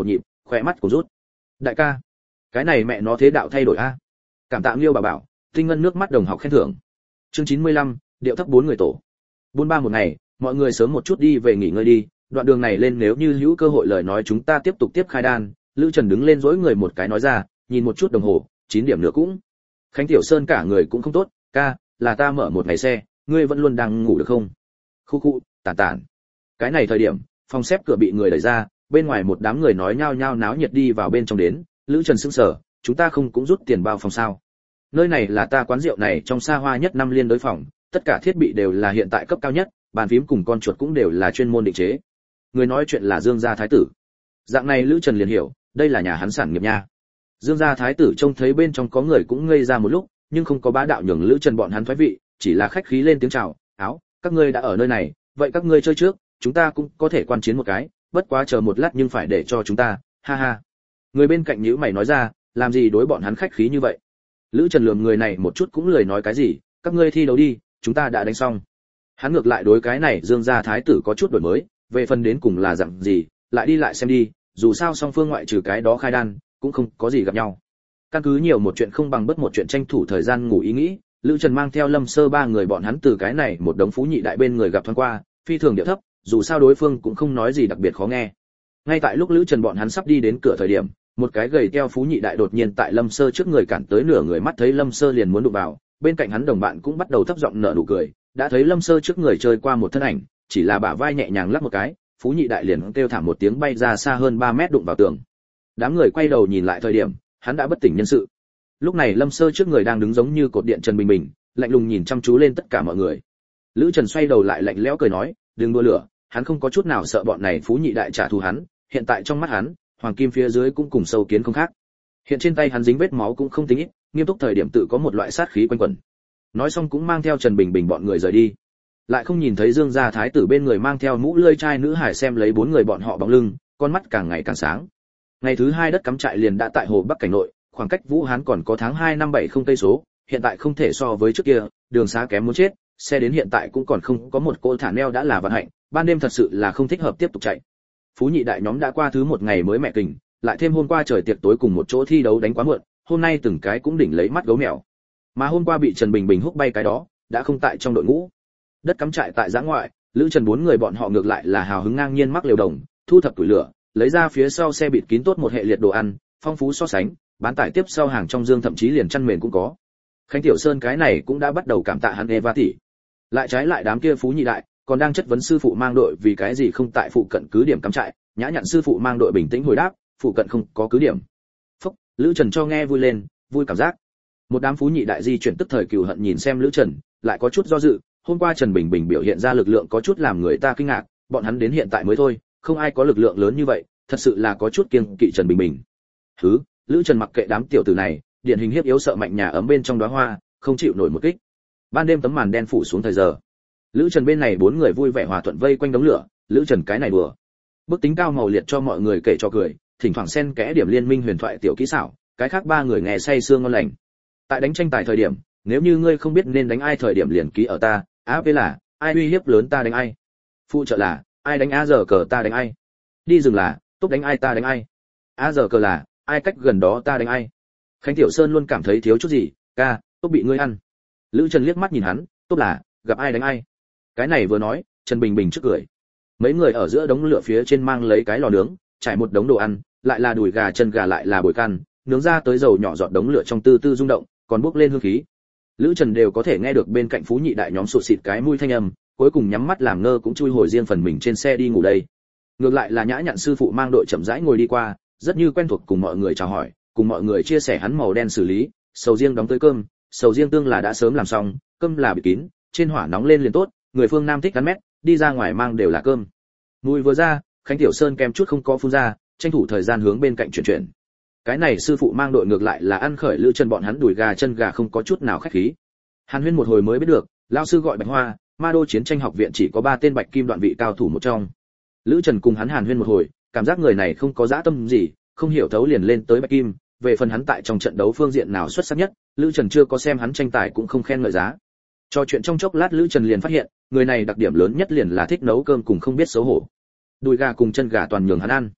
khỏe mắt của rút. Đại ca, cái này mẹ nó thế đạo thay đổi a. Cảm tạ Liêu bà bảo, tinh ngân nước mắt đồng học khen thưởng. Chương 95, điệu thấp 4 người tổ. Buôn ba một ngày, mọi người sớm một chút đi về nghỉ ngơi đi, đoạn đường này lên nếu như hữu cơ hội lời nói chúng ta tiếp tục tiếp khai đan. Lữ Trần đứng lên dỗi người một cái nói ra, nhìn một chút đồng hồ, 9 điểm nữa cũng. Khánh Tiểu Sơn cả người cũng không tốt, ca, là ta mở một ngày xe, ngươi vẫn luôn đang ngủ được không? Khu khu, tản tản. Cái này thời điểm, phòng xếp cửa bị người đẩy ra, bên ngoài một đám người nói nhao nhao náo nhiệt đi vào bên trong đến. Lữ Trần sững sờ, chúng ta không cũng rút tiền bao phòng sao? Nơi này là ta quán rượu này trong xa hoa nhất năm liên đối phòng, tất cả thiết bị đều là hiện tại cấp cao nhất, bàn phím cùng con chuột cũng đều là chuyên môn định chế. Người nói chuyện là Dương gia thái tử. Dạng này Lữ Trần liền hiểu, đây là nhà hắn sản nghiệp nha. Dương gia thái tử trông thấy bên trong có người cũng ngây ra một lúc, nhưng không có bá đạo nhường Lữ Trần bọn hắn thoái vị, chỉ là khách khí lên tiếng chào, "Áo, các ngươi đã ở nơi này, vậy các ngươi chơi trước, chúng ta cũng có thể quan chiến một cái, bất quá chờ một lát nhưng phải để cho chúng ta." Ha ha. Người bên cạnh nhíu mày nói ra, làm gì đối bọn hắn khách khí như vậy? Lữ Trần lườm người này một chút cũng lười nói cái gì, các ngươi thi đấu đi, chúng ta đã đánh xong. Hắn ngược lại đối cái này Dương gia thái tử có chút đổi mới, về phần đến cùng là dạng gì, lại đi lại xem đi, dù sao song phương ngoại trừ cái đó khai đan, cũng không có gì gặp nhau. Căn cứ nhiều một chuyện không bằng bất một chuyện tranh thủ thời gian ngủ ý nghĩ, Lữ Trần mang theo Lâm Sơ ba người bọn hắn từ cái này một đống phú nhị đại bên người gặp thoáng qua, phi thường điệu thấp, dù sao đối phương cũng không nói gì đặc biệt khó nghe. Ngay tại lúc Lữ Trần bọn hắn sắp đi đến cửa thời điểm, một cái gầy teo phú nhị đại đột nhiên tại Lâm Sơ trước người cản tới nửa người, mắt thấy Lâm Sơ liền muốn đụng vào, bên cạnh hắn đồng bạn cũng bắt đầu thấp giọng nở nụ cười, đã thấy Lâm Sơ trước người chơi qua một thân ảnh, chỉ là bả vai nhẹ nhàng lắc một cái, phú nhị đại liền kêu thảm một tiếng bay ra xa hơn 3 mét đụng vào tường. Đám người quay đầu nhìn lại thời điểm, hắn đã bất tỉnh nhân sự. Lúc này Lâm Sơ trước người đang đứng giống như cột điện Trần Bình Bình, lạnh lùng nhìn chăm chú lên tất cả mọi người. Lữ Trần xoay đầu lại lạnh lẽo cười nói, đừng đua lửa, hắn không có chút nào sợ bọn này phú nhị đại trả thù hắn, hiện tại trong mắt hắn, hoàng kim phía dưới cũng cùng sâu kiến không khác. Hiện trên tay hắn dính vết máu cũng không tính ít, nghiêm túc thời điểm tự có một loại sát khí quanh quẩn. Nói xong cũng mang theo Trần Bình Bình bọn người rời đi. Lại không nhìn thấy Dương gia thái tử bên người mang theo mũ lưỡi trai nữ hải xem lấy 4 người bọn họ bóng lưng, con mắt càng ngày càng sáng. Ngày thứ 2 đất cắm trại liền đã tại hồ Bắc cảnh nội, khoảng cách Vũ Hán còn có tháng 2 năm 70 cây số, hiện tại không thể so với trước kia, đường xá kém muốn chết, xe đến hiện tại cũng còn không có một cô thả neo đã là vận hạnh, ban đêm thật sự là không thích hợp tiếp tục chạy. Phú nhị đại nhóm đã qua thứ một ngày mới mẹ kình, lại thêm hôm qua trời tiệc tối cùng một chỗ thi đấu đánh quá muộn, hôm nay từng cái cũng đỉnh lấy mắt gấu mèo. Mà hôm qua bị Trần Bình Bình húc bay cái đó, đã không tại trong đội ngũ. Đất cắm trại tại giã ngoại, Lữ Trần 4 người bọn họ ngược lại là hào hứng ngang nhiên mắc liều đồng, thu thập củi lửa, lấy ra phía sau xe bịt kín tốt một hệ liệt đồ ăn, phong phú so sánh, bán tải tiếp sau hàng trong dương thậm chí liền chăn mền cũng có. Khánh Tiểu Sơn cái này cũng đã bắt đầu cảm tạ hắn Eva tỷ. Lại trái lại đám kia phú nhị đại, còn đang chất vấn sư phụ mang đội vì cái gì không tại phụ cận cứ điểm cắm trại, nhã nhặn sư phụ mang đội bình tĩnh hồi đáp, phụ cận không có cứ điểm. Phúc, Lữ Trần cho nghe vui lên, vui cảm giác. Một đám phú nhị đại di chuyển tức thời cừu hận nhìn xem Lữ Trần, lại có chút do dự, hôm qua Trần Bình Bình biểu hiện ra lực lượng có chút làm người ta kinh ngạc, bọn hắn đến hiện tại mới thôi, không ai có lực lượng lớn như vậy, thật sự là có chút kiêng kỵ Trần Bình Bình. Thứ, Lữ Trần mặc kệ đám tiểu tử này, điển hình hiếp yếu sợ mạnh nhà ấm bên trong đóa hoa, không chịu nổi một kích. Ban đêm tấm màn đen phủ xuống thời giờ. Lữ Trần bên này 4 người vui vẻ hòa thuận vây quanh đống lửa, Lữ Trần cái này đùa. Bức tính cao màu liệt cho mọi người kể cho cười, thỉnh thoảng xen kẽ điểm liên minh huyền thoại tiểu kỹ xảo, cái khác 3 người nghe say sương ngon lành. Tại đánh tranh tài thời điểm, nếu như ngươi không biết nên đánh ai thời điểm liền ký ở ta, áp là ai uy hiếp lớn ta đánh ai. Phụ trợ là ai đánh a giờ cờ ta đánh ai. Đi rừng là tốt đánh ai ta đánh ai. A giờ cờ là ai cách gần đó ta đánh ai. Khánh Tiểu Sơn luôn cảm thấy thiếu chút gì, ca, tốt bị ngươi ăn. Lữ Trần liếc mắt nhìn hắn, tốt là gặp ai đánh ai. Cái này vừa nói, Trần Bình Bình trước cười. Mấy người ở giữa đống lửa phía trên mang lấy cái lò nướng, trải một đống đồ ăn, lại là đùi gà chân gà lại là bồi can, nướng ra tới dầu nhỏ giọt đống lửa trong tư tư rung động, còn bốc lên hương khí. Lữ Trần đều có thể nghe được bên cạnh phú nhị đại nhóm sụt xịt cái mũi thanh âm, cuối cùng nhắm mắt làm ngơ cũng chui hồi riêng phần mình trên xe đi ngủ đây. Ngược lại là nhã nhặn sư phụ mang đội chậm rãi ngồi đi qua, rất như quen thuộc cùng mọi người chào hỏi, cùng mọi người chia sẻ hắn màu đen xử lý, sầu riêng đóng tới cơm, sầu riêng tương là đã sớm làm xong, cơm là bị kín, trên hỏa nóng lên liền tốt, người phương Nam thích cắn mét, đi ra ngoài mang đều là cơm. Mùi vừa ra, Khánh Tiểu Sơn kèm chút không có phun ra, tranh thủ thời gian hướng bên cạnh chuyển. Cái này sư phụ mang đội ngược lại là ăn khởi Lữ Trần bọn hắn đùi gà chân gà không có chút nào khách khí. Hàn Huyên một hồi mới biết được, lão sư gọi Bạch Hoa, Ma Đô chiến tranh học viện chỉ có 3 tên bạch kim đoạn vị cao thủ một trong. Lữ Trần cùng hắn Hàn Huyên một hồi, cảm giác người này không có dã tâm gì, không hiểu thấu liền lên tới bạch kim, về phần hắn tại trong trận đấu phương diện nào xuất sắc nhất, Lữ Trần chưa có xem hắn tranh tài cũng không khen ngợi giá. Trò chuyện trong chốc lát Lữ Trần liền phát hiện, người này đặc điểm lớn nhất liền là thích nấu cơm cùng không biết xấu hổ. Đùi gà cùng chân gà toàn nhường hắn ăn.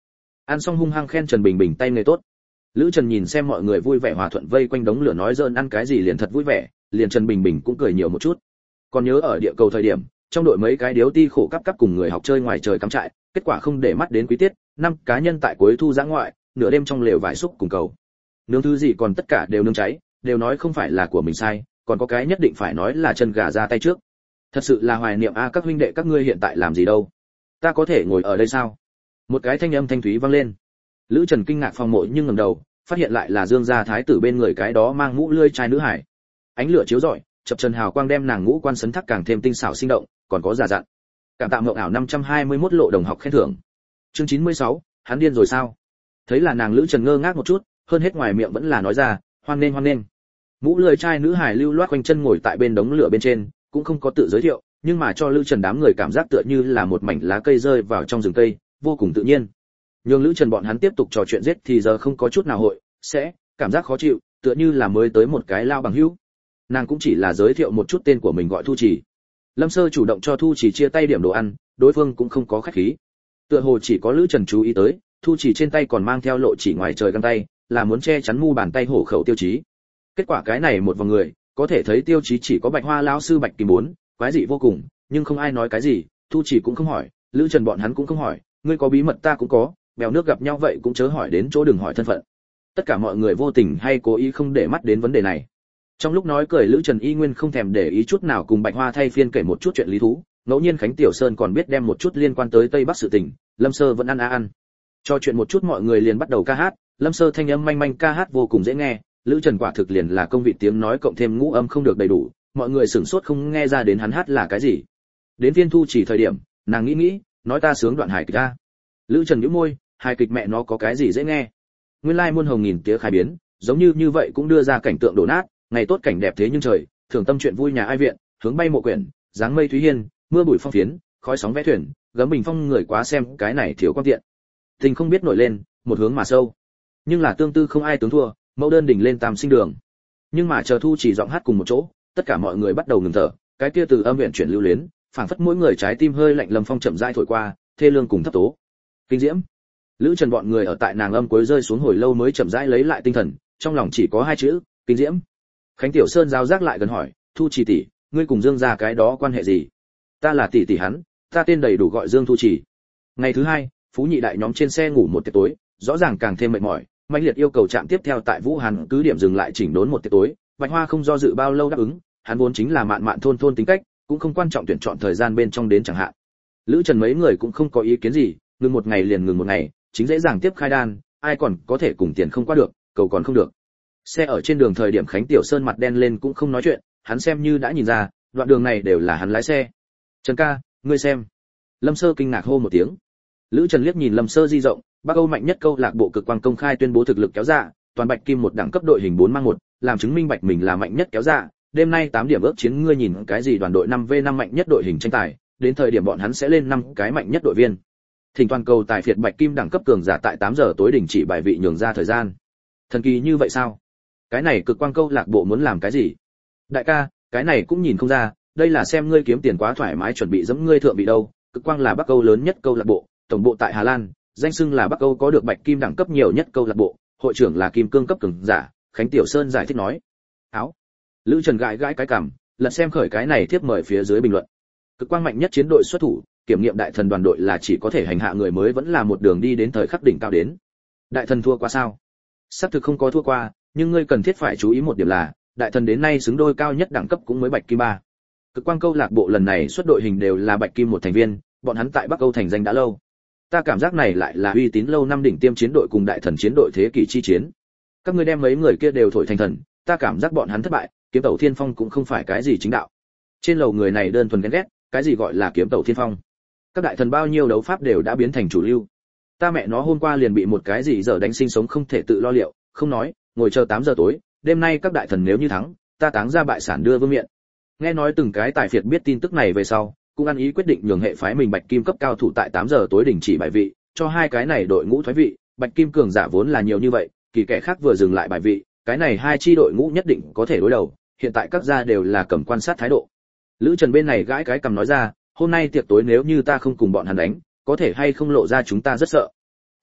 Ăn xong hung hăng khen Trần Bình Bình tay nghề tốt. Lữ Trần nhìn xem mọi người vui vẻ hòa thuận vây quanh đống lửa nói giỡn ăn cái gì liền thật vui vẻ, liền Trần Bình Bình cũng cười nhiều một chút. Còn nhớ ở địa cầu thời điểm, trong đội mấy cái điếu ti khổ cắp cắp cùng người học chơi ngoài trời cắm trại, kết quả không để mắt đến quý tiết, 5 cá nhân tại cuối thu giã ngoại, nửa đêm trong lều vải xúc cùng cầu. Nướng thứ gì còn tất cả đều nướng cháy, đều nói không phải là của mình sai, còn có cái nhất định phải nói là chân gà ra tay trước. Thật sự là hoài niệm a các huynh đệ các ngươi hiện tại làm gì đâu? Ta có thể ngồi ở đây sao? Một cái thanh âm thanh thúy vang lên. Lữ Trần kinh ngạc phòng mộ nhưng ngẩng đầu, phát hiện lại là Dương gia thái tử bên người cái đó mang mũ lươi trai nữ hải. Ánh lửa chiếu rọi, chập trần hào quang đem nàng ngũ quan sấn thắc càng thêm tinh xảo sinh động, còn có giả dặn. Cảm tạ mộng ảo 521 lộ đồng học khen thưởng. Chương 96, hắn điên rồi sao? Thấy là nàng Lữ Trần ngơ ngác một chút, hơn hết ngoài miệng vẫn là nói ra, hoan nghênh hoan nghênh. Mũ lười trai nữ hài lưu loát quanh chân ngồi tại bên đống lửa bên trên, cũng không có tự giới thiệu, nhưng mà cho Lữ Trần đám người cảm giác tựa như là một mảnh lá cây rơi vào trong rừng cây, vô cùng tự nhiên. Nhưng Lữ Trần bọn hắn tiếp tục trò chuyện giết thì giờ không có chút nào hội, sẽ cảm giác khó chịu, tựa như là mới tới một cái lao bằng hữu. Nàng cũng chỉ là giới thiệu một chút tên của mình gọi Thu Chỉ. Lâm Sơ chủ động cho Thu Chỉ chia tay điểm đồ ăn, đối phương cũng không có khách khí. Tựa hồ chỉ có Lữ Trần chú ý tới, Thu Chỉ trên tay còn mang theo lộ chỉ ngoài trời găng tay, là muốn che chắn mu bàn tay hổ khẩu tiêu chí. Kết quả cái này một vòng người, có thể thấy tiêu chí chỉ có Bạch Hoa lão sư Bạch Kim 4, quái dị vô cùng, nhưng không ai nói cái gì, Thu Chỉ cũng không hỏi, Lữ Trần bọn hắn cũng không hỏi, ngươi có bí mật ta cũng có, bèo nước gặp nhau vậy cũng chớ hỏi đến chỗ đừng hỏi thân phận. Tất cả mọi người vô tình hay cố ý không để mắt đến vấn đề này. Trong lúc nói cười Lữ Trần y nguyên không thèm để ý chút nào cùng Bạch Hoa thay phiên kể một chút chuyện lý thú, ngẫu nhiên Khánh Tiểu Sơn còn biết đem một chút liên quan tới Tây Bắc sự tình, Lâm Sơ vẫn ăn. Cho chuyện một chút mọi người liền bắt đầu ca hát, Lâm Sơ thanh âm manh manh ca hát vô cùng dễ nghe, Lữ Trần quả thực liền là công vị tiếng nói cộng thêm ngũ âm không được đầy đủ, mọi người sửng sốt không nghe ra đến hắn hát là cái gì. Đến Viên Thu Chỉ thời điểm, nàng nghĩ, nói ta sướng đoạn hài kịch a. Lữ Trần nhíu môi, hài kịch mẹ nó có cái gì dễ nghe. Nguyên lai muôn hồng nghìn tía khai biến, giống như vậy cũng đưa ra cảnh tượng đổ nát, ngày tốt cảnh đẹp thế nhưng trời, thường tâm chuyện vui nhà ai viện, hướng bay mộ quyển, dáng mây thúy hiên, mưa bụi phong phiến, khói sóng vẽ thuyền, gấm bình phong người quá xem cái này thiếu quan tiện. Tình không biết nổi lên, một hướng mà sâu. Nhưng là tương tư không ai tướng thua, mẫu đơn đỉnh lên tam sinh đường. Nhưng mà chờ Thu Chỉ giọng hát cùng một chỗ, tất cả mọi người bắt đầu ngừng thở, cái kia từ âm viện chuyển lưu luyến, phảng phất mỗi người trái tim hơi lạnh lâm phong chậm rãi thổi qua, thê lương cùng thấp tố. Kinh diễm. Lữ Trần bọn người ở tại nàng âm cuối rơi xuống hồi lâu mới chậm rãi lấy lại tinh thần, trong lòng chỉ có hai chữ, kinh diễm. Khánh Tiểu Sơn giao giác lại gần hỏi, Thu Chỉ tỷ, ngươi cùng Dương gia cái đó quan hệ gì? Ta là tỷ tỷ hắn, ta tên đầy đủ gọi Dương Thu Chỉ. Ngày thứ hai, Phú Nhị đại nhóm trên xe ngủ một tiệc tối, rõ ràng càng thêm mệt mỏi, mãnh liệt yêu cầu trạm tiếp theo tại Vũ Hàn cứ điểm dừng lại chỉnh đốn một tiệc tối, Bạch Hoa không do dự bao lâu đáp ứng, hắn vốn chính là mạn mạn thôn tính cách, cũng không quan trọng tuyển chọn thời gian bên trong đến chẳng hạn. Lữ Trần mấy người cũng không có ý kiến gì, ngừng một ngày liền ngừng một ngày, chính dễ dàng tiếp khai đan, ai còn có thể cùng tiền không qua được, cầu còn không được. Xe ở trên đường thời điểm Khánh Tiểu Sơn mặt đen lên cũng không nói chuyện, hắn xem như đã nhìn ra, đoạn đường này đều là hắn lái xe. Trần ca, ngươi xem. Lâm Sơ kinh ngạc hô một tiếng. Lữ Trần liếc nhìn Lâm Sơ di rộng, Bắc Âu mạnh nhất câu lạc bộ cực quang công khai tuyên bố thực lực kéo dạ, toàn Bạch Kim một đẳng cấp đội hình 4-1, làm chứng minh Bạch mình là mạnh nhất kéo dạ, đêm nay 8 điểm ước chiến ngươi nhìn cái gì đoàn đội 5v5 mạnh nhất đội hình tranh tài, đến thời điểm bọn hắn sẽ lên 5 cái mạnh nhất đội viên. Thỉnh toàn cầu tài phiệt Bạch Kim đẳng cấp cường giả tại 8 giờ tối đình chỉ bài vị nhường ra thời gian. Thần kỳ như vậy sao? Cái này cực quang câu lạc bộ muốn làm cái gì? Đại ca, cái này cũng nhìn không ra, đây là xem ngươi kiếm tiền quá thoải mái chuẩn bị giẫm ngươi thượng bị đâu, cực quang là Bắc Âu lớn nhất câu lạc bộ, tổng bộ tại Hà Lan, danh xưng là Bắc Âu có được Bạch Kim đẳng cấp nhiều nhất câu lạc bộ, hội trưởng là Kim Cương cấp cường giả, Khánh Tiểu Sơn giải thích nói. Áo. Lữ Trần gãi gãi cái cằm, lật xem khởi cái này tiếp mời phía dưới bình luận. Cực quang mạnh nhất chiến đội xuất thủ, kiểm nghiệm đại thần đoàn đội là chỉ có thể hành hạ người mới vẫn là một đường đi đến thời khắc đỉnh cao đến. Đại thần thua qua sao? Xác thực không có thua qua, nhưng ngươi cần thiết phải chú ý một điểm là, đại thần đến nay xứng đôi cao nhất đẳng cấp cũng mới Bạch Kim 3. Cực quang câu lạc bộ lần này xuất đội hình đều là Bạch Kim một thành viên, bọn hắn tại Bắc Âu thành danh đã lâu. Ta cảm giác này lại là uy tín lâu năm đỉnh tiêm chiến đội cùng đại thần chiến đội thế kỷ chi chiến. Các ngươi đem mấy người kia đều thổi thành thần, ta cảm giác bọn hắn thất bại, kiếm tẩu thiên phong cũng không phải cái gì chính đạo. Trên lầu người này đơn thuần ghen ghét, cái gì gọi là kiếm tẩu thiên phong? Các đại thần bao nhiêu đấu pháp đều đã biến thành chủ lưu. Ta mẹ nó hôm qua liền bị một cái gì giờ đánh sinh sống không thể tự lo liệu, không nói, ngồi chờ 8 giờ tối, đêm nay các đại thần nếu như thắng, ta táng ra bại sản đưa vương miện. Nghe nói từng cái tài phiệt biết tin tức này về sau, cũng ăn ý quyết định nhường hệ phái mình Bạch Kim cấp cao thủ tại 8 giờ tối đình chỉ bài vị, cho hai cái này đội ngũ thoái vị, Bạch Kim cường giả vốn là nhiều như vậy, kỳ kẻ khác vừa dừng lại bài vị, cái này hai chi đội ngũ nhất định có thể đối đầu, hiện tại các gia đều là cầm quan sát thái độ. Lữ Trần bên này gãi cái cầm nói ra, hôm nay tiệc tối nếu như ta không cùng bọn hắn đánh, có thể hay không lộ ra chúng ta rất sợ. Hội,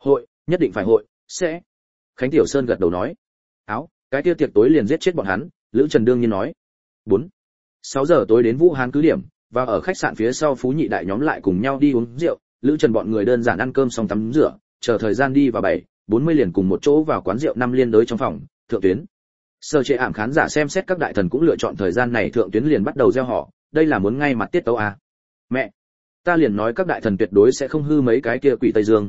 nhất định phải hội, sẽ. Khánh Tiểu Sơn gật đầu nói. Áo, cái kia tiệc tối liền giết chết bọn hắn, Lữ Trần đương nhiên nói. 6 giờ tối đến Vũ Hán cứ điểm, và ở khách sạn phía sau Phú Nhị đại nhóm lại cùng nhau đi uống rượu, Lữ Trần bọn người đơn giản ăn cơm xong tắm rửa, chờ thời gian đi vào 7:40 liền cùng một chỗ vào quán rượu năm liên đới trong phòng, thượng tuyến. Sở Trệ Ảm khán giả xem xét các đại thần cũng lựa chọn thời gian này thượng tuyến liền bắt đầu gieo họ, đây là muốn ngay mặt tiết tấu à. Mẹ, ta liền nói các đại thần tuyệt đối sẽ không hư mấy cái kia quỷ Tây Dương,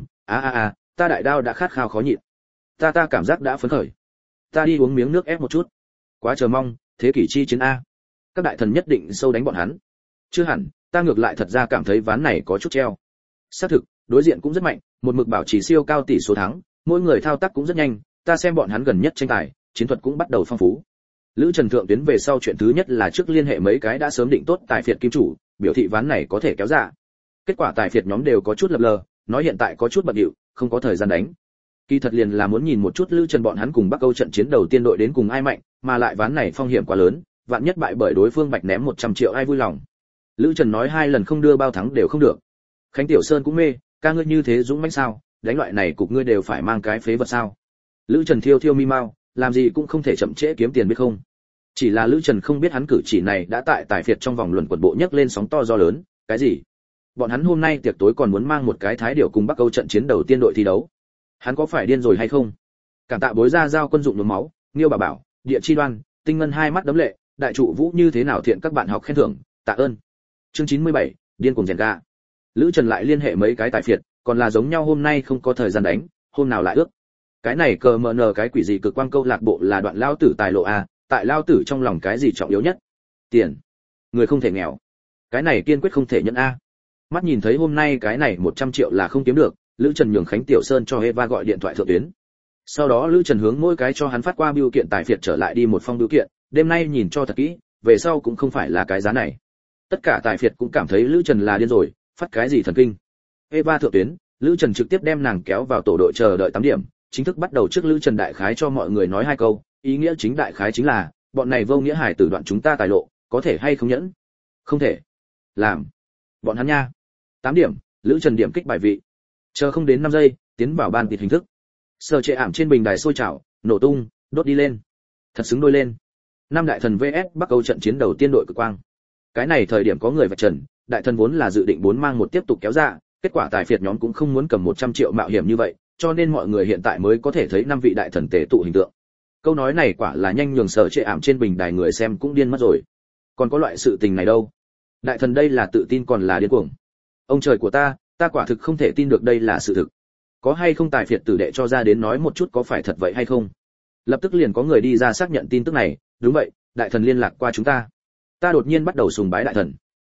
ta đại đao đã khát khao khó nhịn. Ta cảm giác đã phấn khởi. Ta đi uống miếng nước ép một chút. Quá chờ mong, thế kỷ chi chiến a. Các đại thần nhất định sâu đánh bọn hắn. Chưa hẳn, ta ngược lại thật ra cảm thấy ván này có chút treo. Xác thực, đối diện cũng rất mạnh, một mực bảo trì siêu cao tỷ số thắng, mỗi người thao tác cũng rất nhanh, ta xem bọn hắn gần nhất tranh tài, chiến thuật cũng bắt đầu phong phú. Lữ Trần thượng tuyến về sau chuyện thứ nhất là trước liên hệ mấy cái đã sớm định tốt tài phiệt kim chủ, biểu thị ván này có thể kéo ra. Kết quả tài phiệt nhóm đều có chút lập lờ, nói hiện tại có chút bận rộn, không có thời gian đánh. Kỳ thật liền là muốn nhìn một chút Lữ Trần bọn hắn cùng Bắc Âu trận chiến đầu tiên đội đến cùng ai mạnh, mà lại ván này phong hiểm quá lớn, vạn nhất bại bởi đối phương bạch ném 100 triệu ai vui lòng. Lữ Trần nói 2 lần không đưa bao thắng đều không được. Khánh Tiểu Sơn cũng mê, ca ngươi như thế dũng mãnh sao, đánh loại này cục ngươi đều phải mang cái phế vật sao? Lữ Trần thiêu thiêu mi mau, làm gì cũng không thể chậm trễ kiếm tiền biết không? Chỉ là Lữ Trần không biết hắn cử chỉ này đã tại tài phiệt trong vòng luận quần bộ nhấc lên sóng to gió lớn, cái gì? Bọn hắn hôm nay tiệc tối còn muốn mang một cái thái điểu cùng Bắc Âu trận chiến đầu tiên đội thi đấu. Hắn có phải điên rồi hay không? Cảm tạ bối ra giao quân dụng nhuốm máu, Nghiêu bà bảo, Địa Chi Đoan, Tinh Ngân hai mắt đấm lệ, đại trụ Vũ như thế nào thiện các bạn học khen thưởng, tạ ơn. Chương 97, điên cuồng rèn ga. Lữ Trần lại liên hệ mấy cái tài phiệt, còn là giống nhau hôm nay không có thời gian đánh, hôm nào lại ước. Cái này cờ mờ nờ cái quỷ gì cực quang câu lạc bộ là đoạn lao tử tài lộ a, tại lao tử trong lòng cái gì trọng yếu nhất? Tiền. Người không thể nghèo. Cái này kiên quyết không thể nhận a. Mắt nhìn thấy hôm nay cái này 100 triệu là không kiếm được, Lữ Trần nhường Khánh Tiểu Sơn cho Eva gọi điện thoại thượng tuyến. Sau đó Lữ Trần hướng mỗi cái cho hắn phát qua bưu kiện tài phiệt trở lại đi một phong bưu kiện, đêm nay nhìn cho thật kỹ, về sau cũng không phải là cái giá này. Tất cả tài phiệt cũng cảm thấy Lữ Trần là điên rồi, phát cái gì thần kinh. Eva thượng tuyến, Lữ Trần trực tiếp đem nàng kéo vào tổ đội chờ đợi 8 điểm, chính thức bắt đầu trước Lữ Trần đại khái cho mọi người nói 2 câu, ý nghĩa chính đại khái chính là, bọn này vô nghĩa hải tử đoạn chúng ta tài lộ, có thể hay không nhẫn? Không thể. Làm. Bọn hắn nha. 8 điểm, Lữ Trần điểm kích bài vị. Chờ không đến 5 giây, tiến vào ban tịt hình thức. Sở Trệ Ảm trên bình đài sôi trào, nổ tung, đốt đi lên. Thật xứng đôi lên. 5 đại thần VS Bắc Âu trận chiến đầu tiên đội cực quang. Cái này thời điểm có người vạch trần, đại thần vốn là dự định 4 mang một tiếp tục kéo ra, kết quả tài phiệt nhóm cũng không muốn cầm 100 triệu mạo hiểm như vậy, cho nên mọi người hiện tại mới có thể thấy 5 vị đại thần tề tụ hình tượng. Câu nói này quả là nhanh nhường Sở Trệ Ảm trên bình đài người xem cũng điên mất rồi. Còn có loại sự tình này đâu? Đại thần đây là tự tin còn là điên cuồng. Ông trời của ta quả thực không thể tin được đây là sự thực. Có hay không tài phiệt tử đệ cho ra đến nói một chút có phải thật vậy hay không? Lập tức liền có người đi ra xác nhận tin tức này, đúng vậy, đại thần liên lạc qua chúng ta. Ta đột nhiên bắt đầu sùng bái đại thần.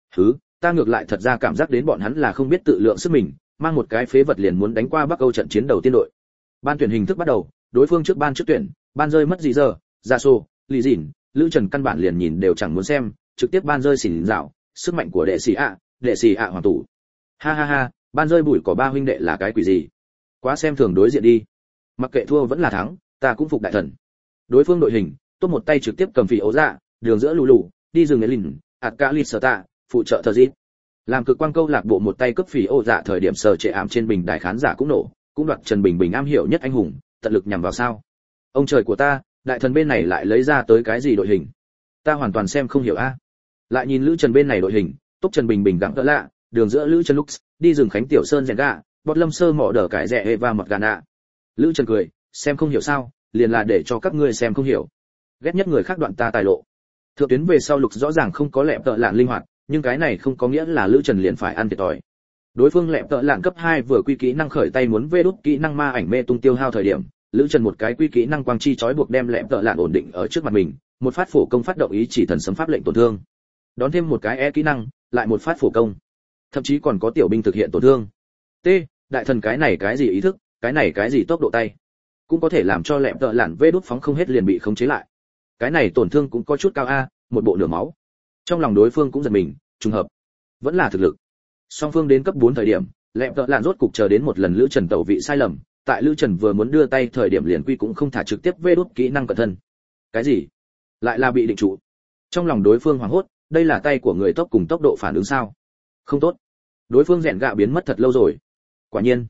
Ta ngược lại thật ra cảm giác đến bọn hắn là không biết tự lượng sức mình, mang một cái phế vật liền muốn đánh qua Bắc Âu trận chiến đầu tiên đội. Ban tuyển hình thức bắt đầu, đối phương trước ban trước tuyển, ban rơi mất gì giờ, ra xô, lì dỉn, Lữ Trần căn bản liền nhìn đều chẳng muốn xem, trực tiếp ban rơi xỉn dạo, sức mạnh của đệ sĩ ạ hoàng tủ. Ha, ban rơi bụi có 3 huynh đệ là cái quỷ gì? Quá xem thường đối diện đi. Mặc kệ thua vẫn là thắng, ta cũng phục đại thần. Đối phương đội hình, tốt một tay trực tiếp cầm phỉ ấu dạ, đường giữa lù lù, đi rừng ấy lìn, Atkalit phụ trợ thờ dít. Làm cực quang câu lạc bộ một tay cướp phỉ ấu dạ thời điểm Sở Trệ Ảm trên bình đài khán giả cũng nổ, cũng đoạt Trần Bình Bình am hiểu nhất anh hùng, tận lực nhằm vào sao? Ông trời của ta, đại thần bên này lại lấy ra tới cái gì đội hình? Ta hoàn toàn xem không hiểu a. Lại nhìn Lữ Trần bên này đội hình, tốt Trần Bình Bình gặng đỡ lạ, đường giữa Lữ Trần Lux, đi rừng Khánh Tiểu Sơn rèn gạ, bọt lâm sơ mỏ đỡ cải rẻ Eva mật gà nạ. Lữ Trần cười, xem không hiểu sao, liền là để cho các ngươi xem không hiểu. Ghét nhất người khác đoạn ta tài lộ. Thượng tuyến về sau Lục rõ ràng không có lẹm tợ lạn linh hoạt, nhưng cái này không có nghĩa là Lữ Trần liền phải ăn thiệt thòi. Đối phương lẹm tợ lạn cấp 2 vừa quy kỹ năng khởi tay muốn vê đút kỹ năng ma ảnh mê tung tiêu hao thời điểm, Lữ Trần một cái quy kỹ năng quang chi chói buộc đem lẹm tợ lạn ổn định ở trước mặt mình, một phát phổ công phát động ý chỉ thần sấm pháp lệnh tổn thương. Đón thêm một cái kỹ năng, lại một phát phổ công. Thậm chí còn có tiểu binh thực hiện tổn thương. Đại thần cái này cái gì ý thức, cái này cái gì tốc độ tay, cũng có thể làm cho lẹm tợ lạn vê đút phóng không hết liền bị khống chế lại. Cái này tổn thương cũng có chút cao a, một bộ nửa máu. Trong lòng đối phương cũng giật mình, trùng hợp, vẫn là thực lực. Song phương đến cấp 4 thời điểm, lẹm tợ lạn rốt cục chờ đến một lần Lữ Trần tẩu vị sai lầm, tại Lữ Trần vừa muốn đưa tay thời điểm liền quy cũng không thả trực tiếp vê đút kỹ năng cẩn thân. Cái gì? Lại là bị định trụ. Trong lòng đối phương hoảng hốt, đây là tay của người tốc cùng tốc độ phản ứng sao? Không tốt. Đối phương rèn gạ biến mất thật lâu rồi. Quả nhiên,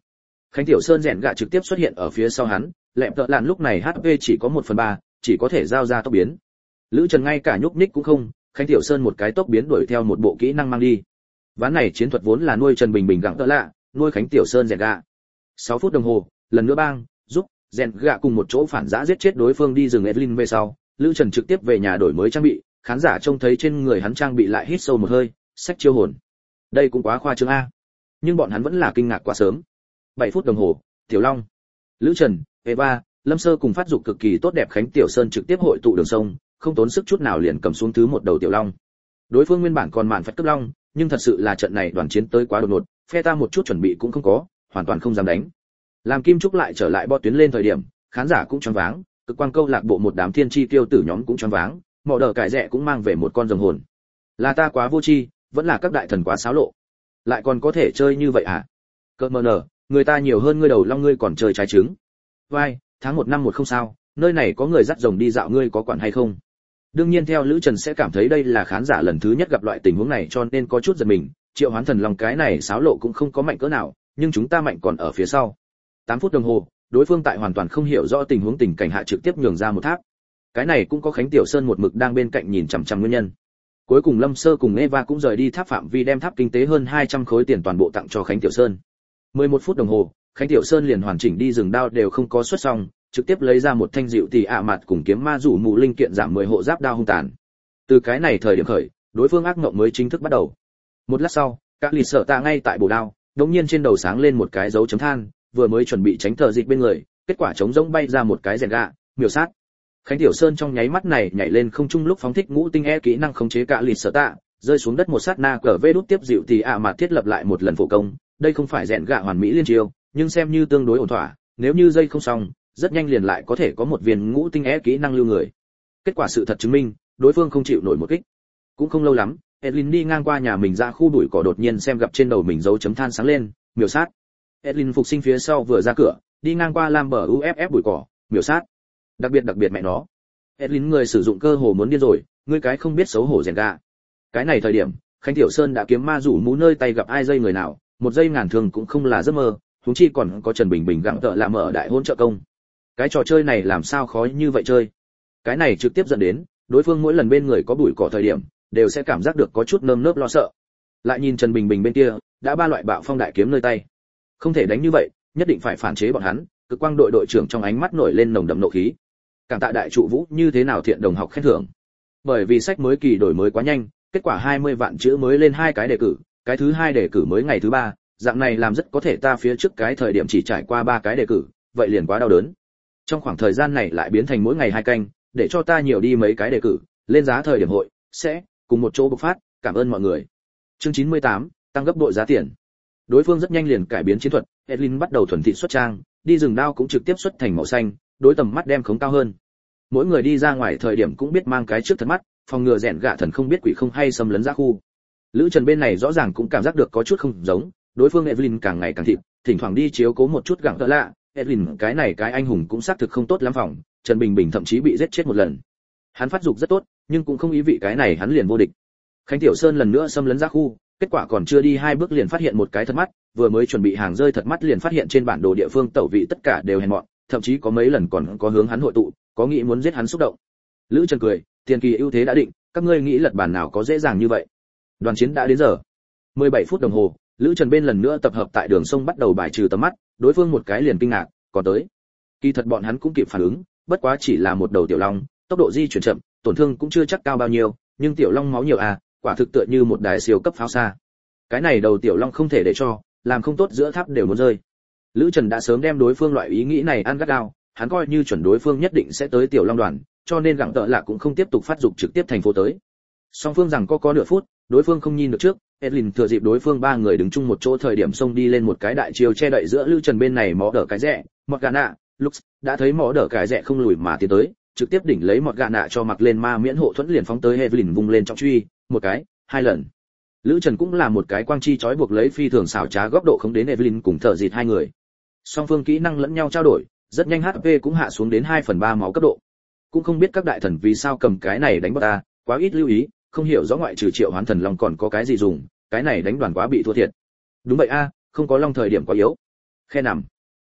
Khánh Tiểu Sơn rèn gạ trực tiếp xuất hiện ở phía sau hắn, lẹm tợ lạn lúc này HP chỉ có 1/3, chỉ có thể giao ra tốc biến. Lữ Trần ngay cả nhúc nhích cũng không, Khánh Tiểu Sơn một cái tốc biến đuổi theo một bộ kỹ năng mang đi. Ván này chiến thuật vốn là nuôi Trần Bình Bình gặng tợ lạ, nuôi Khánh Tiểu Sơn rèn gạ. 6 phút đồng hồ, lần nữa bang, giúp rèn gạ cùng một chỗ phản giã giết chết đối phương đi rừng Evelyn về sau, Lữ Trần trực tiếp về nhà đổi mới trang bị, khán giả trông thấy trên người hắn trang bị lại hít sâu một hơi, sách chiêu hồn. Đây cũng quá khoa trương a. Nhưng bọn hắn vẫn là kinh ngạc quá sớm. 7 phút đồng hồ, Tiểu Long, Lữ Trần, Eva, Lâm Sơ cùng phát dục cực kỳ tốt đẹp Khánh Tiểu Sơn trực tiếp hội tụ đường sông, không tốn sức chút nào liền cầm xuống thứ một đầu Tiểu Long. Đối phương nguyên bản còn mạn phách cấp long, nhưng thật sự là trận này đoàn chiến tới quá đột ngột, phe ta một chút chuẩn bị cũng không có, hoàn toàn không dám đánh. Làm Kim Trúc lại trở lại bot tuyến lên thời điểm, khán giả cũng choáng váng, cực quang câu lạc bộ một đám thiên chi tiêu tử nhóm cũng choáng váng, mọ đờ cải rẻ cũng mang về một con rồng hồn. Là ta quá vô tri, vẫn là các đại thần quá xáo lộ. Lại còn có thể chơi như vậy à? Cơ mờ nở, người ta nhiều hơn ngươi đầu long ngươi còn chơi trái trứng. Vai, tháng 1 năm 1 không sao, nơi này có người dắt rồng đi dạo ngươi có quản hay không? Đương nhiên theo Lữ Trần sẽ cảm thấy đây là khán giả lần thứ nhất gặp loại tình huống này cho nên có chút giật mình, Triệu Hoán Thần Long cái này xáo lộ cũng không có mạnh cỡ nào, nhưng chúng ta mạnh còn ở phía sau. 8 phút đồng hồ, đối phương tại hoàn toàn không hiểu rõ tình huống tình cảnh hạ trực tiếp nhường ra một tháp. Cái này cũng có Khánh Tiểu Sơn một mực đang bên cạnh nhìn chằm chằm nguyên nhân. Cuối cùng Lâm Sơ cùng Eva cũng rời đi tháp phạm vi đem tháp kinh tế hơn 200 khối tiền toàn bộ tặng cho Khánh Tiểu Sơn. 11 phút đồng hồ, Khánh Tiểu Sơn liền hoàn chỉnh đi rừng đao đều không có xuất xong, trực tiếp lấy ra một thanh dịu tỷ ạ mặt cùng kiếm ma rủ mù linh kiện giảm 10 hộ giáp đao hung tàn. Từ cái này thời điểm khởi, đối phương ác mộng mới chính thức bắt đầu. Một lát sau, các lì sợ tạ ngay tại bổ đao, đột nhiên trên đầu sáng lên một cái dấu chấm than, vừa mới chuẩn bị tránh thờ dịch bên người, kết quả trống rỗng bay ra một cái rèn gạ, miểu sát. Khánh Tiểu Sơn trong nháy mắt này nhảy lên không trung lúc phóng thích ngũ tinh kỹ năng khống chế cả lì sợ tạ, rơi xuống đất một sát na cờ vê đút tiếp dịu tỷ ạ mặt thiết lập lại một lần phổ công, đây không phải rèn gạ hoàn mỹ liên chiêu, nhưng xem như tương đối ổn thỏa, nếu như dây không xong, rất nhanh liền lại có thể có một viên ngũ tinh kỹ năng lưu người. Kết quả sự thật chứng minh, đối phương không chịu nổi một kích. Cũng không lâu lắm, Edlin đi ngang qua nhà mình ra khu bụi cỏ đột nhiên xem gặp trên đầu mình dấu chấm than sáng lên, miểu sát. Edlin phục sinh phía sau vừa ra cửa, đi ngang qua lam bờ UFF bụi cỏ, miểu sát. Đặc biệt mẹ nó. Edlin người sử dụng cơ hồ muốn điên rồi, ngươi cái không biết xấu hổ rèn gà. Cái này thời điểm, Khánh Tiểu Sơn đã kiếm ma rủ mũ nơi tay gặp ai dây người nào, một giây ngàn thường cũng không là giấc mơ, huống chi còn có Trần Bình Bình gặng tợ làm ở đại hôn trợ công. Cái trò chơi này làm sao khó như vậy chơi? Cái này trực tiếp dẫn đến, đối phương mỗi lần bên người có bụi cỏ thời điểm, đều sẽ cảm giác được có chút nơm nớp lo sợ. Lại nhìn Trần Bình Bình bên kia, đã ba loại bạo phong đại kiếm nơi tay. Không thể đánh như vậy, nhất định phải phản chế bọn hắn, cực quang đội đội trưởng trong ánh mắt nổi lên nồng đậm nộ khí. Cảm tạ đại trụ vũ như thế nào thiện đồng học khen thưởng. Bởi vì sách mới kỳ đổi mới quá nhanh, kết quả 20 vạn chữ mới lên 2 cái đề cử, cái thứ 2 đề cử mới ngày thứ 3, dạng này làm rất có thể ta phía trước cái thời điểm chỉ trải qua 3 cái đề cử, vậy liền quá đau đớn. Trong khoảng thời gian này lại biến thành mỗi ngày 2 canh, để cho ta nhiều đi mấy cái đề cử, lên giá thời điểm hội sẽ cùng một chỗ bộc phát, cảm ơn mọi người. Chương 98, tăng gấp bội giá tiền. Đối phương rất nhanh liền cải biến chiến thuật, Edlin bắt đầu thuần thị xuất trang, đi rừng đao cũng trực tiếp xuất thành màu xanh, đối tầm mắt đem khống cao hơn. Mỗi người đi ra ngoài thời điểm cũng biết mang cái trước thật mắt, phòng ngừa rèn gạ thần không biết quỷ không hay xâm lấn ra khu. Lữ Trần bên này rõ ràng cũng cảm giác được có chút không giống, đối phương Edlin càng ngày càng thịt, thỉnh thoảng đi chiếu cố một chút gặng tợ lạ, Edlin cái này cái anh hùng cũng xác thực không tốt lắm phòng, Trần Bình Bình thậm chí bị giết chết một lần. Hắn phát dục rất tốt, nhưng cũng không ý vị cái này hắn liền vô địch. Khánh Tiểu Sơn lần nữa xâm lấn ra khu, kết quả còn chưa đi 2 bước liền phát hiện một cái thật mắt, vừa mới chuẩn bị hàng rơi thật mắt liền phát hiện trên bản đồ địa phương tẩu vị tất cả đều hèn mọn, thậm chí có mấy lần còn có hướng hắn hội tụ, có nghĩ muốn giết hắn xúc động. Lữ Trần cười, tiền kỳ ưu thế đã định, các ngươi nghĩ lật bàn nào có dễ dàng như vậy. Đoàn chiến đã đến giờ. 17 phút đồng hồ, Lữ Trần bên lần nữa tập hợp tại đường sông bắt đầu bài trừ tầm mắt, đối phương một cái liền kinh ngạc, còn tới. Kỳ thật bọn hắn cũng kịp phản ứng, bất quá chỉ là một đầu tiểu long, tốc độ di chuyển chậm, tổn thương cũng chưa chắc cao bao nhiêu, nhưng tiểu long máu nhiều à, quả thực tựa như một đài siêu cấp pháo xa. Cái này đầu tiểu long không thể để cho, làm không tốt giữa tháp đều muốn rơi. Lữ Trần đã sớm đem đối phương loại ý nghĩ này ăn gắt gao, hắn coi như chuẩn đối phương nhất định sẽ tới tiểu long đoàn, cho nên gặng tợ lạ cũng không tiếp tục phát dục trực tiếp thành phố tới. Song phương rằng có nửa phút, đối phương không nhìn được trước, Edlin thừa dịp đối phương 3 người đứng chung một chỗ thời điểm xông đi lên một cái đại chiêu che đậy giữa Lữ Trần bên này mỏ đỡ cái rẻ, mọt gà nạ, Lux đã thấy mỏ đỡ cái rẻ không lùi mà tiến tới, trực tiếp đỉnh lấy mọt gà nạ cho mặc lên ma miễn hộ thuẫn liền phóng tới Evelyn vung lên trọng truy, một cái, 2 lần. Lữ Trần cũng là một cái quang chi chói buộc lấy phi thường xảo trá góc độ không đến Evelyn cùng thở dịt 2 người. Song phương kỹ năng lẫn nhau trao đổi, rất nhanh HP cũng hạ xuống đến 2/3 máu cấp độ. Cũng không biết các đại thần vì sao cầm cái này đánh bot ta, quá ít lưu ý, không hiểu rõ ngoại trừ Triệu Hoán Thần Long còn có cái gì dùng, cái này đánh đoàn quá bị thua thiệt. Đúng vậy a, không có long thời điểm quá yếu. Khe nằm.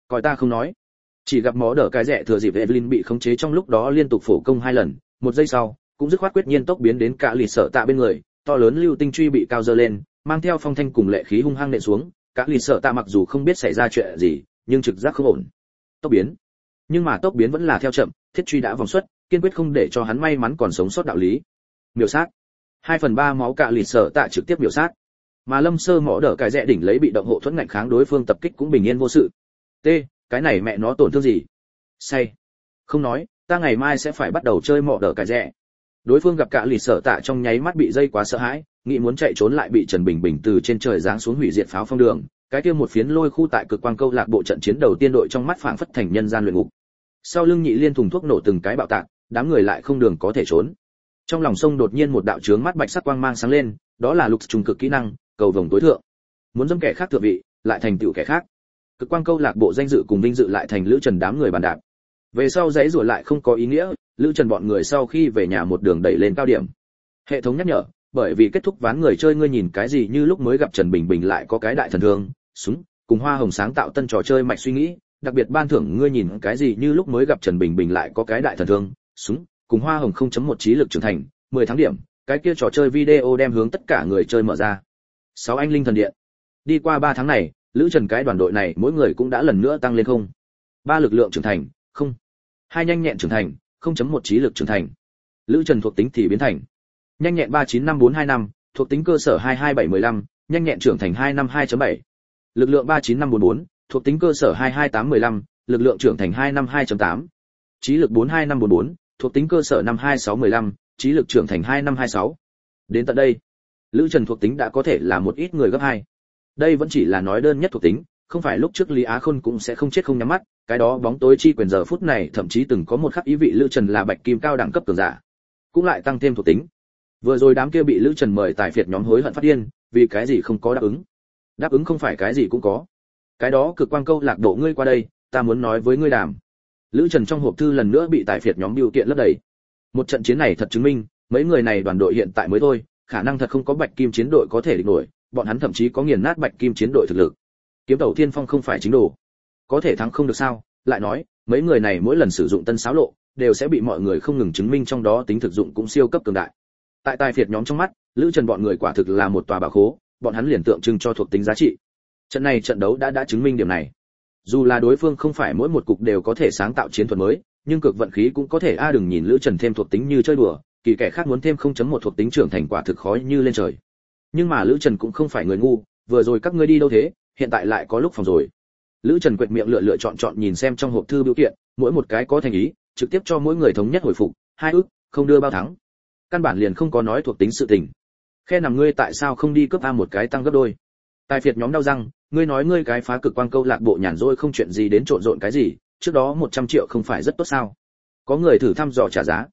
Coi ta không nói. Chỉ gặp mó đỡ cái rẻ thừa dịp Evelyn bị khống chế trong lúc đó liên tục phổ công 2 lần, 1 giây sau, cũng dứt khoát quyết nhiên tốc biến đến cả lì sợ tạ bên người, to lớn lưu tinh truy bị cao dơ lên, mang theo phong thanh cùng lệ khí hung hăng nện xuống, cả lì sợ tạ mặc dù không biết xảy ra chuyện gì, nhưng trực giác không ổn. Tốc biến. Nhưng mà tốc biến vẫn là theo chậm, thiết truy đã vòng xuất, kiên quyết không để cho hắn may mắn còn sống sót đạo lý. Miểu sát. 2/3 máu cả lì sợ tạ trực tiếp miểu sát. Mà Lâm Sơ mỏ đỡ cái rẽ đỉnh lấy bị động hộ thuẫn ngạnh kháng đối phương tập kích cũng bình yên vô sự. T, cái này mẹ nó tổn thương gì? Say. Không nói, ta ngày mai sẽ phải bắt đầu chơi mỏ đỡ cái rẽ. Đối phương gặp cả lì sợ tạ trong nháy mắt bị dây quá sợ hãi, nghĩ muốn chạy trốn lại bị Trần Bình Bình từ trên trời giáng xuống hủy diệt pháo phong đường, cái kia một phiến lôi khu tại cực quang câu lạc bộ trận chiến đầu tiên đội trong mắt phảng phất thành nhân gian luyện ngục. Sau lưng nhị liên thùng thuốc nổ từng cái bạo tạc, đám người lại không đường có thể trốn. Trong lòng sông đột nhiên một đạo chướng mắt bạch sắc quang mang sáng lên, đó là lục trùng cực kỹ năng, cầu vồng tối thượng. Muốn dâm kẻ khác thượng vị, lại thành tựu kẻ khác. Cực quang câu lạc bộ danh dự cùng vinh dự lại thành Lữ Trần đám người bàn đạp. Về sau giấy rủa lại không có ý nghĩa, Lữ Trần bọn người sau khi về nhà một đường đẩy lên cao điểm. Hệ thống nhắc nhở, bởi vì kết thúc ván người chơi ngươi nhìn cái gì như lúc mới gặp Trần Bình Bình lại có cái đại thần thương, súng, cùng Hoa Hồng sáng tạo tân trò chơi mạch suy nghĩ, đặc biệt ban thưởng ngươi nhìn cái gì như lúc mới gặp Trần Bình Bình lại có cái đại thần thương, súng, cùng Hoa Hồng 0.1 trí lực trưởng thành, 10 tháng điểm, cái kia trò chơi video đem hướng tất cả người chơi mở ra. 6 anh linh thần điện. Đi qua 3 tháng này, Lữ Trần cái đoàn đội này mỗi người cũng đã lần nữa tăng lên không. 3 lực lượng trưởng thành, không. 2 nhanh nhẹn trưởng thành, 0.1 trí lực trưởng thành. Lữ Trần thuộc tính thì biến thành nhanh nhẹn 395425, thuộc tính cơ sở 22715, nhanh nhẹn trưởng thành 252.7. Lực lượng 39544, thuộc tính cơ sở 22815, lực lượng trưởng thành 252.8. Trí lực 42544, thuộc tính cơ sở 52615, trí lực trưởng thành 2526. Đến tận đây, Lữ Trần thuộc tính đã có thể là một ít người gấp 2. Đây vẫn chỉ là nói đơn nhất thuộc tính, không phải lúc trước Lý Á Khôn cũng sẽ không chết không nhắm mắt, cái đó bóng tối chi quyền giờ phút này thậm chí từng có một khắc ý vị Lữ Trần là bạch kim cao đẳng cấp cường giả, cũng lại tăng thêm thuộc tính. Vừa rồi đám kia bị Lữ Trần mời tài phiệt nhóm hối hận phát điên, vì cái gì không có đáp ứng. Đáp ứng không phải cái gì cũng có. Cái đó cực quang câu lạc bộ ngươi qua đây, ta muốn nói với ngươi đàm. Lữ Trần trong hộp thư lần nữa bị tài phiệt nhóm biểu kiện lấp đầy. Một trận chiến này thật chứng minh, mấy người này đoàn đội hiện tại mới thôi, khả năng thật không có bạch kim chiến đội có thể địch nổi, bọn hắn thậm chí có nghiền nát bạch kim chiến đội thực lực. Kiếm Tẩu Thiên Phong không phải chính đồ, có thể thắng không được sao? Lại nói, mấy người này mỗi lần sử dụng tân xáo lộ, đều sẽ bị mọi người không ngừng chứng minh trong đó tính thực dụng cũng siêu cấp cường đại. Tại tài phiệt nhóm trong mắt, Lữ Trần bọn người quả thực là một tòa bảo khố, bọn hắn liền tượng trưng cho thuộc tính giá trị. Trận này trận đấu đã chứng minh điểm này. Dù là đối phương không phải mỗi một cục đều có thể sáng tạo chiến thuật mới, nhưng cực vận khí cũng có thể đừng nhìn Lữ Trần thêm thuộc tính như chơi đùa, kỳ kẻ khác muốn thêm 0.1 thuộc tính trưởng thành quả thực khó như lên trời. Nhưng mà Lữ Trần cũng không phải người ngu, vừa rồi các ngươi đi đâu thế, hiện tại lại có lúc phòng rồi. Lữ Trần quệt miệng lựa chọn nhìn xem trong hộp thư biểu kiện, mỗi một cái có thành ý, trực tiếp cho mỗi người thống nhất hồi phục, 2 ức, không đưa bao thắng. Căn bản liền không có nói thuộc tính sự tình. Khe nằm ngươi tại sao không đi cướp A một cái tăng gấp đôi. Tài phiệt nhóm đau răng, ngươi nói ngươi cái phá cực quang câu lạc bộ nhàn rỗi không chuyện gì đến trộn rộn cái gì, trước đó 100 triệu không phải rất tốt sao? Có người thử thăm dò trả giá,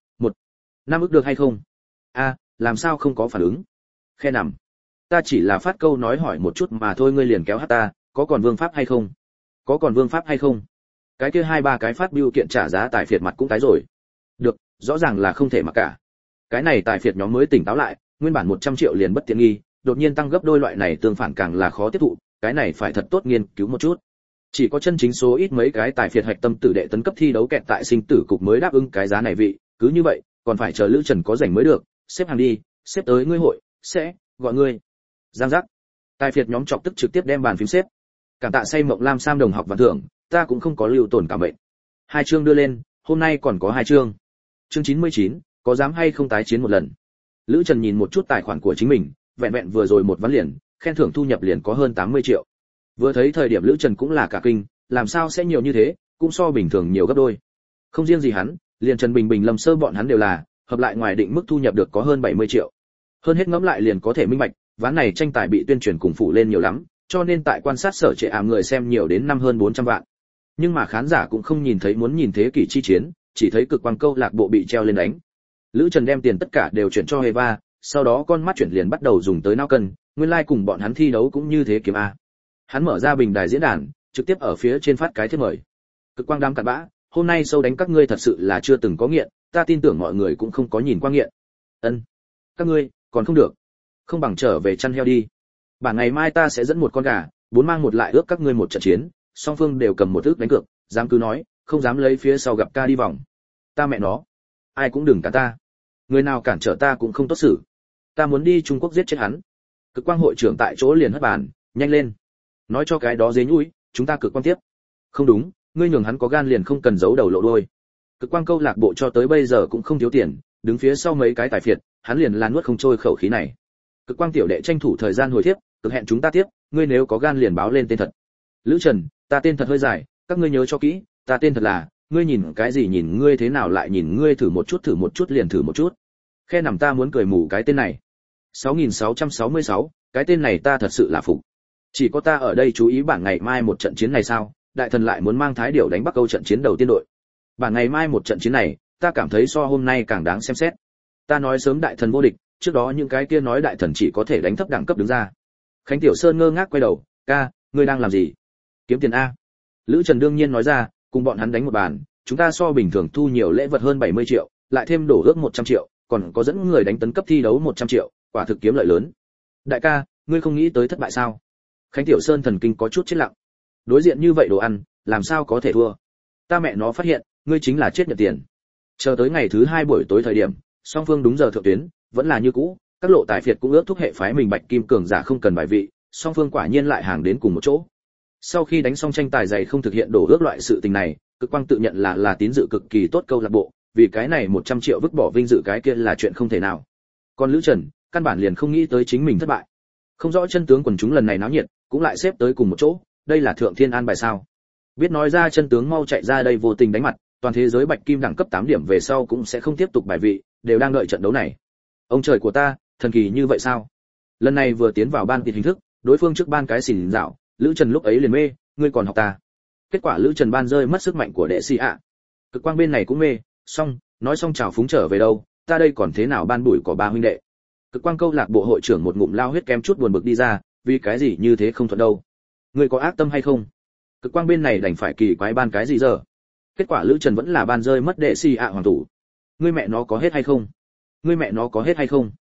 5 ức được hay không? Làm sao không có phản ứng? Khe nằm. Ta chỉ là phát câu nói hỏi một chút mà thôi ngươi liền kéo hát ta, có còn vương pháp hay không? Có còn vương pháp hay không? Cái kia 2-3 cái phát biểu kiện trả giá tài phiệt mặt cũng tái rồi. Được, rõ ràng là không thể mà cả. Cái này tài phiệt nhóm mới tỉnh táo lại, nguyên bản 100 triệu liền bất tiện nghi, đột nhiên tăng gấp đôi loại này tương phản càng là khó tiếp thụ, cái này phải thật tốt nghiên cứu một chút. Chỉ có chân chính số ít mấy cái tài phiệt hạch tâm tử đệ tấn cấp thi đấu kẹt tại sinh tử cục mới đáp ứng cái giá này vị, cứ như vậy, còn phải chờ Lữ Trần có rảnh mới được, xếp hàng đi, xếp tới ngươi hội, sẽ gọi ngươi. Giang giác. Tài phiệt nhóm chọc tức trực tiếp đem bàn phím xếp. Cảm tạ say mộng lam sam đồng học và thưởng, ta cũng không có lưu tổn cảm mệnh. 2 chương đưa lên, hôm nay còn có 2 chương. Chương 99, có dám hay không tái chiến một lần. Lữ Trần nhìn một chút tài khoản của chính mình, vẹn vẹn vừa rồi một ván liền, khen thưởng thu nhập liền có hơn 80 triệu. Vừa thấy thời điểm Lữ Trần cũng là cả kinh, làm sao sẽ nhiều như thế, cũng so bình thường nhiều gấp đôi. Không riêng gì hắn, liền Trần Bình Bình Lâm Sơ bọn hắn đều là, hợp lại ngoài định mức thu nhập được có hơn 70 triệu. Hơn hết ngẫm lại liền có thể minh bạch, ván này tranh tài bị tuyên truyền cùng phụ lên nhiều lắm, cho nên tại quan sát sở trệ ảm người xem nhiều đến năm hơn 400 vạn. Nhưng mà khán giả cũng không nhìn thấy muốn nhìn thế kỷ chi chiến, chỉ thấy cực quang câu lạc bộ bị treo lên đánh. Lữ Trần đem tiền tất cả đều chuyển cho Eva, sau đó con mắt chuyển liền bắt đầu dùng tới não cân, nguyên lai cùng bọn hắn thi đấu cũng như thế kiếm a. Hắn mở ra bình đài diễn đàn, trực tiếp ở phía trên phát cái thiệp mời. Cực quang đám cặn bã, hôm nay sâu đánh các ngươi thật sự là chưa từng có nghiện, ta tin tưởng mọi người cũng không có nhìn qua nghiện. Ân, các ngươi còn không được, không bằng trở về chăn heo đi. Bản ngày mai ta sẽ dẫn một con gà, 4 mang một lại ước các ngươi một trận chiến, song phương đều cầm một ước đánh cược, dám cứ nói, không dám lấy phía sau gặp ca đi vòng. Ta mẹ nó, ai cũng đừng cản ta. Người nào cản trở ta cũng không tốt xử. Ta muốn đi Trung Quốc giết chết hắn. Cực quang hội trưởng tại chỗ liền hất bàn, nhanh lên. Nói cho cái đó dế nhũi, chúng ta cực quang tiếp. Không đúng, ngươi nhường hắn có gan liền không cần giấu đầu lộ đuôi. Cực quang câu lạc bộ cho tới bây giờ cũng không thiếu tiền, đứng phía sau mấy cái tài phiệt, hắn liền là nuốt không trôi khẩu khí này. Cực quang tiểu đệ tranh thủ thời gian hồi tiếp, cực hẹn chúng ta tiếp, ngươi nếu có gan liền báo lên tên thật. Lữ Trần, ta tên thật hơi dài, các ngươi nhớ cho kỹ, ta tên thật là, ngươi nhìn cái gì nhìn ngươi thế nào lại nhìn ngươi thử một chút liền thử một chút. Khe nằm ta muốn cười mù cái tên này. 6666, cái tên này ta thật sự là phục. Chỉ có ta ở đây chú ý bản ngày mai một trận chiến này sao, đại thần lại muốn mang Thái Điểu đánh Bắc Câu trận chiến đầu tiên đội. Bản ngày mai một trận chiến này, ta cảm thấy so hôm nay càng đáng xem xét. Ta nói sớm đại thần vô địch, trước đó những cái kia nói đại thần chỉ có thể đánh thấp đẳng cấp đứng ra. Khánh Tiểu Sơn ngơ ngác quay đầu, ca, ngươi đang làm gì? Kiếm tiền a. Lữ Trần đương nhiên nói ra, cùng bọn hắn đánh một bàn, chúng ta so bình thường thu nhiều lễ vật hơn 70 triệu, lại thêm đổ ước 100 triệu, còn có dẫn người đánh tấn cấp thi đấu 100 triệu, quả thực kiếm lợi lớn. Đại ca, ngươi không nghĩ tới thất bại sao? Khánh Tiểu Sơn thần kinh có chút chết lặng. Đối diện như vậy đồ ăn, làm sao có thể thua? Ta mẹ nó phát hiện, ngươi chính là chết nhận tiền. Chờ tới ngày thứ 2 buổi tối thời điểm, song phương đúng giờ thượng tuyến, vẫn là như cũ, các lộ tài phiệt cũng ước thúc hệ phái mình Bạch Kim cường giả không cần bài vị, song phương quả nhiên lại hàng đến cùng một chỗ. Sau khi đánh xong tranh tài dày không thực hiện đổ ước loại sự tình này, Cực Quang tự nhận là tín dự cực kỳ tốt câu lạc bộ, vì cái này 100 triệu vứt bỏ vinh dự cái kia là chuyện không thể nào. Còn Lữ Trần, căn bản liền không nghĩ tới chính mình thất bại. Không rõ chân tướng quần chúng lần này náo nhiệt, cũng lại xếp tới cùng một chỗ, đây là thượng thiên an bài sao? Biết nói ra chân tướng mau chạy ra đây vô tình đánh mặt, toàn thế giới Bạch Kim đẳng cấp 8 điểm về sau cũng sẽ không tiếp tục bài vị, đều đang đợi trận đấu này. Ông trời của ta, thần kỳ như vậy sao? Lần này vừa tiến vào ban tịt hình thức, đối phương trước ban cái xỉn dạo, Lữ Trần lúc ấy liền mê, ngươi còn học ta. Kết quả Lữ Trần ban rơi mất sức mạnh của đệ sĩ ạ. Cực quang bên này cũng mê, xong, nói xong chào phúng trở về đâu, ta đây còn thế nào ban bụi có ba huynh đệ. Cực quang câu lạc bộ hội trưởng một ngụm lao huyết kém chút buồn bực đi ra, vì cái gì như thế không thuận đâu. Ngươi có ác tâm hay không? Cực quang bên này đành phải kỳ quái ban cái gì giờ. Kết quả Lữ Trần vẫn là ban rơi mất đệ sĩ ạ hoàng thủ. Ngươi mẹ nó có hết hay không? Ngươi mẹ nó có hết hay không?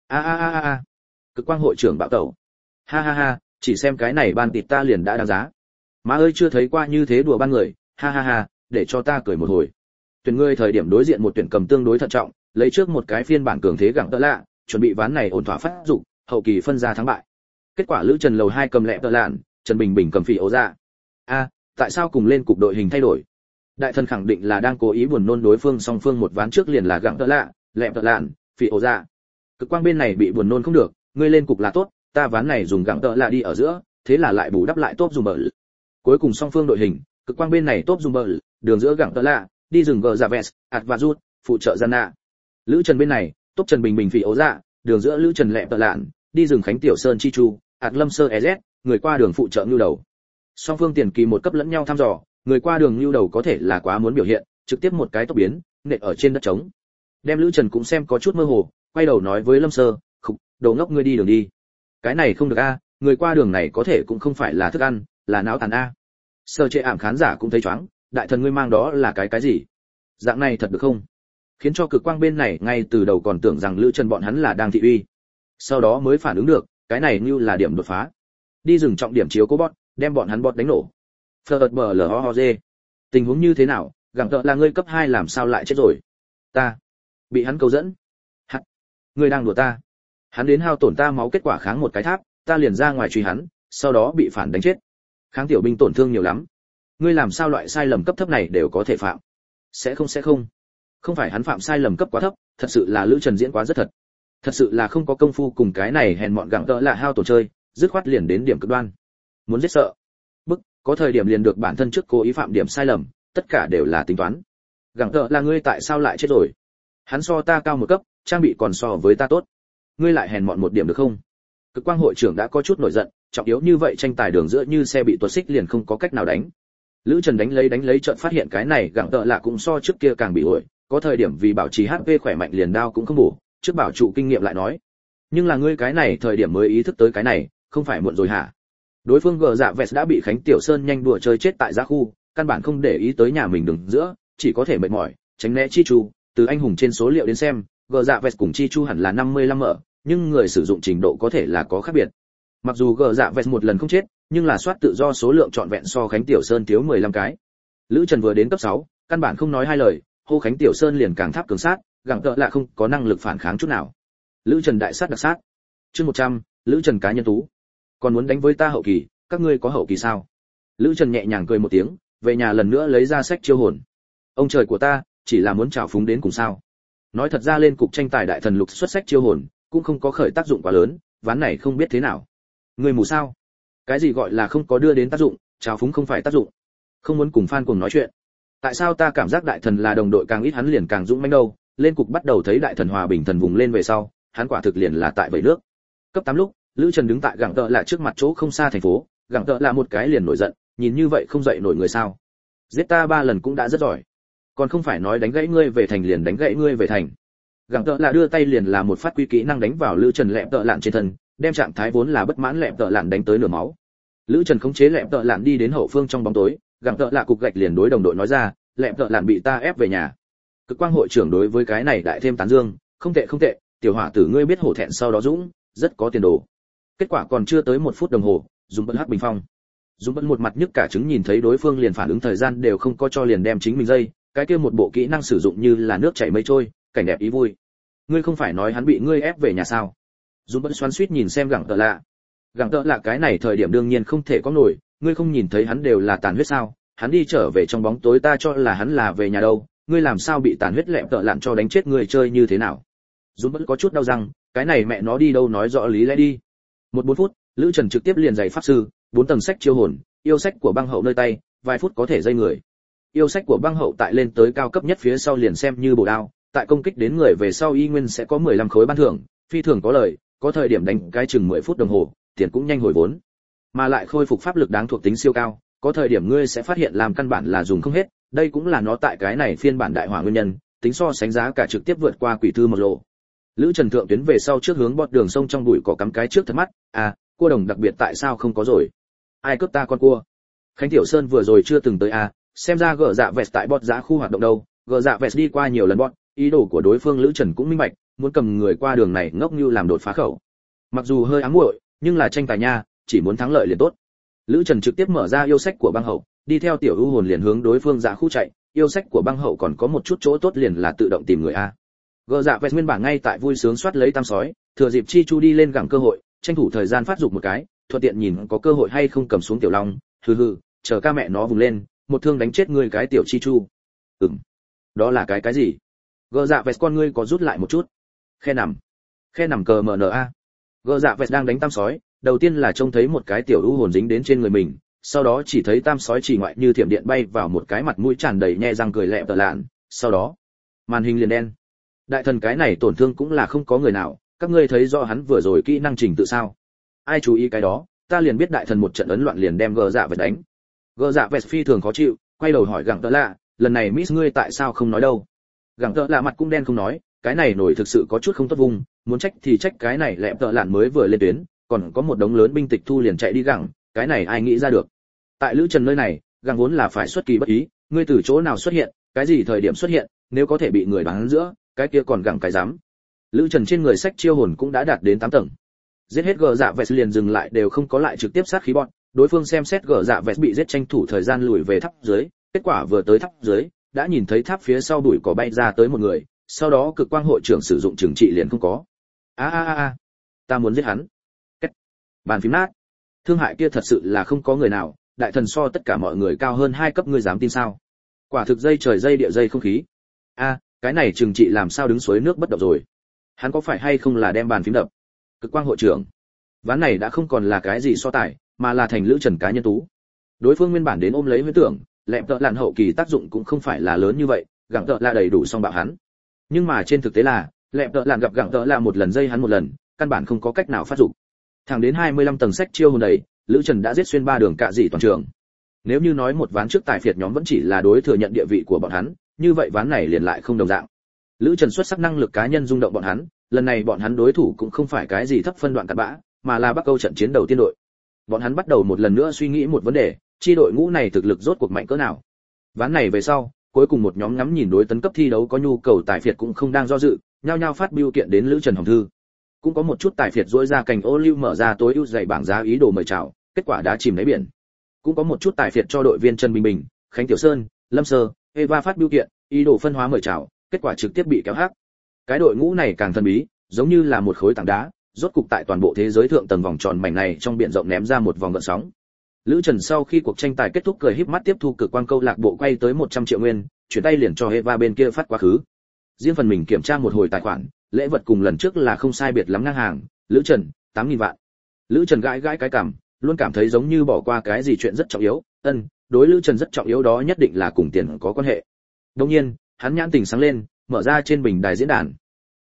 A. Cực quang hội trưởng bạo tẩu. Ha, chỉ xem cái này ban tịt ta liền đã đáng giá. Má ơi chưa thấy qua như thế đùa ban người, ha, để cho ta cười một hồi. Tuyển ngươi thời điểm đối diện một tuyển cầm tương đối thận trọng, lấy trước một cái phiên bản cường thế gặng tợ lạ, chuẩn bị ván này ổn thỏa phát dụng, hậu kỳ phân ra thắng bại. Kết quả Lữ Trần lầu 2 cầm lẹ tợ lạn, Trần Bình Bình cầm phỉ ấu ra. Tại sao cùng lên cục đội hình thay đổi? Đại thần khẳng định là đang cố ý buồn nôn đối phương, song phương một ván trước liền là gặng tợ lạ, lẹ tợ lạn, phỉ ấu ra. Cực quang bên này bị buồn nôn không được, ngươi lên cục là tốt, ta ván này dùng gặng tợ lạ đi ở giữa, thế là lại bù đắp lại tốt dùng bờ. Cuối cùng song phương đội hình, cực quang bên này tốt dùng bờ, đường giữa gặng tợ lạ, đi rừng gờ giả vest, ạt và rút, phụ trợ gian nạ. Lữ Trần bên này, tốt Trần Bình Bình phỉ ấu dạ, đường giữa Lữ Trần lẹ tợ lạn, đi rừng Khánh Tiểu Sơn chi chu, ạt lâm sơ ez, người qua đường phụ trợ nhu đầu. Song phương tiền kỳ một cấp lẫn nhau thăm dò, người qua đường nhu đầu có thể là quá muốn biểu hiện, trực tiếp một cái tốc biến, nện ở trên đất trống. Đem Lữ Trần cũng xem có chút mơ hồ, quay đầu nói với Lâm Sơ, "Khục, đồ ngốc ngươi đi đường đi. Cái này không được a, người qua đường này có thể cũng không phải là thức ăn, là não tàn a." Sơ Trệ ảm khán giả cũng thấy choáng, đại thần ngươi mang đó là cái gì? Dạng này thật được không? Khiến cho Cực quang bên này ngay từ đầu còn tưởng rằng Lữ Trần bọn hắn là đang thị uy. Sau đó mới phản ứng được, cái này như là điểm đột phá. Đi rừng trọng điểm chiếu cố bot, đem bọn hắn bot đánh nổ. FBLOHG. Tình huống như thế nào, gặng tợ là ngươi cấp 2 làm sao lại chết rồi? Ta bị hắn câu dẫn. Ngươi đang đùa ta. Hắn đến hao tổn ta máu, kết quả kháng một cái tháp, ta liền ra ngoài truy hắn, sau đó bị phản đánh chết. Kháng tiểu binh tổn thương nhiều lắm. Ngươi làm sao loại sai lầm cấp thấp này đều có thể phạm? Sẽ không. Không phải hắn phạm sai lầm cấp quá thấp, thật sự là Lữ Trần diễn quá rất thật. Thật sự là không có công phu cùng cái này hèn mọn gặng tợ là hao tổn chơi, dứt khoát liền đến điểm cực đoan. Muốn giết sợ. Bức, có thời điểm liền được bản thân trước cố ý phạm điểm sai lầm, tất cả đều là tính toán. Gặng tợ là ngươi tại sao lại chết rồi? Hắn so ta cao một cấp, trang bị còn so với ta tốt. Ngươi lại hèn mọn một điểm được không? Cực quang hội trưởng đã có chút nổi giận, trọng yếu như vậy tranh tài đường giữa như xe bị tuột xích liền không có cách nào đánh. Lữ Trần đánh lấy chợt phát hiện cái này gặng tợ là cũng so trước kia càng bị ổi, có thời điểm vì bảo trì HP khỏe mạnh liền đao cũng không bổ, trước bảo trụ kinh nghiệm lại nói. Nhưng là ngươi cái này thời điểm mới ý thức tới cái này, không phải muộn rồi hả? Đối phương gờ dạ vest đã bị Khánh Tiểu Sơn nhanh đùa chơi chết tại giá khu, căn bản không để ý tới nhà mình đường giữa, chỉ có thể mệt mỏi, tránh né chi chu. Từ anh hùng trên số liệu đến xem, gờ dạ vest cùng chi chu hẳn là 55 mở, nhưng người sử dụng trình độ có thể là có khác biệt. Mặc dù gờ dạ vest một lần không chết, nhưng là soát tự do số lượng trọn vẹn so Khánh Tiểu Sơn thiếu 15 cái. Lữ Trần vừa đến cấp 6, căn bản không nói hai lời, hô Khánh Tiểu Sơn liền càng tháp cường sát, gặng tợ lạ không có năng lực phản kháng chút nào. Lữ Trần đại sát đặc sát. Chương 100, Lữ Trần cá nhân tú. Còn muốn đánh với ta hậu kỳ, các ngươi có hậu kỳ sao? Lữ Trần nhẹ nhàng cười một tiếng, về nhà lần nữa lấy ra sách chiêu hồn. Ông trời của ta, chỉ là muốn trào phúng đến cùng sao? Nói thật ra lên cục tranh tài đại thần lục xuất sách chiêu hồn, cũng không có khởi tác dụng quá lớn, ván này không biết thế nào. Người mù sao? Cái gì gọi là không có đưa đến tác dụng, trào phúng không phải tác dụng. Không muốn cùng fan cùng nói chuyện. Tại sao ta cảm giác đại thần là đồng đội càng ít hắn liền càng dũng mãnh đâu? Lên cục bắt đầu thấy đại thần hòa bình thần vùng lên về sau, hắn quả thực liền là tại vẩy nước. Cấp 8 lúc, Lữ Trần đứng tại gặng tợ lạ trước mặt chỗ không xa thành phố, gặng tợ lạ một cái liền nổi giận, nhìn như vậy không dậy nổi người sao? Giết ta 3 lần cũng đã rất giỏi, còn không phải nói đánh gãy ngươi về thành liền đánh gãy ngươi về thành. Gặng tợ lạ đưa tay liền là một phát quy kỹ năng đánh vào Lữ Trần lẹm tợ lạn trên thân, đem trạng thái vốn là bất mãn lẹm tợ lạn đánh tới nửa máu. Lữ Trần khống chế lẹm tợ lạn đi đến hậu phương trong bóng tối, gặng tợ lạ cục gạch liền đối đồng đội nói ra, lẹm tợ lạn bị ta ép về nhà. Cực quang hội trưởng đối với cái này đại thêm tán dương, không tệ không tệ, tiểu hỏa tử ngươi biết hổ thẹn sau đó dũng, rất có tiền đồ. Kết quả còn chưa tới 1 phút đồng hồ, dùng bận hắc bình phong. Dùng bận một mặt nhức cả trứng nhìn thấy đối phương liền phản ứng thời gian đều không có cho liền đem chính mình dây, cái kia một bộ kỹ năng sử dụng như là nước chảy mây trôi, cảnh đẹp ý vui. Ngươi không phải nói hắn bị ngươi ép về nhà sao? Dùng bận xoắn xuýt nhìn xem gặng tợ lạ. Gặng tợ lạ cái này thời điểm đương nhiên không thể có nổi, ngươi không nhìn thấy hắn đều là tàn huyết sao? Hắn đi trở về trong bóng tối ta cho là hắn là về nhà đâu, ngươi làm sao bị tàn huyết lẹm tợ lạn cho đánh chết ngươi chơi như thế nào? Dùng bận có chút đau răng, cái này mẹ nó đi đâu nói rõ lý lẽ đi. 4 phút, Lữ Trần trực tiếp liền giày pháp sư, 4 tầng sách chiêu hồn, yêu sách của băng hậu nơi tay, vài phút có thể dây người. Yêu sách của băng hậu tại lên tới cao cấp nhất phía sau liền xem như bổ đao, tại công kích đến người về sau y nguyên sẽ có 15 khối ban thưởng, phi thường có lời, có thời điểm đánh cái chừng 10 phút đồng hồ, tiền cũng nhanh hồi vốn. Mà lại khôi phục pháp lực đáng thuộc tính siêu cao, có thời điểm ngươi sẽ phát hiện làm căn bản là dùng không hết, đây cũng là nó tại cái này phiên bản đại hỏa nguyên nhân, tính so sánh giá cả trực tiếp vượt qua quỷ thư một lộ. Lữ Trần thượng tuyến về sau trước hướng bọt đường sông trong bụi cỏ cắm cái trước thật mắt, à, cua đồng đặc biệt tại sao không có rồi? Ai cướp ta con cua? Khánh Tiểu Sơn vừa rồi chưa từng tới à, xem ra gỡ dạ vẹt tại bọt giá khu hoạt động đâu, gỡ dạ vẹt đi qua nhiều lần bọt, ý đồ của đối phương Lữ Trần cũng minh bạch, muốn cầm người qua đường này ngốc như làm đột phá khẩu. Mặc dù hơi ám muội, nhưng là tranh tài nha, chỉ muốn thắng lợi liền tốt. Lữ Trần trực tiếp mở ra yêu sách của băng hậu, đi theo tiểu ưu hồn liền hướng đối phương dạ khu chạy, yêu sách của băng hậu còn có một chút chỗ tốt liền là tự động tìm người a. Gờ dạ vẹt nguyên bản ngay tại vui sướng soát lấy tam sói, thừa dịp chi chu đi lên gẳng cơ hội, tranh thủ thời gian phát dục một cái, thuận tiện nhìn có cơ hội hay không cầm xuống tiểu long, hừ hừ, chờ ca mẹ nó vùng lên, một thương đánh chết ngươi cái tiểu chi chu. Đó là cái gì? Gờ dạ vẹt con ngươi có rút lại một chút. Khe nằm cờ mna. Gờ dạ vẹt đang đánh tam sói, đầu tiên là trông thấy một cái tiểu ưu hồn dính đến trên người mình, sau đó chỉ thấy tam sói chỉ ngoại như thiểm điện bay vào một cái mặt mũi tràn đầy nhe răng cười lẹ tợ lạn, sau đó màn hình liền đen. Đại thần cái này tổn thương cũng là không có người nào, các ngươi thấy rõ hắn vừa rồi kỹ năng trình tự sao? Ai chú ý cái đó, ta liền biết đại thần một trận ấn loạn liền đem gờ dạ vẹt đánh. Gờ dạ vẹt phi thường khó chịu, quay đầu hỏi gặng tợ lạ, lần này miss ngươi tại sao không nói đâu? Gặng tợ lạ mặt cũng đen không nói, cái này nổi thực sự có chút không tốt vùng, muốn trách thì trách cái này lẹ tợ lạn mới vừa lên tuyến, còn có một đống lớn binh tịch thu liền chạy đi gặng, cái này ai nghĩ ra được? Tại Lữ Trần nơi này, gặng vốn là phải xuất kỳ bất ý, ngươi từ chỗ nào xuất hiện, cái gì thời điểm xuất hiện, nếu có thể bị người đoán giữa, cái kia còn gặng cái dám. Lữ Trần trên người sách chiêu hồn cũng đã đạt đến 8 tầng. Giết hết gờ dạ vẹt liền dừng lại đều không có lại trực tiếp sát khí bọn, đối phương xem xét gờ dạ vẹt bị giết tranh thủ thời gian lùi về tháp dưới, kết quả vừa tới tháp dưới, đã nhìn thấy tháp phía sau đuổi cỏ bay ra tới một người, sau đó cực quang hội trưởng sử dụng trừng trị liền không có. Ta muốn giết hắn. Kết. Bàn phím nát. Thương hại kia thật sự là không có người nào, đại thần so tất cả mọi người cao hơn 2 cấp, ngươi dám tin sao? Quả thực dây trời dây địa dây không khí. Cái này trừng trị làm sao đứng suối nước bất động rồi? Hắn có phải hay không là đem bàn phím đập? Cực quang hội trưởng. Ván này đã không còn là cái gì so tài, mà là thành Lữ Trần cá nhân tú. Đối phương nguyên bản đến ôm lấy huyễn tưởng, lẹm tợ lạn hậu kỳ tác dụng cũng không phải là lớn như vậy, gặng tợ là đầy đủ song bạo hắn. Nhưng mà trên thực tế là, lẹm tợ lạn gặp gặng tợ là một lần dây hắn một lần, căn bản không có cách nào phát dụng. Thẳng đến 25 tầng sách chiêu hồn đầy, Lữ Trần đã giết xuyên 3 đường cạ dị toàn trường. Nếu như nói một ván trước tài phiệt nhóm vẫn chỉ là đối thừa nhận địa vị của bọn hắn, như vậy ván này liền lại không đồng dạng. Lữ Trần xuất sắc năng lực cá nhân rung động bọn hắn, lần này bọn hắn đối thủ cũng không phải cái gì thấp phân đoạn cặn bã, mà là Bắc Câu trận chiến đầu tiên đội. Bọn hắn bắt đầu một lần nữa suy nghĩ một vấn đề, chi đội ngũ này thực lực rốt cuộc mạnh cỡ nào. Ván này về sau, cuối cùng một nhóm ngắm nhìn đối tấn cấp thi đấu có nhu cầu tài phiệt cũng không đang do dự, nhao nhao phát bưu kiện đến Lữ Trần hồng thư. Cũng có một chút tài phiệt rỗi ra cành ô lưu mở ra tối ưu dạy bảng giá ý đồ mời chào, kết quả đã chìm đáy biển. Cũng có một chút tài phiệt cho đội viên Trần Bình Bình, Khánh Tiểu Sơn, Lâm Sơ, Eva phát biểu kiện, ý đồ phân hóa mời chào, kết quả trực tiếp bị kéo hắc. Cái đội ngũ này càng thần bí, giống như là một khối tảng đá, rốt cục tại toàn bộ thế giới thượng tầng vòng tròn mảnh này trong biển rộng ném ra một vòng gợn sóng. Lữ Trần sau khi cuộc tranh tài kết thúc cười híp mắt tiếp thu cực quang câu lạc bộ quay tới 100 triệu nguyên, chuyển tay liền cho Eva bên kia phát quá khứ. Riêng phần mình kiểm tra một hồi tài khoản, lễ vật cùng lần trước là không sai biệt lắm ngang hàng, Lữ Trần, 8.000 vạn. Lữ Trần gãi gãi cái cằm, luôn cảm thấy giống như bỏ qua cái gì chuyện rất trọng yếu, đối Lữ Trần rất trọng yếu đó nhất định là cùng tiền có quan hệ. Đương nhiên, hắn nhãn tình sáng lên, mở ra trên bình đài diễn đàn.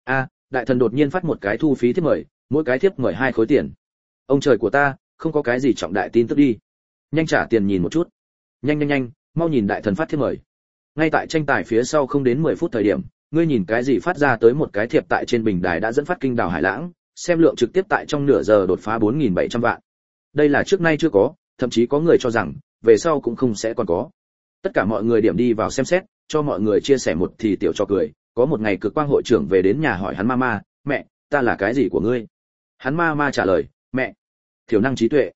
Đại thần đột nhiên phát một cái thu phí thiếp mời, mỗi cái thiếp mời 2 khối tiền. Ông trời của ta, không có cái gì trọng đại tin tức đi. Nhanh trả tiền nhìn một chút. Nhanh, mau nhìn đại thần phát thiếp mời. Ngay tại tranh tài phía sau không đến 10 phút thời điểm, ngươi nhìn cái gì phát ra tới một cái thiệp tại trên bình đài đã dẫn phát kinh đảo hải lãng, xem lượng trực tiếp tại trong nửa giờ đột phá 4.700 vạn. Đây là trước nay chưa có, thậm chí có người cho rằng về sau cũng không sẽ còn có. Tất cả mọi người điểm đi vào xem xét, cho mọi người chia sẻ một thì tiểu cho cười. Có một ngày cực quang hội trưởng về đến nhà hỏi hắn mama, mẹ, ta là cái gì của ngươi? Hắn mama trả lời, mẹ, thiểu năng trí tuệ.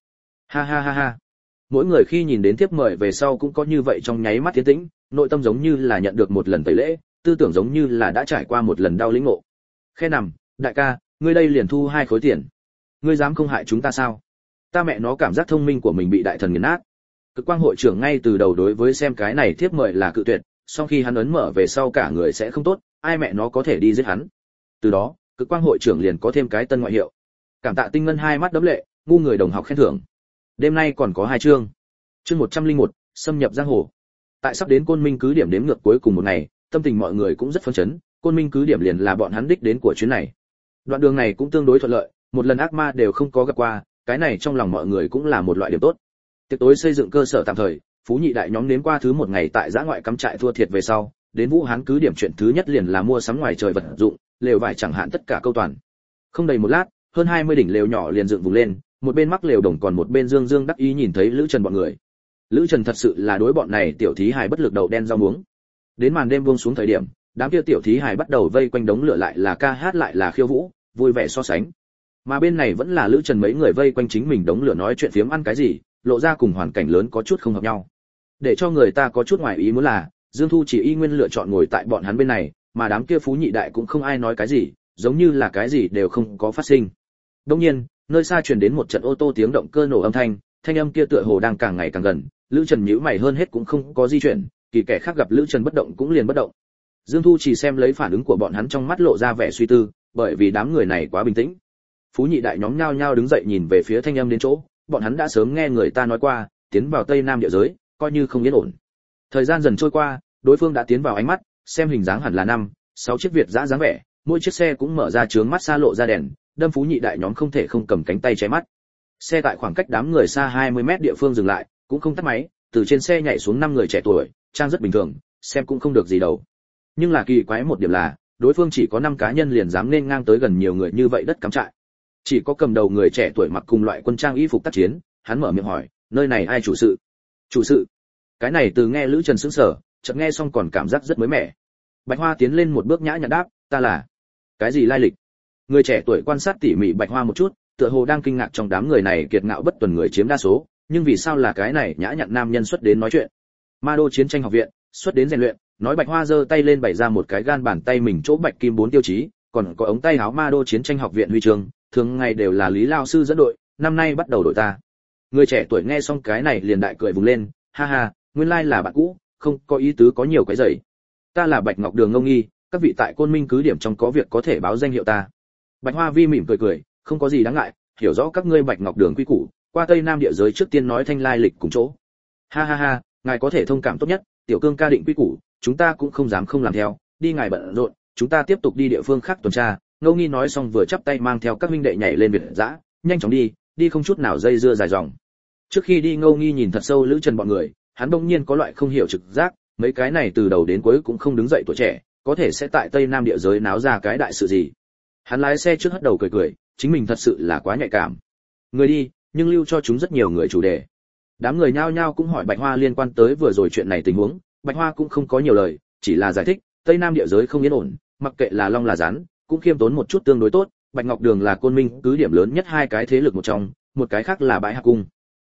Ha. Mỗi người khi nhìn đến thiếp mời về sau cũng có như vậy trong nháy mắt tiến tĩnh, nội tâm giống như là nhận được một lần tẩy lễ, tư tưởng giống như là đã trải qua một lần đau lĩnh ngộ. Khe nằm, đại ca, ngươi đây liền thu 2 khối tiền. Ngươi dám không hại chúng ta sao? Ta mẹ nó cảm giác thông minh của mình bị đại thần nghiền nát. Cực quang hội trưởng ngay từ đầu đối với xem cái này thiếp mời là cự tuyệt, sau khi hắn ấn mở về sau cả người sẽ không tốt, ai mẹ nó có thể đi giết hắn. Từ đó, cực quang hội trưởng liền có thêm cái tân ngoại hiệu. Cảm tạ tinh ngân 2 mắt đấm lệ, ngu người đồng học khen thưởng. Đêm nay còn có 2 chương. Chương 101, xâm nhập giang hồ. Tại sắp đến Côn Minh cứ điểm đếm ngược cuối cùng một ngày, tâm tình mọi người cũng rất phấn chấn, Côn Minh cứ điểm liền là bọn hắn đích đến của chuyến này. Đoạn đường này cũng tương đối thuận lợi, một lần ác ma đều không có gặp qua, cái này trong lòng mọi người cũng là một loại điểm tốt. Tiệc tối xây dựng cơ sở tạm thời, Phú Nhị đại nhóm nếm qua thứ một ngày tại giã ngoại cắm trại thua thiệt về sau, đến Vũ Hán cứ điểm chuyện thứ nhất liền là mua sắm ngoài trời vật dụng, lều vải chẳng hạn tất cả câu toàn. Không đầy một lát, hơn 20 đỉnh lều nhỏ liền dựng vùng lên, một bên mắc lều đồng còn một bên dương đắc ý nhìn thấy Lữ Trần bọn người. Lữ Trần thật sự là đối bọn này tiểu thí hài bất lực đậu đen rau muống. Đến màn đêm buông xuống thời điểm, đám kia tiểu thí hài bắt đầu vây quanh đống lửa lại là ca hát lại là khiêu vũ, vui vẻ so sánh. Mà bên này vẫn là Lữ Trần mấy người vây quanh chính mình đống lửa nói chuyện phiếm ăn cái gì, lộ ra cùng hoàn cảnh lớn có chút không hợp nhau. Để cho người ta có chút ngoài ý muốn là, Dương Thu chỉ y nguyên lựa chọn ngồi tại bọn hắn bên này, mà đám kia Phú Nhị đại cũng không ai nói cái gì, giống như là cái gì đều không có phát sinh. Đương nhiên, nơi xa truyền đến một trận ô tô tiếng động cơ nổ âm thanh âm kia tựa hồ đang càng ngày càng gần, Lữ Trần nhíu mày hơn hết cũng không có di chuyển, kỳ kẻ khác gặp Lữ Trần bất động cũng liền bất động. Dương Thu chỉ xem lấy phản ứng của bọn hắn trong mắt lộ ra vẻ suy tư, bởi vì đám người này quá bình tĩnh. Phú Nhị đại nhóm nhao nhao đứng dậy nhìn về phía thanh âm đến chỗ, bọn hắn đã sớm nghe người ta nói qua, tiến vào Tây Nam địa giới, coi như không yên ổn. Thời gian dần trôi qua, đối phương đã tiến vào ánh mắt, xem hình dáng hẳn là 5-6 chiếc Việt dã dáng vẻ, mỗi chiếc xe cũng mở ra chướng mắt xa lộ ra đèn, đâm Phú Nhị đại nhóm không thể không cầm cánh tay che mắt. Xe tại khoảng cách đám người xa 20 mét địa phương dừng lại, cũng không tắt máy, từ trên xe nhảy xuống 5 người trẻ tuổi, trang rất bình thường, xem cũng không được gì đâu. Nhưng là kỳ quái một điểm là, đối phương chỉ có 5 cá nhân liền dám nên ngang tới gần nhiều người như vậy đất cắm trại. Chỉ có cầm đầu người trẻ tuổi mặc cùng loại quân trang y phục tác chiến, hắn mở miệng hỏi, nơi này ai chủ sự? Chủ sự? Cái này từ nghe Lữ Trần sững sờ, chợt nghe xong còn cảm giác rất mới mẻ. Bạch Hoa tiến lên một bước nhã nhặn đáp, ta là. Cái gì lai lịch? Người trẻ tuổi quan sát tỉ mỉ Bạch Hoa một chút, tựa hồ đang kinh ngạc trong đám người này kiệt ngạo bất tuần người chiếm đa số, nhưng vì sao là cái này nhã nhặn nam nhân xuất đến nói chuyện? Ma Đô chiến tranh học viện, xuất đến rèn luyện, nói Bạch Hoa giơ tay lên bày ra một cái gan bàn tay mình chỗ bạch kim 4 tiêu chí, còn có ống tay áo Ma Đô chiến tranh học viện huy chương, thường ngày đều là Lý lao sư dẫn đội, năm nay bắt đầu đội ta. Người trẻ tuổi nghe xong cái này liền đại cười vùng lên, ha ha, nguyên lai là bạn cũ, không có ý tứ có nhiều cái giày. Ta là Bạch Ngọc Đường Ngông Nghi, các vị tại Côn Minh cứ điểm trong có việc có thể báo danh hiệu ta. Bạch Hoa Vi mỉm cười, không có gì đáng ngại, hiểu rõ các ngươi Bạch Ngọc Đường quy củ, qua Tây Nam địa giới trước tiên nói thanh lai lịch cùng chỗ. Ha, ngài có thể thông cảm tốt nhất, tiểu cương ca định quy củ, chúng ta cũng không dám không làm theo, đi ngài bận rộn, chúng ta tiếp tục đi địa phương khác tuần tra. Ngô Nghi nói xong vừa chắp tay mang theo các huynh đệ nhảy lên Việt dã, nhanh chóng đi không chút nào dây dưa dài dòng. Trước khi đi Ngô Nghi nhìn thật sâu Lữ Trần bọn người, hắn bỗng nhiên có loại không hiểu trực giác, mấy cái này từ đầu đến cuối cũng không đứng dậy tuổi trẻ, có thể sẽ tại Tây Nam địa giới náo ra cái đại sự gì. Hắn lái xe trước hất đầu cười, chính mình thật sự là quá nhạy cảm. Người đi, nhưng lưu cho chúng rất nhiều người chủ đề. Đám người nhao nhao cũng hỏi Bạch Hoa liên quan tới vừa rồi chuyện này tình huống, Bạch Hoa cũng không có nhiều lời, chỉ là giải thích, Tây Nam địa giới không yên ổn, mặc kệ là long là rắn, cũng khiêm tốn một chút tương đối tốt. Bạch Ngọc Đường là Côn Minh cứ điểm lớn nhất 2 cái thế lực một trong, một cái khác là Bãi Hạc Cung.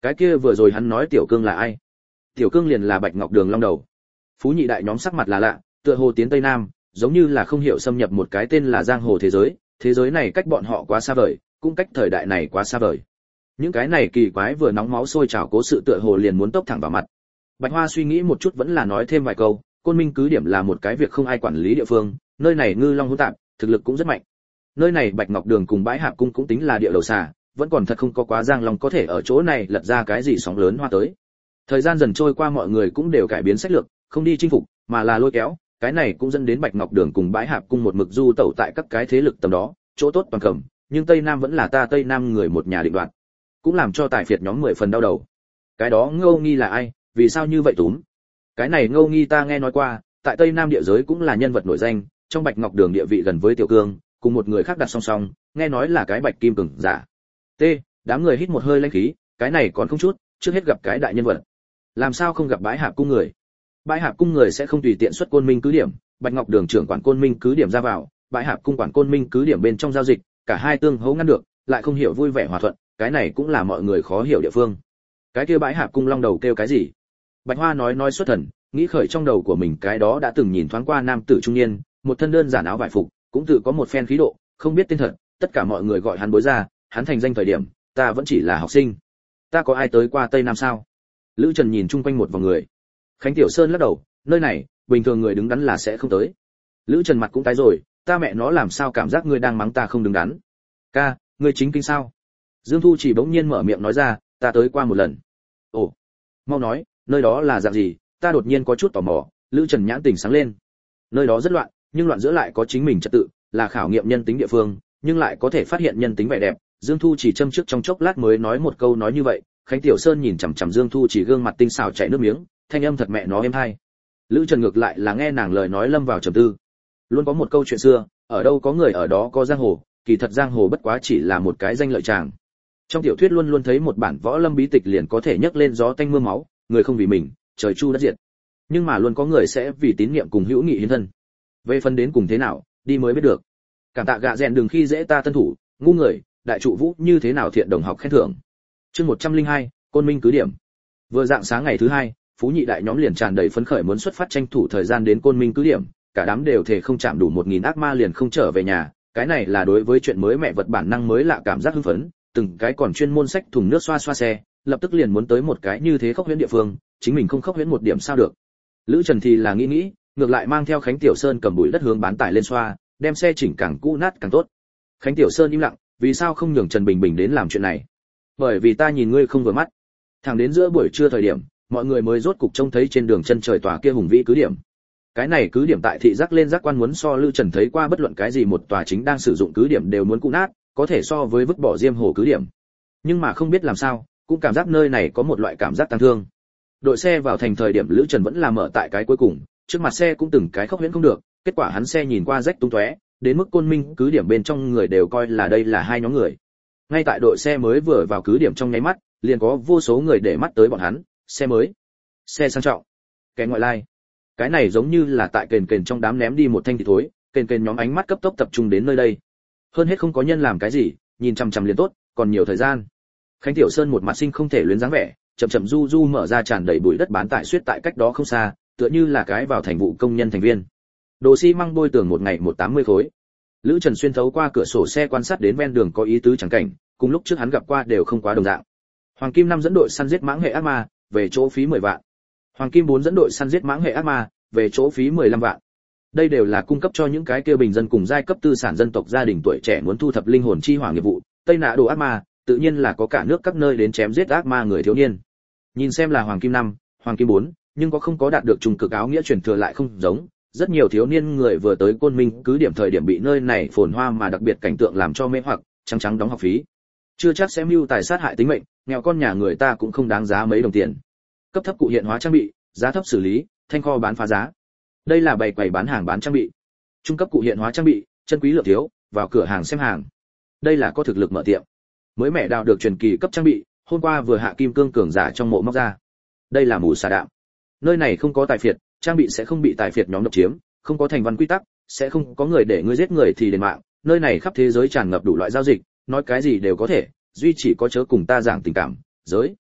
Cái kia vừa rồi hắn nói Tiểu Cương là ai? Tiểu Cương liền là Bạch Ngọc Đường long đầu. Phú nhị đại nhóm sắc mặt là lạ, tựa hồ tiến Tây Nam, giống như là không hiểu xâm nhập một cái tên là giang hồ thế giới này cách bọn họ quá xa vời, cũng cách thời đại này quá xa vời. Những cái này kỳ quái vừa nóng máu sôi trào cố sự tựa hồ liền muốn tốc thẳng vào mặt. Bạch Hoa suy nghĩ một chút vẫn là nói thêm vài câu, Côn Minh cứ điểm là một cái việc không ai quản lý địa phương, nơi này ngư long hỗn tạp, thực lực cũng rất mạnh. Nơi này Bạch Ngọc Đường cùng Bãi Hạp cung cũng tính là địa đầu xà, vẫn còn thật không có quá giang long có thể ở chỗ này lật ra cái gì sóng lớn hoa tới. Thời gian dần trôi qua mọi người cũng đều cải biến sách lược, không đi chinh phục, mà là lôi kéo, cái này cũng dẫn đến Bạch Ngọc Đường cùng Bãi Hạp cung một mực du tẩu tại các cái thế lực tầm đó, chỗ tốt toàn cầm, nhưng Tây Nam vẫn là ta Tây Nam người một nhà định đoạt, cũng làm cho tài phiệt nhóm 10 phần đau đầu. Cái đó Ngô Nghi là ai, vì sao như vậy túm? Cái này Ngô Nghi ta nghe nói qua, tại Tây Nam địa giới cũng là nhân vật nổi danh, trong Bạch Ngọc Đường địa vị gần với Tiểu Cương, cùng một người khác đặt song song, nghe nói là cái Bạch Kim Cường giả. T, đám người hít một hơi lãnh khí, cái này còn không chút, trước hết gặp cái đại nhân vật. Làm sao không gặp Bãi Hạp cung người? Bãi Hạp cung người sẽ không tùy tiện xuất Côn Minh cứ điểm, Bạch Ngọc Đường trưởng quản Côn Minh cứ điểm ra vào, Bãi Hạp cung quản Côn Minh cứ điểm bên trong giao dịch, cả hai tương hỗ ngăn được, lại không hiểu vui vẻ hòa thuận, cái này cũng là mọi người khó hiểu địa phương. Cái kia Bãi Hạp cung long đầu kêu cái gì? Bạch Hoa nói xuất thần, nghĩ khởi trong đầu của mình cái đó đã từng nhìn thoáng qua nam tử trung niên, một thân đơn giản áo vải phục, cũng tự có một phen khí độ, không biết tên thật, tất cả mọi người gọi hắn Bối Gia, hắn thành danh thời điểm, ta vẫn chỉ là học sinh. Ta có ai tới qua Tây Nam sao? Lữ Trần nhìn chung quanh một vòng người. Khánh Tiểu Sơn lắc đầu, nơi này, bình thường người đứng đắn là sẽ không tới. Lữ Trần mặt cũng tái rồi, ta mẹ nó làm sao cảm giác ngươi đang mắng ta không đứng đắn? Ca, ngươi chính kinh sao? Dương Thu chỉ bỗng nhiên mở miệng nói ra, ta tới qua một lần. Ồ, mau nói, nơi đó là dạng gì? Ta đột nhiên có chút tò mò. Lữ Trần nhãn tình sáng lên. Nơi đó rất loạn, nhưng loạn giữa lại có chính mình trật tự, là khảo nghiệm nhân tính địa phương, nhưng lại có thể phát hiện nhân tính vẻ đẹp. Dương Thu chỉ châm trước trong chốc lát mới nói một câu nói như vậy. Khánh Tiểu Sơn nhìn chằm chằm Dương Thu chỉ gương mặt tinh xảo chảy nước miếng, thanh âm thật mẹ nó êm hay. Lữ Trần ngược lại là nghe nàng lời nói lâm vào trầm tư. Luôn có một câu chuyện xưa, ở đâu có người ở đó có giang hồ, kỳ thật giang hồ bất quá chỉ là một cái danh lợi tràng. Trong tiểu thuyết luôn luôn thấy một bản võ lâm bí tịch liền có thể nhấc lên gió tanh mưa máu, người không vì mình, trời chu đất diệt. Nhưng mà luôn có người sẽ vì tín niệm cùng hữu nghị hiến thân. Về phần đến cùng thế nào, đi mới biết được. Cảm tạ gạ rèn đừng khi dễ ta tân thủ, ngu người, đại trụ vũ như thế nào thiện đồng học khen thưởng. Chương 102, Côn Minh cứ điểm. Vừa dạng sáng ngày thứ hai, Phú nhị đại nhóm liền tràn đầy phấn khởi muốn xuất phát tranh thủ thời gian đến Côn Minh cứ điểm, cả đám đều thể không chạm đủ 1000 ác ma liền không trở về nhà, cái này là đối với chuyện mới mẹ vật bản năng mới lạ cảm giác hưng phấn, từng cái còn chuyên môn xách thùng nước xoa xoa xe, lập tức liền muốn tới một cái như thế khốc huyễn địa phương, chính mình không khốc huyễn một điểm sao được. Lữ Trần thì là nghĩ, ngược lại mang theo Khánh Tiểu Sơn cầm bụi đất hướng bán tải lên xoa, đem xe chỉnh càng cũ nát càng tốt. Khánh Tiểu Sơn im lặng, vì sao không nhường Trần Bình Bình đến làm chuyện này? Bởi vì ta nhìn ngươi không vừa mắt. Thẳng đến giữa buổi trưa thời điểm, mọi người mới rốt cục trông thấy trên đường chân trời tòa kia hùng vĩ cứ điểm. Cái này cứ điểm tại thị giác lên giác quan muốn so Lữ Trần thấy qua bất luận cái gì một tòa chính đang sử dụng cứ điểm đều muốn cũ nát, có thể so với vứt bỏ Diêm Hồ cứ điểm. Nhưng mà không biết làm sao, cũng cảm giác nơi này có một loại cảm giác tang thương. Đội xe vào thành thời điểm Lữ Trần vẫn là mở tại cái cuối cùng, trước mặt xe cũng từng cái khốc huyễn không được, kết quả hắn xe nhìn qua rách tung tóe, đến mức Côn Minh cứ điểm bên trong người đều coi là đây là hai nhóm người. Ngay tại đội xe mới vừa vào cứ điểm trong nháy mắt, liền có vô số người để mắt tới bọn hắn, xe mới, xe sang trọng, kẻ ngoại lai. Cái này giống như là tại kền trong đám ném đi một thanh thịt thối, kền nhóm ánh mắt cấp tốc tập trung đến nơi đây. Hơn hết không có nhân làm cái gì, nhìn chằm chằm liền tốt, còn nhiều thời gian. Khánh Tiểu Sơn một mặt sinh không thể luyến dáng vẻ, chậm du du mở ra tràn đầy bụi đất bán tải suýt tại cách đó không xa, tựa như là cái vào thành vụ công nhân thành viên. Đồ xi măng bôi tường một ngày 180 khối. Lữ Trần xuyên thấu qua cửa sổ xe quan sát đến ven đường có ý tứ chẳng cảnh, cùng lúc trước hắn gặp qua đều không quá đồng dạng. Hoàng Kim 5 dẫn đội săn giết mãng hệ ác ma, về chỗ phí 10 vạn. Hoàng Kim 4 dẫn đội săn giết mãng hệ ác ma, về chỗ phí 15 vạn. Đây đều là cung cấp cho những cái kia bình dân cùng giai cấp tư sản dân tộc gia đình tuổi trẻ muốn thu thập linh hồn chi hỏa nghiệp vụ. Tây Nạ đồ ác ma, tự nhiên là có cả nước các nơi đến chém giết ác ma người thiếu niên. Nhìn xem là Hoàng Kim 5, Hoàng Kim 4, nhưng có không có đạt được trùng cực áo nghĩa truyền thừa lại không giống. Rất nhiều thiếu niên người vừa tới Côn Minh cứ điểm thời điểm bị nơi này phồn hoa mà đặc biệt cảnh tượng làm cho mê hoặc, trắng đóng học phí. Chưa chắc sẽ mưu tài sát hại tính mệnh, nghèo con nhà người ta cũng không đáng giá mấy đồng tiền. Cấp thấp cụ hiện hóa trang bị, giá thấp xử lý, thanh kho bán phá giá. Đây là bày quầy bán hàng bán trang bị. Trung cấp cụ hiện hóa trang bị, chân quý lượng thiếu, vào cửa hàng xem hàng. Đây là có thực lực mở tiệm. Mới mẹ đào được truyền kỳ cấp trang bị, hôm qua vừa hạ kim cương cường giả trong mộ móc ra. Đây là mù xà đạm. Nơi này không có tài phiệt, trang bị sẽ không bị tài phiệt nhóm độc chiếm, không có thành văn quy tắc, sẽ không có người để ngươi giết người thì đền mạng, nơi này khắp thế giới tràn ngập đủ loại giao dịch, nói cái gì đều có thể, duy chỉ có chớ cùng ta giảng tình cảm, giới.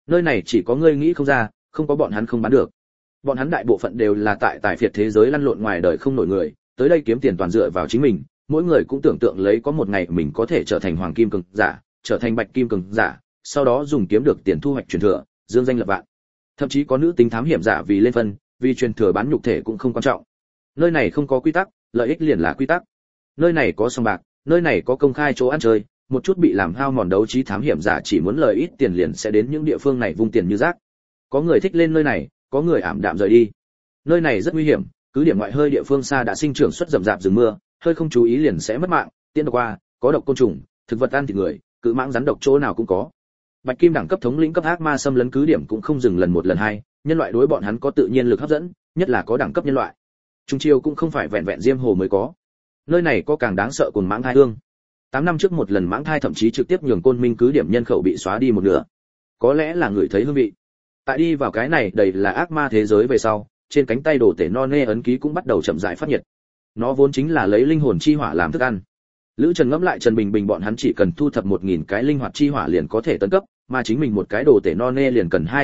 Nơi này chỉ có ngươi nghĩ không ra, không có bọn hắn không bán được. Bọn hắn đại bộ phận đều là tại tài phiệt thế giới lăn lộn ngoài đời không nổi người, tới đây kiếm tiền toàn dựa vào chính mình, mỗi người cũng tưởng tượng lấy có một ngày mình có thể trở thành hoàng kim cường giả, trở thành bạch kim cường giả, sau đó dùng kiếm được tiền thu hoạch truyền thừa, dương danh lập vạn. Thậm chí có nữ tính thám hiểm giả vì lên phân, vì truyền thừa bán nhục thể cũng không quan trọng. Nơi này không có quy tắc, lợi ích liền là quy tắc. Nơi này có sòng bạc, nơi này có công khai chỗ ăn chơi, một chút bị làm hao mòn đấu trí thám hiểm giả chỉ muốn lời ít tiền liền sẽ đến những địa phương này vung tiền như rác. Có người thích lên nơi này, có người ảm đạm rời đi. Nơi này rất nguy hiểm, cứ điểm ngoại hơi địa phương xa đã sinh trưởng xuất rậm rạp rừng mưa, hơi không chú ý liền sẽ mất mạng, tiên độc qua, có độc côn trùng, thực vật ăn thịt người, cự mãng rắn độc chỗ nào cũng có. Bạch kim đẳng cấp thống lĩnh cấp ác ma xâm lấn cứ điểm cũng không dừng lần một lần hai, nhân loại đối bọn hắn có tự nhiên lực hấp dẫn, nhất là có đẳng cấp nhân loại. Trung chiêu cũng không phải vẹn vẹn diêm hồ mới có. Nơi này có càng đáng sợ cuồng mãng thai hương. 8 năm trước một lần mãng thai thậm chí trực tiếp nhường Côn Minh cứ điểm nhân khẩu bị xóa đi một nửa. Có lẽ là người thấy hương vị. Tại đi vào cái này đầy là ác ma thế giới về sau, trên cánh tay đồ tể no nê ấn ký cũng bắt đầu chậm rãi phát nhiệt. Nó vốn chính là lấy linh hồn chi hỏa làm thức ăn. Lữ Trần ngẫm lại Trần Bình Bình bọn hắn chỉ cần thu thập 1000 cái linh hoạt chi hỏa liền có thể tấn cấp, mà chính mình một cái đồ tể no nê liền cần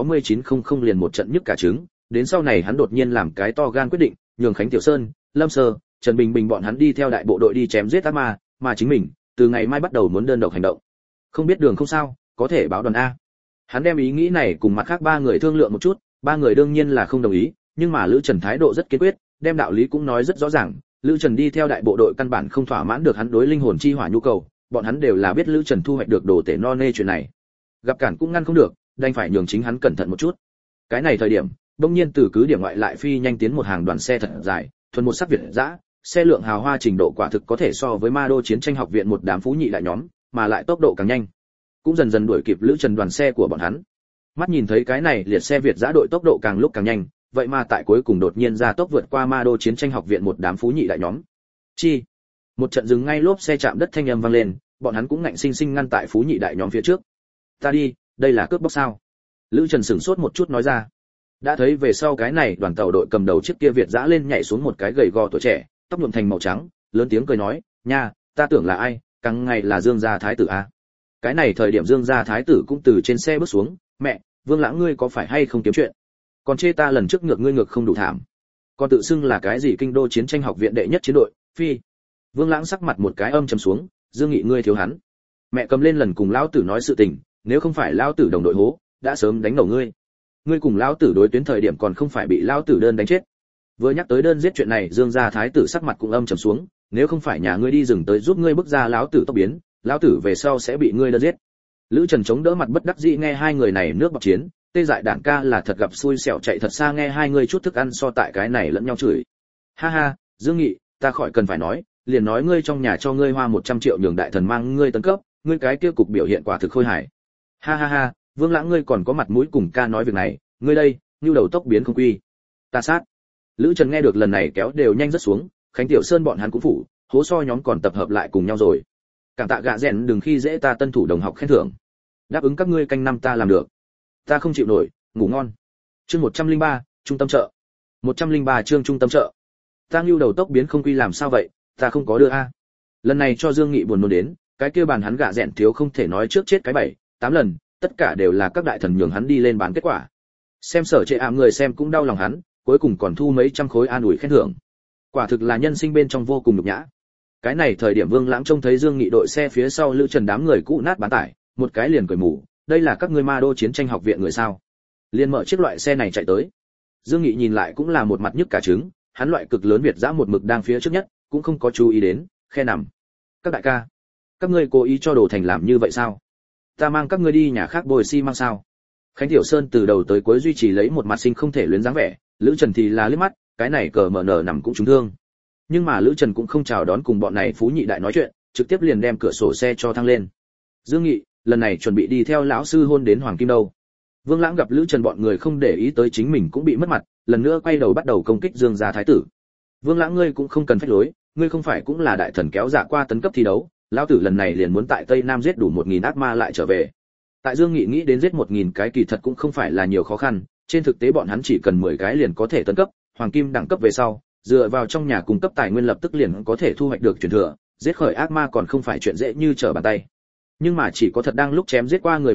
26900 liền một trận nhức cả trứng, đến sau này hắn đột nhiên làm cái to gan quyết định, nhường Khánh Tiểu Sơn, Lâm Sơ, Trần Bình Bình bọn hắn đi theo đại bộ đội đi chém giết ác ma, mà chính mình, từ ngày mai bắt đầu muốn đơn độc hành động. Không biết đường không sao, có thể báo đoàn a. Hắn đem ý nghĩ này cùng mặt khác ba người thương lượng một chút, ba người đương nhiên là không đồng ý, nhưng mà Lữ Trần thái độ rất kiên quyết, đem đạo lý cũng nói rất rõ ràng, Lữ Trần đi theo đại bộ đội căn bản không thỏa mãn được hắn đối linh hồn chi hỏa nhu cầu, bọn hắn đều là biết Lữ Trần thu hoạch được đồ tể no nê chuyện này. Gặp cản cũng ngăn không được, đành phải nhường chính hắn cẩn thận một chút. Cái này thời điểm, đột nhiên từ cứ điểm ngoại lại phi nhanh tiến một hàng đoàn xe thật dài, thuần một sắc Việt dã, xe lượng hào hoa trình độ quả thực có thể so với Ma Đô chiến tranh học viện một đám phú nhị đại nhóm, mà lại tốc độ càng nhanh, cũng dần dần đuổi kịp Lữ Trần đoàn xe của bọn hắn. Mắt nhìn thấy cái này liệt xe Việt dã đội tốc độ càng lúc càng nhanh, vậy mà tại cuối cùng đột nhiên ra tốc vượt qua Ma Đô chiến tranh học viện một đám phú nhị đại nhóm. Chi, một trận dừng ngay lốp xe chạm đất thanh âm vang lên, bọn hắn cũng ngạnh sinh sinh ngăn tại phú nhị đại nhóm phía trước. Ta đi, đây là cướp bóc sao? Lữ Trần sửng sốt một chút nói ra. Đã thấy về sau cái này đoàn tàu đội cầm đầu chiếc kia Việt dã lên nhảy xuống một cái gầy gò tuổi trẻ, tóc nhuộm thành màu trắng, lớn tiếng cười nói, nha, ta tưởng là ai, càng ngày là Dương gia thái tử a. Cái này thời điểm Dương gia thái tử cũng từ trên xe bước xuống, mẹ, Vương Lãng ngươi có phải hay không kiếm chuyện? Còn chê ta lần trước ngược ngươi ngược không đủ thảm. Còn tự xưng là cái gì kinh đô chiến tranh học viện đệ nhất chiến đội, phi. Vương Lãng sắc mặt một cái âm trầm xuống, Dương Nghị ngươi thiếu hắn. Mẹ cầm lên lần cùng lão tử nói sự tình, nếu không phải lão tử đồng đội hố, đã sớm đánh đầu ngươi. Ngươi cùng lão tử đối tuyến thời điểm còn không phải bị lão tử đơn đánh chết. Vừa nhắc tới đơn giết chuyện này, Dương gia thái tử sắc mặt cũng âm trầm xuống, nếu không phải nhà ngươi đi rừng tới giúp ngươi bức ra lão tử tốc biến, lão tử về sau sẽ bị ngươi đơn giết. Lữ Trần chống đỡ mặt bất đắc dĩ nghe hai người này nước bọc chiến, tê dại đảng ca là thật gặp xui xẻo chạy thật xa nghe hai người chút thức ăn so tại cái này lẫn nhau chửi. Ha ha, Dương Nghị, ta khỏi cần phải nói, liền nói ngươi trong nhà cho ngươi hoa 100 triệu nhường đại thần mang ngươi tấn cấp, ngươi cái kia cục biểu hiện quả thực khôi hài. Ha ha ha, Vương Lãng ngươi còn có mặt mũi cùng ca nói việc này, ngươi đây, nhu đầu tốc biến không quy. Ta sát. Lữ Trần nghe được lần này kéo đều nhanh rất xuống, Khánh Tiểu Sơn bọn hắn cũng phủ, hố so nhóm còn tập hợp lại cùng nhau rồi. Cảm tạ gạ rèn đừng khi dễ ta tân thủ đồng học khen thưởng. Đáp ứng các ngươi canh năm ta làm được. Ta không chịu nổi, ngủ ngon. Chương 103, trung tâm chợ. 103 chương trung tâm chợ. Ta nhu đầu tốc biến không quy làm sao vậy, ta không có đưa a. Lần này cho Dương Nghị buồn nôn đến, cái kia bàn hắn gạ rèn thiếu không thể nói trước chết cái 7, 8 lần, tất cả đều là các đại thần nhường hắn đi lên bán kết quả. Xem sở trệ ảm người xem cũng đau lòng hắn, cuối cùng còn thu mấy trăm khối an ủi khen thưởng. Quả thực là nhân sinh bên trong vô cùng nhục nhã. Cái này thời điểm Vương Lãng trông thấy Dương Nghị đội xe phía sau Lữ Trần đám người cũ nát bán tải, một cái liền cười mù, đây là các ngươi Ma Đô chiến tranh học viện người sao? Liền mở chiếc loại xe này chạy tới. Dương Nghị nhìn lại cũng là một mặt nhức cả trứng, hắn loại cực lớn Việt dã một mực đang phía trước nhất, cũng không có chú ý đến, khe nằm. Các đại ca, các ngươi cố ý cho Đồ Thành làm như vậy sao? Ta mang các ngươi đi nhà khác bồi xi măng sao? Khánh Tiểu Sơn từ đầu tới cuối duy trì lấy một mặt sinh không thể luyến dáng vẻ, Lữ Trần thì là liếc mắt, cái này cờ mở nở nằm cũng trúng thương. Nhưng mà Lữ Trần cũng không chào đón cùng bọn này phú nhị đại nói chuyện, trực tiếp liền đem cửa sổ xe cho thăng lên. Dương Nghị, lần này chuẩn bị đi theo lão sư hôn đến Hoàng Kim đâu. Vương Lãng gặp Lữ Trần bọn người không để ý tới chính mình cũng bị mất mặt, lần nữa quay đầu bắt đầu công kích Dương gia thái tử. Vương Lãng ngươi cũng không cần phách lối, ngươi không phải cũng là đại thần kéo dạ qua tấn cấp thi đấu, lão tử lần này liền muốn tại Tây Nam giết đủ 1000 ác ma lại trở về. Tại Dương Nghị nghĩ đến giết 1000 cái kỳ thật cũng không phải là nhiều khó khăn, trên thực tế bọn hắn chỉ cần 10 cái liền có thể tấn cấp, Hoàng Kim đẳng cấp về sau, dựa vào trong nhà cung cấp tài nguyên lập tức liền có thể thu hoạch được truyền thừa, giết khởi ác ma còn không phải chuyện dễ như trở bàn tay. Nhưng mà chỉ có thật đang lúc chém giết qua người mới biết,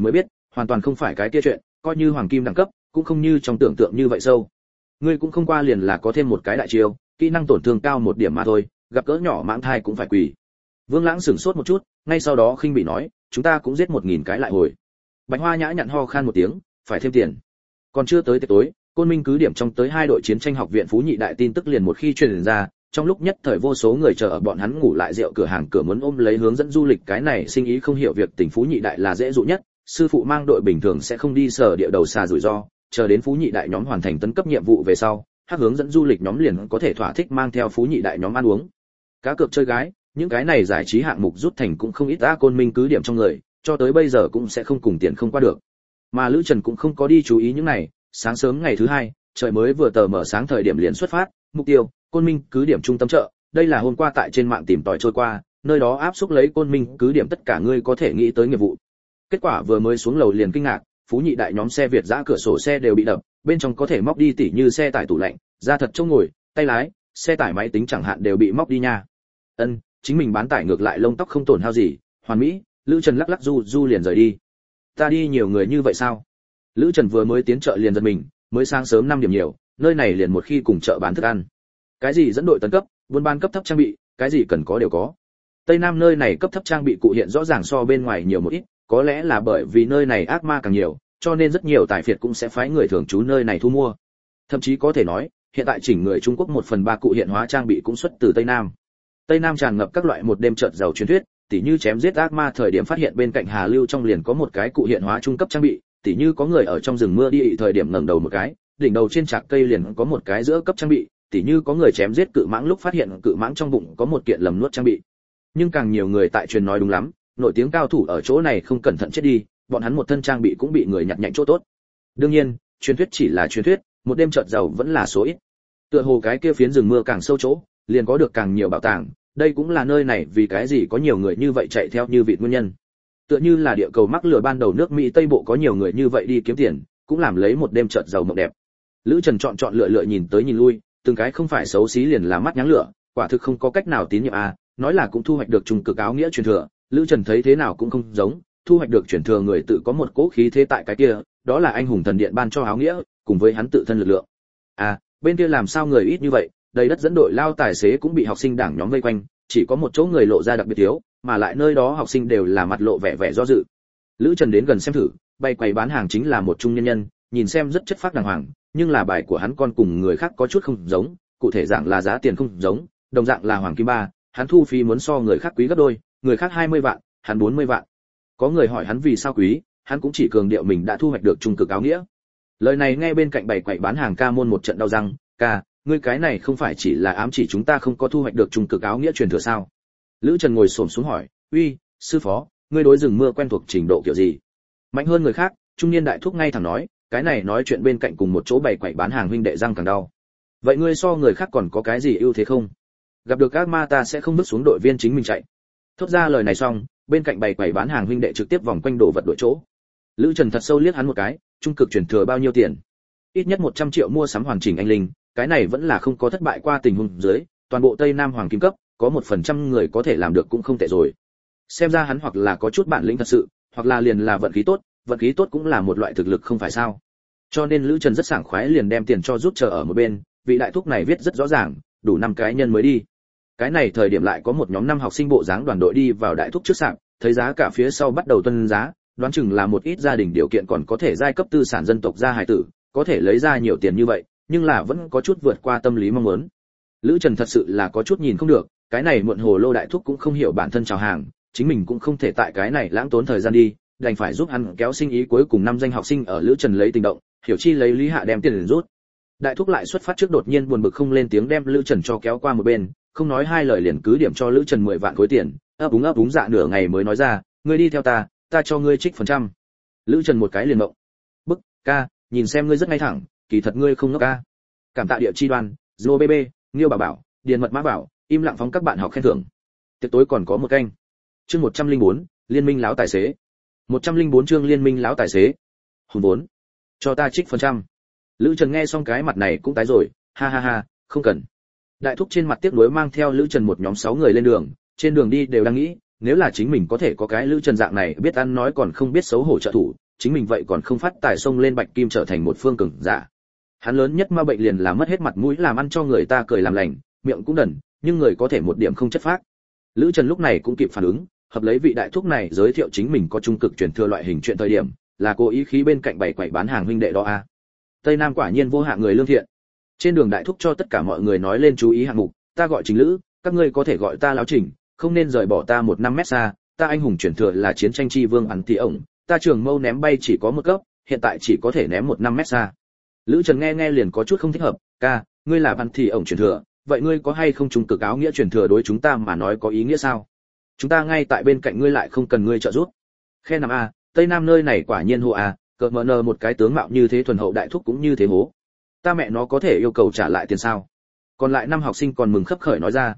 hoàn toàn không phải cái kia chuyện, coi như hoàng kim đẳng cấp, cũng không như trong tưởng tượng như vậy sâu. Ngươi cũng không qua liền là có thêm một cái đại chiêu, kỹ năng tổn thương cao một điểm mà thôi, gặp cỡ nhỏ mãng thai cũng phải quỳ. Vương Lãng sửng sốt một chút, ngay sau đó khinh bị nói, chúng ta cũng giết 1000 cái lại hồi. Bạch Hoa nhã nhặn ho khan một tiếng, phải thêm tiền. Còn chưa tới tối, Côn Minh cứ điểm trong tới 2 đội chiến tranh học viện Phú Nhị đại tin tức liền một khi truyền ra, trong lúc nhất thời vô số người chờ ở bọn hắn ngủ lại rượu cửa hàng cửa muốn ôm lấy hướng dẫn du lịch cái này sinh ý không hiểu việc tỉnh Phú Nhị đại là dễ dụ nhất, sư phụ mang đội bình thường sẽ không đi sở địa đầu xa rủi ro, chờ đến Phú Nhị đại nhóm hoàn thành tấn cấp nhiệm vụ về sau, hắc hướng dẫn du lịch nhóm liền có thể thỏa thích mang theo Phú Nhị đại nhóm ăn uống. Cá cược chơi gái, những cái này giải trí hạng mục rút thành cũng không ít đã Côn Minh cứ điểm trong người, cho tới bây giờ cũng sẽ không cùng tiền không qua được. Mà Lữ Trần cũng không có đi chú ý những này, sáng sớm ngày thứ 2, trời mới vừa tờ mở sáng thời điểm liền xuất phát, mục tiêu, Côn Minh cứ điểm trung tâm chợ, đây là hôm qua tại trên mạng tìm tòi trôi qua, nơi đó áp xúc lấy Côn Minh cứ điểm tất cả ngươi có thể nghĩ tới nghiệp vụ. Kết quả vừa mới xuống lầu liền kinh ngạc, Phú Nhị đại nhóm xe Việt giã cửa sổ xe đều bị đập, bên trong có thể móc đi tỉ như xe tải tủ lạnh, da thật chỗ ngồi, tay lái, xe tải máy tính chẳng hạn đều bị móc đi nha. Ân, chính mình bán tải ngược lại lông tóc không tổn hao gì, hoàn mỹ. Lữ Trần lắc lắc du liền rời đi. Ta đi nhiều người như vậy sao? Lữ Trần vừa mới tiến chợ liền giật mình, mới sáng sớm 5 điểm nhiều, nơi này liền một khi cùng chợ bán thức ăn. Cái gì dẫn đội tấn cấp, buôn bán cấp thấp trang bị, cái gì cần có đều có. Tây Nam nơi này cấp thấp trang bị cụ hiện rõ ràng so bên ngoài nhiều một ít, có lẽ là bởi vì nơi này ác ma càng nhiều, cho nên rất nhiều tài phiệt cũng sẽ phái người thường trú nơi này thu mua. Thậm chí có thể nói, hiện tại chỉnh người Trung Quốc 1/3 cụ hiện hóa trang bị cũng xuất từ Tây Nam. Tây Nam tràn ngập các loại một đêm chợt giàu truyền thuyết, tỉ như chém giết ác ma thời điểm phát hiện bên cạnh Hà Lưu trong liền có một cái cụ hiện hóa trung cấp trang bị, tỉ như có người ở trong rừng mưa đi thời điểm ngẩng đầu một cái, đỉnh đầu trên trạc cây liền có một cái giữa cấp trang bị, tỉ như có người chém giết cự mãng lúc phát hiện cự mãng trong bụng có một kiện lầm nuốt trang bị. Nhưng càng nhiều người tại truyền nói đúng lắm, nổi tiếng cao thủ ở chỗ này không cẩn thận chết đi, bọn hắn một thân trang bị cũng bị người nhặt nhạnh chỗ tốt. Đương nhiên, truyền thuyết chỉ là truyền thuyết, một đêm chợt giàu vẫn là số ít. Tựa hồ cái kia phiến rừng mưa càng sâu chỗ, liền có được càng nhiều bảo tàng, đây cũng là nơi này vì cái gì có nhiều người như vậy chạy theo như vịt nguyên nhân. Tựa như là địa cầu mắc lừa ban đầu nước Mỹ Tây Bộ có nhiều người như vậy đi kiếm tiền, cũng làm lấy một đêm chợt giàu mộng đẹp. Lữ Trần chọn lựa nhìn tới nhìn lui, từng cái không phải xấu xí liền là mắt nháng lửa, quả thực không có cách nào tín nhiệm a, nói là cũng thu hoạch được trung cực áo nghĩa truyền thừa, Lữ Trần thấy thế nào cũng không giống, thu hoạch được truyền thừa người tự có một cỗ khí thế tại cái kia, đó là anh hùng thần điện ban cho áo nghĩa, cùng với hắn tự thân lực lượng. À, bên kia làm sao người ít như vậy, đầy đất dẫn đội lao tài xế cũng bị học sinh đảng nhóm vây quanh, chỉ có một chỗ người lộ ra đặc biệt thiếu, mà lại nơi đó học sinh đều là mặt lộ vẻ do dự. Lữ Trần đến gần xem thử, bày quầy bán hàng chính là một trung nhân nhân, nhìn xem rất chất phác đàng hoàng, nhưng là bài của hắn con cùng người khác có chút không giống, cụ thể dạng là giá tiền không giống, đồng dạng là hoàng kim 3, hắn thu phí muốn so người khác quý gấp đôi, người khác 20 vạn, hắn 40 vạn. Có người hỏi hắn vì sao quý, hắn cũng chỉ cường điệu mình đã thu hoạch được trung cực áo nghĩa. Lời này nghe bên cạnh bày quầy bán hàng ca môn một trận đau răng, ca, ngươi cái này không phải chỉ là ám chỉ chúng ta không có thu hoạch được trung cực áo nghĩa truyền thừa sao? Lữ Trần ngồi xổm xuống hỏi, uy, sư phó, ngươi đối rừng mưa quen thuộc trình độ kiểu gì? Mạnh hơn người khác, trung niên đại thúc ngay thẳng nói, cái này nói chuyện bên cạnh cùng một chỗ bày quầy bán hàng huynh đệ răng càng đau. Vậy ngươi so người khác còn có cái gì ưu thế không? Gặp được ác ma ta sẽ không bước xuống đội viên chính mình chạy. Thốt ra lời này xong, bên cạnh bày quầy bán hàng huynh đệ trực tiếp vòng quanh đồ vật đổi chỗ. Lữ Trần thật sâu liếc hắn một cái, trung cực truyền thừa bao nhiêu tiền? Ít nhất 100 triệu mua sắm hoàn chỉnh anh linh, cái này vẫn là không có thất bại qua tình huống dưới, toàn bộ Tây Nam hoàng kim cấp, có 1% người có thể làm được cũng không tệ rồi. Xem ra hắn hoặc là có chút bản lĩnh thật sự, hoặc là liền là vận khí tốt cũng là một loại thực lực không phải sao? Cho nên Lữ Trần rất sảng khoái liền đem tiền cho rút chờ ở một bên, vị đại thúc này viết rất rõ ràng, đủ 5 cái nhân mới đi. Cái này thời điểm lại có một nhóm 5 học sinh bộ dáng đoàn đội đi vào đại thúc trước sạp, thấy giá cả phía sau bắt đầu tuân giá, đoán chừng là một ít gia đình điều kiện còn có thể giai cấp tư sản dân tộc gia hài tử, có thể lấy ra nhiều tiền như vậy, nhưng là vẫn có chút vượt qua tâm lý mong muốn. Lữ Trần thật sự là có chút nhìn không được, cái này muộn hồ lô đại thúc cũng không hiểu bản thân chào hàng, chính mình cũng không thể tại cái này lãng tốn thời gian đi, đành phải giúp hắn kéo sinh ý cuối cùng 5 danh học sinh ở Lữ Trần lấy tình động, hiểu chi lấy lý hạ đem tiền liền rút. Đại thúc lại xuất phát trước đột nhiên buồn bực không lên tiếng đem Lữ Trần cho kéo qua một bên, không nói hai lời liền cứ điểm cho Lữ Trần 10 vạn khối tiền, ấp úng dạ nửa ngày mới nói ra, ngươi đi theo ta cho ngươi trích phần trăm. Lữ Trần một cái liền mộng. Bức, ca, nhìn xem ngươi rất ngay thẳng, kỳ thật ngươi không ngốc ca. Cảm tạ địa chi đoan, Zô BB, Nghiêu Bảo, Điền Mật Mã Bảo, im lặng phóng các bạn học khen thưởng. Tiệc tối còn có một canh. Chương 104, Liên minh láo tài xế. 104 chương Liên minh láo tài xế. Hùn vốn. Cho ta trích phần trăm. Lữ Trần nghe xong cái mặt này cũng tái rồi, ha ha ha, không cần. Đại thúc trên mặt tiếc nuối mang theo Lữ Trần một nhóm 6 người lên đường, trên đường đi đều đang nghĩ, nếu là chính mình có thể có cái Lữ Trần dạng này biết ăn nói còn không biết xấu hổ trợ thủ, chính mình vậy còn không phát tài xông lên bạch kim trở thành một phương cường giả. Hắn lớn nhất ma bệnh liền là mất hết mặt mũi, làm ăn cho người ta cười làm lành, miệng cũng đần, nhưng người có thể một điểm không chất phác. Lữ Trần lúc này cũng kịp phản ứng, hợp lấy vị đại thúc này giới thiệu chính mình có trung cực truyền thừa loại hình chuyện thời điểm, là cố ý khí bên cạnh bày quầy bán hàng huynh đệ đó a. Tây Nam quả nhiên vô hạng người lương thiện. Trên đường đại thúc cho tất cả mọi người nói lên chú ý hạng mục, ta gọi Trình Lữ, các ngươi có thể gọi ta lão Trình, không nên rời bỏ ta 1 năm mét xa, ta anh hùng truyền thừa là chiến tranh chi vương ăn tỷ ổng, ta trường mâu ném bay chỉ có 1 cấp, hiện tại chỉ có thể ném 1 năm mét xa. Lữ Trần nghe liền có chút không thích hợp, ca, ngươi là ăn tỷ ổng truyền thừa, vậy ngươi có hay không trung cực áo nghĩa truyền thừa đối chúng ta mà nói có ý nghĩa sao? Chúng ta ngay tại bên cạnh ngươi lại không cần ngươi trợ giúp. Khe nằm a, Tây Nam nơi này quả nhiên hô a, cợt mờ nờ một cái tướng mạo như thế thuần hậu đại thúc cũng như thế hố. Ta mẹ nó có thể yêu cầu trả lại tiền sao? Còn lại 5 học sinh còn mừng khấp khởi nói ra,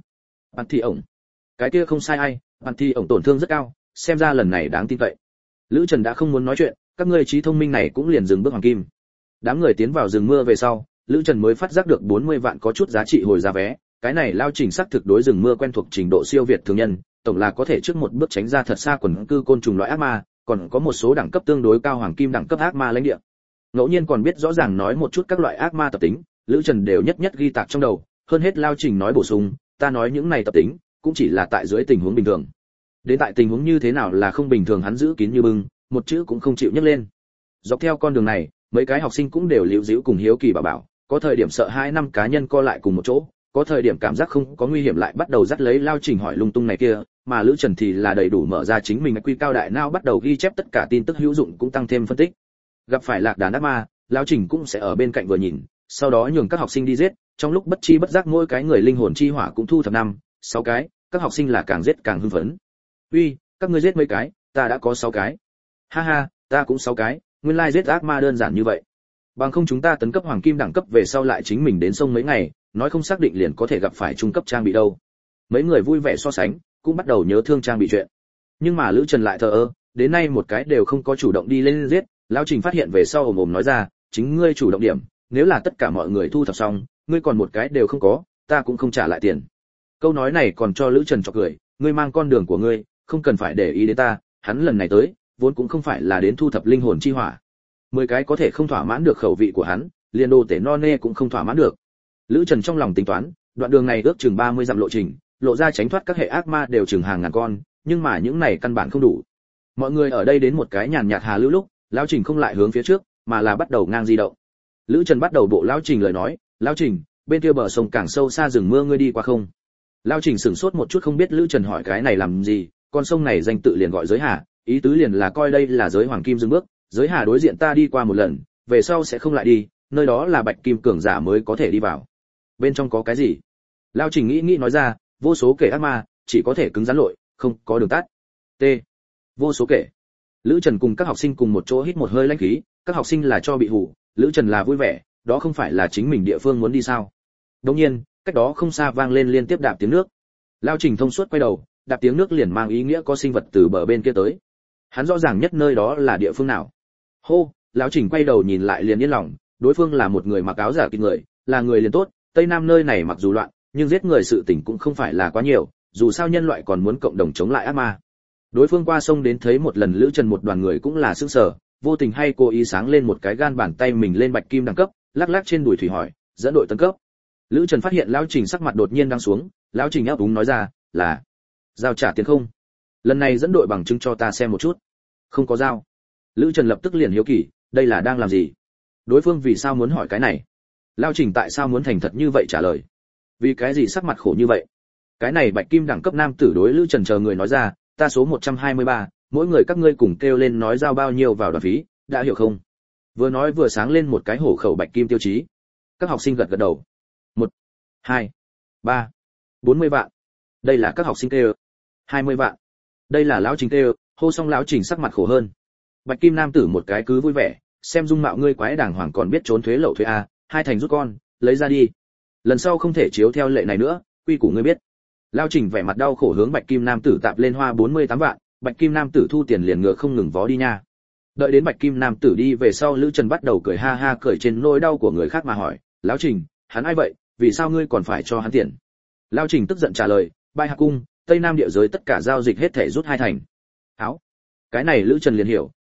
ăn tỷ ổng. Cái kia không sai ai, ăn tỷ ổng tổn thương rất cao, xem ra lần này đáng tin cậy. Lữ Trần đã không muốn nói chuyện, các ngươi trí thông minh này cũng liền dừng bước hoàng kim. Đám người tiến vào rừng mưa về sau, Lữ Trần mới phát giác được 40 vạn có chút giá trị hồi giá vé, cái này lao Trình sắc thực đối rừng mưa quen thuộc trình độ siêu việt thường nhân, tổng là có thể trước một bước tránh ra thật xa quần cư côn trùng loại ác ma, còn có một số đẳng cấp tương đối cao hoàng kim đẳng cấp ác ma lãnh địa. Ngẫu nhiên còn biết rõ ràng nói một chút các loại ác ma tập tính, Lữ Trần đều nhất nhất ghi tạc trong đầu, hơn hết lao Trình nói bổ sung, ta nói những này tập tính, cũng chỉ là tại dưới tình huống bình thường. Đến tại tình huống như thế nào là không bình thường hắn giữ kín như bưng, một chữ cũng không chịu nhắc lên. Dọc theo con đường này, mấy cái học sinh cũng đều liễu díu cùng hiếu kỳ bảo, có thời điểm sợ 2 năm cá nhân co lại cùng một chỗ, có thời điểm cảm giác không có nguy hiểm lại bắt đầu dắt lấy lao Trình hỏi lung tung này kia, mà Lữ Trần thì là đầy đủ mở ra chính mình quy cao đại não bắt đầu ghi chép tất cả tin tức hữu dụng cũng tăng thêm phân tích. Gặp phải lạc đàn ác ma, lao Trình cũng sẽ ở bên cạnh vừa nhìn, sau đó nhường các học sinh đi giết, trong lúc bất chi bất giác mỗi cái người linh hồn chi hỏa cũng thu thập 5-6 cái, các học sinh là càng giết càng hưng phấn. Uy, các ngươi giết mấy cái, ta đã có 6 cái. Ha ha, ta cũng 6 cái, nguyên lai giết ác ma đơn giản như vậy. Bằng không chúng ta tấn cấp hoàng kim đẳng cấp về sau lại chính mình đến sông mấy ngày, nói không xác định liền có thể gặp phải trung cấp trang bị đâu. Mấy người vui vẻ so sánh, cũng bắt đầu nhớ thương trang bị chuyện. Nhưng mà Lữ Trần lại thờ ơ, đến nay một cái đều không có chủ động đi lên giết, lão Trình phát hiện về sau ồm ồm nói ra, chính ngươi chủ động điểm, nếu là tất cả mọi người thu thập xong, ngươi còn một cái đều không có, ta cũng không trả lại tiền. Câu nói này còn cho Lữ Trần chọc cười, ngươi mang con đường của ngươi, không cần phải để ý đến ta, hắn lần này tới, vốn cũng không phải là đến thu thập linh hồn chi hỏa. 10 cái có thể không thỏa mãn được khẩu vị của hắn, liền đồ tể no nê cũng không thỏa mãn được. Lữ Trần trong lòng tính toán, đoạn đường này ước chừng 30 dặm lộ trình, lộ ra tránh thoát các hệ ác ma đều chừng hàng ngàn con, nhưng mà những này căn bản không đủ. Mọi người ở đây đến một cái nhàn nhạt hà lưu lúc, lão Trình không lại hướng phía trước, mà là bắt đầu ngang di động. Lữ Trần bắt đầu bộ lão Trình lời nói, "Lão Trình, bên kia bờ sông càng sâu xa rừng mưa ngươi đi qua không?" Lão Trình sửng sốt một chút không biết Lữ Trần hỏi cái này làm gì, con sông này danh tự liền gọi giới hà, ý tứ liền là coi đây là giới hoàng kim dừng bước, giới hà đối diện ta đi qua một lần, về sau sẽ không lại đi, nơi đó là bạch kim cường giả mới có thể đi vào. Bên trong có cái gì? Lão Trình nghĩ nói ra, vô số kẻ ác ma, chỉ có thể cứng rắn lội, không có đường tắt. T. Vô số kẻ. Lữ Trần cùng các học sinh cùng một chỗ hít một hơi lãnh khí, các học sinh là cho bị hù, Lữ Trần là vui vẻ, đó không phải là chính mình địa phương muốn đi sao? Đương nhiên, cách đó không xa vang lên liên tiếp đạp tiếng nước. Lão Trình thông suốt quay đầu, đạp tiếng nước liền mang ý nghĩa có sinh vật từ bờ bên kia tới. Hắn rõ ràng nhất nơi đó là địa phương nào. Hô, lão Trình quay đầu nhìn lại liền yên lòng, đối phương là một người mặc áo giả kịt người, là người liền tốt, Tây Nam nơi này mặc dù loạn, nhưng giết người sự tình cũng không phải là quá nhiều, dù sao nhân loại còn muốn cộng đồng chống lại ác ma. Đối phương qua sông đến thấy một lần Lữ Trần một đoàn người cũng là sững sờ, vô tình hay cố ý sáng lên một cái gan bàn tay mình lên bạch kim đẳng cấp, lắc lắc trên đùi thủy hỏi, dẫn đội tấn cấp. Lữ Trần phát hiện lão Trình sắc mặt đột nhiên đang xuống, lão Trình ấp úng nói ra, là giao trả tiền không? Lần này dẫn đội bằng chứng cho ta xem một chút. Không có giao. Lữ Trần lập tức liền hiếu kỳ, đây là đang làm gì? Đối phương vì sao muốn hỏi cái này? Lão Trình tại sao muốn thành thật như vậy trả lời? Vì cái gì sắc mặt khổ như vậy? Cái này bạch kim đẳng cấp nam tử đối Lữ Trần chờ người nói ra, ta số 123, mỗi người các ngươi cùng kêu lên nói giao bao nhiêu vào đoàn phí, đã hiểu không? Vừa nói vừa sáng lên một cái hổ khẩu bạch kim tiêu chí. Các học sinh gật gật đầu. 1, 2, 3, 40 vạn. Đây là các học sinh kêu. 20 vạn. Đây là lão Trình kêu, hô xong lão Trình sắc mặt khổ hơn. Bạch kim nam tử một cái cứ vui vẻ, xem dung mạo ngươi quái đàng hoàng còn biết trốn thuế lậu thuế a, 2 thành rút con, lấy ra đi. Lần sau không thể chiếu theo lệ này nữa, quy củ ngươi biết. Lão Trình vẻ mặt đau khổ hướng bạch kim nam tử tạp lên hoa 48 vạn, bạch kim nam tử thu tiền liền ngựa không ngừng vó đi nha. Đợi đến bạch kim nam tử đi về sau, Lữ Trần bắt đầu cười ha ha cười trên nỗi đau của người khác mà hỏi, lão Trình, hắn ai vậy, vì sao ngươi còn phải cho hắn tiền? Lão Trình tức giận trả lời, Bai Hạ cung, Tây Nam địa giới tất cả giao dịch hết thể rút 2 thành. Áo. Cái này Lữ Trần liền hiểu,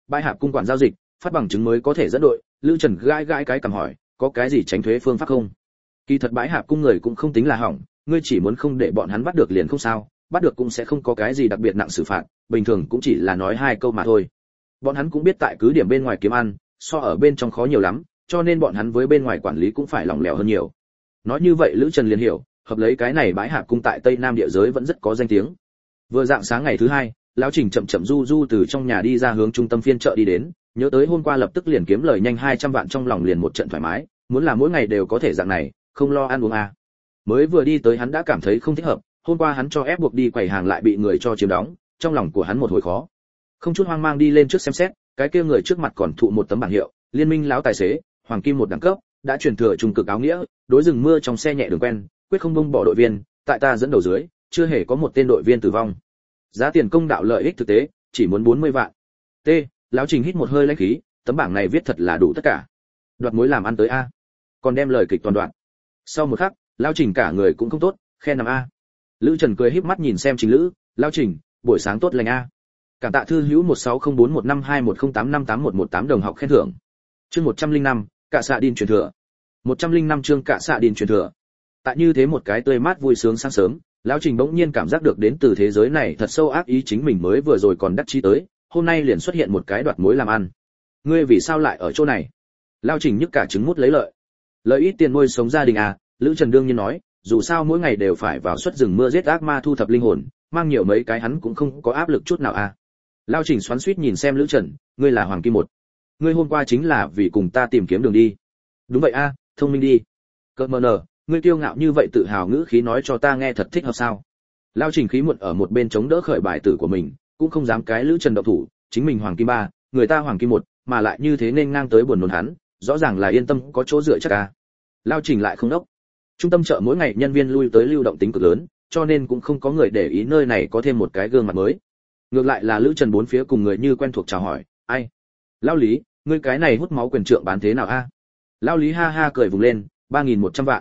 bãi hạp cung quản giao dịch, phát bằng chứng mới có thể dẫn đội. Lữ Trần gãi gãi cái cằm hỏi, có cái gì tránh thuế phương pháp không? Kỳ thật bãi hạp cung người cũng không tính là hỏng, ngươi chỉ muốn không để bọn hắn bắt được liền không sao, bắt được cũng sẽ không có cái gì đặc biệt nặng xử phạt, bình thường cũng chỉ là nói 2 câu mà thôi. Bọn hắn cũng biết tại cứ điểm bên ngoài kiếm ăn, so ở bên trong khó nhiều lắm, cho nên bọn hắn với bên ngoài quản lý cũng phải lỏng lẻo hơn nhiều. Nói như vậy Lữ Trần liền hiểu, hợp lấy cái này bãi hạp cung tại Tây Nam địa giới vẫn rất có danh tiếng. Vừa dạng sáng ngày thứ 2, lão Trình chậm chậm du du từ trong nhà đi ra hướng trung tâm phiên chợ đi đến, nhớ tới hôm qua lập tức liền kiếm lời nhanh 200 vạn, trong lòng liền một trận thoải mái, muốn là mỗi ngày đều có thể dạng này, không lo ăn uống à. Mới vừa đi tới hắn đã cảm thấy không thích hợp, hôm qua hắn cho ép buộc đi quầy hàng lại bị người cho chiếm đóng, trong lòng của hắn một hồi khó. Không chút hoang mang đi lên trước xem xét, cái kia người trước mặt còn thụ một tấm bảng hiệu, Liên minh lão tài xế, hoàng kim một đẳng cấp, đã truyền thừa trung cực áo nghĩa, đối rừng mưa trong xe nhẹ đường quen, quyết không buông bỏ đội viên, tại ta dẫn đầu dưới, chưa hề có một tên đội viên tử vong. Giá tiền công đạo lợi ích thực tế, chỉ muốn 40 vạn. T, lão Trình hít một hơi lãnh khí, tấm bảng này viết thật là đủ tất cả. Đoạt mối làm ăn tới a. Còn đem lời kịch toàn đoạn. Sau một khắc, lão Trình cả người cũng không tốt, khen nằm a. Lữ Trần cười híp mắt nhìn xem Trình Lữ, lão Trình, buổi sáng tốt lành a. Cảm tạ thư hữu 16041521085818 đồng học khen thưởng. Chương 105, Cạ Xạ Đin truyền thừa. 105 chương Cạ Xạ Đin truyền thừa. Tại như thế một cái tươi mát vui sướng sáng sớm, lão Trình bỗng nhiên cảm giác được đến từ thế giới này thật sâu ác ý, chính mình mới vừa rồi còn đắc chí tới, hôm nay liền xuất hiện một cái đoạt mối làm ăn. Ngươi vì sao lại ở chỗ này? Lão Trình nhức cả trứng mút lấy lợi. Lợi ít tiền nuôi sống gia đình à? Lữ Trần đương nhiên nói, dù sao mỗi ngày đều phải vào xuất rừng mưa giết ác ma thu thập linh hồn, mang nhiều mấy cái hắn cũng không có áp lực chút nào à. Lão Trình xoắn xuýt nhìn xem Lữ Trần, ngươi là Hoàng Kim một. Ngươi hôm qua chính là vì cùng ta tìm kiếm đường đi. Đúng vậy a, thông minh đi. Cợt mờ nở, ngươi kiêu ngạo như vậy tự hào ngữ khí nói cho ta nghe thật thích hợp sao? Lão Trình khí muộn ở một bên chống đỡ khởi bài tử của mình, cũng không dám cái Lữ Trần động thủ, chính mình Hoàng Kim 3, người ta Hoàng Kim 1, mà lại như thế nên ngang tới buồn nôn hắn, rõ ràng là yên tâm có chỗ dựa chắc à. Lão Trình lại không đốc. Trung tâm chợ mỗi ngày nhân viên lui tới lưu động tính cực lớn, cho nên cũng không có người để ý nơi này có thêm một cái gương mặt mới. Ngược lại là Lữ Trần bốn phía cùng người như quen thuộc chào hỏi, ai? Lão Lý, ngươi cái này hút máu quyền trượng bán thế nào a? Lão Lý ha ha cười vùng lên, 3.100 vạn.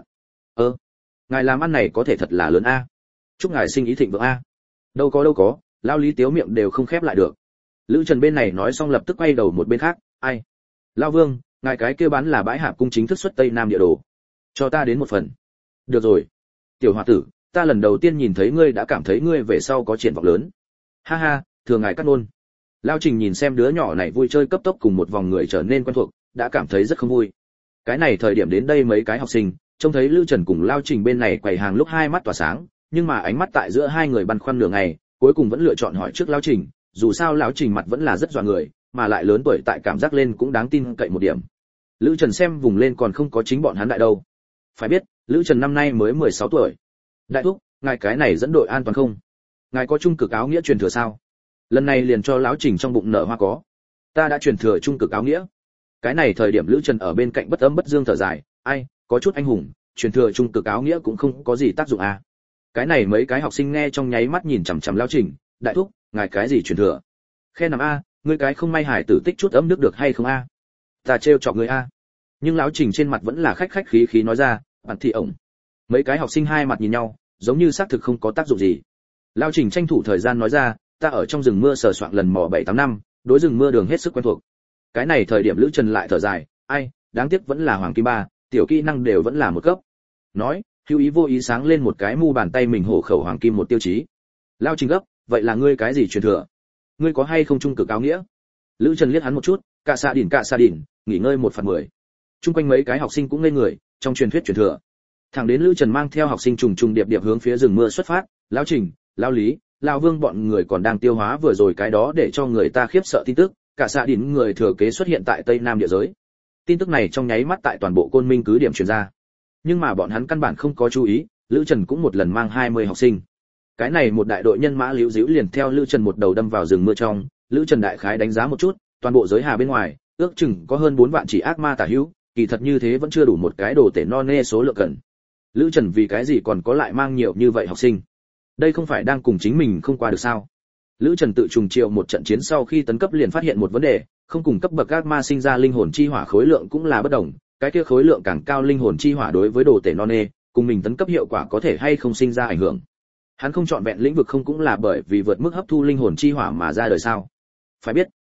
Ngài làm ăn này có thể thật là lớn a. Chúc ngài sinh ý thịnh vượng a. Đâu có, Lão Lý tiếu miệng đều không khép lại được. Lữ Trần bên này nói xong lập tức quay đầu một bên khác, ai? Lão Vương, ngài cái kia bán là bãi hạp cung chính thức xuất Tây Nam địa đồ. Cho ta đến một phần. Được rồi. Tiểu hòa tử, ta lần đầu tiên nhìn thấy ngươi đã cảm thấy ngươi về sau có triển vọng lớn. Ha ha, thường ngài cắt nôn. Lão Trình nhìn xem đứa nhỏ này vui chơi cấp tốc cùng một vòng người trở nên quen thuộc, đã cảm thấy rất không vui. Cái này thời điểm đến đây mấy cái học sinh, trông thấy Lữ Trần cùng Lão Trình bên này quầy hàng lúc hai mắt tỏa sáng, nhưng mà ánh mắt tại giữa hai người băn khoăn nửa ngày, cuối cùng vẫn lựa chọn hỏi trước Lão Trình, dù sao Lão Trình mặt vẫn là rất dọa người, mà lại lớn tuổi tại cảm giác lên cũng đáng tin cậy một điểm. Lữ Trần xem vùng lên còn không có chính bọn hắn đại đâu. Phải biết, Lữ Trần năm nay mới 16 tuổi. Đại thúc, ngài cái này dẫn đội an toàn không? Ngài có trung cực áo nghĩa truyền thừa sao? Lần này liền cho Lão Trình trong bụng nở hoa có. Ta đã truyền thừa trung cực áo nghĩa. Cái này thời điểm Lữ Trần ở bên cạnh bất âm bất dương thở dài, ai, có chút anh hùng, truyền thừa trung cực áo nghĩa cũng không có gì tác dụng à. Cái này mấy cái học sinh nghe trong nháy mắt nhìn chằm chằm Lão Trình, đại thúc, ngài cái gì truyền thừa? Khe nằm a, ngươi cái không may hải tử tích chút ấm nước được hay không a? Ta trêu chọc ngươi a. Nhưng Lão Trình trên mặt vẫn là khách khách khí khí nói ra, bản thị ổng. Mấy cái học sinh hai mặt nhìn nhau, giống như xác thực không có tác dụng gì. Lão Trình tranh thủ thời gian nói ra, ta ở trong rừng mưa sờ soạn lần mò 7-8 năm, đối rừng mưa đường hết sức quen thuộc. Cái này thời điểm Lữ Trần lại thở dài, ai, đáng tiếc vẫn là Hoàng Kim 3, tiểu kỹ năng đều vẫn là một cấp. Nói, hữu ý vô ý sáng lên một cái mu bàn tay mình hổ khẩu Hoàng Kim một tiêu chí. Lão Trình gấp, vậy là ngươi cái gì truyền thừa? Ngươi có hay không trung cực áo nghĩa? Lữ Trần liếc hắn một chút, Cạ Xạ Đỉnh, nghỉ ngơi 1/10. Trung quanh mấy cái học sinh cũng ngây người, trong truyền thuyết truyền thừa. Thẳng đến Lữ Trần mang theo học sinh trùng trùng điệp điệp hướng phía rừng mưa xuất phát, Lão Trình, Lão Lý, Lão Vương bọn người còn đang tiêu hóa vừa rồi cái đó để cho người ta khiếp sợ tin tức, Cạ Xạ Đỉnh người thừa kế xuất hiện tại Tây Nam địa giới. Tin tức này trong nháy mắt tại toàn bộ Côn Minh cứ điểm truyền ra. Nhưng mà bọn hắn căn bản không có chú ý, Lữ Trần cũng một lần mang 20 học sinh. Cái này một đại đội nhân mã líu díu liền theo Lữ Trần một đầu đâm vào rừng mưa trong, Lữ Trần đại khái đánh giá một chút, toàn bộ giới hà bên ngoài, ước chừng có hơn 4 vạn chỉ ác ma tả hữu, kỳ thật như thế vẫn chưa đủ một cái đồ tể no nê số lượng cần. Lữ Trần vì cái gì còn có lại mang nhiều như vậy học sinh? Đây không phải đang cùng chính mình không qua được sao? Lữ Trần tự trùng triệu một trận chiến sau khi tấn cấp liền phát hiện một vấn đề, không cùng cấp bậc ác ma sinh ra linh hồn chi hỏa khối lượng cũng là bất đồng, cái kia khối lượng càng cao linh hồn chi hỏa đối với đồ tể no nê, cùng mình tấn cấp hiệu quả có thể hay không sinh ra ảnh hưởng. Hắn không chọn vẹn lĩnh vực không cũng là bởi vì vượt mức hấp thu linh hồn chi hỏa mà ra đời sao? Phải biết,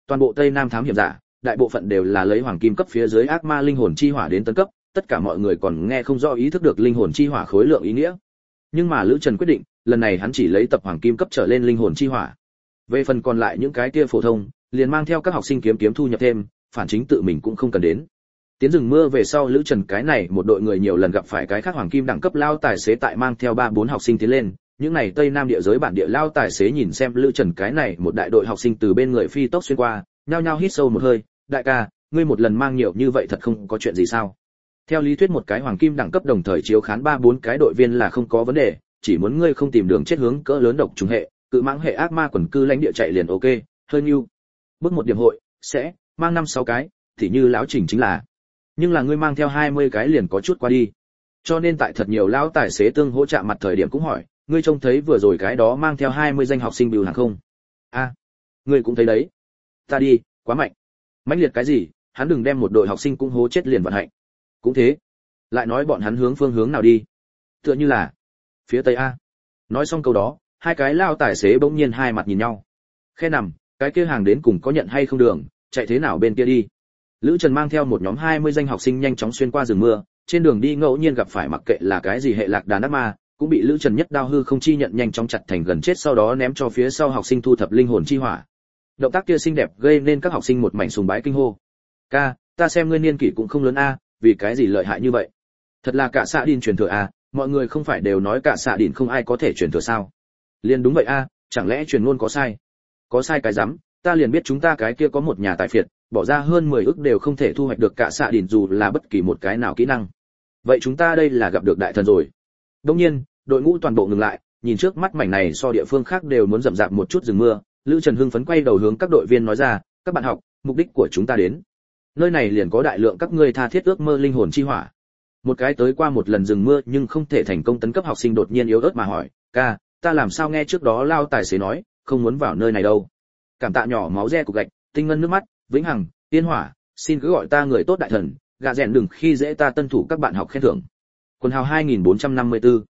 Toàn bộ Tây Nam thám hiểm giả, đại bộ phận đều là lấy hoàng kim cấp phía dưới ác ma linh hồn chi hỏa đến tấn cấp, tất cả mọi người còn nghe không rõ ý thức được linh hồn chi hỏa khối lượng ý nghĩa. Nhưng mà Lữ Trần quyết định, lần này hắn chỉ lấy tập hoàng kim cấp trở lên linh hồn chi hỏa. Về phần còn lại những cái kia phổ thông, liền mang theo các học sinh kiếm thu nhập thêm, phản chính tự mình cũng không cần đến. Tiến rừng mưa về sau Lữ Trần cái này một đội người nhiều lần gặp phải cái khác hoàng kim đẳng cấp lao tài xế tại mang theo 3-4 học sinh tiến lên, những này Tây Nam địa giới bản địa lao tài xế nhìn xem Lữ Trần cái này một đại đội học sinh từ bên người phi tốc xuyên qua, nhao nhao hít sâu một hơi, đại ca, ngươi một lần mang nhiều như vậy thật không có chuyện gì sao? Theo lý thuyết một cái hoàng kim đẳng cấp đồng thời chiếu khán 3-4 cái đội viên là không có vấn đề, chỉ muốn ngươi không tìm đường chết hướng cỡ lớn độc trùng hệ, cự mãng hệ ác ma quần cư lãnh địa chạy liền ok, hơn nhiêu. Bước một điểm hội, sẽ mang 5-6 cái, thì như lão Trình chính là. Nhưng là ngươi mang theo 20 cái liền có chút qua đi. Cho nên tại thật nhiều lão tài xế tương hỗ trợ mặt thời điểm cũng hỏi, ngươi trông thấy vừa rồi cái đó mang theo 20 danh học sinh bưu hàng không? A, ngươi cũng thấy đấy. Ta đi, quá mạnh. Mãnh liệt cái gì, hắn đừng đem một đội học sinh cũng hố chết liền vận hạnh. Cũng thế. Lại nói bọn hắn hướng phương hướng nào đi? Tựa như là phía tây a. Nói xong câu đó, hai cái lao tài xế bỗng nhiên hai mặt nhìn nhau. Khe nằm, cái kia hàng đến cùng có nhận hay không đường, chạy thế nào bên kia đi? Lữ Trần mang theo một nhóm 20 danh học sinh nhanh chóng xuyên qua rừng mưa, trên đường đi ngẫu nhiên gặp phải mặc kệ là cái gì hệ lạc đàn ác ma, cũng bị Lữ Trần nhất đao hư không chi nhận nhanh chóng chặt thành gần chết, sau đó ném cho phía sau học sinh thu thập linh hồn chi hỏa. Động tác kia xinh đẹp gây nên các học sinh một mảnh sùng bái kinh hô. Ca, ta xem ngươi niên kỷ cũng không lớn a, vì cái gì lợi hại như vậy? Thật là cả xạ đìn truyền thừa a, mọi người không phải đều nói cả xạ đìn không ai có thể truyền thừa sao? Liên đúng vậy a, chẳng lẽ truyền ngôn có sai? Có sai cái rắm, ta liền biết chúng ta cái kia có một nhà tài phiệt, bỏ ra hơn 10 ức đều không thể thu hoạch được cả xạ đỉnh dù là bất kỳ một cái nào kỹ năng. Vậy chúng ta đây là gặp được đại thần rồi. Đương nhiên, đội ngũ toàn bộ ngừng lại, nhìn trước mắt mảnh này so địa phương khác đều muốn rậm rạp một chút rừng mưa, Lữ Trần hưng phấn quay đầu hướng các đội viên nói ra, các bạn học, mục đích của chúng ta đến. Nơi này liền có đại lượng các ngươi tha thiết ước mơ linh hồn chi hỏa. Một cái tới qua một lần rừng mưa nhưng không thể thành công tấn cấp học sinh đột nhiên yếu ớt mà hỏi, ca, ta làm sao nghe trước đó lao tài xế nói, không muốn vào nơi này đâu. Cảm tạ nhỏ máu re cục gạch, tinh ngân nước mắt, vĩnh hằng, tiên hỏa, xin cứ gọi ta người tốt đại thần, gạ rèn đừng khi dễ ta tân thủ các bạn học khen thưởng. Quần hào 2454,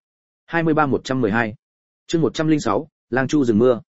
23112, chương 106, lang chu rừng mưa.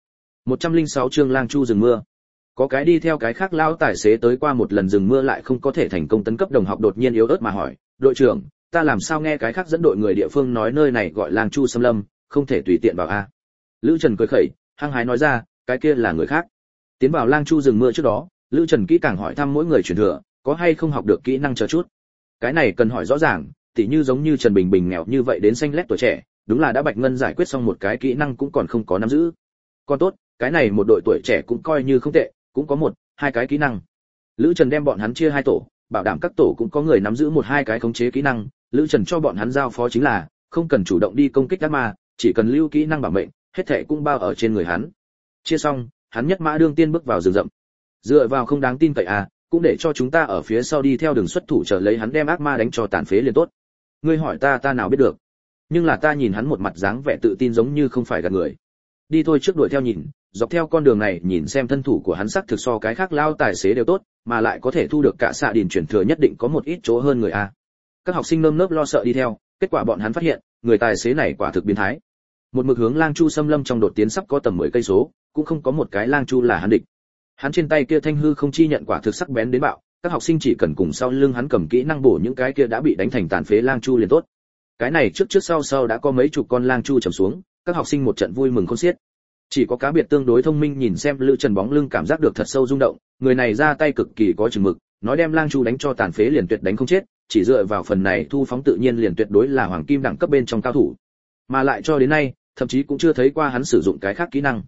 106 chương lang chu rừng mưa. Có cái đi theo cái khác lao tài xế tới qua một lần rừng mưa lại không có thể thành công tấn cấp đồng học đột nhiên yếu ớt mà hỏi, đội trưởng, ta làm sao nghe cái khác dẫn đội người địa phương nói nơi này gọi lang chu xâm lâm, không thể tùy tiện vào a. Lữ Trần cười khẩy, hăng hái nói ra, cái kia là người khác. Tiến vào lang chu rừng mưa trước đó, Lữ Trần kỹ càng hỏi thăm mỗi người truyền thừa, có hay không học được kỹ năng chờ chút. Cái này cần hỏi rõ ràng, tỉ như giống như Trần Bình Bình nghèo như vậy đến xanh lét tuổi trẻ, đúng là đã Bạch Ngân giải quyết xong một cái kỹ năng cũng còn không có nắm giữ. Còn tốt, cái này một đội tuổi trẻ cũng coi như không tệ, cũng có 1-2 cái kỹ năng. Lữ Trần đem bọn hắn chia 2 tổ, bảo đảm các tổ cũng có người nắm giữ 1-2 cái khống chế kỹ năng, Lữ Trần cho bọn hắn giao phó chính là, không cần chủ động đi công kích ác ma, chỉ cần lưu kỹ năng bảo mệnh, hết thảy cũng bao ở trên người hắn. Chia xong, hắn nhất mã đương tiên bước vào rừng rậm. Dựa vào không đáng tin cậy à, cũng để cho chúng ta ở phía sau đi theo đường xuất thủ chờ lấy hắn đem ác ma đánh cho tàn phế liền tốt. Ngươi hỏi ta nào biết được. Nhưng là ta nhìn hắn một mặt dáng vẻ tự tin giống như không phải gạt người. Đi thôi trước đuổi theo nhìn, dọc theo con đường này nhìn xem thân thủ của hắn sắc thực so cái khác lao tài xế đều tốt, mà lại có thể thu được cả xạ đỉnh chuyển thừa nhất định có một ít chỗ hơn người a. Các học sinh nơm nớp lo sợ đi theo, kết quả bọn hắn phát hiện, người tài xế này quả thực biến thái. Một mực hướng lang chu xâm lâm trong đột tiến sắp có tầm 10 cây số, cũng không có một cái lang chu là hắn địch. Hắn trên tay kia thanh hư không chi nhận quả thực sắc bén đến bạo, các học sinh chỉ cần cùng sau lưng hắn cầm kỹ năng bổ những cái kia đã bị đánh thành tàn phế lang chu liền tốt. Cái này trước sau đã có mấy chục con lang chu trầm xuống, các học sinh một trận vui mừng khôn xiết. Chỉ có cá biệt tương đối thông minh nhìn xem Lữ Trần bóng lưng cảm giác được thật sâu rung động, người này ra tay cực kỳ có chừng mực, nói đem lang chu đánh cho tàn phế liền tuyệt đánh không chết, chỉ dựa vào phần này thu phóng tự nhiên liền tuyệt đối là hoàng kim đẳng cấp bên trong cao thủ. Mà lại cho đến nay, thậm chí cũng chưa thấy qua hắn sử dụng cái khác kỹ năng.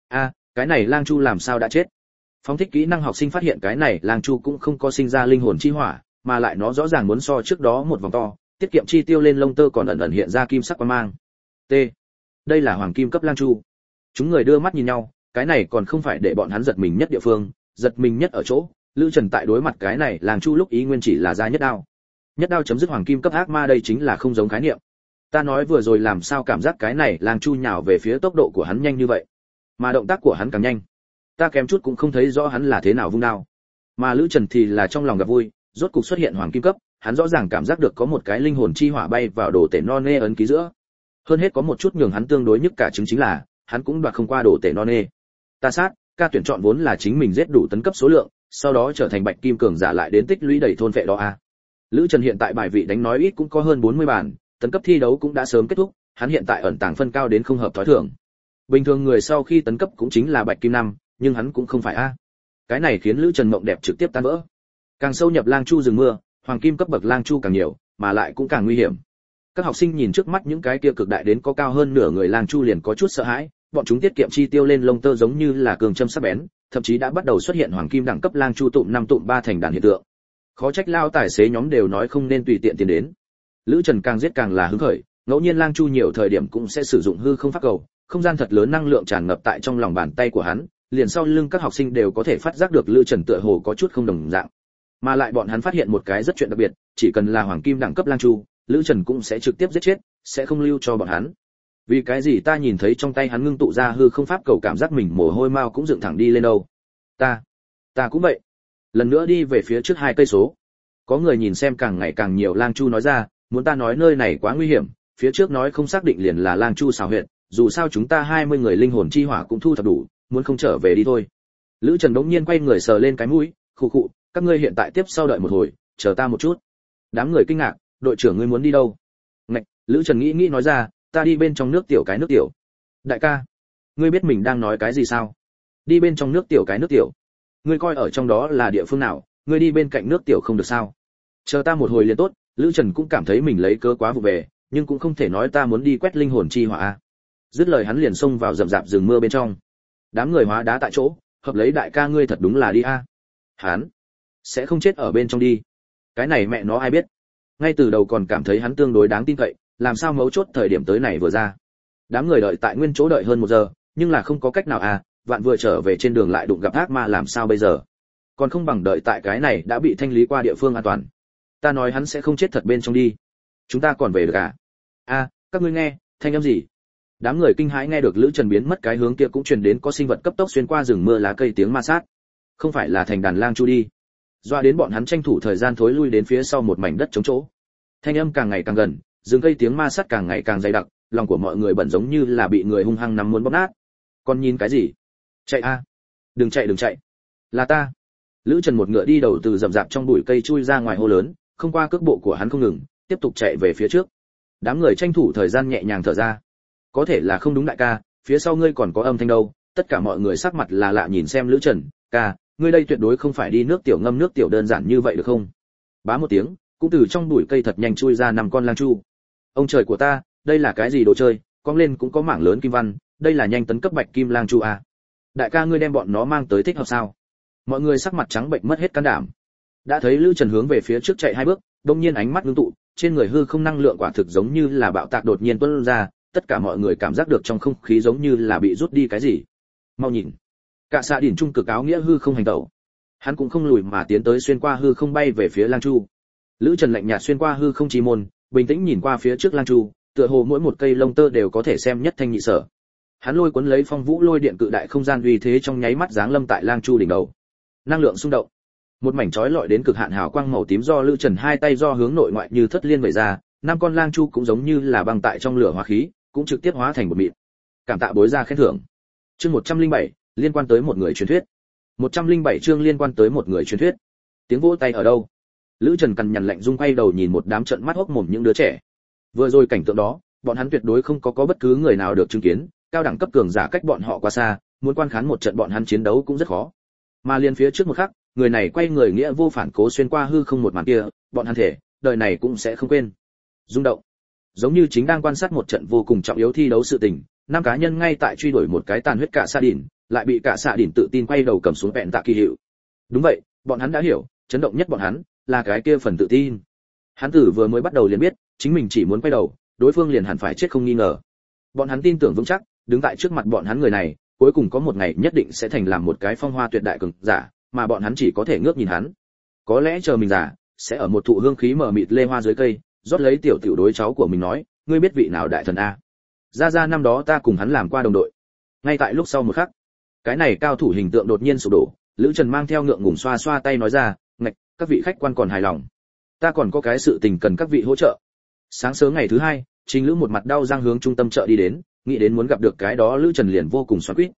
Cái này lang chu làm sao đã chết? Phóng thích kỹ năng học sinh phát hiện cái này lang chu cũng không có sinh ra linh hồn chi hỏa, mà lại nó rõ ràng muốn so trước đó một vòng to, tiết kiệm chi tiêu lên lông tơ còn ẩn ẩn hiện ra kim sắc quang mang. T. Đây là hoàng kim cấp lang chu. Chúng người đưa mắt nhìn nhau, cái này còn không phải để bọn hắn giật mình nhất địa phương, giật mình nhất ở chỗ, Lữ Trần tại đối mặt cái này lang chu lúc ý nguyên chỉ là ra nhất đao. Nhất đao chấm dứt hoàng kim cấp ác ma đây chính là không giống khái niệm. Ta nói vừa rồi làm sao cảm giác cái này lang chu nhào về phía tốc độ của hắn nhanh như vậy, mà động tác của hắn càng nhanh. Ta kém chút cũng không thấy rõ hắn là thế nào vung đao. Mà Lữ Trần thì là trong lòng gặp vui, rốt cục xuất hiện hoàng kim cấp, hắn rõ ràng cảm giác được có một cái linh hồn chi hỏa bay vào đồ tể non nê ấn ký giữa. Hơn hết có một chút nhường hắn tương đối nhất cả chứng chính là, hắn cũng đoạt không qua đồ tể non nê. Ta sát, ca tuyển chọn vốn là chính mình giết đủ tấn cấp số lượng, sau đó trở thành bạch kim cường giả lại đến tích lũy đầy thôn vệ đó a. Lữ Trần hiện tại bài vị đánh nói ít cũng có hơn 40 bản, tấn cấp thi đấu cũng đã sớm kết thúc, hắn hiện tại ẩn tàng phân cao đến không hợp thói thường. Bình thường người sau khi tấn cấp cũng chính là bạch kim 5, nhưng hắn cũng không phải a. Cái này khiến Lữ Trần mộng đẹp trực tiếp tan vỡ. Càng sâu nhập lang chu rừng mưa, hoàng kim cấp bậc lang chu càng nhiều, mà lại cũng càng nguy hiểm. Các học sinh nhìn trước mắt những cái kia cực đại đến có cao hơn nửa người lang chu liền có chút sợ hãi, bọn chúng tiết kiệm chi tiêu lên lông tơ giống như là cường châm sắc bén, thậm chí đã bắt đầu xuất hiện hoàng kim đẳng cấp lang chu tụm 5 tụm 3 thành đàn hiện tượng. Khó trách lao tài xế nhóm đều nói không nên tùy tiện tiến đến. Lữ Trần càng giết càng là hứng khởi, ngẫu nhiên lang chu nhiều thời điểm cũng sẽ sử dụng hư không pháp cầu, không gian thật lớn năng lượng tràn ngập tại trong lòng bàn tay của hắn, liền sau lưng các học sinh đều có thể phát giác được Lữ Trần tựa hồ có chút không đồng dạng. Mà lại bọn hắn phát hiện một cái rất chuyện đặc biệt, chỉ cần là hoàng kim đẳng cấp lang chu, Lữ Trần cũng sẽ trực tiếp giết chết, sẽ không lưu cho bọn hắn. Vì cái gì ta nhìn thấy trong tay hắn ngưng tụ ra hư không pháp cầu cảm giác mình mồ hôi mao cũng dựng thẳng đi lên đâu. Ta cũng vậy. Lần nữa đi về phía trước 2 cây số. Có người nhìn xem càng ngày càng nhiều lang chu nói ra, muốn ta nói nơi này quá nguy hiểm, phía trước nói không xác định liền là lang chu xào huyệt, dù sao chúng ta 20 người linh hồn chi hỏa cũng thu thập đủ, muốn không trở về đi thôi. Lữ Trần đống nhiên quay người sờ lên cái mũi, khụ khụ, các ngươi hiện tại tiếp sau đợi một hồi, chờ ta một chút. Đám người kinh ngạc, đội trưởng ngươi muốn đi đâu? Ngạch, Lữ Trần nghĩ nói ra, ta đi bên trong nước tiểu cái nước tiểu. Đại ca, ngươi biết mình đang nói cái gì sao? Đi bên trong nước tiểu cái nước tiểu. Ngươi coi ở trong đó là địa phương nào, ngươi đi bên cạnh nước tiểu không được sao? Chờ ta một hồi liền tốt. Lữ Trần cũng cảm thấy mình lấy cớ quá vụ về, nhưng cũng không thể nói ta muốn đi quét linh hồn chi hỏa a. Dứt lời hắn liền xông vào rậm rạp rừng mưa bên trong. Đám người hóa đá tại chỗ, hợp lấy đại ca ngươi thật đúng là đi a. Hắn sẽ không chết ở bên trong đi. Cái này mẹ nó ai biết. Ngay từ đầu còn cảm thấy hắn tương đối đáng tin cậy, làm sao mấu chốt thời điểm tới này vừa ra. Đám người đợi tại nguyên chỗ đợi hơn 1 giờ, nhưng là không có cách nào à, vạn vừa trở về trên đường lại đụng gặp ác ma làm sao bây giờ. Còn không bằng đợi tại cái này đã bị thanh lý qua địa phương an toàn. Ta nói hắn sẽ không chết thật bên trong đi. Chúng ta còn về được à? A, các ngươi nghe, thanh âm gì? Đám người kinh hãi nghe được Lữ Trần biến mất cái hướng kia cũng truyền đến có sinh vật cấp tốc xuyên qua rừng mưa lá cây tiếng ma sát. Không phải là thành đàn lang chu đi. Doa đến bọn hắn tranh thủ thời gian thối lui đến phía sau một mảnh đất trống chỗ. Thanh âm càng ngày càng gần, rừng cây tiếng ma sát càng ngày càng dày đặc, lòng của mọi người bận giống như là bị người hung hăng nắm muốn bóp nát. Còn nhìn cái gì? Chạy a! Đừng chạy! Là ta! Lữ Trần một ngựa đi đầu từ rậm rạp trong bụi cây chui ra ngoài hô lớn, không qua cước bộ của hắn không ngừng, tiếp tục chạy về phía trước. Đám người tranh thủ thời gian nhẹ nhàng thở ra. Có thể là không đúng đại ca, phía sau ngươi còn có âm thanh đâu. Tất cả mọi người sắc mặt là lạ nhìn xem Lữ Trần, ca, ngươi đây tuyệt đối không phải đi nước tiểu ngâm nước tiểu đơn giản như vậy được không? Bá một tiếng, cũng từ trong bụi cây thật nhanh chui ra 5 con lang chu. Ông trời của ta, đây là cái gì đồ chơi, cong lên cũng có mảng lớn kim văn, đây là nhanh tấn cấp bạch kim lang chu à? Đại ca ngươi đem bọn nó mang tới thích hợp sao? Mọi người sắc mặt trắng bệnh mất hết can đảm. Đã thấy Lữ Trần hướng về phía trước chạy 2 bước, đột nhiên ánh mắt ngưng tụ, trên người hư không năng lượng quả thực giống như là bạo tạc đột nhiên tuôn ra, tất cả mọi người cảm giác được trong không khí giống như là bị rút đi cái gì. Mau nhìn, cả xạ đỉnh trung cực áo nghĩa hư không hành động. Hắn cũng không lùi mà tiến tới xuyên qua hư không bay về phía lang chu. Lữ Trần lạnh nhạt xuyên qua hư không chi môn, bình tĩnh nhìn qua phía trước lang chu, tựa hồ mỗi một cây lông tơ đều có thể xem nhất thanh nhị sở. Hắn lôi cuốn lấy phong vũ lôi điện cự đại không gian uy thế trong nháy mắt giáng lâm tại lang chu đỉnh đầu. Năng lượng xung động, một mảnh chói lọi đến cực hạn hào quang màu tím do Lữ Trần 2 tay do hướng nội ngoại như thất liên vẩy ra, 5 con lang chu cũng giống như là băng tại trong lửa hóa khí, cũng trực tiếp hóa thành một mịn. Cảm tạ bối ra khen thưởng. Chương 107, liên quan tới một người truyền thuyết. 107 chương liên quan tới một người truyền thuyết. Tiếng vỗ tay ở đâu? Lữ Trần cằn nhằn lạnh rung quay đầu nhìn một đám trợn mắt hốc mồm những đứa trẻ. Vừa rồi cảnh tượng đó, bọn hắn tuyệt đối không có bất cứ người nào được chứng kiến, cao đẳng cấp cường giả cách bọn họ quá xa, muốn quan khán một trận bọn hắn chiến đấu cũng rất khó. Mà liền phía trước một khắc, người này quay người nghĩa vô phản cố xuyên qua hư không một màn kia, bọn hắn thể, đời này cũng sẽ không quên. Rung động, giống như chính đang quan sát một trận vô cùng trọng yếu thi đấu sự tình, 5 cá nhân ngay tại truy đuổi một cái tàn huyết cả xạ đỉnh, lại bị cả xạ đỉnh tự tin quay đầu cầm xuống vẹn tạ kỳ hiệu. Đúng vậy, bọn hắn đã hiểu, chấn động nhất bọn hắn là cái kia phần tự tin. Hắn tử vừa mới bắt đầu liền biết, chính mình chỉ muốn quay đầu, đối phương liền hẳn phải chết không nghi ngờ. Bọn hắn tin tưởng vững chắc, đứng tại trước mặt bọn hắn người này, cuối cùng có một ngày nhất định sẽ thành làm một cái phong hoa tuyệt đại cường giả, mà bọn hắn chỉ có thể ngước nhìn hắn. Có lẽ chờ mình già, sẽ ở một thụ hương khí mờ mịt lê hoa dưới cây, rót lấy tiểu tiểu đối cháu của mình nói, ngươi biết vị nào đại thần a? Ra năm đó ta cùng hắn làm qua đồng đội. Ngay tại lúc sau một khắc, cái này cao thủ hình tượng đột nhiên sụp đổ, Lữ Trần mang theo ngượng ngùng xoa xoa tay nói ra, ngạch, các vị khách quan còn hài lòng. Ta còn có cái sự tình cần các vị hỗ trợ. Sáng sớm ngày thứ 2, Trình Lữ một mặt đau răng hướng trung tâm chợ đi đến, nghĩ đến muốn gặp được cái đó Lữ Trần liền vô cùng xoắn xuýt.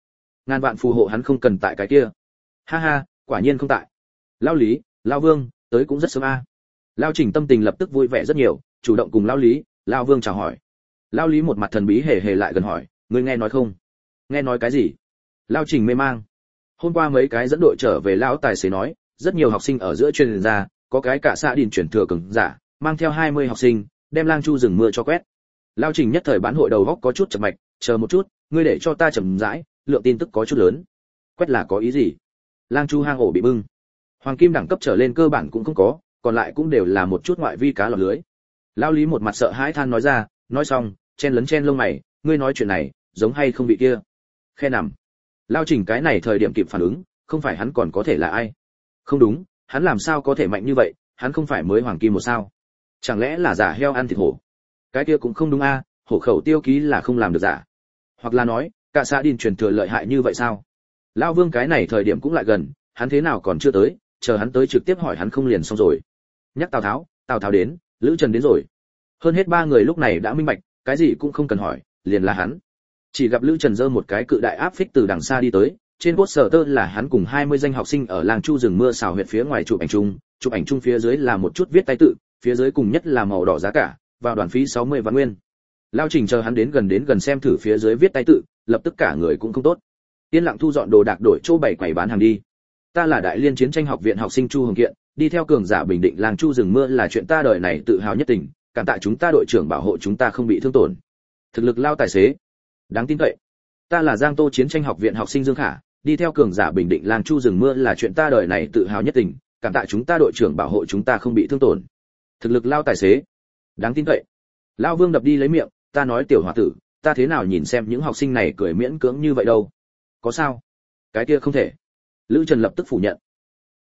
ngàn vạn phù hộ hắn không cần tại cái kia. Ha ha, quả nhiên không tại. Lão Lý, lão Vương, tới cũng rất sớm a. Lão Trình tâm tình lập tức vui vẻ rất nhiều, chủ động cùng lão Lý, lão Vương chào hỏi. Lão Lý một mặt thần bí hề hề lại gần hỏi, ngươi nghe nói không? Nghe nói cái gì? Lão Trình mê mang. Hôm qua mấy cái dẫn đội trở về lão tài xế nói, rất nhiều học sinh ở giữa truyền ra, có cái cả xã điền chuyển thừa cường giả, mang theo 20 học sinh, đem Lang Chu rừng mưa cho quét. Lão Trình nhất thời bán hội đầu góc có chút chậm mạch, chờ một chút, ngươi để cho ta chậm rãi, lượng tin tức có chút lớn. Quét là có ý gì? Lang Chu hang ổ bị bưng. Hoàng kim đẳng cấp trở lên cơ bản cũng không có, còn lại cũng đều là một chút ngoại vi cá lọt lưới. Lão Lý một mặt sợ hãi than nói ra, nói xong, chen lông mày, ngươi nói chuyện này, giống hay không bị kia? Khe nằm. Lão Trình cái này thời điểm kịp phản ứng, không phải hắn còn có thể là ai? Không đúng, hắn làm sao có thể mạnh như vậy, hắn không phải mới hoàng kim một sao? Chẳng lẽ là giả heo ăn thịt hổ? Cái kia cũng không đúng a, hổ khẩu tiêu ký là không làm được giả. Hoặc là nói, cả xã điền truyền thừa lợi hại như vậy sao? Lão Vương cái này thời điểm cũng lại gần, hắn thế nào còn chưa tới, chờ hắn tới trực tiếp hỏi hắn không liền xong rồi. Nhắc Tào Tháo đến, Lữ Trần đến rồi. Hơn hết ba người lúc này đã minh bạch, cái gì cũng không cần hỏi, liền là hắn. Chỉ gặp Lữ Trần giơ một cái cự đại áp phích từ đằng xa đi tới, trên poster là hắn cùng 20 danh học sinh ở làng Chu rừng mưa xào huyệt phía ngoài chụp ảnh chung phía dưới là một chút viết tay tự, phía dưới cùng nhất là màu đỏ giá cả, vào đoàn phí 60 vạn nguyên. Lão Trình chờ hắn đến gần xem thử phía dưới viết tay tự, lập tức cả người cũng không tốt. Yên lặng thu dọn đồ đạc đổi chỗ bày quầy bán hàng đi. Ta là Đại Liên Chiến tranh học viện học sinh Chu Hồng Kiện, đi theo cường giả bình định làng Chu rừng mưa là chuyện ta đời này tự hào nhất tình, cảm tạ chúng ta đội trưởng bảo hộ chúng ta không bị thương tổn. Thực lực lao tài xế, đáng tin cậy. Ta là Giang Tô Chiến tranh học viện học sinh Dương Khả, đi theo cường giả bình định làng Chu rừng mưa là chuyện ta đời này tự hào nhất tình, cảm tạ chúng ta đội trưởng bảo hộ chúng ta không bị thương tổn. Thực lực lao tài xế, đáng tin cậy. Lão Vương đập đi lấy miệng, ta nói tiểu hòa tử, ta thế nào nhìn xem những học sinh này cười miễn cưỡng như vậy đâu? Có sao? Cái kia không thể. Lữ Trần lập tức phủ nhận.